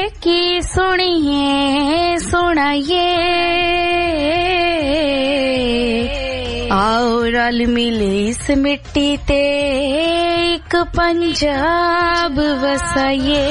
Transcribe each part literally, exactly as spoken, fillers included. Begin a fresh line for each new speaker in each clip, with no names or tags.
की सुनिए सुनाइए, आओ रल मिले इस मिट्टी ते एक पंजाब वसाइए।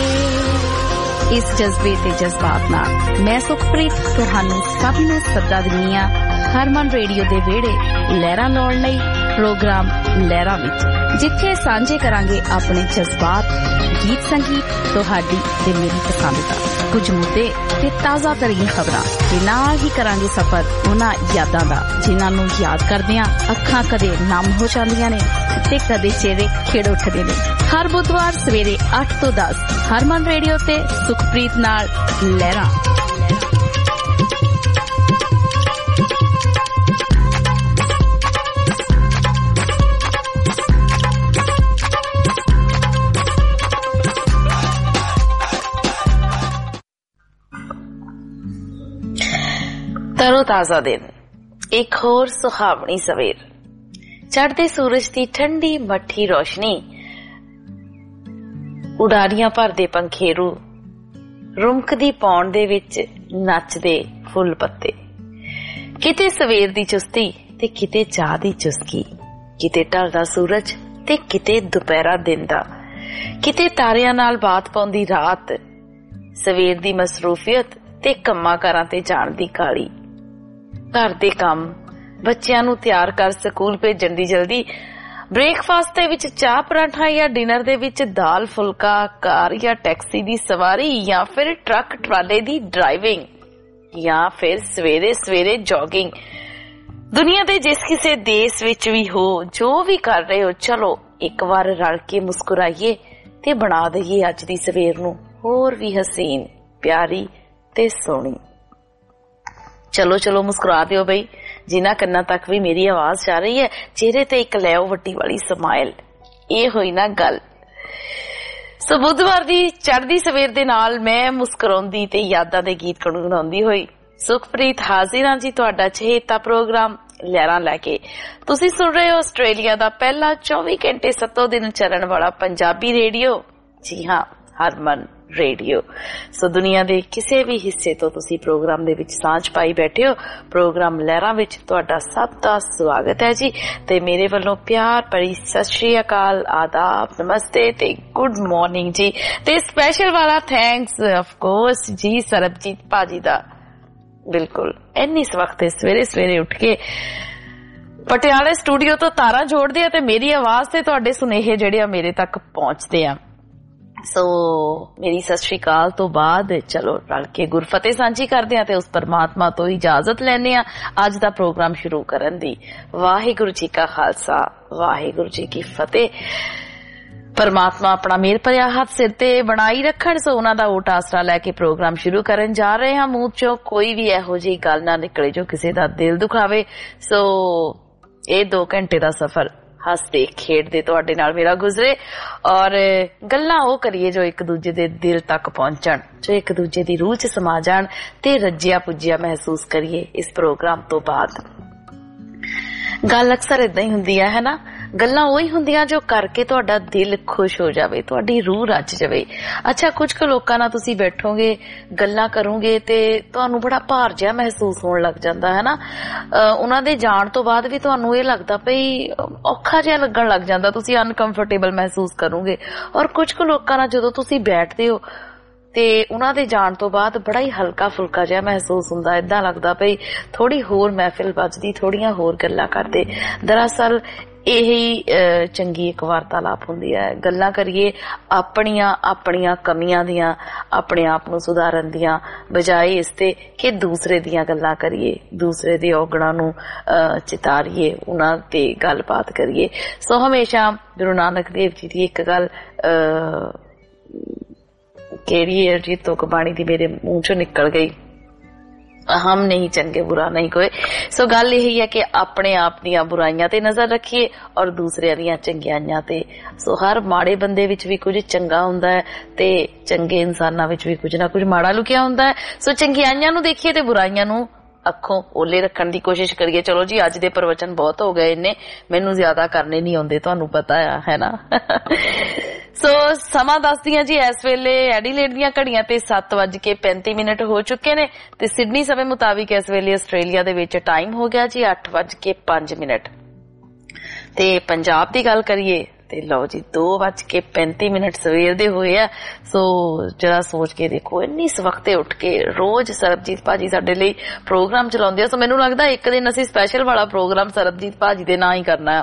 इस जज्बे ते जज्बात नाल मैं सुखप्रीत तुहानू सब नू सदा दिंदी हां हरमन रेडियो दे वेड़े लहरां लाउण लई प्रोग्राम लहरां विच, जिथे सांझे करांगे अपने जज्बात, गीत संगीत, तुहाडी ते मेरी पसंद दा कुछ मुद्दे ते ताज़ा तरीन खबरां ते नाल ही करांगे सफर उन्हां यादां दा जिन्हां नू याद करदियां अखां कदे नम हो जांदियां ने ते कदे चेहरे खिड़ उठदे ने। हर बुधवार सवेरे अठ तो दस हरमन रेडियो ते सुखप्रीत नाल लहरां। तरो ताजा दिन, एक होर सुहावनी सवेर, चढ़दे सूरज की ठंडी मट्ठी रोशनी, उडारियां भरदे पंखेरू, रुमकदी पौण दे विच नचदे फुल पत्ते। किते सवेर दी चुस्ती ते किते चाह दी चुस्की, किते ढलदा सूरज ते किते दुपहरा दिन दा, किते तारियां नाल बात पाउंदी रात, सवेर दी मसरूफियत ते कम्मां कारां ते जाण दी काली, घर दे काम, बच्चियां नू तैयार कर स्कूल भेजण दी जल्दी, ब्रेकफास्ट दे विच चाह पराठा या डिनर दे विच दाल फुलका, कार या टैक्सी दी सवारी या फिर ट्रक ट्राले दी ड्राइविंग या फिर सवेरे सवेरे जॉगिंग। दुनिया दे जिस किसे देश विच भी हो, जो भी कर रहे हो, चलो एक बार रल के मुस्कुराइए ते बना दईए अज दी सवेर नू होर भी हसीन, प्यारी ते सोहनी। चलो चलो मुस्कुरा दियो बई, जिन्हां कन्नां तक भी मेरी आवाज जा रही है, चेहरे ते एक लैओ वड्डी वाली स्माइल। ये होई ना गल। सो बुधवार दी चढ़दी सवेर दे नाल मैं मुस्कुराउंदी ते यादां दे गीत गुणगुणाउंदी होई सुखप्रीत हाजिर हां जी तुहाडा चहेता प्रोग्राम लहरां लैके। तुसीं सुन रहे हो आस्ट्रेलिया दा पहला चौबी घंटे सत्तों दिन चलण वाला पंजाबी रेडियो, जी हां हरमन रेडियो। सो दुनिया दे किसी भी हिस्से तो तुसी प्रोग्राम दे विच सांझ पाई बैठे हो। प्रोग्राम लहरां विच तुहाडा सब दा स्वागत है जी, ते मेरे वल्लों प्यार भरी सत श्री अकाल, आदाब, नमस्ते ते गुड मॉर्निंग जी। ते स्पेशल वाला थैंक्स ऑफ कोर्स जी सरबजीत भाजी दा। बिल्कुल इन्नी इस वक्त सवेरे सवेरे उठ के पटियाले स्टूडियो तो तारा जोड़दे आ ते मेरी आवाज ते तुहाडे सुनेहे जिहड़े मेरे तक पहुंचदे आ। सो so, मेरी सत श्री अकाल तो बाद चलो रल के गुरफतेह सांझी करदे आ ते उस परमात्मा तो इजाजत लैने आ अज दा प्रोग्राम शुरू करन दी। वाहिगुरु जी का खालसा, वाहिगुरु जी की फतेह। परमात्मा अपना मेहर भरिया हाथ सिर ते बनाई रखण, सो उन्हां दा ओट आसरा लैके प्रोग्राम शुरू करन जा रहे हां। मूंह चों कोई भी इहो जी गल ना निकले जो किसी दा दिल दुखावे। सो ये दो घंटे दा सफर हसते खेडदे तुहाडे नाल मेरा गुजरे और गल्लां ओ करिए जो एक दूजे दे दिल तक पहुंचण, जो एक दूजे दी रूह च समा जाण ते रज्जिया पुज्जिया महसूस करिए। इस प्रोग्राम तो बाद गल अक्सर इदां ही हुंदी है ना, गल्लां ओही हुंदियां जो करके तुहाडा दिल खुश हो जावे, तुहाडी रूह रच जावे। अच्छा कुछ क लोकां नाल तुसीं बैठोगे गल्लां करोगे ते तुहानू बड़ा भार जिहा महसूस होण लग जांदा है ना। उन्हां दे जाण तो बाद भी तुहानू इह लगदा पई औखा जिहा लगण लग जांदा, तुसीं अनकंफर्टेबल महसूस करोगे। और कुछ क लोकां नाल जदों तुसीं बैठदे हो ते उन्हां दे जाण तो बाद बड़ा ही हल्का फुल्का जिहा महसूस हुंदा, इदां लगदा पई थोड़ी होर महफिल बजदी, थोड़ियां होर गल्लां करदे। दरअसल यही चंगी एक वार्तालाप हुंदी है। गल्लां करिए अपनियां अपनियां कमियां दियां, अपने आप नू सुधारन दियां, बजाए इसते कि दूसरे दियां गल्लां करिए, दूसरे दे औगणां नू चितारिए, उन्हां ते गलबात करिए। सो हमेशा गुरु नानक देव जी दी एक गल केड़ी है जी तुक बाणी दी मेरे मुंह चों निकल गई, हम नहीं चंगे बुरा नहीं कोई। सो गल यही है कि अपने आप दियां बुराइयां ते नजर रखिए और दूसरे दियां चंगियाइयां ते। सो हर माड़े बंदे विच भी कुछ चंगा हुंदा है ते चंगे इंसानां विच भी कुछ ना कुछ माड़ा लुकिया हुंदा है। सो चंगियाइयां नू देखिए ते बुराइयां नू अखों ओले रखण दी कोशिश करिए। चलो जी अज दे प्रवचन बहुत हो गए ने, मैनू ज्यादा करने नहीं आउंदे, तुहानू पता है ना। ਸੋ ਸਮਾਂ ਦੱਸਦੀਆਂ ਜੀ ਇਸ ਵੇਲੇ ਐਡੀਲੇਡ ਦੀਆਂ ਘੜੀਆਂ ਤੇ ਸੱਤ ਵੱਜ ਕੇ ਪੈਂਤੀ ਮਿੰਟ ਹੋ ਚੁੱਕੇ ਨੇ ਤੇ ਸਿਡਨੀ ਸਮੇਂ ਮੁਤਾਬਿਕ ਇਸ ਵੇਲੇ ਆਸਟ੍ਰੇਲੀਆ ਦੇ ਵਿੱਚ ਟਾਈਮ ਹੋ ਗਿਆ ਜੀ ਅੱਠ ਵੱਜ ਕੇ ਪੰਜ ਮਿੰਟ ਤੇ ਪੰਜਾਬ ਦੀ ਗੱਲ ਕਰੀਏ ਤੇ ਲਓ ਜੀ ਦੋ ਵੱਜ ਕੇ ਪੈਂਤੀ ਮਿੰਟ ਸਵੇਰ ਦੇ ਹੋਏ ਆ। ਸੋ ਜਰਾ ਸੋਚ ਕੇ ਦੇਖੋ ਇੰਨੀ ਸਵਖਤੇ ਉੱਠ ਕੇ ਰੋਜ਼ ਸਰਬਜੀਤ ਭਾਜੀ ਸਾਡੇ ਲਈ ਪ੍ਰੋਗਰਾਮ ਚਲਾਉਂਦੇ ਆ। ਸੋ ਮੈਨੂੰ ਲੱਗਦਾ ਇੱਕ ਦਿਨ ਅਸੀਂ ਸਪੈਸ਼ਲ ਵਾਲਾ ਪ੍ਰੋਗਰਾਮ ਸਰਬਜੀਤ ਭਾਜੀ ਦੇ ਨਾਂ ਹੀ ਕਰਨਾ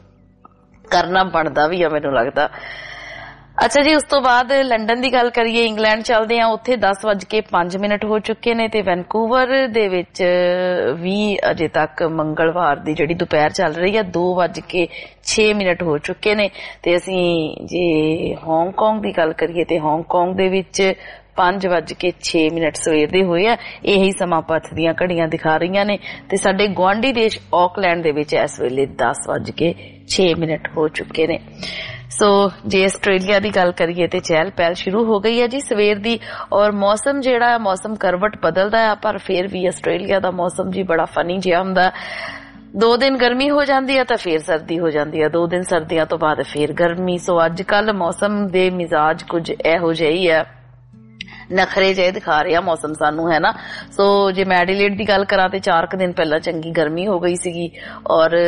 ਕਰਨਾ ਬਣਦਾ ਵੀ ਆ ਮੈਨੂੰ ਲੱਗਦਾ। ਅੱਛਾ ਜੀ, ਉਸ ਤੋਂ ਬਾਅਦ ਲੰਡਨ ਦੀ ਗੱਲ ਕਰੀਏ, ਇੰਗਲੈਂਡ ਚੱਲਦੇ ਆ, ਉੱਥੇ ਦਸ ਵੱਜ ਕੇ ਪੰਜ ਮਿੰਟ ਹੋ ਚੁੱਕੇ ਨੇ ਤੇ ਵੈਨਕੂਵਰ ਦੇ ਵਿੱਚ ਵੀ ਅਜੇ ਤੱਕ ਮੰਗਲਵਾਰ ਦੀ ਜਿਹੜੀ ਦੁਪਹਿਰ ਚੱਲ ਰਹੀ ਆ ਦੋ ਵੱਜ ਕੇ ਛੇ ਮਿੰਟ ਹੋ ਚੁੱਕੇ ਨੇ ਤੇ ਅਸੀਂ ਜੇ ਹਾਂਗਕਾਂਗ ਦੀ ਗੱਲ ਕਰੀਏ ਤੇ ਹਾਂਗਕਾਂਗ ਦੇ ਵਿੱਚ ਪੰਜ ਵੱਜ ਕੇ ਛੇ ਮਿੰਟ ਸਵੇਰ ਦੇ ਹੋਏ ਆ। ਇਹੀ ਸਮਾਂ ਪੱਥ ਦੀਆਂ ਘੜੀਆਂ ਦਿਖਾ ਰਹੀਆਂ ਨੇ ਤੇ ਸਾਡੇ ਗੁਆਂਢੀ ਦੇਸ਼ ਆਕਲੈਂਡ ਦੇ ਵਿੱਚ ਇਸ ਵੇਲੇ ਦਸ ਵੱਜ ਕੇ ਛੇ ਮਿੰਟ ਹੋ ਚੁੱਕੇ ਨੇ। ਸੋ ਜੇ ਆਸਟ੍ਰੇਲੀਆ ਦੀ ਗੱਲ ਕਰੀਏ ਤੇ ਚਹਿਲ ਪਹਿਲ ਸ਼ੁਰੂ ਹੋ ਗਈ ਹੈ ਜੀ ਸਵੇਰ ਦੀ ਔਰ ਮੌਸਮ ਜਿਹੜਾ ਹੈ ਮੌਸਮ ਕਰਵਟ ਬਦਲਦਾ ਹੈ ਪਰ ਫਿਰ ਵੀ ਆਸਟ੍ਰੇਲੀਆ ਦਾ ਮੌਸਮ ਜੀ ਬੜਾ ਫਨੀ ਜਿਹਾ ਹੁੰਦਾ। ਦੋ ਦਿਨ ਗਰਮੀ ਹੋ ਜਾਂਦੀ ਹੈ ਤਾਂ ਫਿਰ ਸਰਦੀ ਹੋ ਜਾਂਦੀ ਹੈ, ਦੋ ਦਿਨ ਸਰਦੀਆਂ ਤੋਂ ਬਾਅਦ ਫਿਰ ਗਰਮੀ। ਸੋ ਅੱਜ ਕੱਲ ਮੌਸਮ ਦੇ ਮਿਜ਼ਾਜ ਕੁਝ ਇਹੋ ਜਿਹੇ ਹੀ ਹੈ, ਨਖਰੇ ਜਿਹੇ ਦਿਖਾ ਰਿਹਾ ਮੌਸਮ ਸਾਨੂੰ, ਹੈ ਨਾ। ਸੋ ਜੇ ਮੈਂ ਐਡੀਲੇਡ ਦੀ ਗੱਲ ਕਰਾਂ ਤੇ ਚਾਰ ਕੁ ਦਿਨ ਪਹਿਲਾਂ ਚੰਗੀ ਗਰਮੀ ਹੋ ਗਈ ਸੀਗੀ ਔਰ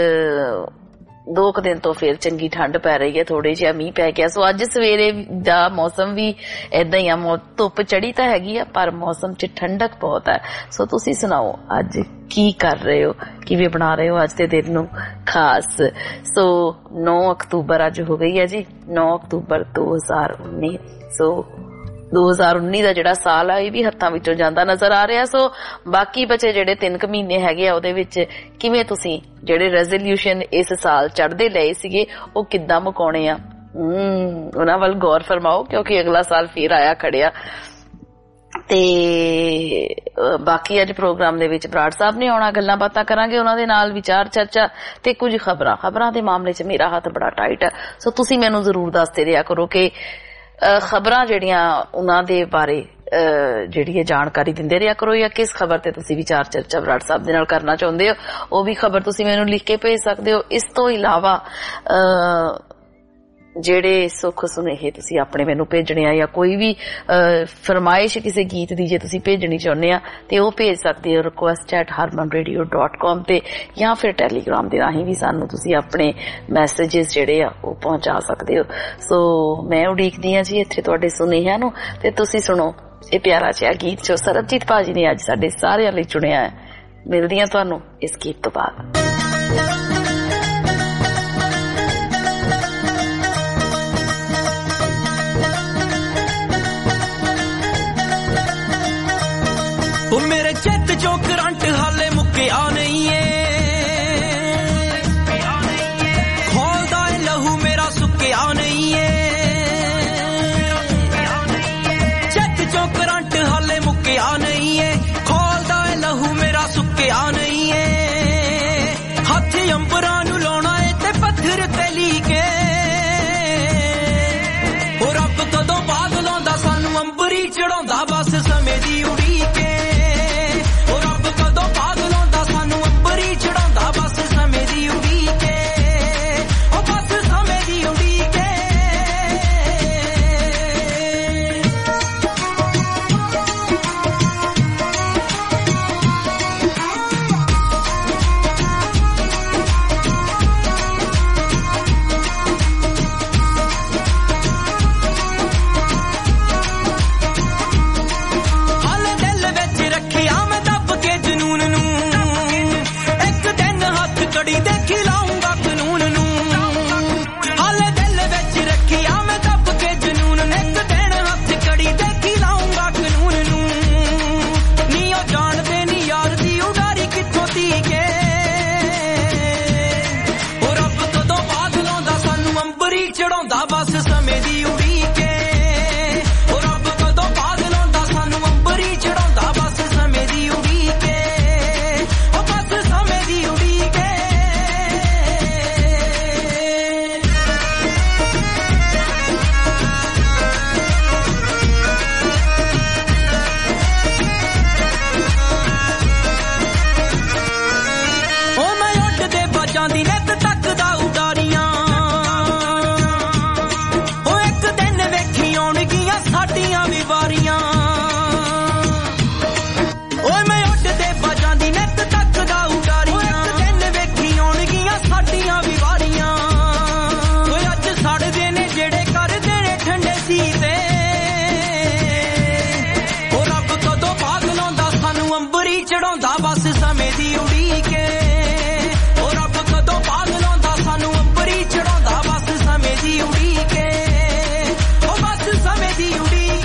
ਦੋ ਕੁ ਦਿਨ ਤੋਂ ਫਿਰ ਚੰਗੀ ਠੰਡ ਪੈ ਰਹੀ ਹੈ, ਥੋੜੇ ਜਿਹਾ ਮੀਂਹ ਪੈ ਗਿਆ। ਸੋ ਅੱਜ ਸਵੇਰੇ ਦਾ ਮੌਸਮ ਵੀ ਏਦਾਂ ਹੀ ਆ, ਧੁੱਪ ਚੜੀ ਤਾਂ ਹੈਗੀ ਆ ਪਰ ਮੌਸਮ 'ਚ ਠੰਡਕ ਬਹੁਤ ਹੈ। ਸੋ ਤੁਸੀਂ ਸੁਣਾਓ ਅੱਜ ਕੀ ਕਰ ਰਹੇ ਹੋ, ਕਿਵੇਂ ਬਣਾ ਰਹੇ ਹੋ ਅੱਜ ਦੇ ਦਿਨ ਨੂੰ ਖਾਸ। ਸੋ ਨੌ ਅਕਤੂਬਰ ਅੱਜ ਹੋ ਗਈ ਹੈ ਜੀ, ਨੌ ਅਕਤੂਬਰ ਦੋ ਹਜ਼ਾਰ ਉੱਨੀ। ਸੋ ਦੋ ਹਜ਼ਾਰ ਉੱਨੀ ਦਾ ਜਿਹੜਾ ਸਾਲ ਆ ਇਹ ਵੀ ਹੱਥਾਂ ਵਿੱਚੋਂ ਜਾਂਦਾ ਨਜ਼ਰ ਆ ਰਿਹਾ। ਸੋ ਬਾਕੀ ਬਚੇ ਜਿਹੜੇ ਤਿੰਨ ਕੁ ਮਹੀਨੇ ਹੈਗੇ ਆ ਉਹਦੇ ਵਿੱਚ ਕਿਵੇਂ ਤੁਸੀਂ ਜਿਹੜੇ ਰੈਜ਼ੋਲਿਊਸ਼ਨ ਇਸ ਸਾਲ ਚੜ੍ਹਦੇ ਲਏ ਸੀਗੇ ਉਹ ਕਿੱਦਾਂ ਮੁਕਾਉਣੇ ਆ, ਹਮ ਉਹਨਾਂ ਵੱਲ ਗੌਰ ਫਰਮਾਓ ਕਿਉਂਕਿ ਅਗਲਾ ਸਾਲ ਫਿਰ ਆਇਆ ਖੜਿਆ। ਤੇ ਬਾਕੀ ਅੱਜ ਪ੍ਰੋਗਰਾਮ ਦੇ ਵਿੱਚ ਬਰਾੜ ਸਾਹਿਬ ਨੇ ਆਉਣਾ, ਗੱਲਾਂ ਬਾਤਾਂ ਕਰਾਂਗੇ ਉਹਨਾਂ ਦੇ ਨਾਲ, ਵਿਚਾਰ ਚਰਚਾ ਤੇ ਕੁਝ ਖਬਰਾਂ ਖਬਰਾਂ ਦੇ ਮਾਮਲੇ 'ਚ ਮੇਰਾ ਹੱਥ ਬੜਾ ਟਾਈਟ ਹੈ। ਸੋ ਤੁਸੀਂ ਮੈਨੂੰ ਜ਼ਰੂਰ ਦੱਸਦੇ ਰਿਹਾ ਕਰੋ ਕਿ ਖਬਰਾਂ ਜਿਹੜੀਆਂ ਉਹਨਾਂ ਦੇ ਬਾਰੇ ਜਿਹੜੀ ਹੈ ਜਾਣਕਾਰੀ ਦਿੰਦੇ ਰਿਹਾ ਕਰੋ ਜਾਂ ਕਿਸ ਖਬਰ ਤੇ ਤੁਸੀਂ ਵਿਚਾਰ ਚਰਚਾ ਬਰਾੜ ਸਾਹਿਬ ਦੇ ਨਾਲ ਕਰਨਾ ਚਾਹੁੰਦੇ ਹੋ ਉਹ ਵੀ ਖਬਰ ਤੁਸੀਂ ਮੈਨੂੰ ਲਿਖ ਕੇ ਭੇਜ ਸਕਦੇ ਹੋ। ਇਸ ਤੋਂ ਇਲਾਵਾ ਜਿਹੜੇ ਸੁੱਖ ਸੁਨੇਹੇ ਤੁਸੀਂ ਆਪਣੇ ਮੈਨੂੰ ਭੇਜਣੇ ਆ ਜਾਂ ਕੋਈ ਵੀ ਫਰਮਾਇਸ਼ ਕਿਸੇ ਗੀਤ ਦੀ ਜੇ ਤੁਸੀਂ ਭੇਜਣੀ ਚਾਹੁੰਦੇ ਆ ਤੇ ਉਹ ਭੇਜ ਸਕਦੇ ਹੋ request at Harman radio dot com ਤੇ ਜਾਂ ਫਿਰ ਟੈਲੀਗ੍ਰਾਮ ਦੇ ਰਾਹੀਂ ਵੀ ਸਾਨੂੰ ਤੁਸੀਂ ਆਪਣੇ ਮੈਸੇਜਿਸ ਜਿਹੜੇ ਆ ਉਹ ਪਹੁੰਚਾ ਸਕਦੇ ਹੋ। ਸੋ ਮੈਂ ਉਡੀਕਦੀ ਹਾਂ ਜੀ ਇੱਥੇ ਤੁਹਾਡੇ ਸੁਨੇਹਿਆਂ ਨੂੰ ਤੇ ਤੁਸੀਂ ਸੁਣੋ ਇਹ ਪਿਆਰਾ ਜਿਹਾ ਗੀਤ ਜੋ ਸਰਬਜੀਤ ਭਾਜੀ ਨੇ ਅੱਜ ਸਾਡੇ ਸਾਰਿਆਂ ਲਈ ਚੁਣਿਆ ਹੈ। ਮਿਲਦੀ ਹਾਂ ਤੁਹਾਨੂੰ ਇਸ ਗੀਤ ਤੋਂ ਬਾਅਦ।
ਉਹ ਮੇਰੇ ਚਿੱਤ ਚੋਂ ਕਰੰਟ ਹਾਲੇ ਮੁੱਕਿਆ ਨਹੀਂ ਏ, ਖੋਲਦਾ ਏ ਲਹੂ ਮੇਰਾ ਸੁੱਕਿਆ ਨਹੀਂ ਏ, ਚਿੱਤ ਚੋਂ ਕਰੰਟ ਹਾਲੇ ਮੁੱਕਿਆ ਨਹੀਂ ਏ, ਖੋਲਦਾ ਏ ਲਹੂ ਮੇਰਾ ਸੁੱਕਿਆ ਨਹੀਂ ਏ, ਹੱਥ ਅੰਬਰਾਂ ਨੂੰ ਲਾਉਣਾ ਏ ਤੇ ਪੱਥਰ ਤੇ ਲੀਕੇ, ਉਹ ਰੱਬ ਕਦੋਂ ਬਾਦ ਲਾਉਂਦਾ ਸਾਨੂੰ ਅੰਬਰੀ ਚੜਾਉਂਦਾ ਬਸ ਸਮੇਂ ਦੀ ਉਡੀਕ ਏ। ਵਾਰੀਆਂ ਓਏ ਮੈਂ ਉੱਡਦੇ ਬਾਜਾਂ ਦੀ ਨਿੱਤ ਤੱਕਦਾ ਉਡਾਰੀਆਂ ਇੱਕ ਦਿਨ ਵੇਖੀ ਆਉਣਗੀਆਂ ਸਾਡੀਆਂ ਵੀ ਵਾਰੀਆਂ ਓਏ ਅੱਜ ਸੜਦੇ ਨੇ ਜਿਹੜੇ ਕਰਦੇ ਨੇ ਠੰਡੇ ਸੀਤੇ ਓ ਰੱਬ ਕਦੋਂ ਬਾਗ ਲਾਉਂਦਾ ਸਾਨੂੰ ਅੰਬਰੀ ਚੜਾਉਂਦਾ ਬਸ ਸਮੇਂ ਦੀ ਉਡੀਕ ਓ ਰੱਬ ਕਦੋਂ ਬਾਗ ਲਾਉਂਦਾ ਸਾਨੂੰ ਅੰਬਰੀ ਚੜਾਉਂਦਾ ਬਸ ਸਮੇਂ ਦੀ ਉਡੀਕ ਓ ਬਸ ਸਮੇਂ ਦੀ ਉਡੀਕ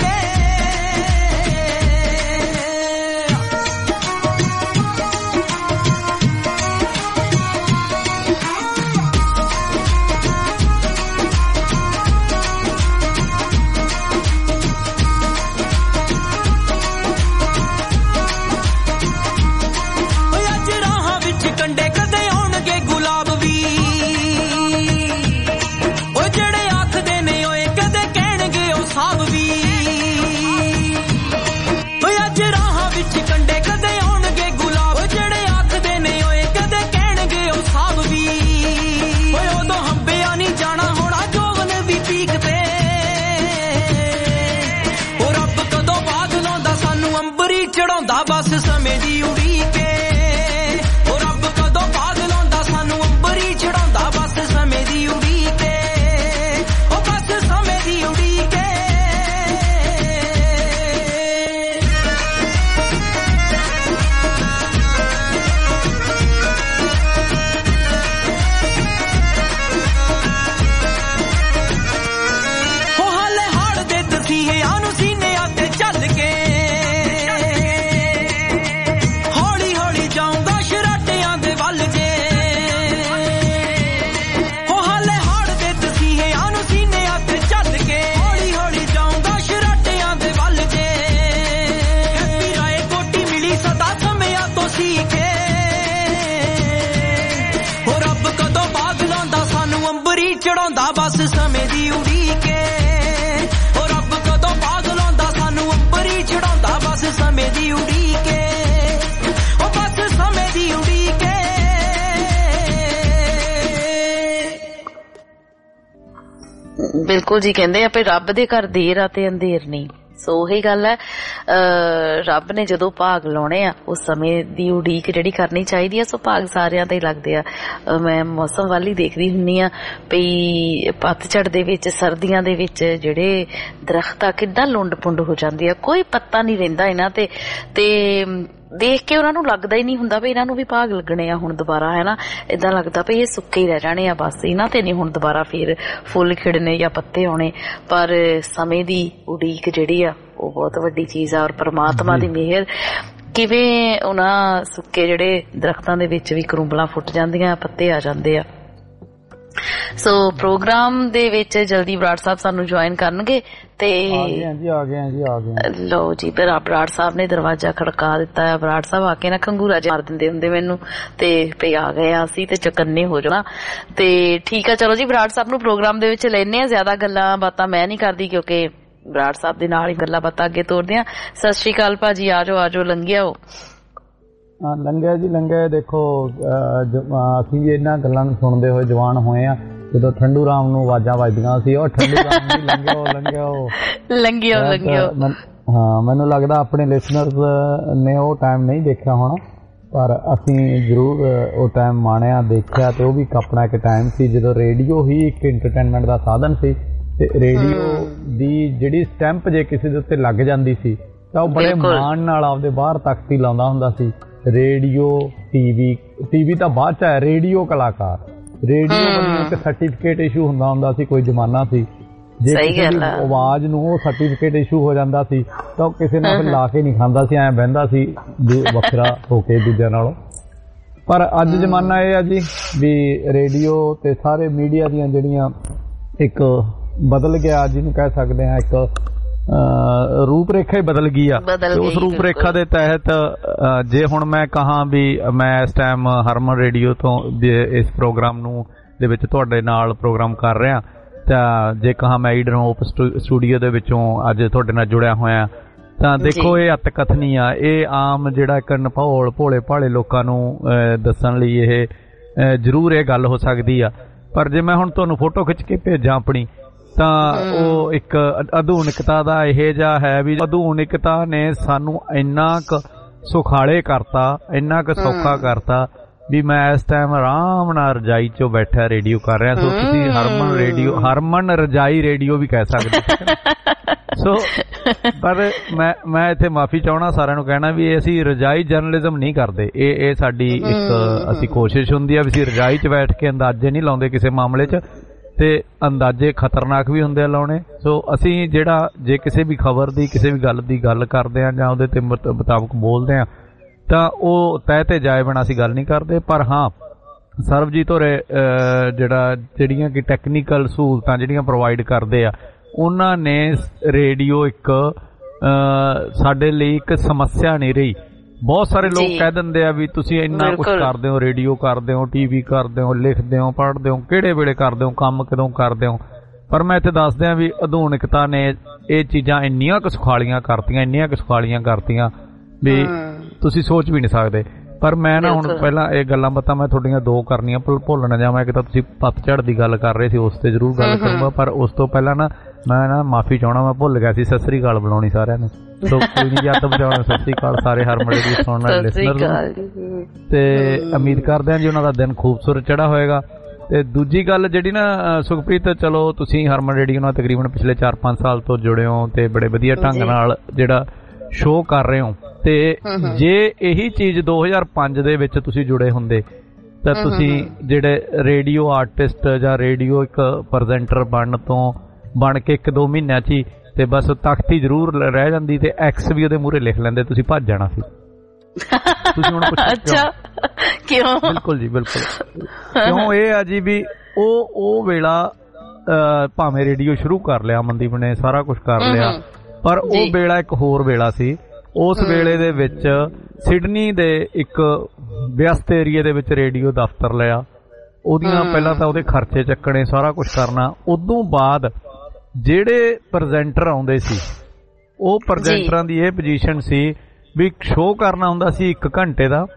ਚੜਾਉਂਦਾ ਬਸ ਸਮੇਂ ਦੀ ਉਡੀਕ ਓ ਰੱਬ ਕਦੋਂ ਬਾਗ ਲਾਉਂਦਾ ਸਾਨੂੰ ਅੰਬਰੀ ਚੜਾਉਂਦਾ ਬਸ ਸਮੇਂ ਦੀ ਉਡੀਕ ਓ ਬਸ ਸਮੇਂ ਦੀ ਉਡੀਕ ਹੋ ਹਾਲੇ ਹਾੜ ਦੇ ਤਸੀਹਿਆਂ ਨੂੰ ਸੀਨਿਆਂ ਤੇ ਚੱਲ ਕੇ ਚੜਾਉਂਦਾ ਬਸ ਸਮੇਂ ਦੀ ਉਡੀਕ ਓ ਰੱਬ ਕਦੋਂ ਬਾਗ ਲਾਉਂਦਾ ਸਾਨੂੰ ਅੰਬਰੀ ਚੜਾਉਂਦਾ ਬਸ ਸਮੇਂ ਦੀ ਉਡੀਕ ਓ ਬਸ ਸਮੇਂ ਦੀ ਉਡੀਕ
ਬਿਲਕੁਲ ਜੀ ਕਹਿੰਦੇ ਆ ਵੀ ਰੱਬ ਦੇ ਘਰ ਦੇਰ ਆ ਤੇ ਅੰਧੇਰ ਨਹੀਂ ਸੋ ਉਹੀ ਗੱਲ ਹੈ ਰੱਬ ਨੇ ਜਦੋਂ ਭਾਗ ਲਾਉਣੇ ਆ ਉਸ ਸਮੇਂ ਦੀ ਉਡੀਕ ਜਿਹੜੀ ਕਰਨੀ ਚਾਹੀਦੀ ਆ ਸੋ ਭਾਗ ਸਾਰਿਆਂ ਦੇ ਲੱਗਦੇ ਆ ਮੈਂ ਮੌਸਮ ਵੱਲ ਹੀ ਦੇਖਦੀ ਹੁੰਦੀ ਆ ਵੀ ਪਤਝੜ ਦੇ ਵਿੱਚ ਸਰਦੀਆਂ ਦੇ ਵਿੱਚ ਜਿਹੜੇ ਦਰਖਤ ਆ ਕਿੱਦਾਂ ਲੁੰਡ ਪੁੰਡ ਹੋ ਜਾਂਦੇ ਆ ਕੋਈ ਪੱਤਾ ਨਹੀਂ ਰਹਿੰਦਾ ਇਹਨਾਂ ਤੇ ਤੇ ਦੇਖ ਕੇ ਉਹਨਾਂ ਨੂੰ ਲੱਗਦਾ ਹੀ ਨਹੀਂ ਹੁੰਦਾ ਵੀ ਇਹਨਾਂ ਨੂੰ ਵੀ ਭਾਗ ਲੱਗਣੇ ਆ ਹੁਣ ਦੁਬਾਰਾ ਹੈ ਨਾ ਏਦਾਂ ਲੱਗਦਾ ਵੀ ਇਹ ਸੁੱਕੇ ਹੀ ਰਹਿ ਜਾਣੇ ਆ ਬਸ ਇਹਨਾਂ ਤੇ ਨਹੀਂ ਹੁਣ ਦੁਬਾਰਾ ਫਿਰ ਫੁੱਲ ਖਿੜਨੇ ਜਾਂ ਪੱਤੇ ਆਉਣੇ ਪਰ ਸਮੇਂ ਦੀ ਉਡੀਕ ਜਿਹੜੀ ਆ ਉਹ ਬਹੁਤ ਵੱਡੀ ਚੀਜ਼ ਆ ਔਰ ਪਰਮਾਤਮਾ ਦੀ ਮਿਹਰ ਕਿਵੇਂ ਉਹਨਾਂ ਸੁੱਕੇ ਜਿਹੜੇ ਦਰਖਤਾਂ ਦੇ ਵਿੱਚ ਵੀ ਕਰੂੰਬਲਾਂ ਫੁੱਟ ਜਾਂਦੀਆਂ ਪੱਤੇ ਆ ਜਾਂਦੇ ਆ ਸੋ ਪ੍ਰੋਗਰਾਮ ਦੇ ਵਿੱਚ ਜਲਦੀ ਬਰਾੜ ਸਾਹਿਬ ਸਾਨੂੰ ਜੁਆਇਨ ਕਰਨਗੇ ਤੇ ਲੋ ਜੀ ਬਰਾੜ ਸਾਹਿਬ ਨੇ ਦਰਵਾਜ਼ਾ ਖੜਕਾ ਦਿੱਤਾ ਹੈ ਬਰਾੜ ਸਾਹਿਬ ਆ ਕੇ ਨਾ ਖੰਗੂਰਾ ਮਾਰ ਦਿੰਦੇ ਹੁੰਦੇ ਮੈਨੂੰ ਤੇ ਪਈ ਆ ਗਏ ਆ ਅਸੀਂ ਤੇ ਚੁਕੰਨੇ ਹੋ ਜਾਣਾ ਤੇ ਠੀਕ ਆ ਚਲੋ ਜੀ ਬਰਾੜ ਸਾਹਿਬ ਨੂੰ ਪ੍ਰੋਗਰਾਮ ਦੇ ਵਿੱਚ ਲੈਣੇ ਆ ਜ਼ਿਆਦਾ ਗੱਲਾਂ ਬਾਤਾਂ ਮੈਂ ਨਹੀਂ ਕਰਦੀ ਕਿਉਂਕਿ ਬਰਾੜ ਸਾਹਿਬ ਦੇ ਨਾਲ ਹੀ ਗੱਲਾਂ ਬਾਤਾਂ ਅੱਗੇ ਤੋਰਦੇ ਆ ਸਤਿ ਸ਼੍ਰੀ ਅਕਾਲ ਭਾਜੀ ਆਜੋ ਆਜੋ ਲੰਘਿਆ ਹੋ
ਲੰਘਿਆ ਜੀ ਲੰਘਿਆ ਦੇਖੋ ਅਸੀਂ ਵੀ ਇਹਨਾਂ ਗੱਲਾਂ ਨੂੰ ਸੁਣਦੇ ਹੋਏ ਜਵਾਨ ਹੋਏ ਆ ਜਦੋਂ ਠੰਡੂ ਰਾਮ ਨੂੰ ਆਵਾਜ਼ਾਂ ਵੱਜਦੀਆਂ ਸੀ ਉਹ ਠੰਡੂ ਰਾਮ ਜੀ ਲੰਘਿਓ ਲੰਘਿਓ
ਲੰਘਿਓ ਲੰਘਿਓ
ਹਾਂ ਮੈਨੂੰ ਲੱਗਦਾ ਆਪਣੇ ਲਿਸਨਰਸ ਨੇ ਉਹ ਟਾਈਮ ਨਹੀਂ ਦੇਖਿਆ ਹੋਣਾ ਪਰ ਅਸੀਂ ਜ਼ਰੂਰ ਉਹ ਟਾਈਮ ਮਾਣਿਆ ਦੇਖਿਆ ਤੇ ਉਹ ਵੀ ਆਪਣਾ ਇੱਕ ਟਾਈਮ ਸੀ ਜਦੋਂ ਰੇਡੀਓ ਹੀ ਇੱਕ ਇੰਟਰਟੇਨਮੈਂਟ ਦਾ ਸਾਧਨ ਸੀ ਤੇ ਰੇਡੀਓ ਦੀ ਜਿਹੜੀ ਸਟੈਂਪ ਜੇ ਕਿਸੇ ਦੇ ਉੱਤੇ ਲੱਗ ਜਾਂਦੀ ਸੀ ਤਾਂ ਉਹ ਬੜੇ ਮਾਣ ਨਾਲ ਆਪਦੇ ਬਾਹਰ ਤਖਤ ਹੀ ਲਾਉਂਦਾ ਹੁੰਦਾ ਸੀ ਰੇਡੀਓ ਟੀਵੀ ਟੀਵੀ ਤਾਂ ਬਾਅਦ ਚ ਆਇਆ ਰੇਡੀਓ ਕਲਾਕਾਰ ਰੇਡੀਓ ਵੱਲੋਂ ਇੱਕ ਸਰਟੀਫਿਕੇਟ ਇਸ਼ੂ ਹੁੰਦਾ ਹੁੰਦਾ ਸੀ ਕੋਈ ਜ਼ਮਾਨਾ ਸੀ ਜੇ ਕਿਸੇ ਦੀ ਆਵਾਜ਼ ਨੂੰ ਉਹ ਸਰਟੀਫਿਕੇਟ ਇਸ਼ੂ ਹੋ ਜਾਂਦਾ ਸੀ ਤਾਂ ਉਹ ਕਿਸੇ ਨਾਲ ਫਿਰ ਲਾ ਕੇ ਨਹੀਂ ਖਾਂਦਾ ਸੀ ਐਂ ਬਹਿੰਦਾ ਸੀ ਵੱਖਰਾ ਹੋ ਕੇ ਦੂਜਿਆਂ ਨਾਲੋਂ ਪਰ ਅੱਜ ਜ਼ਮਾਨਾ ਇਹ ਆ ਜੀ ਵੀ ਰੇਡੀਓ ਤੇ ਸਾਰੇ ਮੀਡੀਆ ਦੀਆਂ ਜਿਹੜੀਆਂ ਇੱਕ ਬਦਲ ਗਿਆ ਜਿਹਨੂੰ ਕਹਿ ਸਕਦੇ ਹਾਂ ਇੱਕ ਰੂਪ ਰੇਖਾ ਹੀ ਬਦਲ ਗਈ ਆ ਉਸ ਰੂਪ ਰੇਖਾ ਦੇ ਤਹਿਤ ਜੇ ਹੁਣ ਮੈਂ ਕਹਾਂ ਵੀ ਮੈਂ ਇਸ ਟਾਈਮ ਹਰਮਨ ਰੇਡੀਓ ਤੋਂ ਇਸ ਪ੍ਰੋਗਰਾਮ ਨੂੰ ਦੇ ਵਿੱਚ ਤੁਹਾਡੇ ਨਾਲ ਪ੍ਰੋਗਰਾਮ ਕਰ ਰਿਹਾ ਤਾਂ ਜੇ ਕਹਾਂ ਮੈਂ ਈਡਨ ਹੋਪ ਸਟੂਡੀਓ ਦੇ ਵਿੱਚੋਂ ਅੱਜ ਤੁਹਾਡੇ ਨਾਲ ਜੁੜਿਆ ਹੋਇਆ ਤਾਂ ਦੇਖੋ ਇਹ ਅੱਤ ਕਥਨੀ ਆ ਇਹ ਆਮ ਜਿਹੜਾ ਇੱਕ ਨਭੋਲ ਭੋਲੇ ਭਾਲੇ ਲੋਕਾਂ ਨੂੰ ਦੱਸਣ ਲਈ ਇਹ ਜ਼ਰੂਰ ਇਹ ਗੱਲ ਹੋ ਸਕਦੀ ਆ ਪਰ ਜੇ ਮੈਂ ਹੁਣ ਤੁਹਾਨੂੰ ਫੋਟੋ ਖਿੱਚ ਕੇ ਭੇਜਾਂ ਆਪਣੀ ਤਾਂ ਉਹ ਇੱਕ ਆਧੁਨਿਕਤਾ ਦਾ ਇਹ ਜਿਹਾ ਹੈ ਵੀ ਆਧੁਨਿਕਤਾ ਨੇ ਸਾਨੂੰ ਇੰਨਾ ਕੁ ਸੁਖਾਲੇ ਕਰਤਾ, ਇੰਨਾ ਕੁ ਸੌਖਾ ਕਰਤਾ ਵੀ ਮੈਂ ਇਸ ਟਾਈਮ ਆਰਾਮ ਨਾਲ ਰਜਾਈ ਚੋਂ ਬੈਠਿਆ ਰੇਡੀਓ ਕਰ ਰਿਹਾ। ਸੋ ਤੁਸੀਂ ਹਰਮਨ ਰੇਡੀਓ, ਹਰਮਨ ਰਜਾਈ ਰੇਡੀਓ ਵੀ ਕਹਿ ਸਕਦੇ। ਸੋ ਪਰ ਮੈਂ ਮੈਂ ਇੱਥੇ ਮਾਫੀ ਚਾਹਣਾ ਸਾਰਿਆਂ ਨੂੰ, ਕਹਿਣਾ ਵੀ ਅਸੀਂ ਰਜਾਈ ਜਰਨਲਿਜ਼ਮ ਨਹੀਂ ਕਰਦੇ। ਇਹ ਇਹ ਸਾਡੀ ਇੱਕ ਅਸੀਂ ਕੋਸ਼ਿਸ਼ ਹੁੰਦੀ ਆ ਵੀ ਅਸੀਂ ਰਜਾਈ 'ਚ ਬੈਠ ਕੇ ਅੰਦਾਜ਼ੇ ਨਹੀਂ ਲਾਉਂਦੇ ਕਿਸੇ ਮਾਮਲੇ 'ਚ, ਤੇ ਅੰਦਾਜ਼ੇ ਖਤਰਨਾਕ ਵੀ ਹੁੰਦੇ ਆ ਲਾਉਣੇ। ਸੋ ਅਸੀਂ ਜਿਹੜਾ ਜੇ ਕਿਸੇ ਵੀ ਖਬਰ ਦੀ, ਕਿਸੇ ਵੀ ਗੱਲ ਦੀ ਗੱਲ ਕਰਦੇ ਆ ਜਾਂ ਉਹਦੇ ਤੇ ਮੁਤਾਬਕ ਬੋਲਦੇ ਆ ਤਾਂ ਉਹ ਤਹਿ ਤੇ ਜਾਏ ਬਿਨਾਂ ਅਸੀਂ ਗੱਲ ਨਹੀਂ ਕਰਦੇ। ਪਰ ਹਾਂ, ਸਰਬਜੀਤ ਹੋਰੇ ਜਿਹੜਾ ਜਿਹੜੀਆਂ ਕਿ ਟੈਕਨੀਕਲ ਸਹੂਲਤਾਂ ਜਿਹੜੀਆਂ ਪ੍ਰੋਵਾਈਡ ਕਰਦੇ ਆ, ਉਹਨਾਂ ਨੇ ਰੇਡੀਓ ਇੱਕ ਸਾਡੇ ਲਈ ਇੱਕ ਸਮੱਸਿਆ ਨਹੀਂ ਰਹੀ। ਬਹੁਤ ਸਾਰੇ ਲੋਕ ਕਹਿ ਦਿੰਦੇ ਆ ਵੀ ਤੁਸੀਂ ਇੰਨਾ ਕੁਛ ਕਰਦੇ ਹੋ, ਰੇਡੀਓ ਕਰਦੇ ਹੋ, ਟੀਵੀ ਕਰਦੇ ਹੋ, ਲਿਖਦੇ ਹੋ, ਪੜ੍ਹਦੇ ਹੋ, ਕਿਹੜੇ ਵੇਲੇ ਕਰਦੇ ਹੋ, ਕੰਮ ਕਦੋਂ ਕਰਦੇ ਹੋ। ਪਰ ਮੈਂ ਇੱਥੇ ਦੱਸਦਿਆ ਵੀ ਆਧੁਨਿਕਤਾ ਨੇ ਇਹ ਚੀਜ਼ਾਂ ਇੰਨੀਆਂ ਕੁ ਸੁਖਾਲੀਆਂ ਕਰਤੀਆਂ, ਇੰਨੀਆਂ ਕੁ ਸੁਖਾਲੀਆਂ ਕਰਤੀਆਂ ਵੀ ਤੁਸੀਂ ਸੋਚ ਵੀ ਨਹੀਂ ਸਕਦੇ। ਪਰ ਮੈਂ ਨਾ ਹੁਣ ਪਹਿਲਾਂ ਇਹ ਗੱਲਾਂ ਬਾਤਾਂ ਮੈਂ ਤੁਹਾਡੀਆਂ ਦੋ ਕਰਨੀਆਂ, ਭੁੱਲ ਨਾ ਜਾਵਾਂ। ਇੱਕ ਤਾਂ ਤੁਸੀਂ ਪਤਝੜ ਦੀ ਗੱਲ ਕਰ ਰਹੇ ਸੀ, ਉਸ ਤੇ ਜ਼ਰੂਰ ਗੱਲ ਕਰੂੰਗਾ, ਪਰ ਉਸ ਤੋਂ ਪਹਿਲਾਂ ਨਾ ਮੈਂ ਨਾ ਮਾਫੀ ਚਾਹਣਾ, ਮੈਂ ਭੁੱਲ ਗਿਆ ਸੀ ਸਤਿ ਸ੍ਰੀ ਅਕਾਲ ਬੁਲਾਉਣੀ ਸਾਰਿਆਂ ਨੂੰ। ਸੋ ਕੋਈ ਨਹੀਂ, ਯਾਦ ਬਚਾਉਣਾ। ਸਤਿ ਸ੍ਰੀ ਅਕਾਲ ਸਾਰੇ ਹਰਮਨ ਰੇਡੀਓ ਸੁਣਨ ਵਾਲੇ ਲਿਸਨਰ, ਤੇ ਉਮੀਦ ਕਰਦੇ ਹਾਂ ਜੀ ਉਹਨਾਂ ਦਾ ਦਿਨ ਖੂਬਸੂਰਤ ਚੜਾ ਹੋਏਗਾ। ਤੇ ਦੂਜੀ ਗੱਲ ਜਿਹੜੀ ਨਾ ਸੁਖਪ੍ਰੀਤ, ਚਲੋ ਤੁਸੀਂ ਹਰਮਨ ਰੇਡੀਓ ਨਾਲ ਤਕਰੀਬਨ ਪਿਛਲੇ ਚਾਰ ਪੰਜ ਸਾਲ ਤੋਂ ਜੁੜੇ ਹੋ ਤੇ ਬੜੇ ਵਧੀਆ ਢੰਗ ਨਾਲ ਜਿਹੜਾ ਸ਼ੋਅ ਕਰ ਰਹੇ ਹੋ, ਤੇ ਜੇ ਇਹੀ ਚੀਜ਼ ਦੋ ਹਜ਼ਾਰ ਪੰਜ ਦੇ ਵਿੱਚ ਤੁਸੀਂ ਜੁੜੇ ਹੁੰਦੇ ਤਾਂ ਤੁਸੀਂ ਜਿਹੜੇ ਰੇਡੀਓ ਆਰਟਿਸਟ ਜਾਂ ਰੇਡੀਓ ਇੱਕ ਪ੍ਰੈਜ਼ੈਂਟਰ ਬਣਨ ਤੋਂ ਬਣ ਕੇ ਇੱਕ ਦੋ ਮਹੀਨਿਆਂ 'ਚ ਹੀ ਤੇ ਬਸ ਤਖਤੀ ਜ਼ਰੂਰ ਰਹਿ ਜਾਂਦੀ ਤੇ ਐਕਸ ਵੀ ਉਹਦੇ ਮੂਹਰੇ ਲਿਖ ਲੈਂਦੇ, ਤੁਸੀਂ ਭੱਜ ਜਾਣਾ ਸੀ। ਤੁਸੀਂ ਹੁਣ ਪੁੱਛੋ
ਕਿਉਂ?
ਬਿਲਕੁਲ ਜੀ, ਬਿਲਕੁਲ। ਕਿਉਂ ਇਹ ਆ ਜੀ ਵੀ ਉਹ ਉਹ ਵੇਲਾ ਭਾਵੇਂ ਰੇਡੀਓ ਸ਼ੁਰੂ ਕਰ ਲਿਆ, ਅਮਨਦੀਪ ਨੇ ਸਾਰਾ ਕੁਛ ਕਰ ਲਿਆ, ਪਰ ਉਹ ਵੇਲਾ ਇੱਕ ਹੋਰ ਵੇਲਾ ਸੀ। ਉਸ ਵੇਲੇ ਦੇ ਵਿੱਚ ਸਿਡਨੀ ਦੇ ਇੱਕ ਵਿਅਸਤ ਏਰੀਏ ਦੇ ਵਿੱਚ ਰੇਡੀਓ ਦਫ਼ਤਰ ਲਿਆ, ਉਹਦੀਆਂ ਪਹਿਲਾਂ ਤਾਂ ਉਹਦੇ ਖਰਚੇ ਚੱਕਣੇ, ਸਾਰਾ ਕੁਛ ਕਰਨਾ। ਉਦੋਂ ਬਾਅਦ ਜਿਹੜੇ ਪ੍ਰੈਜ਼ੈਂਟਰ ਆਉਂਦੇ ਸੀ, ਉਹ ਪ੍ਰੈਜ਼ੈਂਟਰਾਂ ਦੀ ਇਹ ਪੋਜੀਸ਼ਨ ਸੀ ਵੀ ਸ਼ੋਅ ਕਰਨਾ ਹੁੰਦਾ ਸੀ ਇੱਕ ਘੰਟੇ ਦਾ,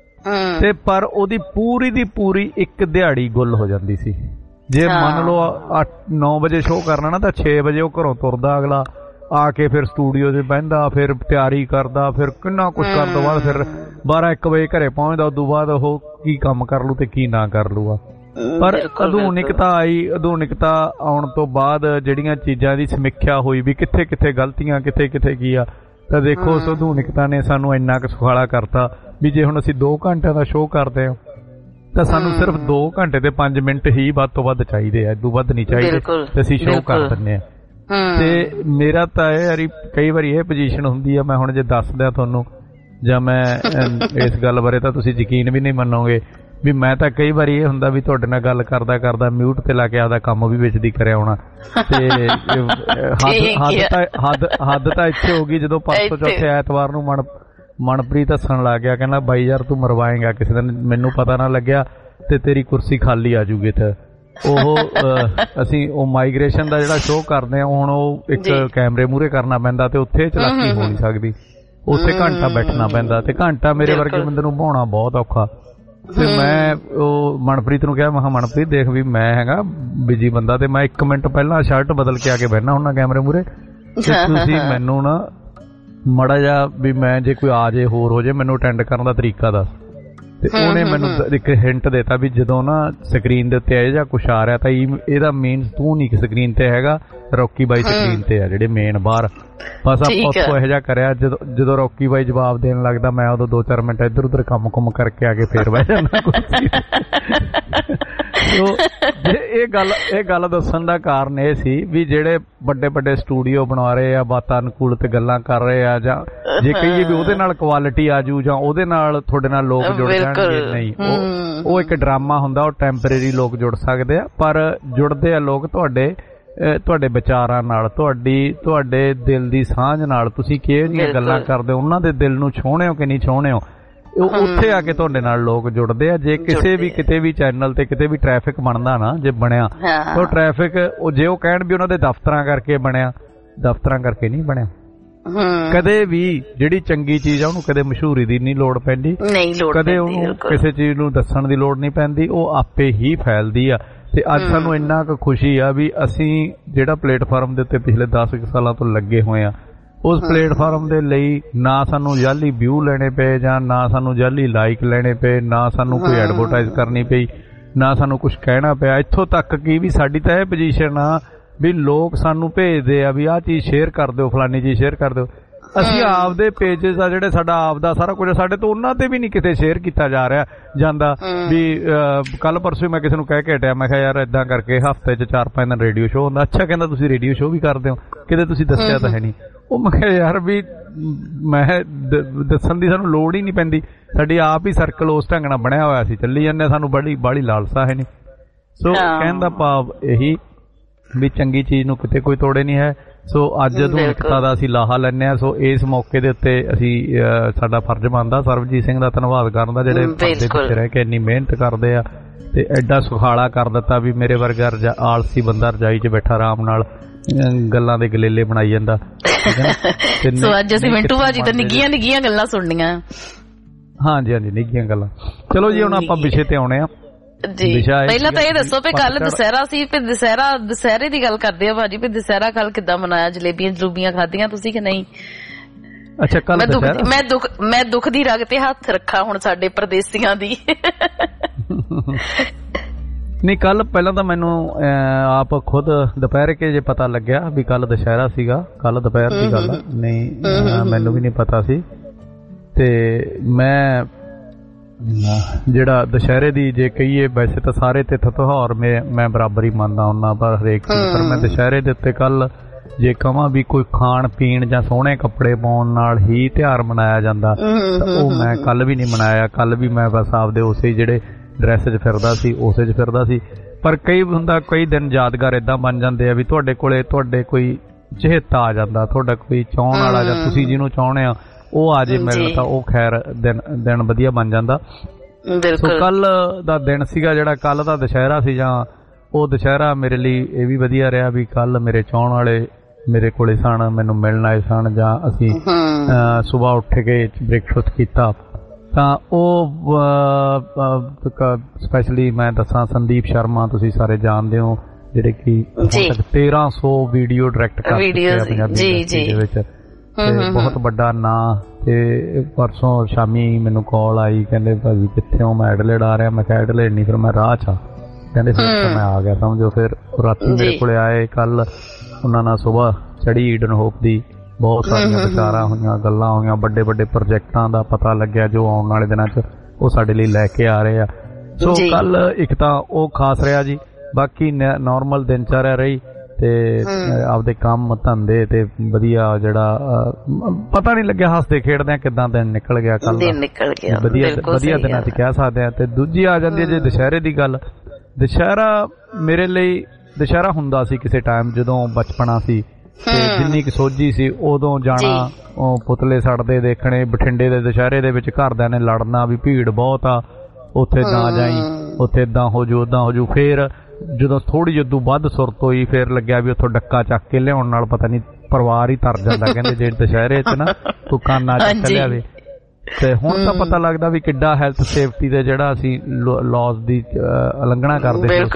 ਤੇ ਪਰ ਉਹਦੀ ਪੂਰੀ ਦੀ ਪੂਰੀ ਇੱਕ ਦਿਹਾੜੀ ਗੁੱਲ ਹੋ ਜਾਂਦੀ ਸੀ। ਜੇ ਮੰਨ ਲਓ ਅੱਠ ਨੌ ਵਜੇ ਸ਼ੋਅ ਕਰਨਾ ਨਾ, ਤਾਂ ਛੇ ਵਜੇ ਉਹ ਘਰੋਂ ਤੁਰਦਾ ਅਗਲਾ, ਆ ਕੇ ਫਿਰ ਸਟੂਡੀਓ 'ਚ ਬਹਿੰਦਾ, ਫਿਰ ਤਿਆਰੀ ਕਰਦਾ, ਫਿਰ ਕਿੰਨਾ ਕੁਛ ਕਰਨ ਤੋਂ ਬਾਅਦ ਫਿਰ ਬਾਰਾਂ ਇੱਕ ਵਜੇ ਘਰੇ ਪਹੁੰਚਦਾ। ਉਦੋਂ ਬਾਅਦ ਉਹ ਕੀ ਕੰਮ ਕਰ ਲੂ ਤੇ ਕੀ ਨਾ ਕਰ ਲੂਗਾ। ਪਰ ਆਧੁਨਿਕਤਾ ਆਈ, ਆਧੁਨਿਕਤਾ ਆਉਣ ਤੋਂ ਬਾਅਦ ਜਿਹੜੀਆਂ ਚੀਜ਼ਾਂ ਦੀ ਸਮੀਖਿਆ ਹੋਈ ਵੀ ਕਿੱਥੇ ਕਿੱਥੇ ਗਲਤੀਆਂ, ਕਿੱਥੇ ਕਿੱਥੇ ਕੀ ਆ, ਤਾਂ ਦੇਖੋ ਉਸ ਆਧੁਨਿਕਤਾ ਨੇ ਸਾਨੂੰ ਇੰਨਾ ਕੁ ਸੁਖਾਲਾ ਕਰਤਾ ਵੀ ਜੇ ਹੁਣ ਅਸੀਂ ਦੋ ਘੰਟਿਆਂ ਦਾ ਸ਼ੋਅ ਕਰਦੇ ਹਾਂ ਤਾਂ ਸਾਨੂੰ ਸਿਰਫ ਦੋ ਘੰਟੇ ਤੇ ਪੰਜ ਮਿੰਟ ਹੀ ਵੱਧ ਤੋਂ ਵੱਧ ਚਾਹੀਦੇ ਆ, ਇਦੋਂ ਵੱਧ ਨਹੀਂ ਚਾਹੀਦੇ, ਤੇ ਅਸੀਂ ਸ਼ੋਅ ਕਰ ਦਿੰਦੇ ਹਾਂ। ਤੇ ਮੇਰਾ ਤਾਂ ਇਹ ਵਾਰੀ ਕਈ ਵਾਰੀ ਇਹ ਪੋਜੀਸ਼ਨ ਹੁੰਦੀ ਆ, ਮੈਂ ਹੁਣ ਜੇ ਦੱਸਦਾ ਤੁਹਾਨੂੰ ਜਾਂ ਮੈਂ ਇਸ ਗੱਲ ਬਾਰੇ ਤਾਂ ਤੁਸੀਂ ਯਕੀਨ ਵੀ ਨਹੀਂ ਮੰਨੋਗੇ ਵੀ ਮੈਂ ਤਾਂ ਕਈ ਵਾਰੀ ਇਹ ਹੁੰਦਾ ਵੀ ਤੁਹਾਡੇ ਨਾਲ ਗੱਲ ਕਰਦਾ ਕਰਦਾ ਮਿਊਟ ਤੇ ਲਾ ਕੇ ਆਪਦਾ ਕੰਮ ਵੀ ਵਿੱਚ ਦੀ ਕਰਿਆ ਹੋਣਾ। ਤੇ ਹੱਦ ਤਾਂ ਹੱਦ ਹੱਦ ਤਾਂ ਇੱਥੇ ਹੋ ਗਈ ਜਦੋਂ ਪਰਸੋਂ ਚੌਥੇ ਐਤਵਾਰ ਨੂੰ ਮਨ ਮਨਪ੍ਰੀਤ ਹੱਸਣ ਲੱਗ ਗਿਆ, ਕਹਿੰਦਾ ਬਾਈ ਯਾਰ ਤੂੰ ਮਰਵਾਏਂਗਾ ਕਿਸੇ ਦਿਨ, ਮੈਨੂੰ ਪਤਾ ਨਾ ਲੱਗਿਆ ਤੇ ਤੇਰੀ ਕੁਰਸੀ ਖਾਲੀ ਆ ਜੂਗੀ ਇੱਥੇ। ਉਹ ਅਸੀਂ ਉਹ ਮਾਈਗ੍ਰੇਸ਼ਨ ਦਾ ਜਿਹੜਾ ਸ਼ੋਅ ਕਰਦੇ ਆ ਹੁਣ, ਉਹ ਇੱਕ ਕੈਮਰੇ ਮੂਹਰੇ ਕਰਨਾ ਪੈਂਦਾ ਤੇ ਉੱਥੇ ਚਲਾਕੀ ਹੋ ਨਹੀਂ ਸਕਦੀ, ਉੱਥੇ ਘੰਟਾ ਬੈਠਣਾ ਪੈਂਦਾ, ਤੇ ਘੰਟਾ ਮੇਰੇ ਵਰਗੇ ਬੰਦੇ ਨੂੰ ਬਹਾਉਣਾ ਬਹੁਤ ਔਖਾ। ਤੇ ਮੈਂ ਉਹ ਮਨਪ੍ਰੀਤ ਨੂੰ ਕਿਹਾ, ਮੈਂ ਕਿਹਾ ਮਨਪ੍ਰੀਤ ਦੇਖ ਵੀ ਮੈਂ ਹੈਗਾ ਬਿਜੀ ਬੰਦਾ, ਤੇ ਮੈਂ ਇੱਕ ਮਿੰਟ ਪਹਿਲਾਂ ਸ਼ਰਟ ਬਦਲ ਕੇ ਆ ਕੇ ਬਹਿਣਾ ਹੁੰਦਾ ਕੈਮਰੇ ਮੂਹਰੇ, ਤੇ ਤੁਸੀਂ ਮੈਨੂੰ ਨਾ ਮਾੜਾ ਜਿਹਾ ਵੀ ਮੈਂ ਜੇ ਕੋਈ ਆ ਜੇ ਹੋਰ ਹੋ ਜੇ ਮੈਨੂੰ ਅਟੈਂਡ ਕਰਨ ਦਾ ਤਰੀਕਾ ਦੱਸ। ਤੇ ਉਹਨੇ ਮੈਨੂੰ ਇੱਕ ਹਿੰਟ ਦਿੱਤਾ ਵੀ ਜਦੋਂ ਨਾ ਸਕਰੀਨ ਦੇ ਉੱਤੇ ਇਹ ਜਾਂ ਕੁਛ ਆ ਰਿਹਾ ਤਾਂ ਇਹਦਾ ਮੇਨ ਤੂੰ ਨਹੀਂ ਸਕਰੀਨ ਤੇ ਹੈਗਾ, ਰੌਕੀ ਬਾਈ ਸਕਰੀਨ ਤੇ ਆ ਜਿਹੜੇ ਮੇਨ ਬਾਹਰ। ਬਸ ਆਪਾਂ ਉੱਥੋਂ ਇਹੋ ਜਿਹਾ ਕਰਿਆ, ਜਦੋਂ ਜਦੋਂ ਰੌਕੀ ਬਾਈ ਜਵਾਬ ਦੇਣ ਲੱਗਦਾ ਮੈਂ ਉਦੋਂ ਦੋ ਚਾਰ ਮਿੰਟ ਇੱਧਰ ਉੱਧਰ ਕੰਮ ਕੁੰਮ ਕਰਕੇ ਆ ਕੇ ਫੇਰ ਬਹਿ ਜਾਂਦਾ ਕੁਰਸੀ ਤੇ। ਇਹ ਗੱਲ ਇਹ ਗੱਲ ਦੱਸਣ ਦਾ ਕਾਰਨ ਇਹ ਸੀ ਵੀ ਜਿਹੜੇ ਵੱਡੇ ਵੱਡੇ ਸਟੂਡੀਓ ਬਣਾ ਰਹੇ ਆ, ਵਾਤਾਨੁਕੂਲ ਤੇ ਗੱਲਾਂ ਕਰ ਰਹੇ ਆ, ਜਾਂ ਜੇ ਕਹੀਏ ਵੀ ਉਹਦੇ ਨਾਲ ਕੁਆਲਿਟੀ ਆਜੂ ਜਾਂ ਉਹਦੇ ਨਾਲ ਤੁਹਾਡੇ ਨਾਲ ਲੋਕ ਜੁੜ ਜਾਣਗੇ, ਨਹੀਂ, ਉਹ ਉਹ ਇੱਕ ਡਰਾਮਾ ਹੁੰਦਾ, ਉਹ ਟੈਂਪਰੇਰੀ ਲੋਕ ਜੁੜ ਸਕਦੇ ਆ, ਪਰ ਜੁੜਦੇ ਆ ਲੋਕ ਤੁਹਾਡੇ ਤੁਹਾਡੇ ਵਿਚਾਰਾਂ ਨਾਲ, ਤੁਹਾਡੀ ਤੁਹਾਡੇ ਦਿਲ ਦੀ ਸਾਂਝ ਨਾਲ। ਤੁਸੀਂ ਕਿਹੋ ਜਿਹੀਆਂ ਗੱਲਾਂ ਕਰਦੇ ਹੋ, ਉਹਨਾਂ ਦੇ ਦਿਲ ਨੂੰ ਛੂਹਣੇ ਹੋ ਕਿ ਨਹੀਂ ਛੂਹਣੇ ਹੋ, ਉਹ ਉੱਥੇ ਆ ਕੇ ਤੁਹਾਡੇ ਨਾਲ ਲੋਕ ਜੁੜਦੇ ਆ। ਜੇ ਕਿਸੇ ਵੀ ਕਿਤੇ ਵੀ ਚੈਨਲ ਤੇ ਕਿਤੇ ਵੀ ਟ੍ਰੈਫਿਕ ਬਣਦਾ ਨਾ, ਜੇ ਬਣਿਆ ਉਹ ਟ੍ਰੈਫਿਕ ਉਹ ਜੇ ਉਹ ਕਹਿਣ ਵੀ ਉਹਨਾਂ ਦੇ ਦਫ਼ਤਰਾਂ ਕਰਕੇ ਬਣਿਆ, ਦਫ਼ਤਰਾਂ ਕਰਕੇ ਨਹੀਂ ਬਣਿਆ, ਕਦੇ ਵੀ ਜਿਹੜੀ ਚੰਗੀ ਚੀਜ਼ ਆ ਉਹਨੂੰ ਕਦੇ ਮਸ਼ਹੂਰੀ ਦੀ ਨਹੀਂ ਲੋੜ ਪੈਂਦੀ, ਕਦੇ ਉਹਨੂੰ ਕਿਸੇ ਚੀਜ਼ ਨੂੰ ਦੱਸਣ ਦੀ ਲੋੜ ਨਹੀਂ ਪੈਂਦੀ, ਉਹ ਆਪੇ ਹੀ ਫੈਲਦੀ ਆ। ਤੇ ਅੱਜ ਸਾਨੂੰ ਇੰਨਾ ਕੁ ਖੁਸ਼ੀ ਆ ਵੀ ਅਸੀਂ ਜਿਹੜਾ ਪਲੇਟਫਾਰਮ ਦੇ ਉੱਤੇ ਪਿਛਲੇ ਦਸ ਸਾਲਾਂ ਤੋਂ ਲੱਗੇ ਹੋਏ ਆ, ਉਸ ਪਲੇਟਫਾਰਮ ਦੇ ਲਈ ਨਾ ਸਾਨੂੰ ਜਾਲੀ ਵਿਊ ਲੈਣੇ ਪਏ ਜਾਂ ਨਾ ਸਾਨੂੰ ਜਾਲੀ ਲਾਈਕ ਲੈਣੇ ਪਏ, ਨਾ ਸਾਨੂੰ ਕੋਈ ਐਡਵਰਟਾਈਜ਼ ਕਰਨੀ ਪਈ, ਨਾ ਸਾਨੂੰ ਕੁਝ ਕਹਿਣਾ ਪਿਆ। ਇੱਥੋਂ ਤੱਕ ਕਿ ਵੀ ਸਾਡੀ ਤਾਂ ਇਹ ਪੋਜੀਸ਼ਨ ਆ ਵੀ ਲੋਕ ਸਾਨੂੰ ਭੇਜਦੇ ਆ ਵੀ ਆਹ ਚੀਜ਼ ਸ਼ੇਅਰ ਕਰ ਦਿਓ, ਫਲਾਨੀ ਚੀਜ਼ ਸ਼ੇਅਰ ਕਰ ਦਿਓ। ਅਸੀਂ ਆਪਦੇ ਪੇਜਸ ਆ ਜਿਹੜੇ ਸਾਡਾ ਆਪਦਾ ਸਾਰਾ ਕੁਝ ਸਾਡੇ ਤੋਂ ਉਹਨਾਂ ਤੇ ਵੀ ਨਹੀਂ ਕਿਤੇ ਸ਼ੇਅਰ ਕੀਤਾ ਜਾ ਰਿਹਾ ਜਾਂਦਾ। ਵੀ ਕੱਲ ਪਰਸੋਂ ਮੈਂ ਕਿਸੇ ਨੂੰ ਕਹਿ ਕੇ ਹਟਿਆ, ਮੈਂ ਕਿਹਾ ਯਾਰ ਏਦਾਂ ਕਰਕੇ ਹਫ਼ਤੇ ਚ ਚਾਰ ਪੰਜ ਦਿਨ ਰੇਡੀਓ ਸ਼ੋਅ ਹੁੰਦਾ। ਅੱਛਾ ਕਹਿੰਦਾ ਤੁਸੀਂ ਰੇਡੀਓ ਸ਼ੋਅ ਵੀ ਕਰਦੇ ਹੋ, ਕਿਤੇ ਤੁਸੀਂ ਦੱਸਿਆ ਤਾਂ ਹੈ ਨਹੀਂ। ਉਹ ਮੈਂ ਕਿਹਾ ਯਾਰ ਵੀ ਮੈਂ ਦੱਸਣ ਦੀ ਸਾਨੂੰ ਲੋੜ ਹੀ ਨਹੀਂ ਪੈਂਦੀ, ਸਾਡੀ ਆਪ ਹੀ ਸਰਕਲ ਉਸ ਢੰਗ ਨਾਲ ਬਣਿਆ ਹੋਇਆ ਸੀ, ਚੱਲੀ ਜਾਂਦੇ, ਸਾਨੂੰ ਬੜੀ ਬਾਹਲੀ ਲਾਲਸਾ ਹੈ ਨਹੀਂ। ਸੋ ਕਹਿਣ ਦਾ ਭਾਵ ਇਹੀ ਵੀ ਚੰਗੀ ਚੀਜ਼ ਨੂੰ ਕਿਤੇ ਕੋਈ ਤੋੜੇ ਨਹੀਂ ਹੈ। ਸੋ ਅੱਜ ਆਧੁਨਿਕਤਾ ਦਾ ਅਸੀਂ ਲਾਹਾ ਲੈਂਦੇ ਹਾਂ। ਸੋ ਇਸ ਮੌਕੇ ਦੇ ਉੱਤੇ ਅਸੀਂ ਸਾਡਾ ਫਰਜ਼ ਬਣਦਾ ਸਰਬਜੀਤ ਸਿੰਘ ਦਾ ਧੰਨਵਾਦ ਕਰਨ ਦਾ, ਜਿਹੜੇ ਪਰਦੇ ਪਿੱਛੇ ਰਹਿ ਕੇ ਇੰਨੀ ਮਿਹਨਤ ਕਰਦੇ ਆ ਤੇ ਐਡਾ ਸੁਖਾਲਾ ਕਰ ਦਿੱਤਾ ਵੀ ਮੇਰੇ ਵਰਗਾ ਆਲਸੀ ਬੰਦਾ ਰਜਾਈ 'ਚ ਬੈਠਾ ਆਰਾਮ ਨਾਲ ਗੱਲਾਂ ਦੇ ਗਲੇਲੇ ਬਣਾਈ ਜਾਂਦਾ।
ਸੋ ਅੱਜ ਅਸੀਂ ਮਿੰਟੂ ਭਾਜੀ ਤੋਂ ਨਿੱਗੀਆਂ ਨਿੱਗੀਆਂ ਗੱਲਾਂ ਸੁਣਨੀਆਂ।
ਹਾਂਜੀ ਹਾਂਜੀ ਨਿੱਗੀਆਂ ਗੱਲਾਂ। ਚਲੋ ਜੀ ਹੁਣ ਆਪਾਂ ਵਿਸ਼ੇ ਤੇ ਆਉਣੇ ਆ
ਜੀ। ਪਹਿਲਾਂ ਤਾਂ ਇਹ ਦੱਸੋ ਵੀ ਕੱਲ ਦੁਸਹਿਰਾ ਸੀ, ਫਿਰ ਦੁਸਹਿਰਾ ਦੁਸਹਿਰੇ ਦੀ ਗੱਲ ਕਰਦੇ ਆ ਭਾਜੀ, ਫਿਰ ਦੁਸਹਿਰਾ ਕੱਲ ਕਿੱਦਾਂ ਮਨਾਇਆ? ਜਲੇਬੀਆਂ ਜਲੂਬੀਆਂ ਖਾਧੀਆਂ ਤੁਸੀਂ ਕਿ ਨਹੀਂ?
ਅੱਛਾ ਕੱਲ
ਮੈਂ ਦੁੱਖ ਮੈਂ ਦੁੱਖ ਦੀ ਰਗ ਤੇ ਹੱਥ ਰੱਖਾ ਹੁਣ ਸਾਡੇ ਪਰਦੇਸੀਆਂ ਦੀ।
ਨਹੀਂ ਕੱਲ ਪਹਿਲਾਂ ਤਾਂ ਮੈਨੂੰ ਆਪ ਖੁਦ ਦੁਪਹਿਰ ਕੇ ਜੇ ਪਤਾ ਲੱਗਿਆ ਵੀ ਕੱਲ ਦੁਸਹਿਰਾ ਸੀਗਾ, ਕੱਲ ਦੁਪਹਿਰ ਦੀ ਗੱਲ ਨਹੀਂ, ਮੈਨੂੰ ਵੀ ਨਹੀਂ ਪਤਾ ਸੀ। ਤੇ ਮੈਂ ਜਿਹੜਾ ਦੁਸਹਿਰੇ ਦੀ ਜੇ ਕਹੀਏ, ਵੈਸੇ ਤਾਂ ਸਾਰੇ ਤਿੱਥ ਤਿਉਹਾਰ ਮੈਂ ਬਰਾਬਰ ਹੀ ਮੰਨਦਾ ਹੁੰਦਾ, ਪਰ ਹਰੇਕ ਚੀਜ਼ ਪਰ ਮੈਂ ਦੁਸਹਿਰੇ ਦੇ ਉੱਤੇ ਕੱਲ ਜੇ ਕਹਾਂ ਵੀ ਕੋਈ ਖਾਣ ਪੀਣ ਜਾਂ ਸੋਹਣੇ ਕੱਪੜੇ ਪਾਉਣ ਨਾਲ ਹੀ ਤਿਉਹਾਰ ਮਨਾਇਆ ਜਾਂਦਾ ਤਾਂ ਉਹ ਮੈਂ ਕੱਲ ਵੀ ਨਹੀਂ ਮਨਾਇਆ। ਕੱਲ ਵੀ ਮੈਂ ਬਸ ਆਪਦੇ ਉਸੇ ਜਿਹੜੇ ਡਰੈਸ 'ਚ ਫਿਰਦਾ ਸੀ ਉਸੇ 'ਚ ਫਿਰਦਾ ਸੀ। ਪਰ ਕਈ ਹੁੰਦਾ ਕਈ ਦਿਨ ਯਾਦਗਾਰ ਏਦਾਂ ਬਣ ਜਾਂਦੇ ਆ ਵੀ ਤੁਹਾਡੇ ਕੋਲੇ ਤੁਹਾਡੇ ਕੋਈ ਚਹੇਤਾ ਆ ਜਾਂਦਾ, ਤੁਹਾਡਾ ਕੋਈ ਚਾਹੁਣ ਵਾਲਾ ਜਾਂ ਤੁਸੀਂ ਜਿਹਨੂੰ ਚਾਹੁੰਦੇ ਆ ਉਹ ਆ ਜੇ ਮਿਲਣ ਤਾਂ ਉਹ ਖੈਰ ਦਿਨ ਦਿਨ ਵਧੀਆ ਬਣ ਜਾਂਦਾ। ਸੋ ਕੱਲ ਦਾ ਦਿਨ ਸੀਗਾ ਜਿਹੜਾ ਕੱਲ ਦਾ ਦੁਸਹਿਰਾ ਸੀ, ਜਾਂ ਉਹ ਦੁਸਹਿਰਾ ਮੇਰੇ ਲਈ ਇਹ ਵੀ ਵਧੀਆ ਰਿਹਾ ਵੀ ਕੱਲ ਮੇਰੇ ਚਾਹੁਣ ਵਾਲੇ ਮੇਰੇ ਕੋਲੇ ਸਨ, ਮੈਨੂੰ ਮਿਲਣ ਆਏ ਸਨ, ਜਾਂ ਅਸੀਂ ਸੁਬਾਹ ਉੱਠ ਕੇ ਬ੍ਰੇਕਫਾਸਟ ਕੀਤਾ। ਤਾਂ ਉਹ ਸਪੈਸ਼ਲੀ ਮੈਂ ਦੱਸਾਂ ਸੰਦੀਪ ਸ਼ਰਮਾ, ਤੁਸੀਂ ਸਾਰੇ ਜਾਣਦੇ ਹੋ, ਜਿਹੜੇ ਕਿ ਤੇਰਾਂ ਸੌ ਵੀਡੀਓ ਡਾਇਰੈਕਟ ਕਰ ਚੁੱਕੇ ਆ ਪੰਜਾਬੀ ਦੇ ਵਿੱਚ, ਤੇ ਬਹੁਤ ਵੱਡਾ ਨਾਂ। ਤੇ ਪਰਸੋਂ ਸ਼ਾਮੀ ਮੈਨੂੰ ਕਾਲ ਆਈ, ਕਹਿੰਦੇ ਭਾਜੀ ਕਿੱਥੇ ਹੋ? ਮੈਂ ਐਡਲੇਡ ਆ ਰਿਹਾ। ਮੈਂ ਕਿਹਾ ਐਡਲੇਡ ਨਹੀਂ, ਫਿਰ ਮੈਂ ਰਾਹ 'ਚ ਆ। ਕਹਿੰਦੇ ਫਿਰ ਤਾਂ ਮੈਂ ਆ ਗਿਆ ਸਮਝੋ। ਫਿਰ ਰਾਤੀ ਮੇਰੇ ਕੋਲੇ ਆਏ, ਕੱਲ ਉਹਨਾਂ ਨਾਲ ਸੁਬਾਹ ਚੜੀ ਈਡਨ ਹੋਪ ਦੀ, ਬਹੁਤ ਸਾਰੀਆਂ ਵਿਚਾਰਾਂ ਹੋਈਆਂ, ਗੱਲਾਂ ਹੋਈਆਂ, ਵੱਡੇ ਵੱਡੇ ਪ੍ਰੋਜੈਕਟਾਂ ਦਾ ਪਤਾ ਲੱਗਿਆ ਜੋ ਆਉਣ ਵਾਲੇ ਦਿਨਾਂ 'ਚ ਉਹ ਸਾਡੇ ਲਈ ਲੈ ਕੇ ਆ ਰਹੇ ਆ। ਸੋ ਕੱਲ ਇੱਕ ਤਾਂ ਉਹ ਖਾਸ ਰਿਹਾ ਜੀ, ਬਾਕੀ ਨੋਰਮਲ ਦਿਨਚਰਿਆ ਰਹੀ ਤੇ ਆਪਦੇ ਕੰਮ ਧੰਦੇ ਤੇ ਵਧੀਆ, ਜਿਹੜਾ ਪਤਾ ਨਹੀਂ ਲੱਗਿਆ ਹੱਸਦੇ ਖੇਡਦੇ ਕਿੱਦਾਂ ਦਿਨ ਨਿਕਲ ਗਿਆ ਕੱਲ ਦਾ, ਵਧੀਆ ਵਧੀਆ ਦਿਨਾਂ 'ਚ ਕਹਿ ਸਕਦੇ ਆ। ਤੇ ਦੂਜੀ ਆ ਜਾਂਦੀ ਹੈ ਜੇ ਦੁਸਹਿਰੇ ਦੀ ਗੱਲ। ਦੁਸਹਿਰਾ ਮੇਰੇ ਲਈ ਦੁਸਹਿਰਾ ਹੁੰਦਾ ਸੀ ਕਿਸੇ ਟਾਈਮ ਜਦੋਂ ਬਚਪਨਾ ਸੀ, ਤੇ ਜਿੰਨੀ ਕੁ ਸੋਝੀ ਸੀ ਉਦੋਂ ਜਾਣਾ, ਉਹ ਪੁਤਲੇ ਸੜਦੇ ਦੇਖਣੇ। ਬਠਿੰਡੇ ਦੇ ਦੁਸਹਿਰੇ ਦੇ ਵਿੱਚ ਘਰਦਿਆਂ ਨੇ ਲੜਨਾ ਵੀ ਭੀੜ ਬਹੁਤ ਆ, ਉੱਥੇ ਨਾ ਜਾਈ, ਉੱਥੇ ਏਦਾਂ ਹੋ ਜੂ ਓਦਾਂ ਹੋ ਜੂ। ਫੇਰ ਜਦੋਂ ਥੋੜੀ ਜਦੋਂ ਵੱਧ ਸੁਰਤ ਹੋਈ, ਫੇਰ ਲੱਗਿਆ ਵੀ ਉੱਥੋਂ ਡੱਕਾ ਚੱਕ ਕੇ ਲਿਆਉਣ ਨਾਲ ਪਤਾ ਨਹੀਂ ਪਰਿਵਾਰ ਹੀ ਤਰ ਜਾਂਦਾ, ਕਹਿੰਦੇ ਜੇ ਦੁਸਹਿਰੇ 'ਚ ਨਾ ਕੋਈ ਕਾਨਾ ਚੱਕ ਲਿਆਵੇ। ਤੇ ਹੁਣ ਤਾਂ ਪਤਾ ਲੱਗਦਾ ਵੀ ਕਿੱਡਾ ਹੈਲਥ ਸੇਫਟੀ ਦੇ ਜਿਹੜਾ ਅਸੀਂ ਲੌਜ਼ ਦੀ ਉਲੰਘਣਾ ਕਰਦੇ ਸੀ।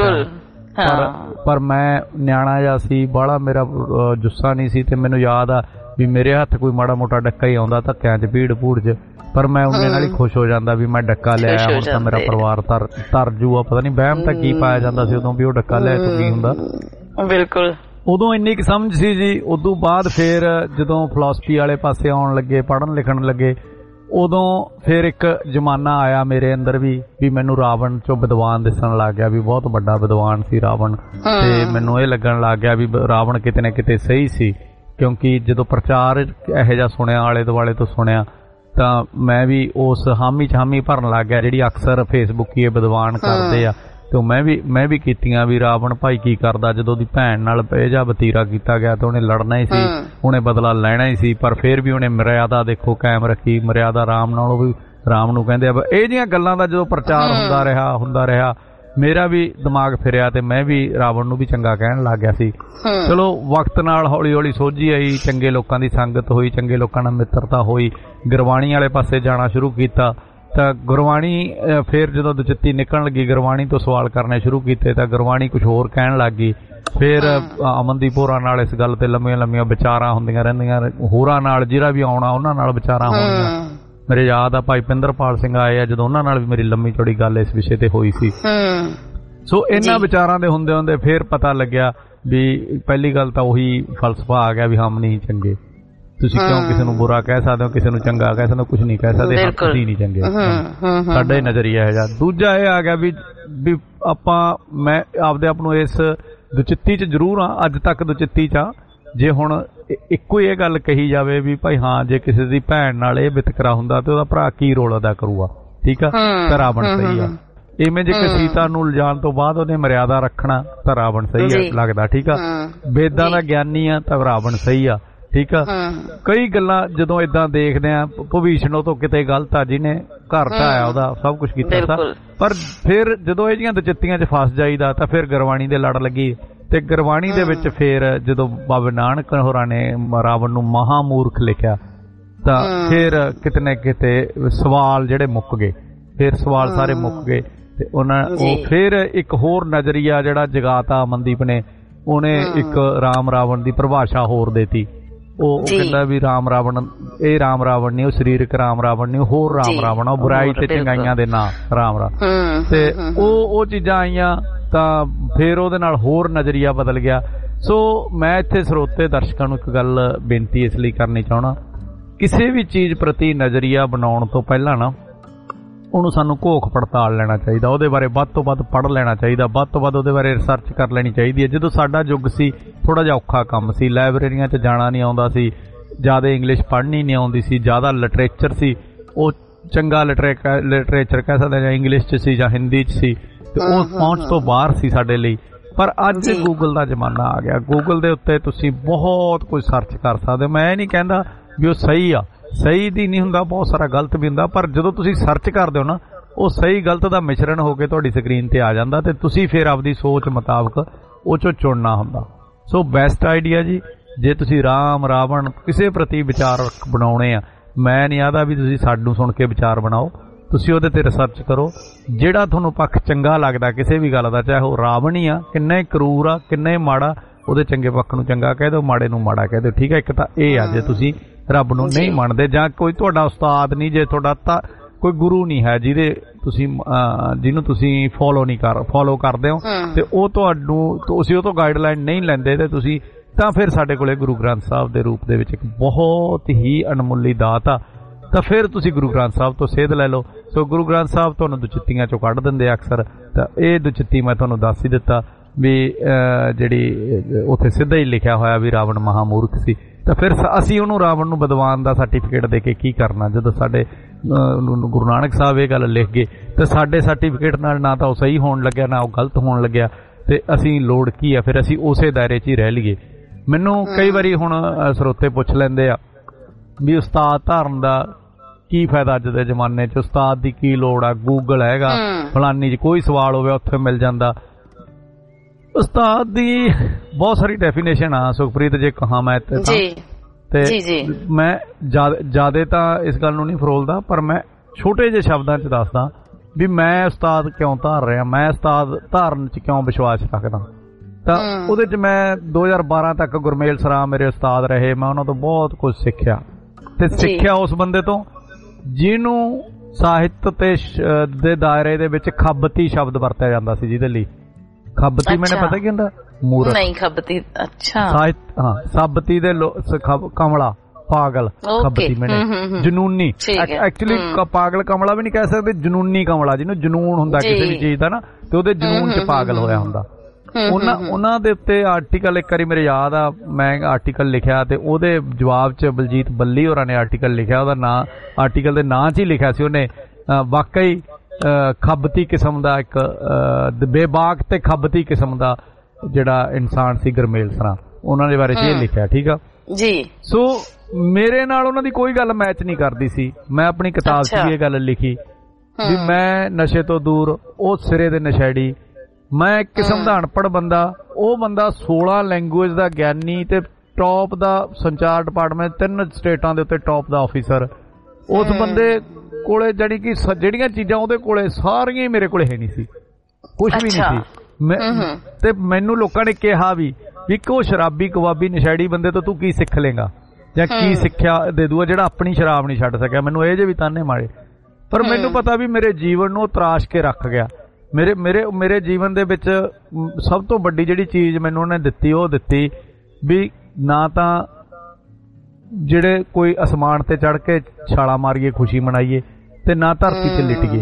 ਪਰ ਪਰ ਮੈਂ ਨਿਆਣਾ ਜਿਹਾ ਸੀ, ਬਾਹਲਾ ਮੇਰਾ ਜੁੱਸਾ ਨਹੀਂ ਸੀ, ਤੇ ਮੈਨੂੰ ਯਾਦ ਆ ਵੀ ਮੇਰੇ ਹੱਥ ਕੋਈ ਮਾੜਾ ਮੋਟਾ ਡੱਕਾ ਹੀ ਆਉਂਦਾ ਧੱਕਿਆਂ 'ਚ ਭੀੜ ਭੂੜ 'ਚ, ਪਰ ਮੈਂ ਉਹਨੇ ਨਾਲ ਹੀ ਖੁਸ਼ ਹੋ ਜਾਂਦਾ ਵੀ ਮੈਂ ਡੱਕਾ ਲਿਆਇਆ, ਹੁਣ ਤਾਂ ਮੇਰਾ ਪਰਿਵਾਰ ਤਰ ਤਰ ਜੂਆ। ਪਤਾ ਨਹੀਂ ਵਹਿਮ ਤਾਂ ਕੀ ਪਾਇਆ ਜਾਂਦਾ ਸੀ ਉਦੋਂ ਵੀ ਉਹ ਡੱਕਾ ਲਿਆ ਤਾਂ ਕੀ ਹੁੰਦਾ।
ਬਿਲਕੁਲ
ਉਦੋਂ ਇੰਨੀ ਕੁ ਸਮਝ ਸੀ ਜੀ। ਉਦੋਂ ਬਾਅਦ ਫੇਰ ਜਦੋਂ ਫਿਲਾਸਫੀ ਵਾਲੇ ਪਾਸੇ ਆਉਣ ਲੱਗੇ, ਪੜ੍ਹਨ ਲਿਖਣ ਲੱਗੇ, ਉਦੋਂ ਫਿਰ ਇੱਕ ਜ਼ਮਾਨਾ ਆਇਆ ਮੇਰੇ ਅੰਦਰ ਵੀ ਵੀ ਮੈਨੂੰ ਰਾਵਣ ਚੋਂ ਵਿਦਵਾਨ ਦਿਸਣ ਲੱਗ ਗਿਆ, ਵੀ ਬਹੁਤ ਵੱਡਾ ਵਿਦਵਾਨ ਸੀ ਰਾਵਣ। ਤੇ ਮੈਨੂੰ ਇਹ ਲੱਗਣ ਲੱਗ ਗਿਆ ਵੀ ਰਾਵਣ ਕਿਤੇ ਨਾ ਕਿਤੇ ਸਹੀ ਸੀ, ਕਿਉਂਕਿ ਜਦੋਂ ਪ੍ਰਚਾਰ ਇਹੋ ਜਿਹਾ ਸੁਣਿਆ, ਆਲੇ ਦੁਆਲੇ ਤੋਂ ਸੁਣਿਆ, ਤਾਂ ਮੈਂ ਵੀ ਉਸ ਹਾਮੀ 'ਚ ਹਾਮੀ ਭਰਨ ਲੱਗ ਗਿਆ ਜਿਹੜੀ ਅਕਸਰ ਫੇਸਬੁੱਕੀ ਵਿਦਵਾਨ ਕਰਦੇ ਆ। ਤੇ ਮੈਂ ਵੀ ਮੈਂ ਵੀ ਕੀਤੀਆਂ ਵੀ ਰਾਵਣ ਭਾਈ ਕੀ ਕਰਦਾ, ਜਦੋਂ ਉਹਦੀ ਭੈਣ ਨਾਲ ਇਹ ਜਿਹਾ ਵਤੀਰਾ ਕੀਤਾ ਗਿਆ ਤਾਂ ਉਹਨੇ ਲੜਨਾ ਹੀ ਸੀ, ਉਹਨੇ ਬਦਲਾ ਲੈਣਾ ਹੀ ਸੀ, ਪਰ ਫਿਰ ਵੀ ਉਹਨੇ ਮਰਿਆਦਾ ਦੇਖੋ ਕਾਇਮ ਰੱਖੀ। ਮਰਿਆਦਾ ਰਾਮ ਨਾਲੋਂ ਵੀ ਰਾਮ ਨੂੰ ਕਹਿੰਦੇ ਆ। ਇਹ ਜਿਹੀਆਂ ਗੱਲਾਂ ਦਾ ਜਦੋਂ ਪ੍ਰਚਾਰ ਹੁੰਦਾ ਰਿਹਾ ਹੁੰਦਾ ਰਿਹਾ ਮੇਰਾ ਵੀ ਦਿਮਾਗ ਫਿਰਿਆ ਤੇ ਮੈਂ ਵੀ ਰਾਵਣ ਨੂੰ ਵੀ ਚੰਗਾ ਕਹਿਣ ਲੱਗ ਗਿਆ ਸੀ। ਚਲੋ ਵਕਤ ਨਾਲ ਹੌਲੀ ਹੌਲੀ ਸੋਝੀ ਆਈ, ਚੰਗੇ ਲੋਕਾਂ ਦੀ ਸੰਗਤ ਹੋਈ, ਚੰਗੇ ਲੋਕਾਂ ਨਾਲ ਮਿੱਤਰਤਾ ਹੋਈ, ਗੁਰਬਾਣੀ ਵਾਲੇ ਪਾਸੇ ਜਾਣਾ ਸ਼ੁਰੂ ਕੀਤਾ। ਤਾਂ ਗੁਰਬਾਣੀ ਫਿਰ ਜਦੋਂ ਦੁਚਿੱਤੀ ਨਿਕਲਣ ਲੱਗੀ, ਗੁਰਬਾਣੀ ਤੋਂ ਸਵਾਲ ਕਰਨੇ ਸ਼ੁਰੂ ਕੀਤੇ ਤਾਂ ਗੁਰਬਾਣੀ ਕੁਝ ਹੋਰ ਕਹਿਣ ਲੱਗ ਗਈ। ਫਿਰ ਅਮਨਦੀਪ ਹੋਰਾਂ ਨਾਲ ਇਸ ਗੱਲ ਤੇ ਲੰਮੀਆਂ ਲੰਮੀਆਂ ਵਿਚਾਰਾਂ ਹੁੰਦੀਆਂ ਰਹਿੰਦੀਆਂ, ਹੋਰਾਂ ਨਾਲ ਜਿਹੜਾ ਵੀ ਆਉਣਾ ਉਹਨਾਂ ਨਾਲ ਵਿਚਾਰਾਂ ਹੋਣੀਆਂ। ਮੇਰੇ ਯਾਦ ਆ ਭਾਈ ਪਿੰਦਰਪਾਲ ਸਿੰਘ ਆਏ ਆ, ਜਦੋਂ ਉਹਨਾਂ ਨਾਲ ਵੀ ਮੇਰੀ ਲੰਮੀ ਚੌੜੀ ਗੱਲ ਇਸ ਵਿਸ਼ੇ ਤੇ ਹੋਈ ਸੀ। ਸੋ ਇਹਨਾਂ ਵਿਚਾਰਾਂ ਦੇ ਹੁੰਦੇ ਹੁੰਦੇ ਫਿਰ ਪਤਾ ਲੱਗਿਆ ਵੀ ਪਹਿਲੀ ਗੱਲ ਤਾਂ ਉਹੀ ਫਲਸਫਾ ਆ ਗਿਆ ਵੀ ਹਮ ਨਹੀਂ ਚੰਗੇ। ਤੁਸੀਂ ਕਿਉਂ ਕਿਸੇ ਨੂੰ ਬੁਰਾ ਕਹਿ ਸਕਦੇ ਹੋ, ਕਿਸੇ ਨੂੰ ਚੰਗਾ ਕਹਿ ਸਕਦੇ ਹੋ, ਕੁਝ ਨਹੀਂ ਕਹਿ ਸਕਦੇ, ਤੁਸੀਂ ਨਹੀਂ ਚੰਗੇ, ਸਾਡਾ ਹੀ ਨਜ਼ਰੀਆ ਹੈ ਜਾਂ ਦੂਜਾ ਇਹ ਆ ਗਿਆ ਵੀ ਵੀ ਆਪਾਂ ਮੈਂ ਆਪਦੇ ਆਪ ਨੂੰ ਇਸ ਦੁਚਿੱਤੀ ਚ ਜ਼ਰੂਰ ਆ, ਅੱਜ ਤੱਕ ਦੁਚਿੱਤੀ ਚ ਆ। ਜੇ ਹੁਣ ਇੱਕੋ ਹੀ ਇਹ ਗੱਲ ਕਹੀ ਜਾਵੇ ਵੀ ਭਾਈ ਹਾਂ ਜੇ ਕਿਸੇ ਦੀ ਭੈਣ ਨਾਲ ਇਹ ਵਿਤਕਰਾ ਹੁੰਦਾ ਤੇ ਉਹਦਾ ਭਰਾ ਕੀ ਰੋਲ ਅਦਾ ਕਰੂਗਾ, ਠੀਕ ਆ, ਤਾਂ ਰਾਵਣ ਸਹੀ ਆ। ਇਵੇਂ ਜੇ ਕਿ ਸੀਤਾ ਨੂੰ ਲਿਜਾਣ ਤੋਂ ਬਾਅਦ ਉਹਨੇ ਮਰਿਆਦਾ ਰੱਖਣਾ ਤਾਂ ਰਾਵਣ ਸਹੀ ਆ ਲੱਗਦਾ, ਠੀਕ ਆ। ਵੇਦਾਂ ਦਾ ਗਿਆਨੀ ਆ ਤਾਂ ਰਾਵਣ ਸਹੀ ਆ, ਠੀਕ ਆ। ਕਈ ਗੱਲਾਂ ਜਦੋਂ ਏਦਾਂ ਦੇਖਦੇ ਆ, ਭਵਿਸ਼ਣ ਤੋਂ ਕਿਤੇ ਗਲਤ ਆ, ਜਿਹਨੇ ਘਰ ਢਾਇਆ ਉਹਦਾ ਸਭ ਕੁਛ ਕੀਤਾ ਸੀ। ਪਰ ਫਿਰ ਜਦੋਂ ਇਹ ਜਿਹੀਆਂ ਦੁਚਿੱਤੀਆਂ ਚ ਫਸ ਜਾਈਦਾ ਤਾਂ ਫਿਰ ਗੁਰਬਾਣੀ ਦੇ ਲੜ ਲੱਗੀ। ਤੇ ਗੁਰਬਾਣੀ ਦੇ ਵਿੱਚ ਫਿਰ ਜਦੋਂ ਬਾਬਾ ਨਾਨਕ ਹੋਰਾਂ ਨੇ ਰਾਵਣ ਨੂੰ ਮਹਾਮੂਰਖ ਲਿਖਿਆ ਤਾਂ ਫਿਰ ਕਿਤੇ ਨਾ ਕਿਤੇ ਸਵਾਲ ਜਿਹੜੇ ਮੁੱਕ ਗਏ, ਫਿਰ ਸਵਾਲ ਸਾਰੇ ਮੁੱਕ ਗਏ। ਤੇ ਉਹਨਾਂ ਉਹ ਫਿਰ ਇੱਕ ਹੋਰ ਨਜ਼ਰੀਆ ਜਿਹੜਾ ਜਗਾਤਾ ਅਮਨਦੀਪ ਨੇ, ਉਹਨੇ ਇੱਕ ਰਾਮ ਰਾਵਣ ਦੀ ਪਰਿਭਾਸ਼ਾ ਹੋਰ ਦੇਤੀ। ਉਹ ਕਹਿੰਦਾ ਵੀ ਰਾਮ ਰਾਵਣ ਇਹ ਰਾਮ ਰਾਵਣ ਨਹੀਂ, ਉਹ ਸਰੀਰਕ ਰਾਮ ਰਾਵਣ ਨਹੀਂ, ਹੋਰ ਰਾਮ ਰਾਵਣ, ਉਹ ਬੁਰਾਈ ਤੇ ਚੰਗਾਈਆਂ ਦੇ ਨਾਂ ਰਾਮ ਰਾਮ। ਤੇ ਉਹ ਉਹ ਚੀਜ਼ਾਂ ਆਈਆਂ ਤਾਂ ਫਿਰ ਉਹਦੇ ਨਾਲ ਹੋਰ ਨਜ਼ਰੀਆ ਬਦਲ ਗਿਆ। ਸੋ ਮੈਂ ਇੱਥੇ ਸਰੋਤੇ ਦਰਸ਼ਕਾਂ ਨੂੰ ਇੱਕ ਗੱਲ ਬੇਨਤੀ ਇਸ ਲਈ ਕਰਨੀ ਚਾਹੁੰਦਾ, ਕਿਸੇ ਵੀ ਚੀਜ਼ ਪ੍ਰਤੀ ਨਜ਼ਰੀਆ ਬਣਾਉਣ ਤੋਂ ਪਹਿਲਾਂ ਨਾ ਉਹਨੂੰ ਸਾਨੂੰ ਘੋਖ ਪੜਤਾਲ ਲੈਣਾ ਚਾਹੀਦਾ, ਉਹਦੇ ਬਾਰੇ ਵੱਧ ਤੋਂ ਵੱਧ ਪੜ੍ਹ ਲੈਣਾ ਚਾਹੀਦਾ, ਵੱਧ ਤੋਂ ਵੱਧ ਉਹਦੇ ਬਾਰੇ ਰਿਸਰਚ ਕਰ ਲੈਣੀ ਚਾਹੀਦੀ ਹੈ। ਜਦੋਂ ਸਾਡਾ ਯੁੱਗ ਸੀ ਥੋੜ੍ਹਾ ਜਿਹਾ ਔਖਾ ਕੰਮ ਸੀ, ਲਾਇਬ੍ਰੇਰੀਆਂ 'ਚ ਜਾਣਾ ਨਹੀਂ ਆਉਂਦਾ ਸੀ, ਜ਼ਿਆਦਾ ਇੰਗਲਿਸ਼ ਪੜ੍ਹਨੀ ਨਹੀਂ ਆਉਂਦੀ ਸੀ, ਜ਼ਿਆਦਾ ਲਿਟਰੇਚਰ ਸੀ, ਉਹ ਚੰਗਾ ਲਿਟਰੇ ਲਿਟਰੇਚਰ ਕਹਿ ਸਕਦੇ ਜਾਂ ਇੰਗਲਿਸ਼ 'ਚ ਸੀ ਜਾਂ ਹਿੰਦੀ 'ਚ ਸੀ, ਤੇ ਉਹ ਪਹੁੰਚ ਤੋਂ ਬਾਹਰ ਸੀ ਸਾਡੇ ਲਈ। ਪਰ ਅੱਜ ਗੂਗਲ ਦਾ ਜ਼ਮਾਨਾ ਆ ਗਿਆ, ਗੂਗਲ ਦੇ ਉੱਤੇ ਤੁਸੀਂ ਬਹੁਤ ਕੁਝ ਸਰਚ ਕਰ ਸਕਦੇ ਹੋ। ਮੈਂ ਇਹ ਨਹੀਂ ਕਹਿੰਦਾ ਵੀ ਉਹ ਸਹੀ ਆ, ਸਹੀ ਦੀ ਨਹੀਂ ਹੁੰਦਾ, ਬਹੁਤ ਸਾਰਾ ਗਲਤ ਵੀ ਹੁੰਦਾ, ਪਰ ਜਦੋਂ ਤੁਸੀਂ ਸਰਚ ਕਰਦੇ ਹੋ ਨਾ ਉਹ ਸਹੀ ਗਲਤ ਦਾ ਮਿਸ਼ਰਣ ਹੋ ਕੇ ਤੁਹਾਡੀ ਸਕਰੀਨ ਤੇ ਆ ਜਾਂਦਾ ਤੇ ਤੁਸੀਂ ਫਿਰ ਆਪਦੀ ਸੋਚ ਮੁਤਾਬਕ ਉਹ ਚੋਂ ਚੁਣਨਾ ਹੁੰਦਾ। ਸੋ ਬੈਸਟ ਆਈਡੀਆ ਜੀ, ਜੇ ਤੁਸੀਂ ਰਾਮ ਰਾਵਣ ਕਿਸੇ ਪ੍ਰਤੀ ਵਿਚਾਰ ਬਣਾਉਣੇ ਆ, ਮੈਂ ਨਹੀਂ ਆਦਾ ਵੀ ਤੁਸੀਂ ਸਾਨੂੰ ਸੁਣ ਕੇ ਵਿਚਾਰ ਬਣਾਓ, ਤੁਸੀਂ ਉਹਦੇ ਤੇ ਰਿਸਰਚ ਕਰੋ। ਜਿਹੜਾ ਤੁਹਾਨੂੰ ਪੱਖ ਚੰਗਾ ਲੱਗਦਾ ਕਿਸੇ ਵੀ ਗੱਲ ਦਾ, ਚਾਹੇ ਉਹ ਰਾਵਣ ਹੀ ਆ, ਕਿੰਨਾ ਹੀ ਕਰੂਰ ਆ, ਕਿੰਨਾ ਹੀ ਮਾੜਾ, ਉਹਦੇ ਚੰਗੇ ਪੱਖ ਨੂੰ ਚੰਗਾ ਕਹਿ ਦਿਓ, ਮਾੜੇ ਨੂੰ ਮਾੜਾ ਕਹਿ ਦਿਓ, ਠੀਕ ਹੈ। ਇੱਕ ਤਾਂ ਇਹ ਆ ਜੇ ਤੁਸੀਂ ਰੱਬ ਨੂੰ ਨਹੀਂ ਮੰਨਦੇ ਜਾਂ ਕੋਈ ਤੁਹਾਡਾ ਉਸਤਾਦ ਨਹੀਂ, ਜੇ ਤੁਹਾਡਾ ਤਾਂ ਕੋਈ ਗੁਰੂ ਨਹੀਂ ਹੈ ਜਿਹਦੇ ਤੁਸੀਂ ਜਿਹਨੂੰ ਤੁਸੀਂ ਫੋਲੋ ਨਹੀਂ ਕਰ ਫੋਲੋ ਕਰਦੇ ਹੋ ਤੇ ਉਹ ਤੁਹਾਨੂੰ ਤੁਸੀਂ ਉਹ ਤੋਂ ਗਾਈਡਲਾਈਨ ਨਹੀਂ ਲੈਂਦੇ ਤੇ ਤੁਸੀਂ ਤਾਂ ਫਿਰ ਸਾਡੇ ਕੋਲੇ ਗੁਰੂ ਗ੍ਰੰਥ ਸਾਹਿਬ ਦੇ ਰੂਪ ਦੇ ਵਿੱਚ ਇੱਕ ਬਹੁਤ ਹੀ ਅਣਮੁੱਲੀ ਦਾਤ ਆ, ਤਾਂ ਫਿਰ ਤੁਸੀਂ ਗੁਰੂ ਗ੍ਰੰਥ ਸਾਹਿਬ ਤੋਂ ਸੇਧ ਲੈ ਲਓ। ਸੋ ਗੁਰੂ ਗ੍ਰੰਥ ਸਾਹਿਬ ਤੁਹਾਨੂੰ ਦੁਚਿੱਤੀਆਂ ਚੋਂ ਕੱਢ ਦਿੰਦੇ ਅਕਸਰ, ਤਾਂ ਇਹ ਦੁਚਿੱਤੀ ਮੈਂ ਤੁਹਾਨੂੰ ਦੱਸ ਹੀ ਦਿੱਤਾ ਵੀ ਜਿਹੜੀ ਉੱਥੇ ਸਿੱਧਾ ਹੀ ਲਿਖਿਆ ਹੋਇਆ ਵੀ ਰਾਵਣ ਮਹਾਮੂਰਖ ਸੀ। ਤਾਂ ਫਿਰ ਅਸੀਂ ਉਹਨੂੰ ਰਾਵਣ ਨੂੰ ਵਿਦਵਾਨ ਦਾ ਸਰਟੀਫਿਕੇਟ ਦੇ ਕੇ ਕੀ ਕਰਨਾ, ਜਦੋਂ ਸਾਡੇ ਗੁਰੂ ਨਾਨਕ ਸਾਹਿਬ ਇਹ ਗੱਲ ਲਿਖ ਗਏ ਤਾਂ ਸਾਡੇ ਸਰਟੀਫਿਕੇਟ ਨਾਲ ਨਾ ਤਾਂ ਉਹ ਸਹੀ ਹੋਣ ਲੱਗਿਆ ਨਾ ਉਹ ਗਲਤ ਹੋਣ ਲੱਗਿਆ, ਤੇ ਅਸੀਂ ਲੋੜ ਕੀ ਆ, ਫਿਰ ਅਸੀਂ ਉਸੇ ਦਾਇਰੇ 'ਚ ਹੀ ਰਹਿ ਲਈਏ। ਮੈਨੂੰ ਕਈ ਵਾਰੀ ਹੁਣ ਸਰੋਤੇ ਪੁੱਛ ਲੈਂਦੇ ਆ ਵੀ ਉਸਤਾਦ ਧਾਰਨ ਦਾ ਕੀ ਫਾਇਦਾ, ਅੱਜ ਦੇ ਜ਼ਮਾਨੇ 'ਚ ਉਸਤਾਦ ਦੀ ਕੀ ਲੋੜ ਆ, ਗੂਗਲ ਹੈਗਾ, ਫਲਾਨੀ 'ਚ ਕੋਈ ਸਵਾਲ ਹੋਵੇ ਉੱਥੇ ਮਿਲ ਜਾਂਦਾ। ਉਸਤਾਦ ਦੀ ਬਹੁਤ ਸਾਰੀ ਡੈਫੀਨੇਸ਼ਨ ਆ ਸੁਖਪ੍ਰੀਤ, ਜੇ ਕਹਾਂ ਮੈਂ ਤੇ ਮੈਂ ਜ਼ਿਆਦਾ ਤਾਂ ਇਸ ਗੱਲ ਨੂੰ ਨਹੀਂ ਫਰੋਲਦਾ, ਪਰ ਮੈਂ ਛੋਟੇ ਜਿਹੇ ਸ਼ਬਦਾਂ 'ਚ ਦੱਸਦਾ ਵੀ ਮੈਂ ਉਸਤਾਦ ਕਿਉਂ ਧਾਰ ਰਿਹਾ, ਮੈਂ ਉਸਤਾਦ ਧਾਰਨ 'ਚ ਕਿਉਂ ਵਿਸ਼ਵਾਸ ਰੱਖਦਾ। ਤਾਂ ਉਹਦੇ 'ਚ ਮੈਂ ਦੋ ਹਜ਼ਾਰ ਬਾਰਾਂ ਤੱਕ ਗੁਰਮੇਲ ਸਰਾਮ ਮੇਰੇ ਉਸਤਾਦ ਰਹੇ, ਮੈਂ ਉਹਨਾਂ ਤੋਂ ਬਹੁਤ ਕੁਝ ਸਿੱਖਿਆ, ਤੇ ਸਿੱਖਿਆ ਉਸ ਬੰਦੇ ਤੋਂ ਜਿਹਨੂੰ ਸਾਹਿਤ ਤੇ ਦੇ ਦਾਇਰੇ ਦੇ ਵਿੱਚ ਖੱਬਤੀ ਸ਼ਬਦ ਵਰਤਿਆ ਜਾਂਦਾ ਸੀ, ਜਿਹਦੇ ਲਈ ਖੱਬਤੀ ਮੈਨੇ ਪਤਾ ਕੀ ਹੁੰਦਾ, ਮੂਰਖ ਨਹੀਂ, ਖੱਬਤੀ ਅੱਛਾ ਸਾਹਿਤ, ਹਾਂ ਸਾਬਤੀ ਦੇ ਕਮਲਾ ਪਾਗਲ, ਖੱਬਤੀ ਮੈਨੇ ਜਨੂਨੀ, ਐਕਚੁਅਲੀ ਪਾਗਲ ਕਮਲਾ ਵੀ ਨਹੀਂ ਕਹਿ ਸਕਦੇ, ਜਨੂਨੀ ਕਮਲਾ, ਜਿਹਨੂੰ ਜਨੂਨ ਹੁੰਦਾ ਕਿਸੇ ਵੀ ਚੀਜ਼ ਦਾ ਨਾ, ਤੇ ਉਹਦੇ ਜਨੂਨ 'ਚ ਪਾਗਲ ਹੋਇਆ ਹੁੰਦਾ। ਉਹਨਾਂ ਉਹਨਾਂ ਦੇ ਉੱਤੇ ਆਰਟੀਕਲ ਇੱਕ ਵਾਰੀ ਮੇਰੇ ਯਾਦ ਆ, ਮੈਂ ਆਰਟੀਕਲ ਲਿਖਿਆ ਤੇ ਉਹਦੇ ਜਵਾਬ 'ਚ ਬਲਜੀਤ ਬੱਲੀ ਹੋਰਾਂ ਨੇ ਆਰਟੀਕਲ ਲਿਖਿਆ, ਉਹਦਾ ਨਾਂ ਆਰਟੀਕਲ ਦੇ ਨਾਂ 'ਚ ਹੀ ਲਿਖਿਆ ਸੀ ਉਹਨੇ, ਵਾਕਈ ਖੱਬਤੀ ਕਿਸਮ ਦਾ ਇੱਕ ਬੇਬਾਕ ਤੇ ਖੱਬਤੀ ਕਿਸਮ ਦਾ ਜਿਹੜਾ ਇਨਸਾਨ ਸੀ ਗੁਰਮੇਲ ਸਰਾਂ, ਉਹਨਾਂ ਦੇ ਬਾਰੇ 'ਚ ਇਹ ਲਿਖਿਆ, ਠੀਕ ਆ ਜੀ। ਸੋ ਮੇਰੇ ਨਾਲ ਉਹਨਾਂ ਦੀ ਕੋਈ ਗੱਲ ਮੈਚ ਨਹੀਂ ਕਰਦੀ ਸੀ, ਮੈਂ ਆਪਣੀ ਕਿਤਾਬ 'ਚ ਇਹ ਗੱਲ ਲਿਖੀ ਵੀ ਮੈਂ ਨਸ਼ੇ ਤੋਂ ਦੂਰ, ਉਹ ਸਿਰੇ ਦੇ ਨਸ਼ੇੜੀ ਮੈਂ ਇੱਕ ਕਿਸਮ ਦਾ ਅਨਪੜ੍ਹ ਬੰਦਾ, ਉਹ ਬੰਦਾ ਸੋਲਾਂ ਲੈਂਗੁਏਜ ਦਾ ਗਿਆਨੀ ਤੇ ਟੌਪ ਦਾ ਸੰਚਾਰ ਡਿਪਾਰਟਮੈਂਟ ਤਿੰਨ ਸਟੇਟਾਂ ਦੇ ਉੱਤੇ ਟੌਪ ਦਾ ਆਫੀਸਰ। ਉਸ ਬੰਦੇ ਕੋਲੇ ਜਾਣੀ ਕਿ ਜਿਹੜੀਆਂ ਚੀਜ਼ਾਂ ਉਹਦੇ ਕੋਲੇ ਸਾਰੀਆਂ ਹੀ ਮੇਰੇ ਕੋਲੇ ਹੈ ਨਹੀਂ ਸੀ, ਕੁਛ ਵੀ ਨਹੀਂ ਸੀ। ਤੇ ਮੈਨੂੰ ਲੋਕਾਂ ਨੇ ਕਿਹਾ ਵੀ ਵੀ ਕਿ ਉਹ ਸ਼ਰਾਬੀ ਕਬਾਬੀ ਨਸ਼ੈੜੀ ਬੰਦੇ ਤੋਂ ਤੂੰ ਕੀ ਸਿੱਖ ਲੇਗਾ ਜਾਂ ਕੀ ਸਿੱਖਿਆ ਦੇ ਦੂਗਾ ਜਿਹੜਾ ਆਪਣੀ ਸ਼ਰਾਬ ਨਹੀਂ ਛੱਡ ਸਕਿਆ। ਮੈਨੂੰ ਇਹ ਜੇ ਵੀ ਤਾਨੇ ਮਾਰੇ, ਪਰ ਮੈਨੂੰ ਪਤਾ ਵੀ ਮੇਰੇ ਜੀਵਨ ਨੂੰ ਤਰਾਸ਼ ਕੇ ਰੱਖ ਗਿਆ। ਮੇਰੇ ਮੇਰੇ ਮੇਰੇ ਜੀਵਨ ਦੇ ਵਿੱਚ ਸਭ ਤੋਂ ਵੱਡੀ ਜਿਹੜੀ ਚੀਜ਼ ਮੈਨੂੰ ਉਹਨੇ ਦਿੱਤੀ ਉਹ ਦਿੱਤੀ ਵੀ ਨਾ ਤਾਂ ਜਿਹੜੇ ਕੋਈ ਅਸਮਾਨ ਤੇ ਚੜ ਕੇ ਛਾਲਾ ਮਾਰੀਏ ਖੁਸ਼ੀ ਮਨਾਈਏ ਤੇ ਨਾ ਧਰਤੀ ਤੇ ਲਿਟੀਏ।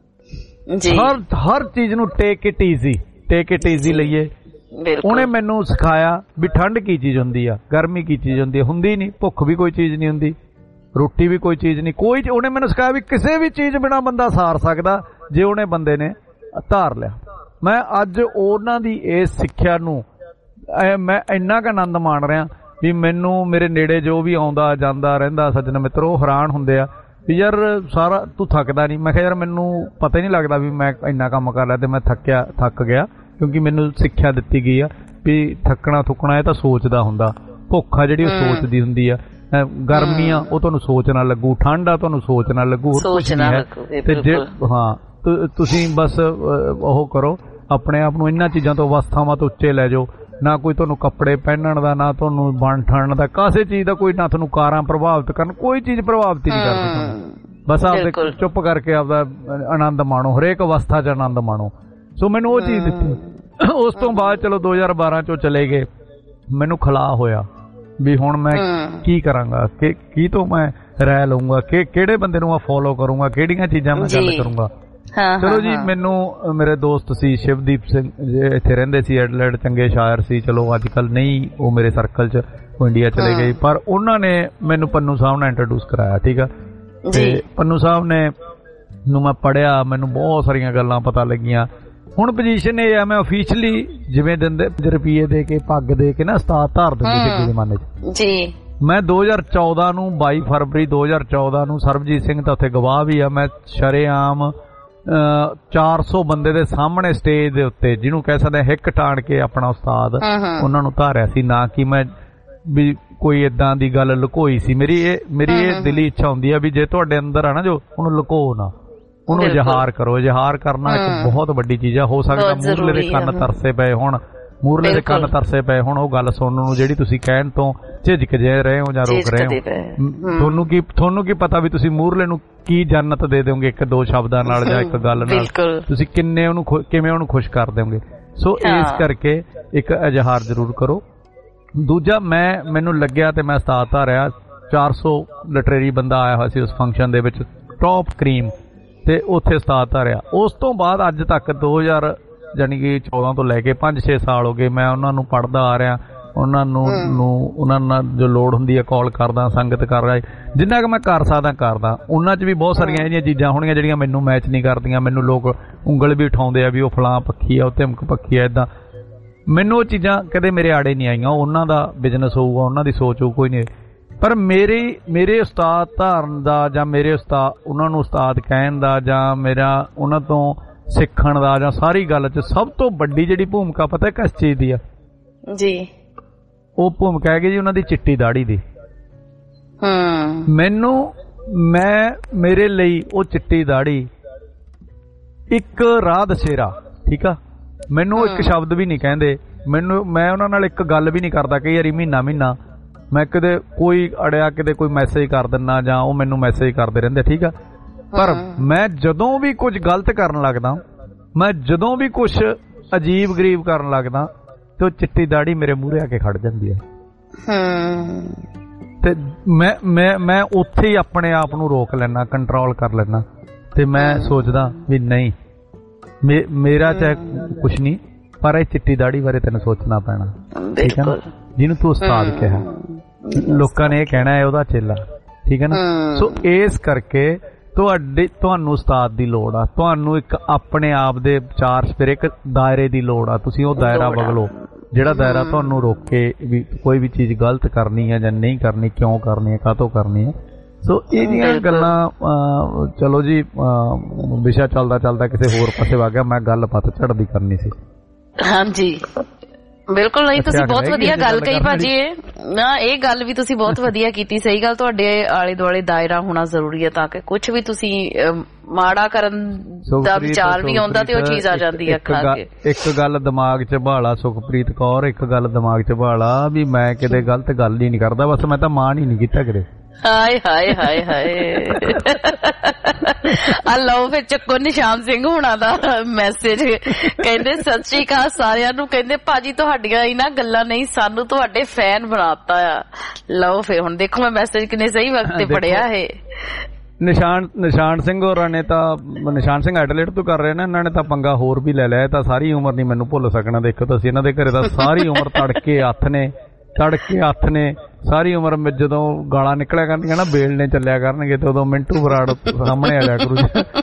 ਹਰ ਹਰ ਚੀਜ਼ ਨੂੰ take it easy take it easy ਲਈਏ। ਉਹਨੇ ਮੈਨੂੰ ਸਿਖਾਇਆ ਵੀ ਠੰਡ ਕੀ ਚੀਜ਼ ਹੁੰਦੀ ਆ, ਗਰਮੀ ਕੀ ਚੀਜ਼ ਹੁੰਦੀ ਆ, ਹੁੰਦੀ ਨਹੀਂ। ਭੁੱਖ ਵੀ ਕੋਈ ਚੀਜ਼ ਨਹੀਂ ਹੁੰਦੀ, ਰੋਟੀ ਵੀ ਕੋਈ ਚੀਜ਼ ਨਹੀਂ, ਕੋਈ। ਉਹਨੇ ਮੈਨੂੰ ਸਿਖਾਇਆ ਵੀ ਕਿਸੇ ਵੀ ਚੀਜ਼ ਬਿਨਾਂ ਬੰਦਾ ਸਾਰ ਸਕਦਾ ਜੇ ਉਹਨੇ ਬੰਦੇ ਨੇ ਧਾਰ ਲਿਆ। ਮੈਂ ਅੱਜ ਉਹਨਾਂ ਦੀ ਇਸ ਸਿੱਖਿਆ ਨੂੰ ਮੈਂ ਇੰਨਾ ਕੁ ਆਨੰਦ ਮਾਣ ਰਿਹਾ ਵੀ ਮੈਨੂੰ ਮੇਰੇ ਨੇੜੇ ਜੋ ਵੀ ਆਉਂਦਾ ਜਾਂਦਾ ਰਹਿੰਦਾ ਸੱਜਣ ਮਿੱਤਰ ਉਹ ਹੈਰਾਨ ਹੁੰਦੇ ਆ ਵੀ ਯਾਰ ਸਾਰਾ ਤੂੰ ਥੱਕਦਾ ਨਹੀਂ। ਮੈਂ ਕਿਹਾ ਯਾਰ ਮੈਨੂੰ ਪਤਾ ਹੀ ਨਹੀਂ ਲੱਗਦਾ ਵੀ ਮੈਂ ਇੰਨਾ ਕੰਮ ਕਰ ਲਿਆ ਤੇ ਮੈਂ ਥੱਕਿਆ ਥੱਕ ਗਿਆ, ਕਿਉਂਕਿ ਮੈਨੂੰ ਸਿੱਖਿਆ ਦਿੱਤੀ ਗਈ ਆ ਵੀ ਥੱਕਣਾ ਥੁੱਕਣਾ ਇਹ ਤਾਂ ਸੋਚਦਾ ਹੁੰਦਾ। ਭੁੱਖ ਆ ਜਿਹੜੀ ਉਹ ਸੋਚਦੀ ਹੁੰਦੀ ਆ, ਗਰਮੀ ਆ ਉਹ ਤੁਹਾਨੂੰ ਸੋਚ ਨਾ ਲੱਗੂ, ਠੰਡ ਆ ਤੁਹਾਨੂੰ ਸੋਚ ਨਾ ਲੱਗੂ, ਕੁਛ ਨਹੀਂ ਹੈ। ਤੇ ਜੇ ਹਾਂ ਤੁਸੀਂ ਬਸ ਉਹ ਕਰੋ ਆਪਣੇ ਆਪ ਨੂੰ ਇਹਨਾਂ ਚੀਜ਼ਾਂ ਤੋਂ ਅਵਸਥਾਵਾਂ ਤੋਂ ਉੱਚੇ ਲੈ ਜਾਓ। ਨਾ ਕੋਈ ਤੁਹਾਨੂੰ ਕੱਪੜੇ ਪਹਿਨਣ ਦਾ, ਨਾ ਤੁਹਾਨੂੰ ਬਣ ਠਣ ਦਾ, ਕਿਸੇ ਚੀਜ਼ ਦਾ ਕੋਈ, ਨਾ ਤੁਹਾਨੂੰ ਕਾਰਾਂ ਪ੍ਰਭਾਵਿਤ ਕਰਨ, ਕੋਈ ਚੀਜ਼ ਪ੍ਰਭਾਵਿਤ ਨਹੀਂ ਕਰਦੀ ਤੁਹਾਨੂੰ। ਬਸ ਆਪਦੇ ਚੁੱਪ ਕਰਕੇ ਆਪਦਾ ਆਨੰਦ ਮਾਣੋ, ਹਰੇਕ ਅਵਸਥਾ 'ਚ ਆਨੰਦ ਮਾਣੋ। ਸੋ ਮੈਨੂੰ ਉਹ ਚੀਜ਼ ਦਿੱਤੀ। ਉਸ ਤੋਂ ਬਾਅਦ ਚਲੋ ਦੋ ਹਜ਼ਾਰ ਬਾਰਾਂ 'ਚੋਂ ਚਲੇ ਗਏ, ਮੈਨੂੰ ਖਲਾਅ ਹੋਇਆ ਵੀ ਹੁਣ ਮੈਂ ਕੀ ਕਰਾਂਗਾ, ਕਿ ਕੀ ਤੋਂ ਮੈਂ ਰਹਿ ਲਊਂਗਾ, ਕਿ ਕਿਹੜੇ ਬੰਦੇ ਨੂੰ ਮੈਂ ਫੋਲੋ ਕਰੂੰਗਾ, ਕਿਹੜੀਆਂ ਚੀਜ਼ਾਂ ਮੈਂ ਗੱਲ ਕਰੂੰਗਾ। ਚਲੋ ਜੀ, ਮੈਨੂੰ ਮੇਰੇ ਦੋਸਤ ਸੀ ਸ਼ਿਵਦੀਪ ਸਿੰਘ, ਇੱਥੇ ਰਹਿੰਦੇ ਸੀ ਐਡਲੈਡ, ਚੰਗੇ ਸ਼ਾਇਰ ਸੀ। ਚਲੋ ਅੱਜ ਕੱਲ ਨਹੀਂ ਉਹ ਮੇਰੇ ਸਰਕਲ 'ਚ, ਉਹ ਇੰਡੀਆ ਚਲੇ ਗਏ, ਪਰ ਉਹਨਾਂ ਨੇ ਮੈਨੂੰ ਪੰਨੂ ਸਾਹਿਬ ਨਾਲ ਇੰਟਰੋਡਿਊਸ ਕਰਾਇਆ। ਠੀਕ ਆ, ਤੇ ਪੰਨੂ ਸਾਹਿਬ ਨੇ ਨੂੰ ਮੈਂ ਪੜ੍ਹਿਆ, ਮੈਨੂੰ ਬਹੁਤ ਸਾਰੀਆਂ ਗੱਲਾਂ ਪਤਾ ਲੱਗੀਆਂ। ਹੁਣ ਪੋਜੀਸ਼ਨ ਇਹ ਆ, ਮੈਂ ਅਫੀਸ਼ਲੀ ਜਿਵੇਂ ਦਿੰਦੇ ਰੁਪਈਏ ਦੇ ਕੇ ਪੱਗ ਦੇ ਕੇ ਨਾ ਉਸਤਾਦ ਧਾਰ ਦਿੰਦੇ ਸੀ ਅੱਗੇ ਜ਼ਮਾਨੇ 'ਚ ਜੀ। ਮੈਂ ਦੋ ਹਜ਼ਾਰ ਚੌਦਾਂ ਨੂੰ ਬਾਈ ਫਰਵਰੀ ਦੋ ਹਜ਼ਾਰ ਚੌਦਾਂ ਨੂੰ ਸਰਬਜੀਤ ਸਿੰਘ ਤਾਂ ਉੱਥੇ ਗਵਾਹ ਵੀ ਆ, ਮੈਂ ਸ਼ਰੇਆਮ ਚਾਰ ਸੌ ਬੰਦੇ ਦੇ ਸਾਹਮਣੇ ਸਟੇਜ ਦੇ ਉੱਤੇ, ਜਿਹਨੂੰ ਕਹਿ ਸਕਦੇ ਹਿੱਕ ਟਾਣ ਕੇ ਆਪਣਾ ਉਸਤਾਦ ਉਹਨਾਂ ਨੂੰ ਧਾਰਿਆ ਸੀ। ਨਾ ਕਿ ਮੈਂ ਵੀ ਕੋਈ ਏਦਾਂ ਦੀ ਗੱਲ ਲੁਕੋਈ ਸੀ। ਮੇਰੀ ਇਹ ਮੇਰੀ ਇਹ ਦਿਲੀ ਇੱਛਾ ਹੁੰਦੀ ਆ ਵੀ ਜੇ ਤੁਹਾਡੇ ਅੰਦਰ ਆ ਨਾ ਜੋ, ਉਹਨੂੰ ਲੁਕੋ ਨਾ, ਉਹਨੂੰ ਇਜ਼ਹਾਰ ਕਰੋ। ਇਜ਼ਹਾਰ ਕਰਨਾ ਇੱਕ ਬਹੁਤ ਵੱਡੀ ਚੀਜ਼ ਆ। ਹੋ ਸਕਦਾ ਮੂਰਲੇ ਦੇ ਕੰਨ ਤਰਸੇ ਪਏ ਹੁਣ, ਮੂਰਲੇ ਦੇ ਕੰਨ ਤਰਸੇ ਪਏ ਹੁਣ ਉਹ ਗੱਲ ਸੁਣਨ ਨੂੰ ਜਿਹੜੀ ਤੁਸੀਂ ਕਹਿਣ ਤੋਂ ਝਿਜਕ ਜੇ ਰਹੇ ਹੋ ਜਾਂ ਰੋਕ ਰਹੇ ਹੋ। ਤੁਹਾਨੂੰ ਕੀ ਤੁਹਾਨੂੰ ਕੀ ਪਤਾ ਵੀ ਤੁਸੀਂ ਮੂਰਲੇ ਨੂੰ ਕੀ ਜੰਨਤ ਦੇ ਦਿਓਗੇ ਇੱਕ ਦੋ ਸ਼ਬਦਾਂ ਨਾਲ ਜਾਂ ਇੱਕ ਗੱਲ ਨਾਲ, ਤੁਸੀਂ ਕਿੰਨੇ ਉਹਨੂੰ ਕਿਵੇਂ ਉਹਨੂੰ ਖੁਸ਼ ਕਰ ਦਿਓਗੇ। ਸੋ ਇਸ ਕਰਕੇ ਇੱਕ ਇਜ਼ਹਾਰ ਜ਼ਰੂਰ ਕਰੋ। ਦੂਜਾ, ਮੈਂ ਮੈਨੂੰ ਲੱਗਿਆ ਤੇ ਮੈਂ ਉਸਤਾਦ ਧਾਰਿਆ, ਚਾਰ ਸੌ ਲਿਟਰੇਰੀ ਬੰਦਾ ਆਇਆ ਹੋਇਆ ਸੀ ਉਸ ਫੰਕਸ਼ਨ ਦੇ ਵਿੱਚ, ਟੌਪ ਕਰੀਮ, ਤੇ ਉੱਥੇ ਉਸਤਾਦ ਧਾਰਿਆ। ਉਸ ਤੋਂ ਬਾਅਦ ਅੱਜ ਤੱਕ ਦੋ ਹਜ਼ਾਰ ਜਾਣੀ ਕਿ ਚੌਦਾਂ ਤੋਂ ਲੈ ਕੇ ਪੰਜ ਛੇ ਸਾਲ ਹੋ ਗਏ ਮੈਂ ਉਹਨਾਂ ਨੂੰ ਪੜ੍ਹਦਾ ਆ ਰਿਹਾ। ਉਹਨਾਂ ਨੂੰ ਨੂੰ ਉਹਨਾਂ ਨਾਲ ਜੋ ਲੋੜ ਹੁੰਦੀ ਹੈ ਕਾਲ ਕਰਦਾ, ਸੰਗਤ ਕਰ ਰਿਹਾ, ਜਿੰਨਾ ਕੁ ਮੈਂ ਕਰ ਸਕਦਾ ਕਰਦਾ। ਉਹਨਾਂ 'ਚ ਵੀ ਬਹੁਤ ਸਾਰੀਆਂ ਇਹਦੀਆਂ ਚੀਜ਼ਾਂ ਹੋਣਗੀਆਂ ਜਿਹੜੀਆਂ ਮੈਨੂੰ ਮੈਚ ਨਹੀਂ ਕਰਦੀਆਂ। ਮੈਨੂੰ ਲੋਕ ਉਂਗਲ ਵੀ ਉਠਾਉਂਦੇ ਆ ਵੀ ਉਹ ਫਲਾਂ ਪੱਖੀ ਆ, ਉਹ ਧਮਕ ਪੱਖੀ ਆ, ਏਦਾਂ। ਮੈਨੂੰ ਉਹ ਚੀਜ਼ਾਂ ਕਦੇ ਮੇਰੇ ਆੜੇ ਨਹੀਂ ਆਈਆਂ। ਉਹਨਾਂ ਦਾ ਬਿਜ਼ਨਸ ਹੋਊਗਾ, ਉਹਨਾਂ ਦੀ ਸੋਚ ਹੋਊ, ਕੋਈ ਨਹੀਂ। ਪਰ ਮੇਰੀ ਮੇਰੇ ਉਸਤਾਦ ਧਾਰਨ ਦਾ ਜਾਂ ਮੇਰੇ ਉਸਤਾਦ ਉਹਨਾਂ ਨੂੰ ਉਸਤਾਦ ਕਹਿਣ ਦਾ ਜਾਂ ਮੇਰਾ ਉਹਨਾਂ ਤੋਂ ਸਿੱਖਣ ਦਾ ਜਾਂ ਸਾਰੀ ਗੱਲ 'ਚ ਸਭ ਤੋਂ ਵੱਡੀ ਜਿਹੜੀ ਭੂਮਿਕਾ ਪਤਾ ਕਿਸ ਚੀਜ਼ ਦੀ ਆ ਜੀ? ਉਹ ਭੂਮਿਕਾ ਹੈਗੀ ਜੀ ਉਹਨਾਂ ਦੀ ਚਿੱਟੀ ਦਾੜੀ ਦੀ। ਮੈਨੂੰ ਮੈਂ ਮੇਰੇ ਲਈ ਉਹ ਚਿੱਟੀ ਦਾੜੀ ਇੱਕ ਰਾਹ ਦਸੇਰਾ। ਠੀਕ ਆ, ਮੈਨੂੰ ਇੱਕ ਸ਼ਬਦ ਵੀ ਨਹੀਂ ਕਹਿੰਦੇ, ਮੈਨੂੰ ਮੈਂ ਉਹਨਾਂ ਨਾਲ ਇੱਕ ਗੱਲ ਵੀ ਨਹੀਂ ਕਰਦਾ। ਕਈ ਵਾਰੀ ਮਹੀਨਾ ਮਹੀਨਾ ਮੈਂ ਕਿਤੇ ਕੋਈ ਅੜਿਆ ਕਿਤੇ ਕੋਈ ਮੈਸੇਜ ਕਰ ਦਿੰਦਾ ਜਾਂ ਉਹ ਮੈਨੂੰ ਮੈਸੇਜ ਕਰਦੇ ਰਹਿੰਦੇ। ਠੀਕ ਆ, ਪਰ ਮੈਂ ਜਦੋਂ ਵੀ ਕੁਝ ਗਲਤ ਕਰਨ ਲੱਗਦਾ, ਮੈਂ ਜਦੋਂ ਵੀ ਕੁਝ ਅਜੀਬ ਗਰੀਬ ਕਰਨ ਲੱਗਦਾ ਤੇ ਉਹ ਚਿੱਟੀ ਦਾੜੀ ਮੇਰੇ ਮੂਹਰੇ ਆ ਕੇ ਖੜ ਜਾਂਦੀ ਹੈ। ਤੇ ਮੈਂ ਮੈਂ ਮੈਂ ਉੱਥੇ ਹੀ ਆਪਣੇ ਆਪ ਨੂੰ ਰੋਕ ਲੈਣਾ, ਕੰਟਰੋਲ ਕਰ ਲੈਣਾ, ਤੇ ਮੈਂ ਸੋਚਦਾ ਵੀ ਨਹੀਂ ਮੇਰਾ ਚਾਹੇ ਕੁਛ ਨਹੀਂ, ਪਰ ਇਹ ਚਿੱਟੀ ਦਾੜੀ ਬਾਰੇ ਤੈਨੂੰ ਸੋਚਣਾ ਪੈਣਾ। ਠੀਕ ਹੈ ਨਾ, ਜਿਹਨੂੰ ਤੂੰ ਉਸਤਾਦ ਕਿਹਾ, ਲੋਕਾਂ ਨੇ ਇਹ ਕਹਿਣਾ ਹੈ ਉਹਦਾ ਚੇਲਾ। ਠੀਕ ਹੈ ਨਾ। ਸੋ ਇਸ ਕਰਕੇ ਤੁਹਾਡੇ ਤੁਹਾਨੂੰ ਉਸਤਾਦ ਦੀ ਲੋੜ ਆ, ਤੁਹਾਨੂੰ ਇੱਕ ਆਪਣੇ ਆਪ ਦੇ ਵਿਚਾਰ ਫਿਰ ਇੱਕ ਦਾਇਰੇ ਦੀ ਲੋੜ ਆ। ਤੁਸੀਂ ਉਹ ਦਾਇਰਾ ਬਦਲੋ ਜਿਹੜਾ ਦਾਇਰਾ ਤੁਹਾਨੂੰ ਰੋਕੇ ਵੀ ਕੋਈ ਵੀ ਚੀਜ਼ ਗਲਤ ਕਰਨੀ ਹੈ ਜਾਂ ਨਹੀਂ ਕਰਨੀ, ਕਿਉਂ ਕਰਨੀ ਹੈ, ਕਾਹਤੋਂ ਕਰਨੀ ਹੈ। ਸੋ ਇਹਦੀਆਂ ਗੱਲਾਂ ਚਲੋ ਜੀ ਵਿਸ਼ਾ ਚੱਲਦਾ ਚੱਲਦਾ ਕਿਸੇ ਹੋਰ ਪਾਸੇ ਵਗ ਗਿਆ। ਮੈਂ ਗੱਲ ਪੱਤ ਝੜਦੀ ਕਰਨੀ ਸੀ।
ਹਾਂਜੀ ਬਿਲਕੁਲ ਨਹੀਂ, ਤੁਸੀਂ ਬਹੁਤ ਵਧੀਆ ਗੱਲ ਕਹੀ ਭਾਜੀ। ਇਹ ਨਾ ਇਹ ਗੱਲ ਵੀ ਤੁਸੀਂ ਬਹੁਤ ਵਧੀਆ ਕੀਤੀ। ਸਹੀ ਗੱਲ, ਤੁਹਾਡੇ ਆਲੇ ਦੁਆਲੇ ਦਾਇਰਾ ਹੋਣਾ ਜ਼ਰੂਰੀ ਹੈ ਤਾਂ ਕਿ ਕੁਛ ਵੀ ਤੁਸੀਂ ਮਾੜਾ ਕਰਨ ਦਾ ਵਿਚਾਰ ਵੀ ਆਉਂਦਾ ਤੇ ਉਹ ਚੀਜ਼ ਆ ਜਾਂਦੀ ਹੈ ਅੱਖਾਂ ਅੱਗੇ। ਇੱਕ
ਗੱਲ ਦਿਮਾਗ 'ਚ ਭਾਲਾ ਸੁਖਪ੍ਰੀਤ ਕੌਰ, ਇੱਕ ਗੱਲ ਦਿਮਾਗ 'ਚ ਭਾਲਾ ਵੀ ਮੈਂ ਕਿਤੇ ਗਲਤ ਗੱਲ ਹੀ ਨਹੀਂ ਕਰਦਾ, ਬਸ ਮੈਂ ਤਾਂ ਮਾਣ ਹੀ ਨਹੀਂ ਕੀਤਾ ਕਦੇ।
ਹਾਏ ਹਾਏ ਹਾਏ ਹਾਏ ਆ ਲਓ ਫਿਰ ਚੱਕੋ ਨਿਸ਼ਾਨ ਸਿੰਘ ਹੁਣਾਂ ਦਾ ਮੈਸੇਜ। ਕਹਿੰਦੇ ਸਤਿ ਸ਼੍ਰੀ ਅਕਾਲ ਸਾਰਿਆਂ ਨੂੰ। ਕਹਿੰਦੇ ਭਾਜੀ ਤੁਹਾਡੀਆਂ ਇਹਨਾਂ ਗੱਲਾਂ ਨਹੀਂ ਸਾਨੂੰ ਤੁਹਾਡੇ ਫੈਨ ਬਣਾਤਾ ਆ। ਲਓ ਫਿਰ ਹੁਣ ਦੇਖੋ ਮੈਂ ਮੈਸੇਜ ਕਿੰਨੇ ਸਹੀ ਵਕਤ ਤੇ ਪੜਿਆ ਇਹ।
ਨਿਸ਼ਾਨ ਨਿਸ਼ਾਨ ਸਿੰਘ ਹੋਰਾਂ ਨੇ ਤਾਂ, ਨਿਸ਼ਾਨ ਸਿੰਘ ਐਡਲੇਟ ਤੋਂ ਕਰ ਰਹੇ ਨੇ, ਇਹਨਾਂ ਨੇ ਤਾਂ ਪੰਗਾ ਹੋਰ ਵੀ ਲੈ ਲਿਆ। ਤਾਂ ਸਾਰੀ ਉਮਰ ਨਹੀਂ ਮੈਨੂੰ ਭੁੱਲ ਸਕਣਾ। ਦੇਖੋ ਤੁਸੀਂ ਇਹਨਾਂ ਦੇ ਘਰੇ ਤਾਂ ਸਾਰੀ ਉਮਰ ਤੜਕੇ ਹੱਥ ਨੇ ਤੜਕੇ ਹੱਥ ਨੇ ਸਾਰੀ ਉਮਰ ਜਦੋਂ ਗਾਲਾਂ ਨਿਕਲਿਆ ਕਰਨਗੀਆਂ ਨਾ ਬੇਲ ਨੇ ਚੱਲਿਆ ਕਰਨਗੇ ਤੇ ਉਦੋਂ ਮਿੰਟੂ ਬਰਾੜ ਸਾਹਮਣੇ ਆ ਜਾਇਆ ਕਰੂ।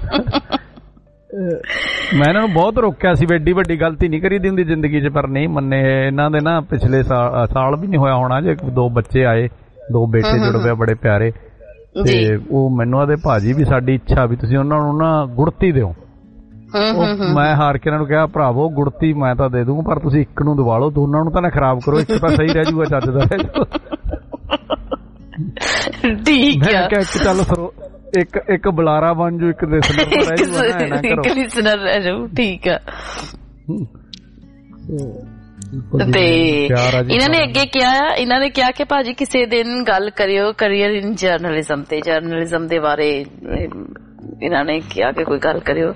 ਮੈਂ ਇਹਨਾਂ ਨੂੰ ਬਹੁਤ ਰੋਕਿਆ ਸੀ ਵੀ ਐਡੀ ਵੱਡੀ ਗਲਤੀ ਨਹੀਂ ਕਰੀ ਦੀ ਹੁੰਦੀ ਜ਼ਿੰਦਗੀ 'ਚ, ਪਰ ਨਹੀਂ ਮੰਨੇ। ਇਹਨਾਂ ਦੇ ਨਾ ਪਿਛਲੇ ਸਾਲ ਸਾਲ ਵੀ ਨਹੀਂ ਹੋਇਆ ਹੋਣਾ ਜੇ ਦੋ ਬੱਚੇ ਆਏ, ਦੋ ਬੇਟੇ ਜੁੜਵੇ ਬੜੇ ਪਿਆਰੇ, ਤੇ ਉਹ ਮੈਨੂੰ ਆਦੇ ਭਾਜੀ ਵੀ ਸਾਡੀ ਇੱਛਾ ਵੀ ਤੁਸੀਂ ਉਹਨਾਂ ਨੂੰ ਨਾ ਗੁੜਤੀ ਦਿਓ। ਮੈਂ ਹਾਰ ਕੇ ਇਹਨਾਂ ਨੂੰ ਕਿਹਾ ਭਰਾਵੋ ਗੁੜਤੀ ਮੈਂ ਤਾਂ ਦੇ ਦੂੰਗਾ ਪਰ ਤੁਸੀਂ ਇੱਕ ਨੂੰ ਦਵਾ ਲਓ, ਦੋਨਾਂ ਨੂੰ ਤਾਂ ਨਾ ਖਰਾਬ ਕਰੋ, ਇੱਕ ਤਾਂ ਸਹੀ ਰਹਿ ਜੂਗਾ ਚੱਜ ਦਾ ਰਹਿ ਜੂਗਾ।
ਠੀਕ ਹੈ
ਚੱਲ ਇੱਕ ਇੱਕ ਬੁਲਾਰਾ ਬਣ ਜੂ, ਇੱਕ ਲਿਸਨਰ ਰਹਿ ਜੂਗਾ,
ਇੱਕ ਲਿਸਨਰ ਰਹਿ ਜਾਊ। ਠੀਕ ਆ। ਤੇ ਇਹਨਾਂ ਨੇ ਅੱਗੇ ਕਿਹਾ ਇਹਨਾਂ ਨੇ ਕਿਹਾ ਕਿ ਭਾਜੀ ਕਿਸੇ ਦਿਨ ਗੱਲ ਕਰਿਓ ਕਰੀਅਰ ਇਨ ਜਰਨਲਿਜ਼ਮ ਤੇ, ਜਰਨਲਿਜ਼ਮ ਦੇ ਬਾਰੇ ਇਹਨਾਂ ਨੇ ਕਿਹਾ ਕਿ ਕੋਈ ਗੱਲ ਕਰਿਓ।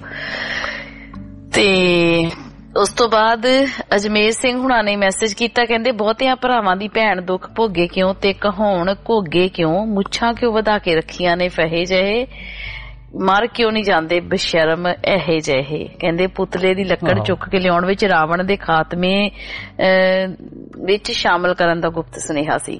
ਤੇ ਉਸ ਤੋਂ ਬਾਅਦ ਅਜਮੇਰ ਸਿੰਘ ਹੁਣਾਂ ਨੇ ਮੈਸੇਜ ਕੀਤਾ, ਕਹਿੰਦੇ ਬਹੁਤਿਆਂ ਭਰਾਵਾਂ ਦੀ ਭੈਣ ਦੁੱਖ ਭੋਗੇ ਕਿਉਂ ਤੇ ਕਹਾਉਣ ਘੋਗੇ ਕਿਉਂ, ਮੁੱਛਾਂ ਕਿਉਂ ਵਧਾ ਕੇ ਰੱਖੀਆਂ ਨੇ ਫਹੇ ਜਿਹੇ, ਮਰ ਕਿਉਂ ਨਹੀਂ ਜਾਂਦੇ ਬਸ਼ਰਮ ਇਹੇ ਜਿਹੇ। ਕਹਿੰਦੇ ਪੁਤਲੇ ਦੀ ਲੱਕੜ ਚੁੱਕ ਕੇ ਲਿਆਉਣ ਵਿੱਚ ਰਾਵਣ ਦੇ ਖਾਤਮੇ ਵਿੱਚ ਸ਼ਾਮਲ ਕਰਨ ਦਾ ਗੁਪਤ ਸੁਨੇਹਾ ਸੀ।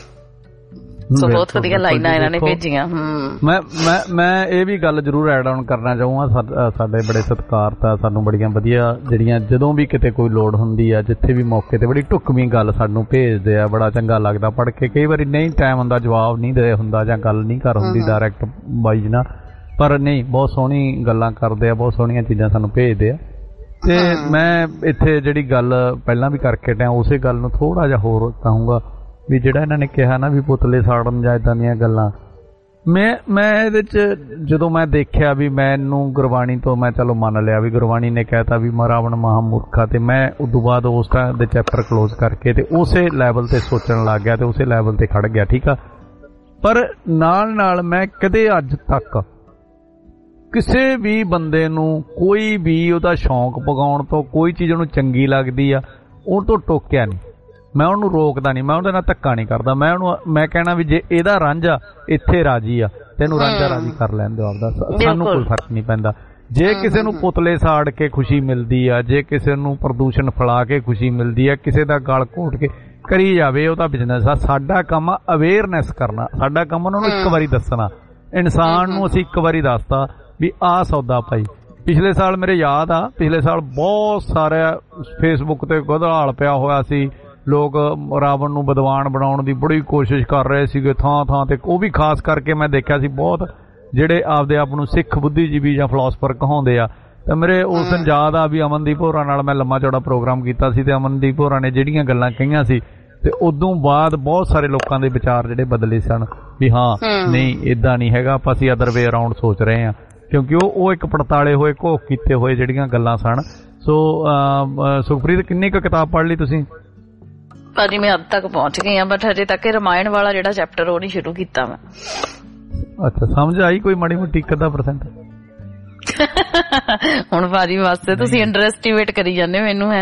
ਸੋ ਬਹੁਤ ਵਧੀਆ ਲਾਈਨਾਂ ਇਹਨਾਂ ਨੇ ਭੇਜੀਆਂ।
ਮੈਂ ਮੈਂ ਮੈਂ ਇਹ ਵੀ ਗੱਲ ਜ਼ਰੂਰ ਐਡ ਆਨ ਕਰਨਾ ਚਾਹੂੰਗਾ, ਸਾਡੇ ਬੜੇ ਸਤਿਕਾਰਤ ਆ, ਸਾਨੂੰ ਬੜੀਆਂ ਵਧੀਆ ਜਿਹੜੀਆਂ ਜਦੋਂ ਵੀ ਕਿਤੇ ਕੋਈ ਲੋੜ ਹੁੰਦੀ ਆ, ਜਿੱਥੇ ਵੀ ਮੌਕੇ ਤੇ ਬੜੀ ਢੁੱਕਵੀਂ ਗੱਲ ਸਾਨੂੰ ਭੇਜਦੇ ਆ, ਬੜਾ ਚੰਗਾ ਲੱਗਦਾ ਪੜ੍ਹ ਕੇ। ਕਈ ਵਾਰੀ ਨਹੀਂ ਟਾਈਮ ਹੁੰਦਾ, ਜਵਾਬ ਨਹੀਂ ਦੇ ਹੁੰਦਾ ਜਾਂ ਗੱਲ ਨਹੀਂ ਕਰ ਹੁੰਦੀ ਡਾਇਰੈਕਟ ਬਾਈ ਨਾਲ, ਪਰ ਨਹੀਂ ਬਹੁਤ ਸੋਹਣੀ ਗੱਲਾਂ ਕਰਦੇ ਆ, ਬਹੁਤ ਸੋਹਣੀਆਂ ਚੀਜ਼ਾਂ ਸਾਨੂੰ ਭੇਜਦੇ ਆ। ਤੇ ਮੈਂ ਇੱਥੇ ਜਿਹੜੀ ਗੱਲ ਪਹਿਲਾਂ ਵੀ ਕਰਕੇ ਟਿਆ ਉਸੇ ਗੱਲ ਨੂੰ ਥੋੜਾ ਜਿਹਾ ਹੋਰ ਕਹੂੰਗਾ ਵੀ ਜਿਹੜਾ ਇਹਨਾਂ ਨੇ ਕਿਹਾ ਨਾ ਵੀ ਪੁਤਲੇ ਸਾੜਨ ਜਾਂ ਏਦਾਂ ਦੀਆਂ ਗੱਲਾਂ, ਮੈਂ ਮੈਂ ਇਹਦੇ 'ਚ ਜਦੋਂ ਮੈਂ ਦੇਖਿਆ ਵੀ ਮੈਨੂੰ ਗੁਰਬਾਣੀ ਤੋਂ ਮੈਂ ਚਲੋ ਮੰਨ ਲਿਆ ਵੀ ਗੁਰਬਾਣੀ ਨੇ ਕਹਿਤਾ ਵੀ ਰਾਵਣ ਮਹਾਮੂਰਖਾ, ਤੇ ਮੈਂ ਉਦੋਂ ਬਾਅਦ ਉਸ ਟਾਈਮ ਦੇ ਚੈਪਟਰ ਕਲੋਜ਼ ਕਰਕੇ ਤੇ ਉਸੇ ਲੈਵਲ ਤੇ ਸੋਚਣ ਲੱਗ ਗਿਆ ਤੇ ਉਸੇ ਲੈਵਲ ਤੇ ਖੜ ਗਿਆ। ਠੀਕ ਆ, ਪਰ ਨਾਲ ਨਾਲ ਮੈਂ ਕਦੇ ਅੱਜ ਤੱਕ ਕਿਸੇ ਵੀ ਬੰਦੇ ਨੂੰ ਕੋਈ ਵੀ ਉਹਦਾ ਸ਼ੌਂਕ ਪਗਾਉਣ ਤੋਂ, ਕੋਈ ਚੀਜ਼ ਉਹਨੂੰ ਚੰਗੀ ਲੱਗਦੀ ਆ ਉਹ ਤੋਂ ਟੋਕਿਆ ਨਹੀਂ। ਮੈਂ ਉਹਨੂੰ ਰੋਕਦਾ ਨਹੀਂ, ਮੈਂ ਉਹਦੇ ਨਾਲ ਧੱਕਾ ਨਹੀਂ ਕਰਦਾ। ਮੈਂ ਉਹਨੂੰ ਮੈਂ ਕਹਿਣਾ ਵੀ ਜੇ ਇਹਦਾ ਰਾਂਝਾ ਇੱਥੇ ਰਾਜੀ ਆ ਤੈਨੂੰ ਰਾਂਝਾ ਰਾਜੀ ਕਰ ਲੈਣ ਦਿਓ ਆਪਦਾ, ਸਾਨੂੰ ਕੋਈ ਫਰਕ ਨਹੀਂ ਪੈਂਦਾ। ਜੇ ਕਿਸੇ ਨੂੰ ਪੁਤਲੇ ਸਾੜ ਕੇ ਖੁਸ਼ੀ ਮਿਲਦੀ ਆ, ਜੇ ਕਿਸੇ ਨੂੰ ਪ੍ਰਦੂਸ਼ਣ ਫੈਲਾ ਕੇ ਖੁਸ਼ੀ ਮਿਲਦੀ ਆ, ਕਿਸੇ ਦਾ ਗਲ ਘੋਟ ਕੇ ਕਰੀ ਜਾਵੇ, ਉਹਦਾ ਬਿਜ਼ਨਸ ਆ। ਸਾਡਾ ਕੰਮ ਆ ਅਵੇਅਰਨੈਸ ਕਰਨਾ, ਸਾਡਾ ਕੰਮ ਉਹਨਾਂ ਨੂੰ ਇੱਕ ਵਾਰੀ ਦੱਸਣਾ। ਇਨਸਾਨ ਨੂੰ ਅਸੀਂ ਇੱਕ ਵਾਰੀ ਦੱਸਤਾ ਵੀ ਆਹ ਸੌਦਾ ਭਾਈ। ਪਿਛਲੇ ਸਾਲ ਮੇਰੇ ਯਾਦ ਆ, ਪਿਛਲੇ ਸਾਲ ਬਹੁਤ ਸਾਰਾ ਫੇਸਬੁੱਕ ਤੇ ਗਧਾਲ ਪਿਆ ਹੋਇਆ ਸੀ, ਲੋਕ ਰਾਵਣ ਨੂੰ ਵਿਦਵਾਨ ਬਣਾਉਣ ਦੀ ਬੜੀ ਕੋਸ਼ਿਸ਼ ਕਰ ਰਹੇ ਸੀਗੇ ਥਾਂ ਥਾਂ ਤੇ। ਉਹ ਵੀ ਖਾਸ ਕਰਕੇ ਮੈਂ ਦੇਖਿਆ ਸੀ ਬਹੁਤ ਜਿਹੜੇ ਆਪਦੇ ਆਪ ਨੂੰ ਸਿੱਖ ਬੁੱਧੀਜੀਵੀ ਜਾਂ ਫਿਲਾਸਫਰ ਕਹਾਉਂਦੇ ਆ। ਤੇ ਮੇਰੇ ਉਸ ਦਿਨ ਯਾਦ ਆ ਵੀ ਅਮਨਦੀਪ ਹੋਰਾਂ ਨਾਲ ਮੈਂ ਲੰਮਾ ਚੌੜਾ ਪ੍ਰੋਗਰਾਮ ਕੀਤਾ ਸੀ ਤੇ ਅਮਨਦੀਪ ਹੋਰਾਂ ਨੇ ਜਿਹੜੀਆਂ ਗੱਲਾਂ ਕਹੀਆਂ ਸੀ ਤੇ ਉਦੋਂ ਬਾਅਦ ਬਹੁਤ ਸਾਰੇ ਲੋਕਾਂ ਦੇ ਵਿਚਾਰ ਜਿਹੜੇ ਬਦਲੇ ਸਨ ਵੀ ਹਾਂ ਨਹੀਂ ਏਦਾਂ ਨਹੀਂ ਹੈਗਾ, ਆਪਾਂ ਅਸੀਂ ਅਦਰ ਵੇ ਅਰਾਊਂਡ ਸੋਚ ਰਹੇ ਹਾਂ, ਕਿਉਂਕਿ ਉਹ ਉਹ ਇੱਕ ਪੜਤਾਲੇ ਹੋਏ ਘੋਖ ਕੀਤੇ ਹੋਏ ਜਿਹੜੀਆਂ ਗੱਲਾਂ ਸਨ। ਸੋ ਸੁਖਪ੍ਰੀਤ ਕਿੰਨੀ ਕੁ ਕਿਤਾਬ ਪੜ੍ਹ ਲਈ ਤੁਸੀਂ?
ਭਾਜੀ ਮੈਂ ਹੱਦ ਤੱਕ ਪਹੁੰਚ ਗਈ ਆ, ਬਟ ਹਜੇ ਤੱਕ ਰਮਾਇਣ ਵਾਲਾ ਜਿਹੜਾ ਚੈਪਟਰ ਉਹ ਨਹੀਂ ਸ਼ੁਰੂ ਕੀਤਾ ਮੈਂ।
ਅੱਛਾ, ਸਮਝ ਆਈ ਕੋਈ ਮਾੜੀ ਮੋਟੀ ਇੱਕ ਅੱਧਾ ਪਰਸੈਂਟ?
ਹੁਣ ਭਾਜੀ ਵਾਸਤੇ ਤੁਸੀਂ ਅੰਡਰ ਐਸਟੀਮੇਟ ਕਰੀ ਜਾਂਦੇ ਹੋ ਮੈਨੂੰ। ਹੈ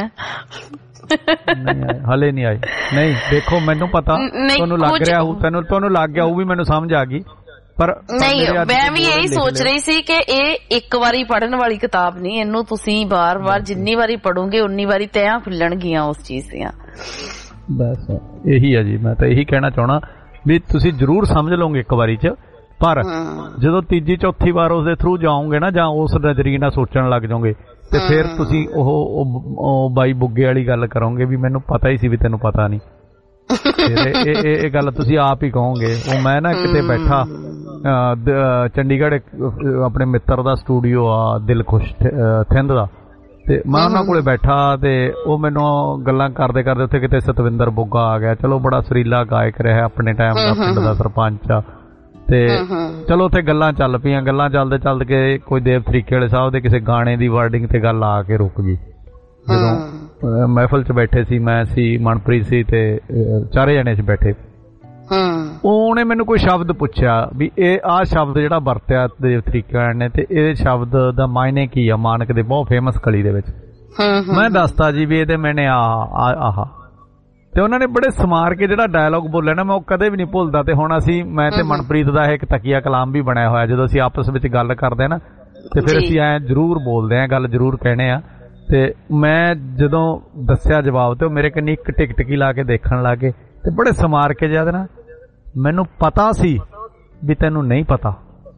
ਹਲੇ ਨਹੀਂ ਆਈ? ਨਹੀਂ ਦੇਖੋ ਮੈਨੂੰ ਪਤਾ ਤੁਹਾਨੂੰ ਲੱਗ ਰਿਹਾ ਹੋਊ, ਤੈਨੂੰ ਤੁਹਾਨੂੰ ਲੱਗ ਗਿਆ ਉਹ ਵੀ ਮੈਨੂੰ ਸਮਝ ਆ ਗਈ, ਪਰ
ਨਹੀਂ ਮੈਂ ਵੀ ਇਹੀ ਸੋਚ ਰਹੀ ਸੀ ਕਿ ਇਹ ਇੱਕ ਵਾਰੀ ਪੜ੍ਹਨ ਵਾਲੀ ਕਿਤਾਬ ਨਹੀਂ, ਇਹਨੂੰ ਤੁਸੀਂ ਬਾਰ ਬਾਰ ਜਿੰਨੀ ਵਾਰੀ ਪੜੋਗੇ ਉਨੀ ਵਾਰੀ ਤਹਿਆਂ ਖੁੱਲਣਗੀਆਂ ਉਸ ਚੀਜ਼ ਦੀਆਂ।
ਬਸ ਇਹੀ ਆ ਜੀ, ਮੈਂ ਤਾਂ ਇਹੀ ਕਹਿਣਾ ਚਾਹਣਾ ਵੀ ਤੁਸੀਂ ਜ਼ਰੂਰ ਸਮਝ ਲਓਗੇ ਇੱਕ ਵਾਰੀ ਚ, ਪਰ ਜਦੋਂ ਤੀਜੀ ਚੌਥੀ ਵਾਰ ਉਸਦੇ ਥਰੂ ਜਾਓਗੇ ਨਾ ਜਾਂ ਉਸ ਨਜ਼ਰੀਏ ਨਾਲ ਸੋਚਣ ਲੱਗ ਜਾਓਗੇ ਤੇ ਫਿਰ ਤੁਸੀਂ ਉਹ ਬਾਈ ਬੁੱਗੇ ਵਾਲੀ ਗੱਲ ਕਰੋਗੇ ਵੀ ਮੈਨੂੰ ਪਤਾ ਹੀ ਸੀ ਵੀ ਤੈਨੂੰ ਪਤਾ ਨਹੀਂ। ਇਹ ਇਹ ਗੱਲ ਤੁਸੀਂ ਆਪ ਹੀ ਕਹੋਗੇ। ਉਹ ਮੈਂ ਨਾ ਕਿਤੇ ਬੈਠਾ ਚੰਡੀਗੜ੍ਹ ਆਪਣੇ ਮਿੱਤਰ ਦਾ ਸਟੂਡੀਓ ਆ ਦਿਲਖੁਸ਼ ਥਿੰਦ ਦਾ, ਤੇ ਮੈਂ ਉਹਨਾਂ ਕੋਲੇ ਬੈਠਾ ਤੇ ਉਹ ਮੈਨੂੰ ਗੱਲਾਂ ਕਰਦੇ ਕਰਦੇ ਉੱਥੇ ਕਿਤੇ ਸਤਵਿੰਦਰ ਬੁੱਗਾ ਆ ਗਿਆ। ਚਲੋ ਬੜਾ ਸੁਰੀਲਾ ਗਾਇਕ ਰਿਹਾ ਆਪਣੇ ਟਾਈਮ ਦਾ, ਪਿੰਡ ਦਾ ਸਰਪੰਚ ਆ। ਤੇ ਚਲੋ ਉੱਥੇ ਗੱਲਾਂ ਚੱਲ ਪਈਆਂ। ਗੱਲਾਂ ਚੱਲਦੇ ਚੱਲਦੇ ਕੇ ਕੋਈ ਦੇਵ ਤਰੀਕੇ ਵਾਲੇ ਸਾਹਿਬ ਦੇ ਕਿਸੇ ਗਾਣੇ ਦੀ ਵਰਡਿੰਗ ਤੇ ਗੱਲ ਆ ਕੇ ਰੁਕ ਗਈ। ਜਦੋਂ ਮਹਿਫਲ ਚ ਬੈਠੇ ਸੀ, ਮੈਂ ਸੀ, ਮਨਪ੍ਰੀਤ ਸੀ ਤੇ ਚਾਰੇ ਜਣੇ ਚ ਬੈਠੇ, ਉਹਨੇ ਮੈਨੂੰ ਕੋਈ ਸ਼ਬਦ ਪੁੱਛਿਆ ਵੀ ਇਹ ਆਹ ਸ਼ਬਦ ਜਿਹੜਾ ਵਰਤਿਆ ਦੇਵ ਤਰੀਕੇ ਵਾਲੇ ਨੇ ਤੇ ਇਹ ਸ਼ਬਦ ਦਾ ਮਾਇਨੇ ਕੀ ਆ, ਮਾਨਕ ਦੇ ਬਹੁਤ ਫੇਮਸ ਕਲੀ ਦੇ ਵਿੱਚ। ਮੈਂ ਦੱਸਤਾ ਜੀ ਵੀ ਇਹਦੇ ਮੈਨੇ ਆ ਆਹ, ਤੇ ਉਹਨਾਂ ਨੇ ਬੜੇ ਸਮਾਰ ਕੇ ਜਿਹੜਾ ਡਾਇਲੋਗ ਬੋਲਿਆ ਨਾ, ਮੈਂ ਉਹ ਕਦੇ ਵੀ ਨਹੀਂ ਭੁੱਲਦਾ। ਤੇ ਹੁਣ ਅਸੀਂ, ਮੈਂ ਤੇ ਮਨਪ੍ਰੀਤ ਦਾ ਇੱਕ ਤਕੀਆ ਕਲਾਮ ਵੀ ਬਣਿਆ ਹੋਇਆ, ਜਦੋਂ ਅਸੀਂ ਆਪਸ ਵਿੱਚ ਗੱਲ ਕਰਦੇ ਨਾ ਤੇ ਫਿਰ ਅਸੀਂ ਐ ਜ਼ਰੂਰ ਬੋਲਦੇ ਆ, ਗੱਲ ਜ਼ਰੂਰ ਕਹਿਣੇ ਆ। ਤੇ ਮੈਂ ਜਦੋਂ ਦੱਸਿਆ ਜਵਾਬ ਤੇ ਉਹ ਮੇਰੇ ਕੰਨੀ ਇੱਕ ਟਿਕ ਟਿਕੀ ਲਾ ਕੇ ਦੇਖਣ ਲੱਗੇ ਤੇ ਬੜੇ ਸਮਾਰ ਕੇ ਜਦ ਨਾ, ਮੈਨੂੰ ਪਤਾ ਸੀ ਵੀ ਤੈਨੂੰ ਨਹੀਂ ਪਤਾ।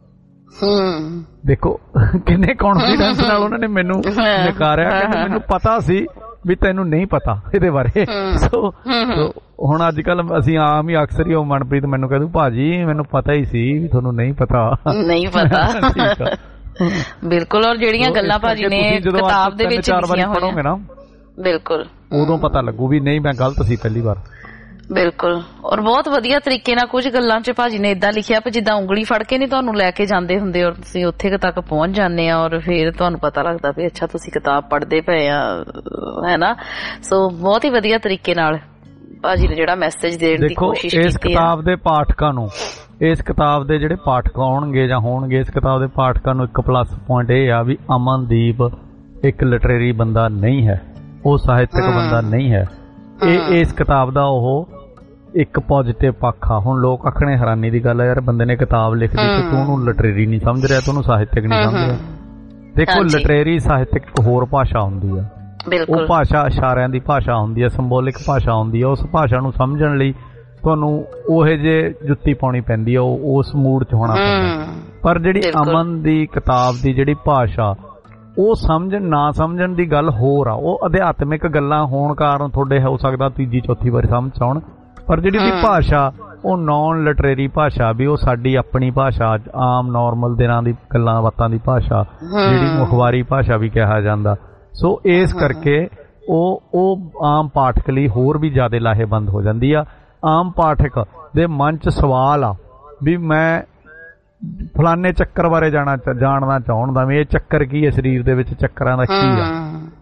ਦੇਖੋ ਕਿੰਨੇ ਕੌਨਫੀਡੈਂਸ ਨਾਲ ਉਹਨਾਂ ਨੇ ਮੈਨੂੰ ਨਕਾਰਿਆ ਕਿ ਮੈਨੂੰ ਪਤਾ ਸੀ ਵੀ ਤੈਨੂੰ ਨਹੀਂ ਪਤਾ ਇਹਦੇ ਬਾਰੇ। ਸੋ ਹੁਣ ਅੱਜ ਕੱਲ ਅਸੀਂ ਆਮ ਹੀ ਅਕਸਰ ਹੀ ਉਹ ਮਨਪ੍ਰੀਤ ਮੈਨੂੰ ਕਹਿ ਦੂ ਭਾਜੀ ਮੈਨੂੰ ਪਤਾ ਹੀ ਸੀ ਵੀ ਤੁਹਾਨੂੰ ਨਹੀਂ ਪਤਾ।
ਨਹੀਂ ਪਤਾ ਬਿਲਕੁਲ। ਔਰ ਜਿਹੜੀਆਂ ਗੱਲਾਂ ਭਾਜੀ ਨੇ ਕਿਤਾਬ ਦੇ ਵਿੱਚ ਲਿਖੀਆਂ ਹੋਈਆਂ ਨਾ, ਬਿਲਕੁਲ
ਉਦੋਂ ਪਤਾ ਲੱਗੂ ਵੀ ਨਹੀਂ ਮੈਂ ਗਲਤ ਸੀ ਪਹਿਲੀ ਵਾਰ।
ਬਿਲਕੁਲ। ਔਰ ਬਹੁਤ ਵਧੀਆ ਤਰੀਕੇ ਨਾਲ ਕੁਝ ਗੱਲਾਂ ਚ ਭਾਜੀ ਨੇ ਏਦਾਂ ਲਿਖਿਆ ਵੀ ਜਿੱਦਾਂ ਉਂਗਲੀ ਫੜ ਕੇ ਨਹੀਂ ਤੁਹਾਨੂੰ ਲੈ ਕੇ ਜਾਂਦੇ ਹੁੰਦੇ, ਔਰ ਤੁਸੀਂ ਉੱਥੇ ਤੱਕ ਪਹੁੰਚ ਜਾਂਦੇ ਆ ਔਰ ਫਿਰ ਤੁਹਾਨੂੰ ਪਤਾ ਲੱਗਦਾ ਵੀ ਅੱਛਾ ਤੁਸੀਂ ਕਿਤਾਬ ਪੜ੍ਹਦੇ ਪਏ ਆ, ਹੈ ਨਾ। ਸੋ ਬਹੁਤ ਹੀ ਵਧੀਆ ਤਰੀਕੇ ਨਾਲ ਭਾਜੀ ਨੇ ਜਿਹੜਾ ਮੈਸੇਜ ਦੇਣ ਦੀ ਕੋਸ਼ਿਸ਼ ਕੀਤੀ ਹੈ।
ਇਸ ਕਿਤਾਬ ਦੇ ਪਾਠਕਾਂ ਨੂੰ, ਇਸ ਕਿਤਾਬ ਦੇ ਜਿਹੜੇ ਪਾਠਕ ਆਉਣਗੇ ਜਾਂ ਹੋਣਗੇ, ਇਸ ਕਿਤਾਬ ਦੇ ਪਾਠਕਾਂ ਨੂੰ ਇੱਕ ਪਲੱਸ ਪੁਆਇੰਟ ਇਹ ਆ ਵੀ ਅਮਨਦੀਪ ਇੱਕ ਲਿਟਰੇਰੀ ਬੰਦਾ ਨਹੀਂ ਹੈ, ਉਹ ਸਾਹਿਤਕ ਬੰਦਾ ਨਹੀਂ ਹੈ। ਇਹ ਇਸ ਕਿਤਾਬ ਦਾ ਉਹ ਇੱਕ ਪੋਜ਼ਿਟਿਵ ਪੱਖ ਆ। ਹੁਣ ਲੋਕ ਆਖਣੇ ਹੈਰਾਨੀ ਦੀ ਗੱਲ ਆ, ਯਾਰ ਬੰਦੇ ਨੇ ਕਿਤਾਬ ਲਿਖ ਦਿੱਤੀ ਤੂੰ ਉਹਨੂੰ ਲਿਟਰੇਰੀ ਨਹੀਂ ਸਮਝ ਰਿਹਾ, ਤੂੰ ਉਹਨੂੰ ਸਾਹਿਤਕ ਨਹੀਂ ਸਮਝ ਰਿਹਾ। ਦੇਖੋ ਲਿਟਰੇਰੀ ਸਾਹਿਤਕ ਇੱਕ ਹੋਰ ਭਾਸ਼ਾ ਹੁੰਦੀ ਆ, ਉਹ ਭਾਸ਼ਾ ਇਸ਼ਾਰਿਆਂ ਦੀ ਭਾਸ਼ਾ ਹੁੰਦੀ ਹੈ, ਸਿੰਬੋਲਿਕ ਭਾਸ਼ਾ ਹੁੰਦੀ ਹੈ। ਉਸ ਭਾਸ਼ਾ ਨੂੰ ਸਮਝਣ ਲਈ ਤੁਹਾਨੂੰ ਉਹੇ ਜੇ ਜੁੱਤੀ ਪਾਉਣੀ ਪੈਂਦੀ ਆ, ਉਹ ਉਸ ਮੂਡ ਚ ਹੋਣਾ ਪੈਂਦਾ। ਪਰ ਜਿਹੜੀ ਅਮਨ ਦੀ ਕਿਤਾਬ ਦੀ ਜਿਹੜੀ ਭਾਸ਼ਾ, ਉਹ ਸਮਝਣ ਨਾ ਸਮਝਣ ਦੀ ਗੱਲ ਹੋਰ ਆ। ਉਹ ਅਧਿਆਤਮਿਕ ਗੱਲਾਂ ਹੋਣ ਕਾਰਨ ਤੁਹਾਡੇ ਹੋ ਸਕਦਾ ਤੀਜੀ ਚੌਥੀ ਵਾਰੀ ਸਮਝ ਆਉਣ, ਪਰ ਜਿਹੜੀ ਦੀ ਭਾਸ਼ਾ ਉਹ ਨੌਨ ਲਿਟਰੇਰੀ ਭਾਸ਼ਾ ਵੀ ਉਹ ਸਾਡੀ ਆਪਣੀ ਭਾਸ਼ਾ, ਆਮ ਨੋਰਮਲ ਦਿਨਾਂ ਦੀ ਗੱਲਾਂ ਬਾਤਾਂ ਦੀ ਭਾਸ਼ਾ, ਜਿਹੜੀ ਮੁਖਵਾਰੀ ਭਾਸ਼ਾ ਵੀ ਕਿਹਾ ਜਾਂਦਾ। ਸੋ ਇਸ ਕਰਕੇ ਉਹ ਉਹ ਆਮ ਪਾਠਕ ਲਈ ਹੋਰ ਵੀ ਜ਼ਿਆਦਾ ਲਾਹੇਵੰਦ ਹੋ ਜਾਂਦੀ ਆ। ਆਮ ਪਾਠਕ ਦੇ ਮਨ ਚ ਸਵਾਲ ਆ ਵੀ ਮੈਂ ਫਲਾਨੇ ਚੱਕਰ ਬਾਰੇ ਜਾਣਾ ਜਾਣਨਾ ਚਾਹੁੰਦਾ ਵੀ ਇਹ ਚੱਕਰ ਕੀ ਹੈ, ਸਰੀਰ ਦੇ ਵਿੱਚ ਚੱਕਰਾਂ ਦਾ ਕੀ ਆ।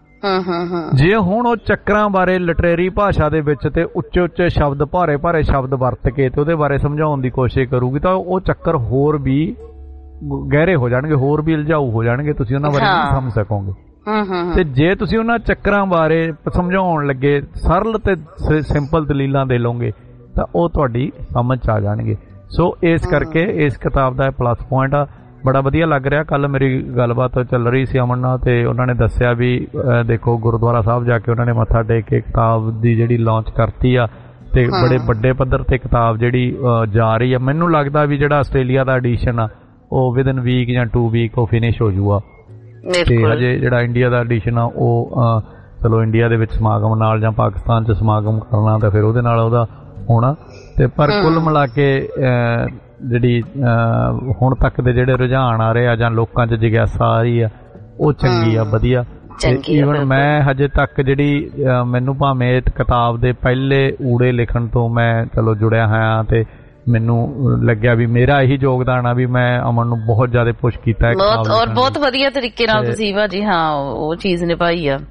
ਜੇ ਹੁਣ ਉਹ ਚੱਕਰਾਂ ਬਾਰੇ ਲਿਟਰੇਰੀ ਭਾਸ਼ਾ ਦੇ ਵਿੱਚ ਤੇ ਉੱਚੇ ਉੱਚੇ ਸ਼ਬਦ, ਭਾਰੇ ਭਾਰੇ ਸ਼ਬਦ ਵਰਤ ਕੇ ਤੇ ਉਹਦੇ ਬਾਰੇ ਸਮਝਾਉਣ ਦੀ ਕੋਸ਼ਿਸ਼ ਕਰੂਗੀ ਤਾਂ ਉਹ ਚੱਕਰ ਹੋਰ ਵੀ ਗਹਿਰੇ ਹੋ ਜਾਣਗੇ, ਹੋਰ ਵੀ ਉਲਝਾਊ ਹੋ ਜਾਣਗੇ, ਤੁਸੀਂ ਉਹਨਾਂ ਬਾਰੇ ਨਹੀਂ ਸਮਝ ਸਕੋਗੇ। ਤੇ ਜੇ ਤੁਸੀਂ ਉਹਨਾਂ ਚੱਕਰਾਂ ਬਾਰੇ ਸਮਝਾਉਣ ਲੱਗੇ ਸਰਲ ਤੇ ਸਿੰਪਲ ਦਲੀਲਾਂ ਦੇ ਲਓਗੇ ਤਾਂ ਉਹ ਤੁਹਾਡੀ ਸਮਝ ਚ ਆ ਜਾਣਗੇ। ਸੋ ਇਸ ਕਰਕੇ ਇਸ ਕਿਤਾਬ ਦਾ ਪਲੱਸ ਪੁਆਇੰਟ ਆ। ਬੜਾ ਵਧੀਆ ਲੱਗ ਰਿਹਾ। ਕੱਲ ਮੇਰੀ ਗੱਲਬਾਤ ਚੱਲ ਰਹੀ ਸੀ ਅਮਨ ਨਾਲ ਤੇ ਉਹਨਾਂ ਨੇ ਦੱਸਿਆ ਵੀ ਦੇਖੋ ਗੁਰਦੁਆਰਾ ਸਾਹਿਬ ਜਾ ਕੇ ਉਹਨਾਂ ਨੇ ਮੱਥਾ ਟੇਕ ਕੇ ਕਿਤਾਬ ਦੀ ਜਿਹੜੀ ਲਾਂਚ ਕਰਤੀ ਆ ਤੇ ਬੜੇ ਵੱਡੇ ਪੱਧਰ ਤੇ ਕਿਤਾਬ ਜਿਹੜੀ ਜਾ ਰਹੀ ਆ। ਮੈਨੂੰ ਲੱਗਦਾ ਵੀ ਜਿਹੜਾ ਆਸਟ੍ਰੇਲੀਆ ਦਾ ਐਡੀਸ਼ਨ ਆ ਉਹ ਵਿਦਨ ਵੀਕ ਜਾਂ ਟੂ ਵੀਕ ਉਹ ਫਿਨਿਸ਼ ਹੋ ਜੂਗਾ ਤੇ ਹਜੇ ਜਿਹੜਾ ਇੰਡੀਆ ਦਾ ਐਡੀਸ਼ਨ ਆ ਉਹ ਚਲੋ ਇੰਡੀਆ ਦੇ ਵਿੱਚ ਸਮਾਗਮ ਨਾਲ ਜਾਂ ਪਾਕਿਸਤਾਨ 'ਚ ਸਮਾਗਮ ਕਰਨਾ ਤਾਂ ਫਿਰ ਉਹਦੇ ਨਾਲ ਉਹਦਾ ਹੋਣਾ। ਤੇ ਪਰ ਕੁੱਲ ਮਿਲਾ ਕੇ ਜਿਹੜੀ ਹੁਣ ਤੱਕ ਦੇ ਜਿਹੜੇ ਰੁਝਾਨ ਆ ਰਹੇ ਆ ਜਾਂ ਲੋਕਾਂ 'ਚ ਜਿਗਿਆਸਾ ਆ ਰਹੀ ਆ ਉਹ ਚੰਗੀ ਆ, ਵਧੀਆ। ਈਵਨ ਮੈਂ ਹਜੇ ਤੱਕ ਜਿਹੜੀ ਮੈਨੂੰ ਭਾਵੇਂ ਕਿਤਾਬ ਦੇ ਪਹਿਲੇ ਊੜੇ ਲਿਖਣ ਤੋਂ ਮੈਂ ਚਲੋ ਜੁੜਿਆ ਹੋਇਆ ਤੇ ਮੈਨੂੰ ਲੱਗਿਆ ਵੀ ਮੇਰਾ ਇਹੀ ਯੋਗਦਾਨ ਆ ਵੀ ਮੈਂ ਅਮਨ ਨੂੰ ਬਹੁਤ ਜ਼ਿਆਦਾ ਪੁਸ਼ ਕੀਤਾ ਹੈ
ਬਹੁਤ ਔਰ ਬਹੁਤ ਵਧੀਆ ਤਰੀਕੇ ਨਾਲ ਤੁਸੀਂ ਭਾਜੀ ਹਾਂ ਉਹ ਚੀਜ਼ ਨਿਭਾਈ ਆ।